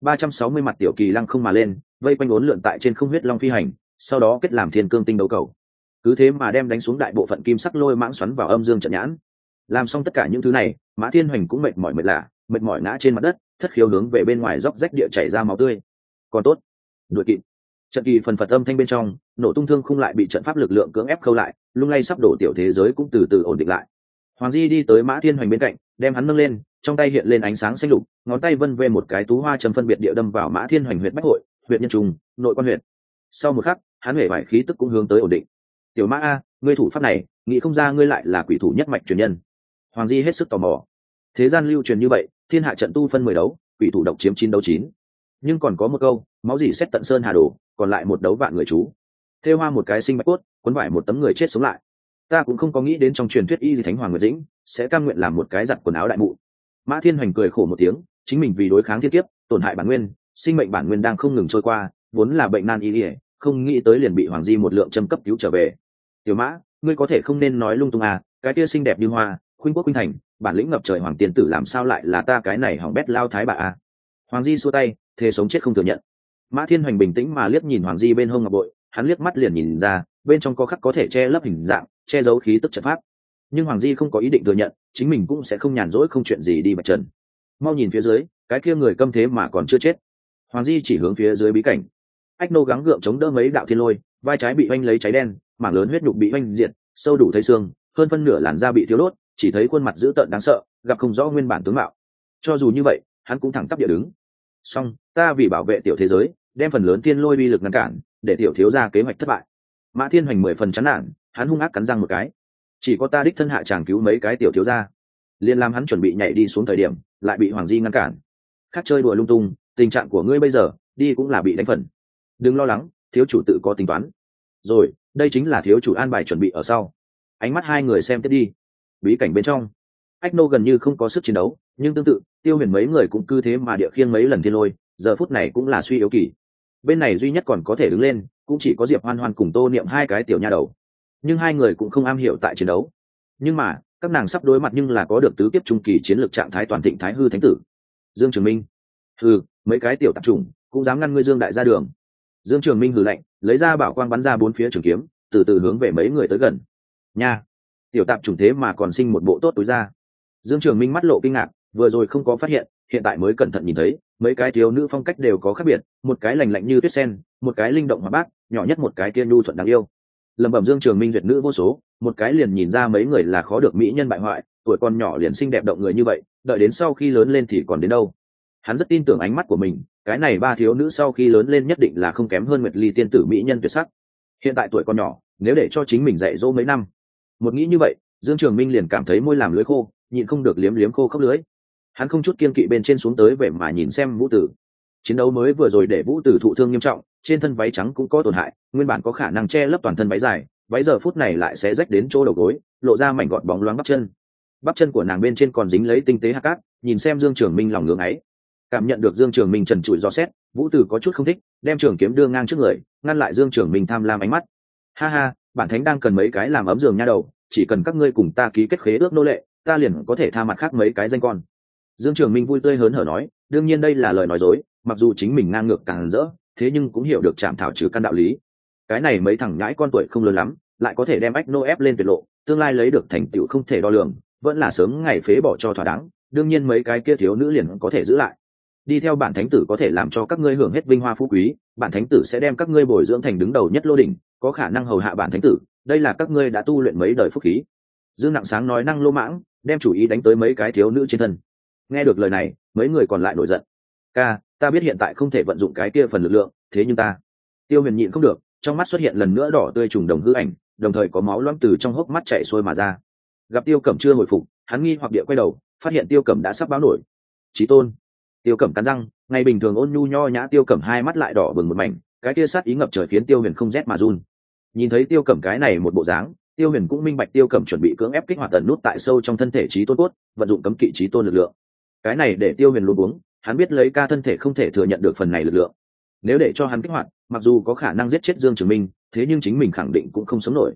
360 mặt tiểu kỳ lăng không mà lên, vây quanh uốn lượn tại trên không huyết long phi hành, sau đó kết làm thiên cương tinh đấu cầu. Cứ thế mà đem đánh xuống đại bộ phận kim sắc lôi mãng xoắn vào âm dương trận nhãn. Làm xong tất cả những thứ này, Mã Thiên Hoành cũng mệt mỏi ngã trên mặt đất, thất khiếu hướng về bên ngoài róc rách địa chảy ra máu tươi. Còn tốt, đuổi kịp. Trận kỳ phần phật âm thanh bên trong, nổ tung thương khung lại bị trận pháp lực lượng cưỡng ép khâu lại, lung lay sắp đổ tiểu thế giới cũng từ từ ổn định lại. Hoàng Di đi tới Mã Thiên Hoành bên cạnh, đem hắn nâng lên, trong tay hiện lên ánh sáng xanh lục, ngón tay vân về một cái tú hoa châm phân biệt địa đâm vào Mã Thiên Hoành huyệt bách hội, huyệt nhân trùng, nội quan huyệt. Sau một khắc, hắn huệ vải khí tức cũng hướng tới ổn định. Tiểu Mã a, ngươi thủ pháp này, nghĩ không ra ngươi lại là quỷ thủ nhất mạch truyền nhân. Hoàng Di hết sức tò mò. Thế gian lưu truyền như vậy, thiên hạ trận tu phân 10 đấu, quỷ thủ độc chiếm 9 đấu 9. Nhưng còn có một câu, máu gì xét tận sơn hà đổ, còn lại một đấu vạn người chú. Thêu hoa một cái sinh bạch cốt, cuốn vải một tấm người chết sống lại. Ta cũng không có nghĩ đến trong truyền thuyết y gì thánh hoàng nguyệt dĩnh sẽ cam nguyện làm một cái giặt quần áo đại mụ. Mã Thiên Hoành cười khổ một tiếng, chính mình vì đối kháng thiên kiếp, tổn hại bản nguyên, sinh mệnh bản nguyên đang không ngừng trôi qua, vốn là bệnh nan y liễu, không nghĩ tới liền bị Hoàng Di một lượng châm cấp cứu trở về. Tiểu Mã, ngươi có thể không nên nói lung tung à, cái kia xinh đẹp như hoa, khuynh quốc khuynh thành, bản lĩnh ngập trời hoàng tiên tử làm sao lại là ta cái này hỏng bét lao thái bà à. Hoàng Di xua tay, thề sống chết không thừa nhận. Mã Thiên Hoành bình tĩnh mà liếc nhìn Hoàng Di bên hông ngọc bội, hắn liếc mắt liền nhìn ra, bên trong có khắc có thể che lấp hình dạng, che giấu khí tức trận pháp. Nhưng Hoàng Di không có ý định thừa nhận, chính mình cũng sẽ không nhàn rỗi không chuyện gì đi bạch trần. Mau nhìn phía dưới, cái kia người câm thế mà còn chưa chết. Hoàng Di chỉ hướng phía dưới bí cảnh. Ách Nô gắng gượng chống đỡ mấy đạo thiên lôi, vai trái bị oanh lấy cháy đen, mảng lớn huyết nhục bị oanh diệt, sâu đủ thấy xương, hơn phân nửa làn da bị thiếu đốt, chỉ thấy khuôn mặt dữ tợn đáng sợ, gặp không rõ nguyên bản tướng mạo. Cho dù như vậy, hắn cũng thẳng tắp địa đứng. Song, ta vì bảo vệ tiểu thế giới, đem phần lớn thiên lôi uy lực ngăn cản, để tiểu thiếu gia kế hoạch thất bại. Mã Thiên Hoành 10 phần chán nản, hắn hung ác cắn răng một cái. Chỉ có ta đích thân hạ chàng cứu mấy cái tiểu thiếu gia. Liên làm hắn chuẩn bị nhảy đi xuống thời điểm, lại bị Hoàng Di ngăn cản. Khác chơi đùa lung tung, tình trạng của ngươi bây giờ, đi cũng là bị đánh phần. Đừng lo lắng, thiếu chủ tự có tính toán. Rồi, đây chính là thiếu chủ an bài chuẩn bị ở sau. Ánh mắt hai người xem tiếp đi. Bí cảnh bên trong, Ách Nô gần như không có sức chiến đấu, nhưng tương tự, Tiêu Huyền mấy người cũng cứ thế mà địa khiêng mấy lần thiên lôi, giờ phút này cũng là suy yếu kỳ. Bên này duy nhất còn có thể đứng lên, cũng chỉ có Diệp Hoan Hoan cùng Tô Niệm hai cái tiểu nha đầu. Nhưng hai người cũng không am hiểu tại chiến đấu. Nhưng mà, các nàng sắp đối mặt nhưng là có được tứ kiếp trung kỳ chiến lược trạng thái toàn thịnh Thái Hư Thánh Tử. Dương Trường Minh. Hừ, mấy cái tiểu tạp chủng, cũng dám ngăn ngươi Dương đại ra đường. Dương Trường Minh hừ lạnh, lấy ra bảo quang bắn ra bốn phía trường kiếm, từ từ hướng về mấy người tới gần. Nha, tiểu tạp chủng thế mà còn sinh một bộ tốt túi ra. Dương Trường Minh mắt lộ kinh ngạc, vừa rồi không có phát hiện, hiện tại mới cẩn thận nhìn thấy, mấy cái thiếu nữ phong cách đều có khác biệt, một cái lành lạnh như tuyết sen, một cái linh động hoạt bát, nhỏ nhất một cái kia nhu thuận đáng yêu. Lẩm bẩm Dương Trường Minh duyệt nữ vô số, một cái liền nhìn ra mấy người là khó được mỹ nhân bại hoại, tuổi còn nhỏ liền xinh đẹp động người như vậy, đợi đến sau khi lớn lên thì còn đến đâu. Hắn rất tin tưởng ánh mắt của mình, cái này ba thiếu nữ sau khi lớn lên nhất định là không kém hơn Nguyệt Ly tiên tử mỹ nhân tuyệt sắc. Hiện tại tuổi còn nhỏ, nếu để cho chính mình dạy dỗ mấy năm. Một nghĩ như vậy, Dương Trường Minh liền cảm thấy môi làm lưỡi khô, nhịn không được liếm liếm khô khốc lưỡi. Hắn không chút kiên kỵ bên trên xuống tới vậy mà nhìn xem Vũ Tử. Chiến đấu mới vừa rồi để Vũ Tử thụ thương nghiêm trọng, trên thân váy trắng cũng có tổn hại, nguyên bản có khả năng che lấp toàn thân váy dài, váy giờ phút này lại xé rách đến chỗ đầu gối, lộ ra mảnh gọn bóng loáng bắp chân của nàng bên trên còn dính lấy tinh tế hạt cát, nhìn xem Dương Trường Minh lòng ngưỡng ấy. Cảm nhận được Dương Trường Minh trần trụi dò xét, Vũ Tử có chút không thích, đem trường kiếm đưa ngang trước người, ngăn lại Dương Trường Minh tham lam ánh mắt. Ha ha, bản thánh đang cần mấy cái làm ấm giường nha đầu, chỉ cần các ngươi cùng ta ký kết khế ước nô lệ, ta liền có thể tha mặt khác mấy cái danh con. Dương Trường Minh vui tươi hớn hở nói, đương nhiên đây là lời nói dối, mặc dù chính mình ngang ngược càng rỡ, thế nhưng cũng hiểu được chạm thảo trừ căn đạo lý. Cái này mấy thằng nhãi con tuổi không lớn lắm, lại có thể đem Ách Nô ép lên tuyệt lộ, tương lai lấy được thành tựu không thể đo lường, vẫn là sớm ngày phế bỏ cho thỏa đáng. Đương nhiên mấy cái kia thiếu nữ liền có thể giữ lại. Đi theo bản thánh tử có thể làm cho các ngươi hưởng hết vinh hoa phú quý, bản thánh tử sẽ đem các ngươi bồi dưỡng thành đứng đầu nhất lô đỉnh, có khả năng hầu hạ bản thánh tử, đây là các ngươi đã tu luyện mấy đời phúc khí. Dương Nặng Sáng nói năng lô mãng, đem chủ ý đánh tới mấy cái thiếu nữ trên thân. Nghe được lời này, mấy người còn lại nổi giận. Ca, ta biết hiện tại không thể vận dụng cái kia phần lực lượng, thế nhưng ta. Tiêu Huyền nhịn không được, trong mắt xuất hiện lần nữa đỏ tươi trùng đồng hư ảnh, đồng thời có máu loãng từ trong hốc mắt chảy xuôi mà ra. Gặp Tiêu Cẩm chưa hồi phục, hắn nghi hoặc địa quay đầu, phát hiện Tiêu Cẩm đã sắp báo nổi. Chí tôn. Tiêu Cẩm cắn răng, ngày bình thường ôn nhu nho nhã Tiêu Cẩm hai mắt lại đỏ bừng một mảnh, cái kia sát ý ngập trời khiến Tiêu Huyền không rét mà run. Nhìn thấy Tiêu Cẩm cái này một bộ dáng, Tiêu Huyền cũng minh bạch Tiêu Cẩm chuẩn bị cưỡng ép kích hoạt tần nút tại sâu trong thân thể chí tôn cốt, vận dụng cấm kỵ chí tôn lực lượng. Cái này để Tiêu Huyền luống cuống, hắn biết lấy ca thân thể không thể thừa nhận được phần này lực lượng. Nếu để cho hắn kích hoạt, mặc dù có khả năng giết chết Dương Trường Minh, thế nhưng chính mình khẳng định cũng không sống nổi.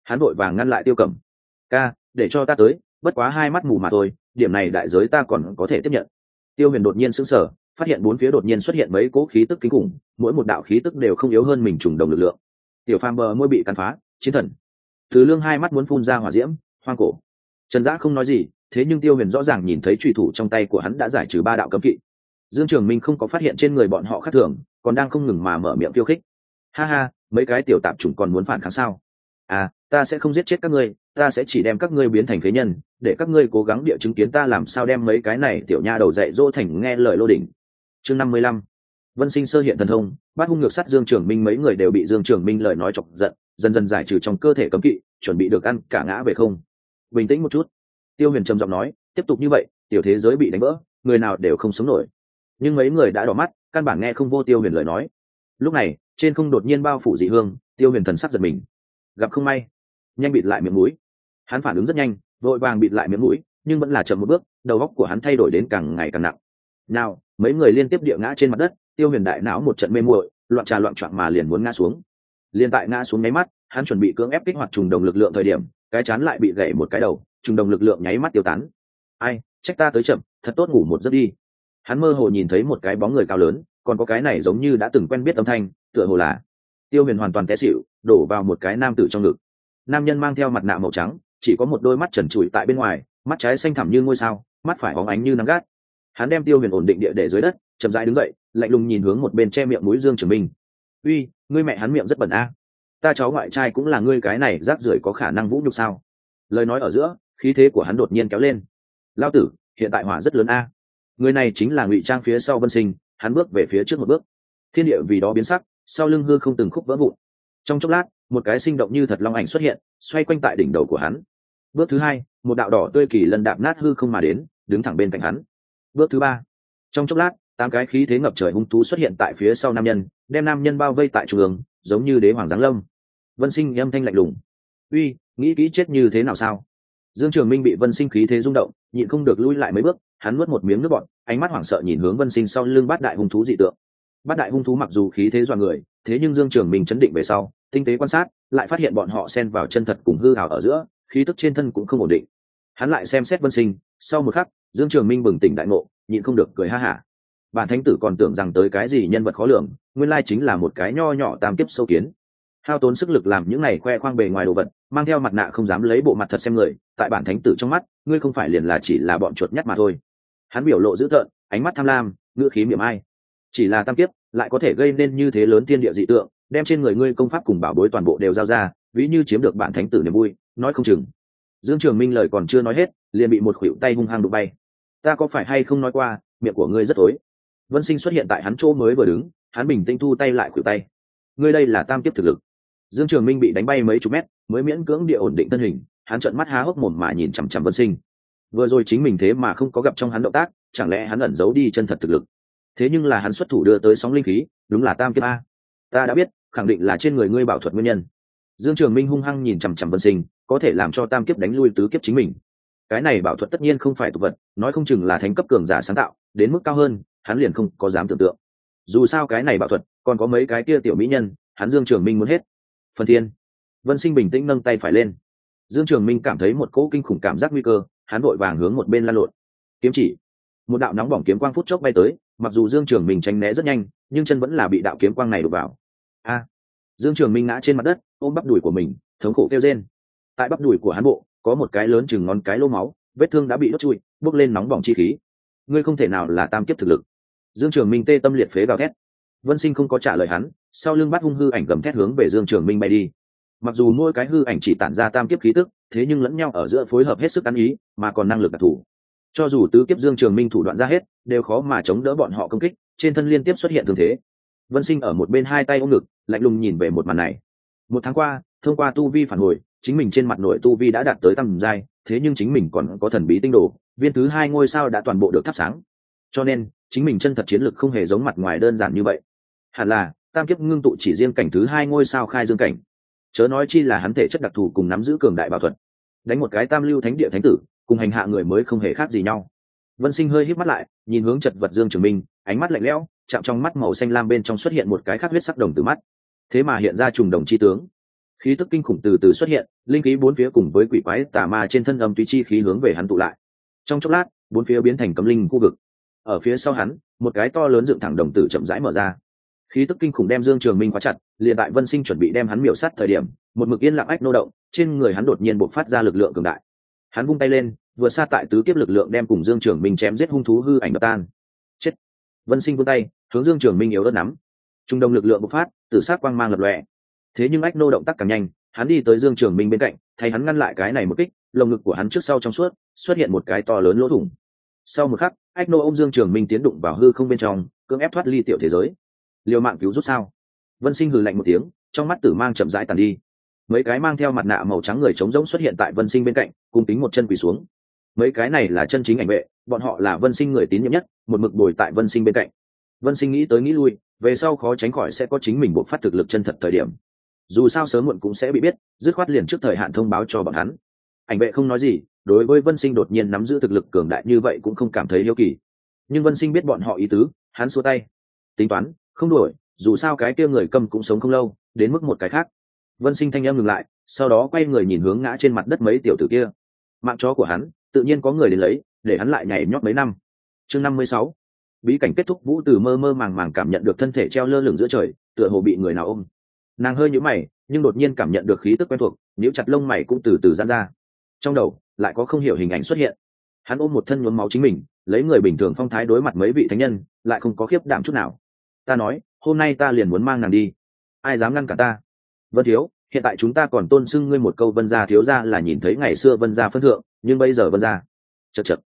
Hắn vội vàng ngăn lại Tiêu Cẩm. Ca, để cho ta tới, bất quá 2 mắt mù mà thôi, điểm này đại giới ta còn có thể tiếp nhận. Tiêu Huyền đột nhiên sững sờ, phát hiện bốn phía đột nhiên xuất hiện mấy cỗ khí tức kinh khủng, mỗi một đạo khí tức đều không yếu hơn mình trùng đồng lực lượng. Tiểu Phàm bờ môi bị cắn phá, chiến thần. Từ Lương 2 mắt muốn phun ra hỏa diễm, hoang cổ. Trần Dã không nói gì, thế nhưng Tiêu Huyền rõ ràng nhìn thấy chủy thủ trong tay của hắn đã giải trừ 3 đạo cấm kỵ. Dương Trường Minh không có phát hiện trên người bọn họ khác thường, còn đang không ngừng mà mở miệng khiêu khích. Ha ha, mấy cái tiểu tạp chủng còn muốn phản kháng sao? À, ta sẽ không giết chết các ngươi, ta sẽ chỉ đem các ngươi biến thành phế nhân, để các ngươi cố gắng địa chứng kiến ta làm sao đem mấy cái này tiểu nha đầu dạy dỗ thành nghe lời lô đỉnh. Chương 55. Vân Sinh sơ hiện thần thông, Bát hung ngược sát Dương Trường Minh, mấy người đều bị Dương Trường Minh lời nói chọc giận, dần dần giải trừ trong cơ thể cấm kỵ, chuẩn bị được ăn cả ngã về không. Bình tĩnh một chút. Tiêu Huyền trầm giọng nói, tiếp tục như vậy, tiểu thế giới bị đánh vỡ, người nào đều không sống nổi. Nhưng mấy người đã đỏ mắt, căn bản nghe không vô Tiêu Huyền lời nói. Lúc này, trên không đột nhiên bao phủ dị hương, Tiêu Huyền thần sắc giật mình. Gặp không may, nhanh bịt lại miệng mũi. Hắn phản ứng rất nhanh, vội vàng bịt lại miệng mũi, nhưng vẫn là chậm một bước, đầu óc của hắn thay đổi đến càng ngày càng nặng. Nào, mấy người liên tiếp địa ngã trên mặt đất, Tiêu Huyền đại não một trận mê muội, loạn trà loạn choạng mà liền muốn ngã xuống. Liên tại ngã xuống nháy mắt, hắn chuẩn bị cưỡng ép kích hoạt trùng đồng lực lượng thời điểm, cái chán lại bị gãy một cái đầu, trùng đồng lực lượng nháy mắt tiêu tán. Ai, trách ta tới chậm, thật tốt ngủ một giấc đi. Hắn mơ hồ nhìn thấy một cái bóng người cao lớn, còn có cái này giống như đã từng quen biết âm thanh, tựa hồ là Tiêu Huyền hoàn toàn té xỉu, đổ vào một cái nam tử trong ngực. Nam nhân mang theo mặt nạ màu trắng, chỉ có một đôi mắt trần trụi tại bên ngoài, mắt trái xanh thẳm như ngôi sao, mắt phải óng ánh như nắng gắt. Hắn đem Tiêu Huyền ổn định địa để dưới đất, chậm rãi đứng dậy, lạnh lùng nhìn hướng một bên che miệng mũi Dương Trường Minh. Uy, ngươi mẹ hắn miệng rất bẩn a. Ta cháu ngoại trai cũng là ngươi cái này rác rưởi có khả năng vũ nhục sao? Lời nói ở giữa, khí thế của hắn đột nhiên kéo lên. Lão tử, hiện tại hỏa rất lớn a. Người này chính là ngụy trang phía sau Vân Sinh, hắn bước về phía trước một bước. Thiên địa vì đó biến sắc, sau lưng hư không từng khúc vỡ vụn. Trong chốc lát, một cái sinh động như thật long ảnh xuất hiện, xoay quanh tại đỉnh đầu của hắn. Bước thứ 2, một đạo đỏ tươi kỳ lân đạp nát hư không mà đến, đứng thẳng bên cạnh hắn. Bước thứ 3, trong chốc lát, 8 cái khí thế ngập trời hung thú xuất hiện tại phía sau nam nhân, đem nam nhân bao vây tại trung ương, giống như đế hoàng giáng lâm. Vân Sinh âm thanh lạnh lùng. Uy, nghĩ kỹ chết như thế nào sao? Dương Trường Minh bị Vân Sinh khí thế rung động, nhịn không được lui lại mấy bước, hắn nuốt một miếng nước bọt, ánh mắt hoảng sợ nhìn hướng Vân Sinh sau lưng bát đại hung thú dị tượng. Bát đại hung thú mặc dù khí thế dọa người, thế nhưng Dương Trường Minh chấn định về sau, tinh tế quan sát, lại phát hiện bọn họ xen vào chân thật cùng hư ảo ở giữa, khí tức trên thân cũng không ổn định. Hắn lại xem xét Vân Sinh, sau một khắc, Dương Trường Minh bừng tỉnh đại ngộ, nhịn không được cười ha hả. Bản thánh tử còn tưởng rằng tới cái gì nhân vật khó lường, nguyên lai chính là một cái nho nhỏ tam kiếp sâu kiến. Hao tốn sức lực làm những này khoe khoang bề ngoài đồ vật, mang theo mặt nạ không dám lấy bộ mặt thật xem người, tại bản thánh tử trong mắt, ngươi không phải liền là chỉ là bọn chuột nhắt mà thôi. Hắn biểu lộ dữ tợn, ánh mắt tham lam, ngữ khí mỉa mai. Chỉ là tam kiếp, lại có thể gây nên như thế lớn thiên địa dị tượng, đem trên người ngươi công pháp cùng bảo bối toàn bộ đều giao ra, ví như chiếm được bản thánh tử niềm vui, nói không chừng. Dương Trường Minh lời còn chưa nói hết, liền bị một khuỷu tay hung hăng đụng bay. Ta có phải hay không nói qua, miệng của ngươi rất tối. Vân Sinh xuất hiện tại hắn chỗ mới vừa đứng, hắn bình tĩnh thu tay lại khuỷu tay. Ngươi đây là tam kiếp thực lực. Dương Trường Minh bị đánh bay mấy chục mét, mới miễn cưỡng địa ổn định thân hình, hắn trợn mắt há hốc mồm mà nhìn chằm chằm Vân Sinh. Vừa rồi chính mình thế mà không có gặp trong hắn động tác, chẳng lẽ hắn ẩn giấu đi chân thật thực lực? Thế nhưng là hắn xuất thủ đưa tới sóng linh khí, đúng là tam kiếp a. Ta đã biết, khẳng định là trên người ngươi bảo thuật nguyên nhân. Dương Trường Minh hung hăng nhìn chằm chằm Vân Sinh, có thể làm cho tam kiếp đánh lui tứ kiếp chính mình. Cái này bảo thuật tất nhiên không phải tục vật, nói không chừng là thánh cấp cường giả sáng tạo, đến mức cao hơn, hắn liền không có dám tưởng tượng. Dù sao cái này bảo thuật, còn có mấy cái kia tiểu mỹ nhân, hắn Dương Trường Minh muốn hết. Phần thiên. Vân Sinh bình tĩnh nâng tay phải lên. Dương Trường Minh cảm thấy một cỗ kinh khủng cảm giác nguy cơ, hắn vội vàng hướng một bên lăn lộn. Kiếm chỉ. Một đạo nóng bỏng kiếm quang phút chốc bay tới, mặc dù Dương Trường Minh tránh né rất nhanh, nhưng chân vẫn là bị đạo kiếm quang này đụng vào. A! Dương Trường Minh ngã trên mặt đất, ôm bắp đùi của mình, thống khổ kêu rên. Tại bắp đùi của hắn bộ, có một cái lớn chừng ngón cái lỗ máu, vết thương đã bị đốt trụi, bốc lên nóng bỏng chi khí. Ngươi không thể nào là tam kiếp thực lực. Dương Trường Minh tê tâm liệt phế gào thét. Vân Sinh không có trả lời hắn, sau lưng bắt hung hư ảnh gầm thét hướng về Dương Trường Minh bay đi. Mặc dù mỗi cái hư ảnh chỉ tản ra tam kiếp khí tức, thế nhưng lẫn nhau ở giữa phối hợp hết sức ăn ý, mà còn năng lực đặc thù. Cho dù tứ kiếp Dương Trường Minh thủ đoạn ra hết, đều khó mà chống đỡ bọn họ công kích, trên thân liên tiếp xuất hiện thương thế. Vân Sinh ở một bên hai tay ôm ngực, lạnh lùng nhìn về một màn này. Một tháng qua, thông qua tu vi phản hồi, chính mình trên mặt nội tu vi đã đạt tới tầm giai, thế nhưng chính mình còn có thần bí tinh đồ, viên thứ 2 ngôi sao đã toàn bộ được thắp sáng. Cho nên, chính mình chân thật chiến lực không hề giống mặt ngoài đơn giản như vậy. Hẳn là, tam kiếp ngưng tụ chỉ riêng cảnh thứ 2 ngôi sao khai dương cảnh. Chớ nói chi là hắn thể chất đặc thù cùng nắm giữ cường đại bảo thuật. Đánh một cái tam lưu thánh địa thánh tử, cùng hành hạ người mới không hề khác gì nhau. Vân Sinh hơi híp mắt lại, nhìn hướng chật vật Dương Trường Minh, ánh mắt lạnh lẽo, chạm trong mắt màu xanh lam bên trong xuất hiện một cái khác huyết sắc đồng tử mắt. Thế mà hiện ra trùng đồng chi tướng. khí tức kinh khủng từ từ xuất hiện, linh khí bốn phía cùng với quỷ quái tà ma trên thân âm tùy chi khí hướng về hắn tụ lại. Trong chốc lát, bốn phía biến thành cấm linh khu vực. Ở phía sau hắn, một cái to lớn dựng thẳng đồng tử chậm rãi mở ra. Khí tức kinh khủng đem Dương Trường Minh khóa chặt, liền tại Vân Sinh chuẩn bị đem hắn miểu sát thời điểm, một mực yên lặng ách nô động, trên người hắn đột nhiên bộc phát ra lực lượng cường đại. Hắn vung tay lên, vừa xa tại tứ kiếp lực lượng đem cùng Dương Trường Minh chém giết hung thú hư ảnh đập tan. Chết. Vân Sinh vươn tay, hướng Dương Trường Minh yếu ớt nắm. Trung đông lực lượng bộc phát, tự sát quang mang lập lòe. Thế nhưng ách nô động tác càng nhanh, hắn đi tới Dương Trường Minh bên cạnh, thay hắn ngăn lại cái này một kích, lồng ngực của hắn trước sau trong suốt, xuất hiện một cái to lớn lỗ thủng. Sau một khắc, ách nô ôm Dương Trường Minh tiến đụng vào hư không bên trong, cưỡng ép thoát ly tiểu thế giới. Liều mạng cứu rút sao? Vân Sinh hừ lạnh một tiếng, trong mắt tử mang chậm rãi tàn đi. Mấy cái mang theo mặt nạ màu trắng người trống rỗng xuất hiện tại Vân Sinh bên cạnh, cùng tính một chân quỳ xuống. Mấy cái này là chân chính ảnh vệ, bọn họ là Vân Sinh người tín nhiệm nhất, một mực bồi tại Vân Sinh bên cạnh. Vân Sinh nghĩ tới nghĩ lui, về sau khó tránh khỏi sẽ có chính mình bộc phát thực lực chân thật thời điểm. Dù sao sớm muộn cũng sẽ bị biết, dứt khoát liền trước thời hạn thông báo cho bọn hắn. Ảnh vệ không nói gì, đối với Vân Sinh đột nhiên nắm giữ thực lực cường đại như vậy cũng không cảm thấy hiếu kỳ. Nhưng Vân Sinh biết bọn họ ý tứ, hắn xua tay. Tính toán, không đổi, dù sao cái kia người câm cũng sống không lâu, đến mức một cái khác. Vân Sinh thanh âm ngừng lại, sau đó quay người nhìn hướng ngã trên mặt đất mấy tiểu tử kia. Mạng chó của hắn, tự nhiên có người đến lấy, để hắn lại nhảy nhót mấy năm. Chương 56. Bí cảnh kết thúc. Vũ Từ mơ mơ màng màng cảm nhận được thân thể treo lơ lửng giữa trời, tựa hồ bị người nào ôm. Nàng hơi nhíu mày, nhưng đột nhiên cảm nhận được khí tức quen thuộc, nhíu chặt lông mày cũng từ từ giãn ra. Trong đầu lại có không hiểu hình ảnh xuất hiện. Hắn ôm một thân nhuốm máu chính mình, lấy người bình thường phong thái đối mặt mấy vị thánh nhân, lại không có khiếp đảm chút nào. Ta nói, hôm nay ta liền muốn mang nàng đi, ai dám ngăn cản ta? Vân thiếu, hiện tại chúng ta còn tôn xưng ngươi một câu Vân gia thiếu gia là nhìn thấy ngày xưa Vân gia phân thượng, nhưng bây giờ Vân gia chật chật.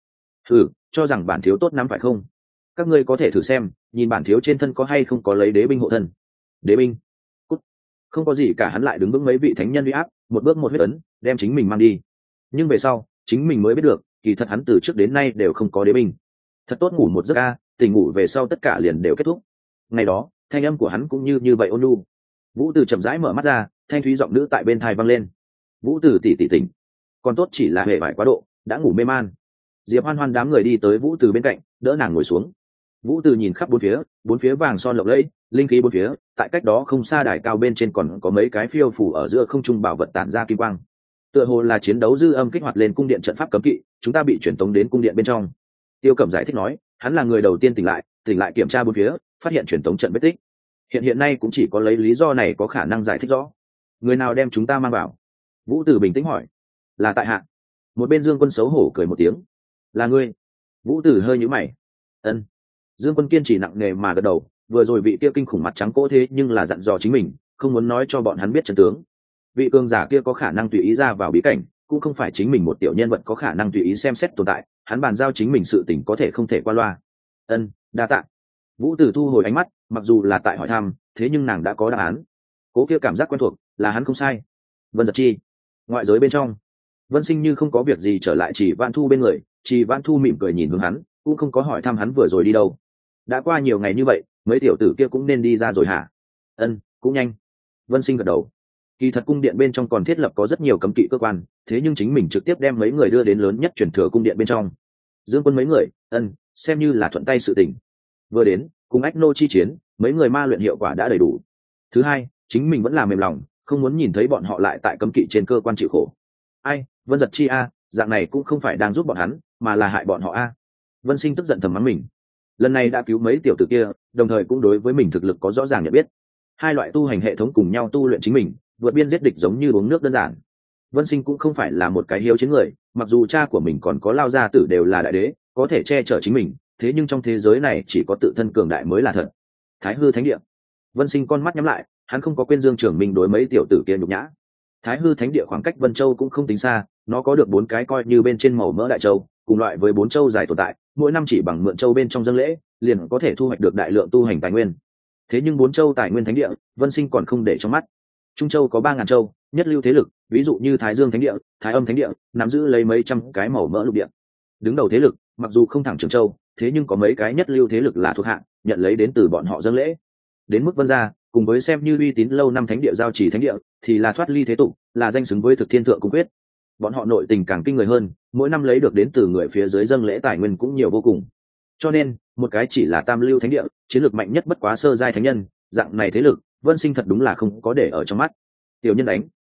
Cho rằng bản thiếu tốt lắm phải không? Các ngươi có thể thử xem, nhìn bản thiếu trên thân có hay không có lấy đế binh hộ thân. Đế binh? Cút. Không có gì cả, hắn lại đứng vững mấy vị thánh nhân uy áp, một bước một huyết ấn, đem chính mình mang đi. Nhưng về sau, chính mình mới biết được, kỳ thật hắn từ trước đến nay đều không có đế binh. Thật tốt ngủ một giấc a, tỉnh ngủ về sau tất cả liền đều kết thúc. Ngày đó, thanh âm của hắn cũng như vậy ôn nhu. Vũ Từ chậm rãi mở mắt ra, thanh thúy giọng nữ tại bên tai vang lên. Vũ Từ tỷ tỷ tỉnh. Còn tốt chỉ là hệ vải quá độ, đã ngủ mê man. Diệp Hoan Hoan đám người đi tới Vũ Từ bên cạnh, đỡ nàng ngồi xuống. Vũ Từ nhìn khắp bốn phía vàng son lộng lẫy, linh khí bốn phía, tại cách đó không xa đài cao bên trên còn có mấy cái phiêu phù ở giữa không trung bảo vật tản ra kim quang. Tựa hồ là chiến đấu dư âm kích hoạt lên cung điện trận pháp cấm kỵ, chúng ta bị chuyển tống đến cung điện bên trong. Tiêu Cẩm giải thích nói, hắn là người đầu tiên tỉnh lại kiểm tra bốn phía, phát hiện truyền tống trận vết tích. Hiện nay cũng chỉ có lấy lý do này có khả năng giải thích rõ. Người nào đem chúng ta mang vào? Vũ Từ bình tĩnh hỏi. Là tại hạ. Một bên Dương Quân xấu hổ cười một tiếng. Là ngươi? Vũ Từ hơi nhíu mày. Ân. Dương Quân kiên trì nặng nề mà gật đầu, vừa rồi vị kia kinh khủng mặt trắng cỗ thế nhưng là dặn dò chính mình, không muốn nói cho bọn hắn biết chân tướng. Vị cường giả kia có khả năng tùy ý ra vào bí cảnh, cũng không phải chính mình một tiểu nhân vật có khả năng tùy ý xem xét tồn tại, hắn bàn giao chính mình sự tình có thể không thể qua loa. Ân, đa tạ. Vũ Tử thu hồi ánh mắt, mặc dù là tại hỏi thăm, thế nhưng nàng đã có đáp án. Cố kia cảm giác quen thuộc, là hắn không sai. Vân Giật Chi. Ngoại giới bên trong, Vân Sinh như không có việc gì trở lại Chỉ Vãn Thu bên người, Chỉ Vãn Thu mỉm cười nhìn hướng hắn, cũng không có hỏi thăm hắn vừa rồi đi đâu. Đã qua nhiều ngày như vậy, mấy tiểu tử kia cũng nên đi ra rồi hả? Ân, cũng nhanh. Vân Sinh gật đầu. Kỳ thật cung điện bên trong còn thiết lập có rất nhiều cấm kỵ cơ quan, thế nhưng chính mình trực tiếp đem mấy người đưa đến lớn nhất truyền thừa cung điện bên trong. Dương Quân mấy người, xem như là thuận tay sự tình. Vừa đến, cùng Ách Nô chi chiến, mấy người ma luyện hiệu quả đã đầy đủ. Thứ hai, chính mình vẫn là mềm lòng, không muốn nhìn thấy bọn họ lại tại cấm kỵ trên cơ quan chịu khổ. Ai, Vân Giật Chi a, dạng này cũng không phải đang giúp bọn hắn, mà là hại bọn họ a. Vân Sinh tức giận thầm mắng mình. Lần này đã cứu mấy tiểu tử kia, đồng thời cũng đối với mình thực lực có rõ ràng nhận biết. Hai loại tu hành hệ thống cùng nhau tu luyện chính mình, vượt biên giết địch giống như uống nước đơn giản. Vân Sinh cũng không phải là một cái hiếu chiến người, mặc dù cha của mình còn có Lao gia tử đều là đại đế, có thể che chở chính mình, thế nhưng trong thế giới này chỉ có tự thân cường đại mới là thật. Thái Hư Thánh Địa. Vân Sinh con mắt nhắm lại, hắn không có quên Dương Trường Minh đối mấy tiểu tử kia nhục nhã. Thái Hư Thánh Địa khoảng cách Vân Châu cũng không tính xa, nó có được 4 cái coi như bên trên màu mỡ đại châu, cùng loại với 4 châu dài tồn tại, mỗi năm chỉ bằng mượn châu bên trong dâng lễ, liền có thể thu hoạch được đại lượng tu hành tài nguyên. Thế nhưng 4 châu tài nguyên thánh địa, Vân Sinh còn không để trong mắt. Trung châu có 3000 châu, nhất lưu thế lực, ví dụ như Thái Dương Thánh Địa, Thái Âm Thánh Địa, nắm giữ lấy mấy trăm cái màu mỡ lục địa. Đứng đầu thế lực, mặc dù không thẳng Trường Châu, thế nhưng có mấy cái nhất lưu thế lực là thuộc hạng, nhận lấy đến từ bọn họ dâng lễ. Đến mức Vân gia, cùng với xem như uy tín lâu năm thánh địa giao chỉ thánh địa, thì là thoát ly thế tục, là danh xứng với thực thiên thượng cung quyết. Bọn họ nội tình càng kinh người hơn, mỗi năm lấy được đến từ người phía dưới dâng lễ tài nguyên cũng nhiều vô cùng. Cho nên, một cái chỉ là tam lưu thánh địa, chiến lược mạnh nhất bất quá sơ giai thánh nhân, dạng này thế lực, Vân Sinh thật đúng là không có để ở trong mắt. Tiểu nhân đánh,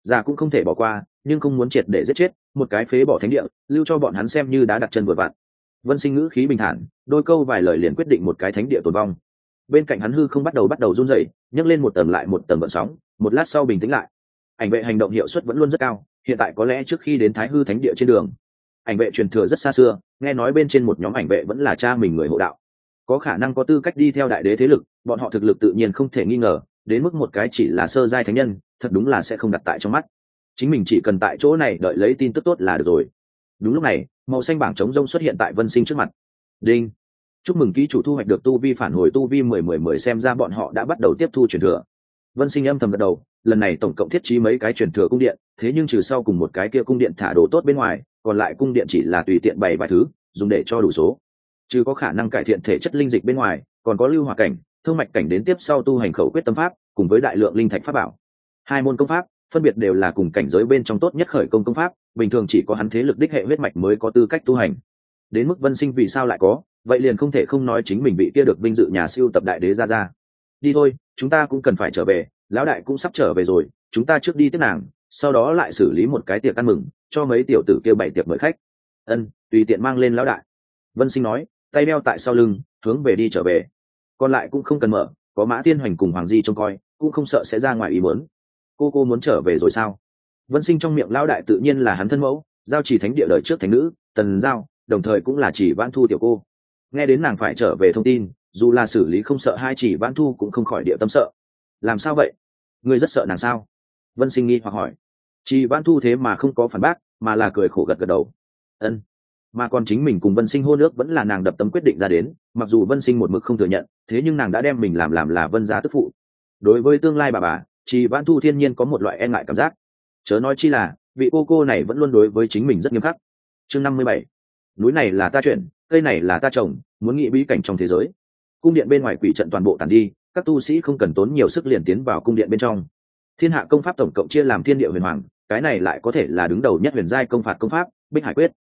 già cũng không thể bỏ qua, nhưng không muốn triệt để giết chết một cái phế bỏ thánh địa, lưu cho bọn hắn xem như đã đặt chân vừa vặn. Vân Sinh ngữ khí bình thản, đôi câu vài lời liền quyết định một cái thánh địa tồn vong. Bên cạnh hắn hư không bắt đầu run rẩy, nhấc lên một tầng lại một tầng gợn sóng, một lát sau bình tĩnh lại. Ảnh vệ hành động hiệu suất vẫn luôn rất cao, hiện tại có lẽ trước khi đến Thái Hư thánh địa trên đường. Ảnh vệ truyền thừa rất xa xưa, nghe nói bên trên một nhóm ảnh vệ vẫn là cha mình người hộ đạo, có khả năng có tư cách đi theo đại đế thế lực, bọn họ thực lực tự nhiên không thể nghi ngờ, đến mức một cái chỉ là sơ giai thánh nhân, thật đúng là sẽ không đặt tại trong mắt. Chính mình chỉ cần tại chỗ này đợi lấy tin tức tốt là được rồi. Đúng lúc này, màu xanh bảng trống rông xuất hiện tại Vân Sinh trước mặt. Đinh, chúc mừng ký chủ thu hoạch được tu vi phản hồi tu vi 10 xem ra bọn họ đã bắt đầu tiếp thu truyền thừa. Vân Sinh âm thầm gật đầu, lần này tổng cộng thiết trí mấy cái truyền thừa cung điện, thế nhưng trừ sau cùng một cái kia cung điện thả đồ tốt bên ngoài, còn lại cung điện chỉ là tùy tiện bày vài thứ, dùng để cho đủ số. Trừ có khả năng cải thiện thể chất linh dịch bên ngoài, còn có lưu hỏa cảnh, thương mạch cảnh đến tiếp sau tu hành khẩu quyết tâm pháp, cùng với đại lượng linh thạch pháp bảo. Hai môn công pháp, phân biệt đều là cùng cảnh giới bên trong tốt nhất khởi công pháp, bình thường chỉ có hắn thế lực đích hệ huyết mạch mới có tư cách tu hành. Đến mức Vân Sinh vì sao lại có, vậy liền không thể không nói chính mình bị kia được vinh dự nhà siêu tập đại đế ra. Đi thôi, chúng ta cũng cần phải trở về, lão đại cũng sắp trở về rồi, chúng ta trước đi tiếp nàng, sau đó lại xử lý một cái tiệc ăn mừng, cho mấy tiểu tử kêu bày tiệc mời khách. Ân, tùy tiện mang lên lão đại. Vân Sinh nói, tay đeo tại sau lưng, hướng về đi trở về. Còn lại cũng không cần mở, có Mã Tiên Hoành cùng Hoàng Di trông coi, cũng không sợ sẽ ra ngoài ý muốn. Cô muốn trở về rồi sao? Vân Sinh trong miệng lão đại tự nhiên là hắn thân mẫu, giao chỉ thánh địa đời trước thánh nữ Tần Giao, đồng thời cũng là Chỉ Vãn Thu tiểu cô. Nghe đến nàng phải trở về thông tin, dù là xử lý không sợ hai Chỉ Vãn Thu cũng không khỏi địa tâm sợ. Làm sao vậy? Ngươi rất sợ nàng sao? Vân Sinh nghi hoặc hỏi. Chỉ Vãn Thu thế mà không có phản bác, mà là cười khổ gật gật đầu. Ân. Mà còn chính mình cùng Vân Sinh hôn ước vẫn là nàng đập tấm quyết định ra đến, mặc dù Vân Sinh một mực không thừa nhận, thế nhưng nàng đã đem mình làm là Vân gia tức phụ. Đối với tương lai bà, Chỉ Vãn Thu thiên nhiên có một loại e ngại cảm giác. Chớ nói chi là vị cô này vẫn luôn đối với chính mình rất nghiêm khắc. Chương 57. Núi này là ta chuyển, cây này là ta trồng, muốn nghĩ bí cảnh trong thế giới. Cung điện bên ngoài quỷ trận toàn bộ tàn đi, các tu sĩ không cần tốn nhiều sức liền tiến vào cung điện bên trong. Thiên hạ công pháp tổng cộng chia làm Thiên Địa Huyền Hoàng, cái này lại có thể là đứng đầu nhất huyền giai công phạt công pháp, Bích Hải Quyết.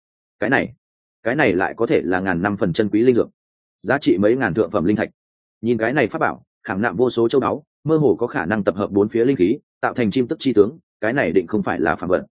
Cái này lại có thể là ngàn năm phần chân quý linh dược, giá trị mấy ngàn thượng phẩm linh thạch. Nhìn cái này pháp bảo, khảm nạm vô số châu báu, mơ hồ có khả năng tập hợp bốn phía linh khí, tạo thành chim tức chi tướng, cái này định không phải là phàm vật.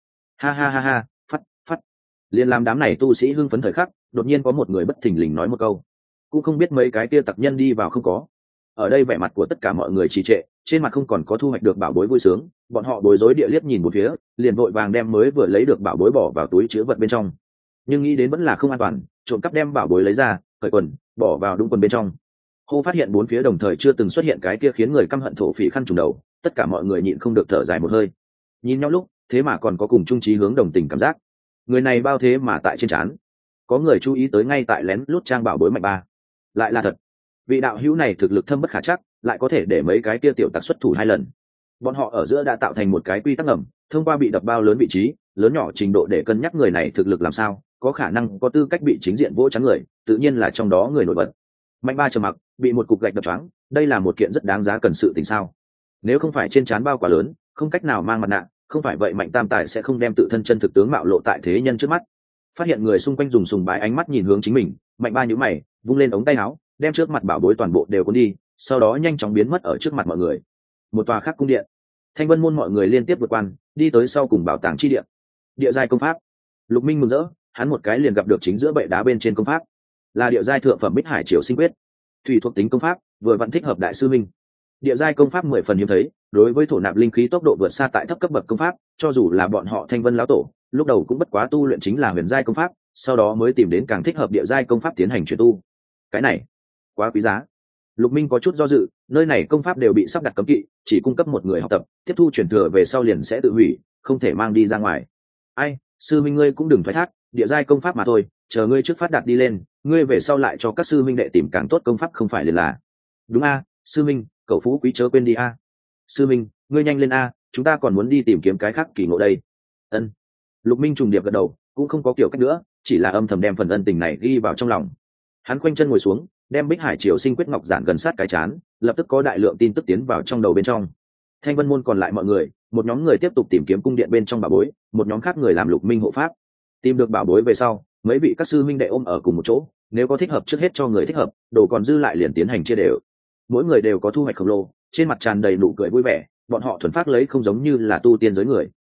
Ha, phát. Liên làm đám này tu sĩ hưng phấn thời khắc, đột nhiên có một người bất thình lình nói một câu, cũng không biết mấy cái kia tặc nhân đi vào không có. Ở đây vẻ mặt của tất cả mọi người trì trệ, trên mặt không còn có thu hoạch được bảo bối vui sướng, bọn họ bối rối địa liếc nhìn một phía, liền vội vàng đem mới vừa lấy được bảo bối bỏ vào túi chứa vật bên trong. Nhưng nghĩ đến vẫn là không an toàn, trộm cắp đem bảo bối lấy ra, cởi quần, bỏ vào đúng quần bên trong. Hô phát hiện bốn phía đồng thời chưa từng xuất hiện cái kia khiến người căm hận thổ phỉ khăn trùng đầu, tất cả mọi người nhịn không được thở dài một hơi. Nhìn nhau lúc, thế mà còn có cùng chung chí hướng đồng tình cảm giác. Người này bao thế mà tại trên trán, có người chú ý tới ngay tại lén lút trang bảo bối mạnh ba, lại là thật. Vị đạo hữu này thực lực thâm bất khả chắc, lại có thể để mấy cái kia tiểu tặc xuất thủ 2 lần. Bọn họ ở giữa đã tạo thành một cái quy tắc ngầm, thông qua bị đập bao lớn vị trí, lớn nhỏ trình độ để cân nhắc người này thực lực làm sao, có khả năng có tư cách bị chính diện vỗ trắng người, tự nhiên là trong đó người nổi bật. Mạnh ba trầm mặc, bị một cục gạch đập choáng, đây là một kiện rất đáng giá cần sự tình sao? Nếu không phải trên trán bao quá lớn, không cách nào mang mặt nạ, không phải vậy Mạnh Tam Tài sẽ không đem tự thân chân thực tướng mạo lộ tại thế nhân trước mắt. Phát hiện người xung quanh dùng sùng bái ánh mắt nhìn hướng chính mình, Mạnh ba nhíu mày, vung lên ống tay áo, đem trước mặt bảo bối toàn bộ đều cuốn đi, sau đó nhanh chóng biến mất ở trước mặt mọi người. Một tòa khác cung điện, Thanh Vân môn mọi người liên tiếp vượt quan, đi tới sau cùng bảo tàng chi điện. Địa giai công pháp. Lục Minh mừng rỡ, hắn một cái liền gặp được chính giữa bệ đá bên trên công pháp, là địa giai thượng phẩm Bích Hải Triều Sinh Quyết, thủy thuộc tính công pháp, vừa vặn thích hợp đại sư minh. Địa giai công pháp 10 phần hiếm thấy, đối với thổ nạp linh khí tốc độ vượt xa tại thấp cấp bậc công pháp, cho dù là bọn họ Thanh Vân lão tổ, lúc đầu cũng bất quá tu luyện chính là huyền giai công pháp, sau đó mới tìm đến càng thích hợp địa giai công pháp tiến hành chuyển tu. Cái này quá quý giá. Lục Minh có chút do dự, nơi này công pháp đều bị sắp đặt cấm kỵ, chỉ cung cấp một người học tập, tiếp thu truyền thừa về sau liền sẽ tự hủy, không thể mang đi ra ngoài. Ai, sư minh ngươi cũng đừng thoái thác, địa giai công pháp mà thôi, chờ ngươi trước phát đạt đi lên, ngươi về sau lại cho các sư minh đệ tìm càng tốt công pháp không phải liền là. Đúng a, sư minh, cậu phú quý chớ quên đi a. Sư minh, ngươi nhanh lên a, chúng ta còn muốn đi tìm kiếm cái khác kỳ ngộ đây. Ân. Lục Minh trùng điệp gật đầu, cũng không có kiểu cách nữa, chỉ là âm thầm đem phần ân tình này ghi vào trong lòng. Hắn khoanh chân ngồi xuống, đem Bích Hải Triều Sinh Quyết ngọc giản gần sát cái chán, lập tức có đại lượng tin tức tiến vào trong đầu bên trong. Thanh Vân môn còn lại mọi người, một nhóm người tiếp tục tìm kiếm cung điện bên trong bảo bối, một nhóm khác người làm Lục Minh hộ pháp. Tìm được bảo bối về sau, mấy vị các sư minh đệ ôm ở cùng một chỗ, nếu có thích hợp trước hết cho người thích hợp, đồ còn dư lại liền tiến hành chia đều. Mỗi người đều có thu hoạch khổng lồ, trên mặt tràn đầy nụ cười vui vẻ, bọn họ thuần phát lấy không giống như là tu tiên giới người.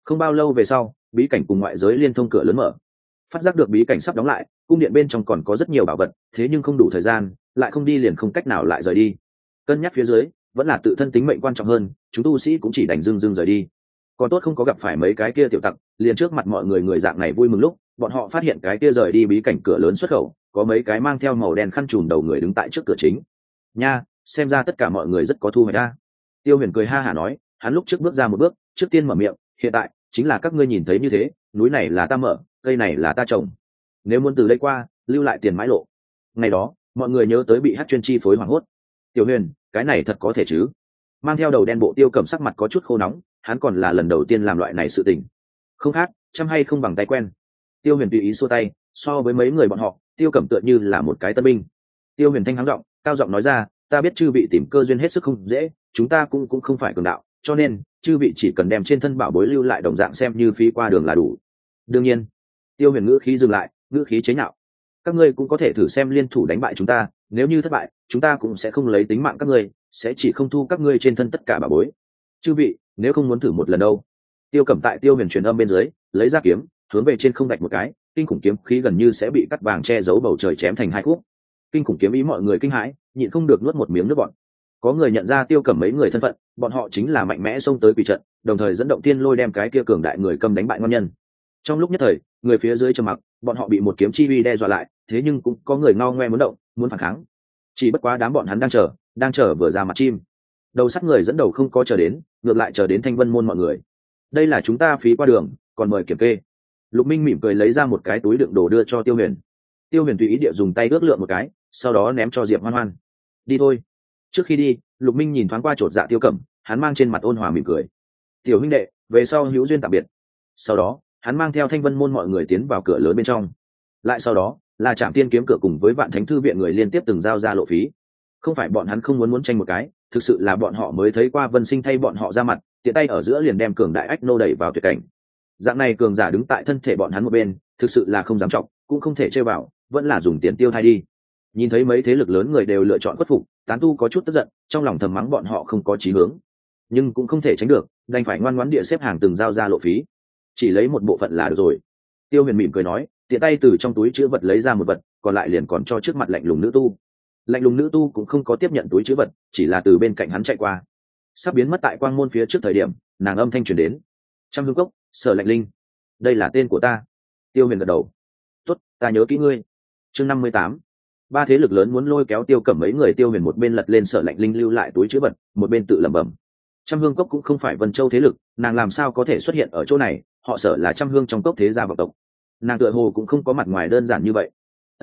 Không bao lâu về sau, bí cảnh cùng ngoại giới liên thông cửa lớn mở. Phát giác được bí cảnh sắp đóng lại, cung điện bên trong còn có rất nhiều bảo vật, thế nhưng không đủ thời gian, lại không đi liền không cách nào lại rời đi. Cân nhắc phía dưới, vẫn là tự thân tính mệnh quan trọng hơn, chúng tu sĩ cũng chỉ đành dưng dưng rời đi. Còn tốt không có gặp phải mấy cái kia tiểu tặc, liền trước mặt mọi người người dạng này vui mừng lúc, bọn họ phát hiện cái kia rời đi bí cảnh cửa lớn xuất khẩu, có mấy cái mang theo màu đen khăn trùm đầu người đứng tại trước cửa chính. Nha, xem ra tất cả mọi người rất có thu hoạch ra. Tiêu Huyền cười ha hả nói, hắn lúc trước bước ra một bước, trước tiên mở miệng, hiện tại chính là các ngươi nhìn thấy như thế, núi này là ta mở, cây này là ta trồng, nếu muốn từ đây qua, lưu lại tiền mãi lộ. Ngày đó, mọi người nhớ tới bị hát chuyên chi phối hoảng hốt. Tiểu Huyền, cái này thật có thể chứ? Mang theo đầu đen bộ Tiêu Cẩm sắc mặt có chút khô nóng, hắn còn là lần đầu tiên làm loại này sự tình. Không khác, chăm hay không bằng tay quen. Tiêu Huyền tùy ý xua tay, so với mấy người bọn họ, Tiêu Cẩm tựa như là một cái tân binh. Tiêu Huyền thanh hắng giọng, cao giọng nói ra, ta biết chư vị tìm cơ duyên hết sức không dễ, chúng ta cũng không phải cường đạo, cho nên chư vị chỉ cần đem trên thân bảo bối lưu lại đồng dạng xem như phí qua đường là đủ. Đương nhiên. Tiêu Huyền ngữ khí dừng lại, ngữ khí chế nhạo, các ngươi cũng có thể thử xem liên thủ đánh bại chúng ta, nếu như thất bại, chúng ta cũng sẽ không lấy tính mạng các ngươi, sẽ chỉ không thu các ngươi trên thân tất cả bảo bối. Chư vị, nếu không muốn thử một lần đâu. Tiêu Cẩm tại Tiêu Huyền truyền âm bên dưới, lấy ra kiếm, hướng về trên không đạch một cái, kinh khủng kiếm khí gần như sẽ bị cắt vàng che giấu bầu trời chém thành hai khúc. Kinh khủng kiếm ý mọi người kinh hãi, nhịn không được nuốt một miếng nước bọt. Có người nhận ra Tiêu Cẩm mấy người thân phận, bọn họ chính là mạnh mẽ xông tới quỷ trận, đồng thời dẫn động tiên lôi đem cái kia cường đại người cầm đánh bại ngon nhân. Trong lúc nhất thời, người phía dưới trầm mặc, bọn họ bị một kiếm chi uy đe dọa lại, thế nhưng cũng có người ngao ngoe muốn động, muốn phản kháng. Chỉ bất quá đám bọn hắn đang chờ vừa ra mặt chim. Đầu sắt người dẫn đầu không có chờ đến, ngược lại chờ đến Thanh Vân môn mọi người. Đây là chúng ta phí qua đường, còn mời kiểm kê. Lục Minh mỉm cười lấy ra một cái túi đựng đồ đưa cho Tiêu Huyền. Tiêu Huyền tùy ý địa dùng tay ước lượng một cái, sau đó ném cho Diệp Hoan Hoan. Đi thôi. Trước khi đi, Lục Minh nhìn thoáng qua chột dạ Tiêu Cẩm, hắn mang trên mặt ôn hòa mỉm cười. Tiểu huynh đệ, về sau hữu duyên tạm biệt. Sau đó, hắn mang theo Thanh Vân môn mọi người tiến vào cửa lớn bên trong. Lại sau đó, là Trảm Tiên kiếm cửa cùng với Vạn Thánh thư viện người liên tiếp từng giao ra lộ phí. Không phải bọn hắn không muốn tranh một cái, thực sự là bọn họ mới thấy qua Vân Sinh thay bọn họ ra mặt, tiện tay ở giữa liền đem cường đại ách nô đẩy vào tuyệt cảnh. Dạng này cường giả đứng tại thân thể bọn hắn một bên, thực sự là không dám trọng, cũng không thể chơi vào, vẫn là dùng tiền tiêu thay đi. Nhìn thấy mấy thế lực lớn người đều lựa chọn khuất phục, tán tu có chút tức giận, trong lòng thầm mắng bọn họ không có chí hướng, nhưng cũng không thể tránh được, đành phải ngoan ngoãn địa xếp hàng từng giao ra lộ phí, chỉ lấy một bộ phận là được rồi. Tiêu Huyền mỉm cười nói, tiện tay từ trong túi chứa vật lấy ra một vật, còn lại liền còn cho trước mặt lạnh lùng nữ tu. Lạnh lùng nữ tu cũng không có tiếp nhận túi chứa vật, chỉ là từ bên cạnh hắn chạy qua, sắp biến mất tại quang môn phía trước thời điểm, nàng âm thanh truyền đến, Trăm Hương Cốc, Sở Lạnh Linh, đây là tên của ta. Tiêu Huyền gật đầu, tốt, ta nhớ kỹ ngươi. Chương 58. Ba thế lực lớn muốn lôi kéo Tiêu Cẩm mấy người. Tiêu Huyền một bên lật lên Sở Lạnh Linh lưu lại túi chứa vật, một bên tự lẩm bẩm, Trăm Hương Cốc cũng không phải Vân Châu thế lực, nàng làm sao có thể xuất hiện ở chỗ này, họ Sở là Trăm Hương trong cốc thế gia vọng tộc, nàng tựa hồ cũng không có mặt ngoài đơn giản như vậy.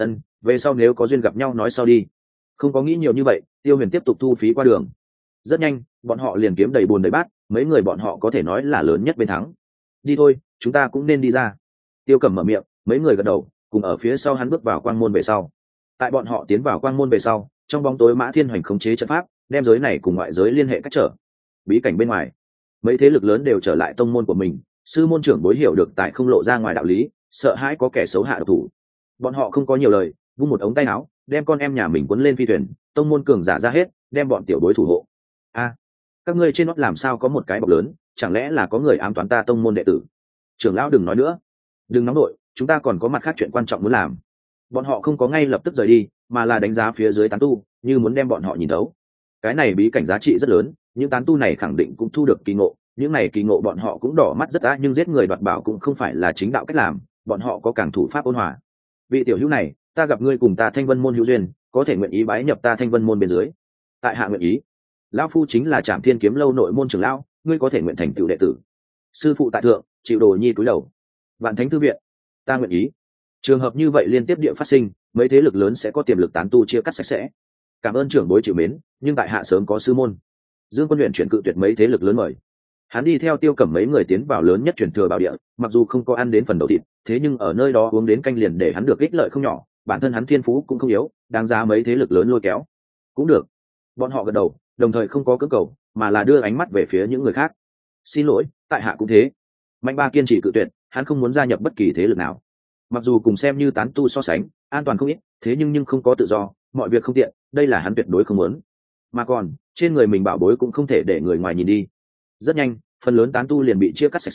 Về sau nếu có duyên gặp nhau nói sau đi. Không có nghĩ nhiều như vậy, Tiêu Huyền tiếp tục thu phí qua đường. Rất nhanh, bọn họ liền kiếm đầy bùn đầy bát, mấy người bọn họ có thể nói là lớn nhất bên thắng. Đi thôi, chúng ta cũng nên đi ra. Tiêu Cẩm mở miệng, mấy người gật đầu, cùng ở phía sau hắn bước vào quang môn về sau. Tại bọn họ tiến vào quang môn về sau, trong bóng tối Mã Thiên Hoành khống chế trận pháp, đem giới này cùng ngoại giới liên hệ cách trở. Bí cảnh bên ngoài, mấy thế lực lớn đều trở lại tông môn của mình, sư môn trưởng bối hiểu được tại không lộ ra ngoài đạo lý, sợ hãi có kẻ xấu hạ độc thủ. Bọn họ không có nhiều lời, vung một ống tay áo, đem con em nhà mình quấn lên phi thuyền, tông môn cường giả ra hết, đem bọn tiểu bối thủ hộ. Các ngươi trên nót làm sao có một cái bọc lớn, chẳng lẽ là có người ám toán ta tông môn đệ tử? Trưởng lão đừng nói nữa, đừng nóng nổi, chúng ta còn có mặt khác chuyện quan trọng muốn làm. Bọn họ không có ngay lập tức rời đi, mà là đánh giá phía dưới tán tu, như muốn đem bọn họ nhìn thấu. Cái này bí cảnh giá trị rất lớn, những tán tu này khẳng định cũng thu được kỳ ngộ, những này kỳ ngộ bọn họ cũng đỏ mắt rất đã, nhưng giết người đoạt bảo cũng không phải là chính đạo cách làm, bọn họ có càng thủ pháp ôn hòa. Vị tiểu hữu này, ta gặp ngươi cùng ta Thanh Vân môn hữu duyên, có thể nguyện ý bái nhập ta Thanh Vân môn bên dưới. Tại hạ nguyện ý. Lão phu chính là Trảm Thiên kiếm lâu nội môn trưởng lão, ngươi có thể nguyện thành tựu đệ tử. Sư phụ tại thượng, chịu đồ nhi cúi đầu. Vạn Thánh thư viện, ta nguyện ý. Trường hợp như vậy liên tiếp địa phát sinh, mấy thế lực lớn sẽ có tiềm lực tán tu chia cắt sạch sẽ. Cảm ơn trưởng bối chịu mến, nhưng tại hạ sớm có sư môn. Dương Quân luyện chuyển cự tuyệt mấy thế lực lớn mời. Hắn đi theo Tiêu Cẩm mấy người tiến vào lớn nhất truyền thừa bảo địa, mặc dù không có ăn đến phần đầu thịt, thế nhưng ở nơi đó uống đến canh liền để hắn được ích lợi không nhỏ, bản thân hắn thiên phú cũng không yếu, đáng giá mấy thế lực lớn lôi kéo. Cũng được. Bọn họ gật đầu, đồng thời không có cưỡng cầu, mà là đưa ánh mắt về phía những người khác. Xin lỗi, tại hạ cũng thế. Mạnh Ba kiên trì cự tuyệt, hắn không muốn gia nhập bất kỳ thế lực nào. Mặc dù cùng xem như tán tu so sánh, an toàn không ít, thế nhưng không có tự do, mọi việc không tiện, đây là hắn tuyệt đối không muốn. Mà còn, trên người mình bảo bối cũng không thể để người ngoài nhìn đi. Rất nhanh, phần lớn tán tu liền bị chia cắt sạch sẽ,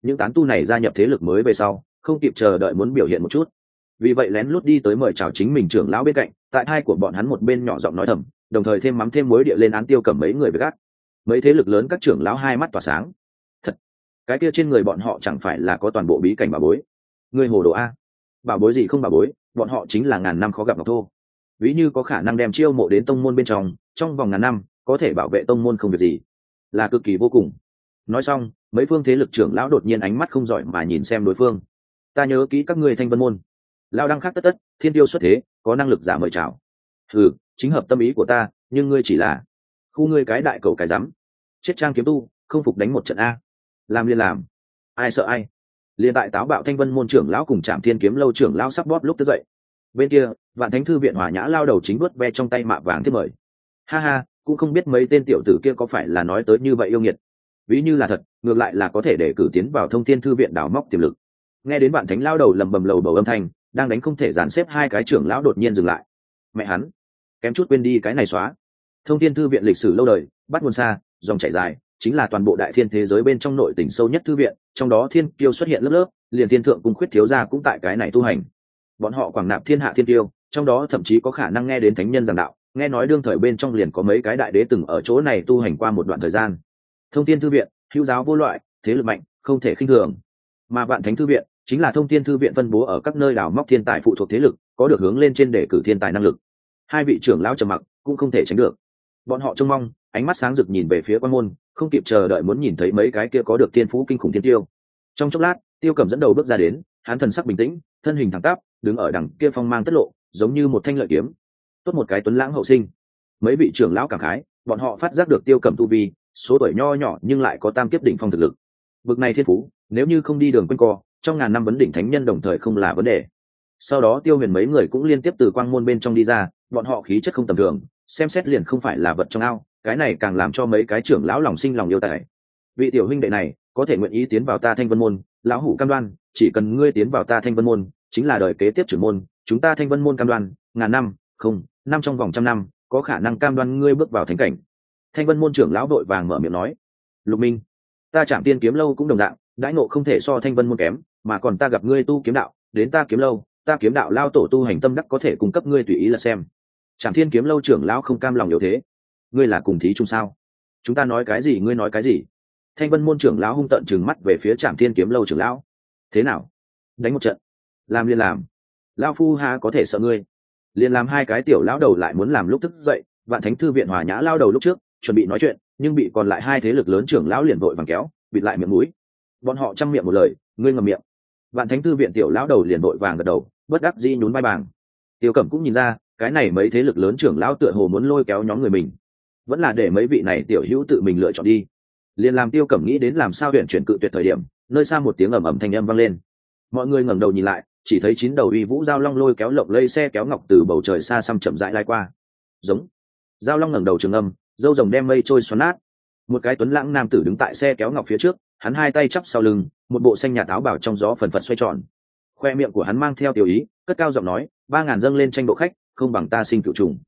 những tán tu này gia nhập thế lực mới về sau không kịp chờ đợi muốn biểu hiện một chút, vì vậy lén lút đi tới mời chào chính mình trưởng lão bên cạnh, tại hai của bọn hắn một bên nhỏ giọng nói thầm, đồng thời thêm mắm thêm muối địa lên án Tiêu Cẩm mấy người với gác. Mấy thế lực lớn các trưởng lão hai mắt tỏa sáng. Thật, cái kia trên người bọn họ chẳng phải là có toàn bộ bí cảnh bảo bối? Ngươi hồ đồ a? Bảo bối gì không bảo bối, bọn họ chính là ngàn năm khó gặp ngọc thô. Ví như có khả năng đem chiêu mộ đến tông môn bên trong vòng ngàn năm, có thể bảo vệ tông môn không việc gì, là cực kỳ vô cùng. Nói xong, mấy phương thế lực trưởng lão đột nhiên ánh mắt không giỏi mà nhìn xem đối phương. Ta nhớ kỹ các ngươi Thanh Vân môn. Lão đăng khác tất, thiên tiêu xuất thế, có năng lực giả mời chào. Ừ, chính hợp tâm ý của ta, nhưng ngươi chỉ là khu ngươi cái đại cầu cái rắm, chết trang kiếm tu, không phục đánh một trận a. Làm liên làm, ai sợ ai. Liên tại táo bạo Thanh Vân môn trưởng lão cùng Trảm Thiên kiếm lâu trưởng lão sắp bóp lúc tức dậy. Bên kia, Vạn Thánh thư viện Hòa Nhã lao đầu chính vuốt ve trong tay mạ vàng thiết mời. Ha ha, cũng không biết mấy tên tiểu tử kia có phải là nói tới như vậy yêu nghiệt. Ví như là thật, ngược lại là có thể để cử tiến vào Thông Thiên thư viện đào móc tiềm lực. Nghe đến Vạn Thánh lao đầu lầm bầm lầu bầu âm thanh, đang đánh không thể dàn xếp hai cái trưởng lão đột nhiên dừng lại. Mẹ hắn, kém chút quên đi cái này xóa. Thông Thiên thư viện lịch sử lâu đời, bắt nguồn xa, dòng chảy dài, chính là toàn bộ đại thiên thế giới bên trong nội tỉnh sâu nhất thư viện, trong đó thiên kiêu xuất hiện lớp lớp, liền thiên thượng cung khuyết thiếu gia cũng tại cái này tu hành. Bọn họ quảng nạp thiên hạ thiên kiêu, trong đó thậm chí có khả năng nghe đến thánh nhân giảng đạo, nghe nói đương thời bên trong liền có mấy cái đại đế từng ở chỗ này tu hành qua một đoạn thời gian. Thông Thiên thư viện, hữu giáo vô loại, thế lực mạnh, không thể khinh thường. Mà Vạn Thánh thư viện chính là Thông Thiên thư viện phân bố ở các nơi đào móc thiên tài phụ thuộc thế lực, có được hướng lên trên để cử thiên tài năng lực. Hai vị trưởng lão trầm mặc, cũng không thể tránh được. Bọn họ trông mong, ánh mắt sáng rực nhìn về phía quan môn, không kịp chờ đợi muốn nhìn thấy mấy cái kia có được thiên phú kinh khủng thiên tiêu. Trong chốc lát, Tiêu Cẩm dẫn đầu bước ra đến, hắn thần sắc bình tĩnh, thân hình thẳng tắp, đứng ở đằng kia phong mang tất lộ, giống như một thanh lợi kiếm. Tốt một cái tuấn lãng hậu sinh. Mấy vị trưởng lão cảm khái, bọn họ phát giác được Tiêu Cẩm tu vi, số tuổi nho nhỏ nhưng lại có tam kiếp đỉnh phong thực lực. Bực này thiên phú, nếu như không đi đường quanh co, trong ngàn năm vấn đỉnh thánh nhân đồng thời không là vấn đề. Sau đó Tiêu Huyền mấy người cũng liên tiếp từ quang môn bên trong đi ra, bọn họ khí chất không tầm thường, xem xét liền không phải là vật trong ao, cái này càng làm cho mấy cái trưởng lão lòng sinh lòng yêu tài. Vị tiểu huynh đệ này có thể nguyện ý tiến vào ta Thanh Vân môn, lão hủ cam đoan, chỉ cần ngươi tiến vào ta Thanh Vân môn, chính là đời kế tiếp trưởng môn, chúng ta Thanh Vân môn cam đoan, ngàn năm, không, năm trong vòng trăm năm, có khả năng cam đoan ngươi bước vào thánh cảnh. Thanh Vân môn trưởng lão đội vàng mở miệng nói. Lục Minh, ta Trảm Tiên kiếm lâu cũng đồng dạng, đãi ngộ không thể so Thanh Vân môn kém, mà còn ta gặp ngươi tu kiếm đạo, đến ta kiếm lâu, ta kiếm đạo lao tổ tu hành tâm đắc có thể cung cấp ngươi tùy ý là xem. Trảm Thiên kiếm lâu trưởng lão không cam lòng yếu thế. Ngươi là cùng thí chung sao? Chúng ta nói cái gì ngươi nói cái gì? Thanh Vân môn trưởng lão hung tợn trừng mắt về phía Trảm Thiên kiếm lâu trưởng lão. Thế nào? Đánh một trận? Làm liền làm. Lão phu ha có thể sợ ngươi. Liền làm hai cái tiểu lão đầu lại muốn làm lúc thức dậy, Vạn Thánh thư viện Hòa Nhã lao đầu lúc trước chuẩn bị nói chuyện, nhưng bị còn lại hai thế lực lớn trưởng lão liền vội vàng kéo, bịt lại miệng mũi. Bọn họ chăm miệng một lời, ngươi ngậm miệng. Vạn Thánh thư viện tiểu lão đầu liền vội vàng gật đầu, bất đắc dĩ nhún vai bàng. Tiêu Cẩm cũng nhìn ra, cái này mấy thế lực lớn trưởng lão tựa hồ muốn lôi kéo nhóm người mình, vẫn là để mấy vị này tiểu hữu tự mình lựa chọn đi. Liền làm Tiêu Cẩm nghĩ đến làm sao huyện chuyển cự tuyệt thời điểm, nơi xa một tiếng ầm ầm thanh âm vang lên. Mọi người ngẩng đầu nhìn lại, chỉ thấy chín đầu uy vũ giao long lôi kéo lộng lây xe kéo ngọc từ bầu trời xa xăm chậm rãi lai qua. Giống. Giao long ngẩng đầu trường âm, râu rồng đem mây trôi xoắn nát. Một cái tuấn lãng nam tử đứng tại xe kéo ngọc phía trước, hắn hai tay chắp sau lưng, một bộ xanh nhạt áo bào trong gió phần phật xoay tròn. Khoe miệng của hắn mang theo tiểu ý, cất cao giọng nói, 3000 dâng lên tranh độ khách, không bằng ta sinh cựu trùng.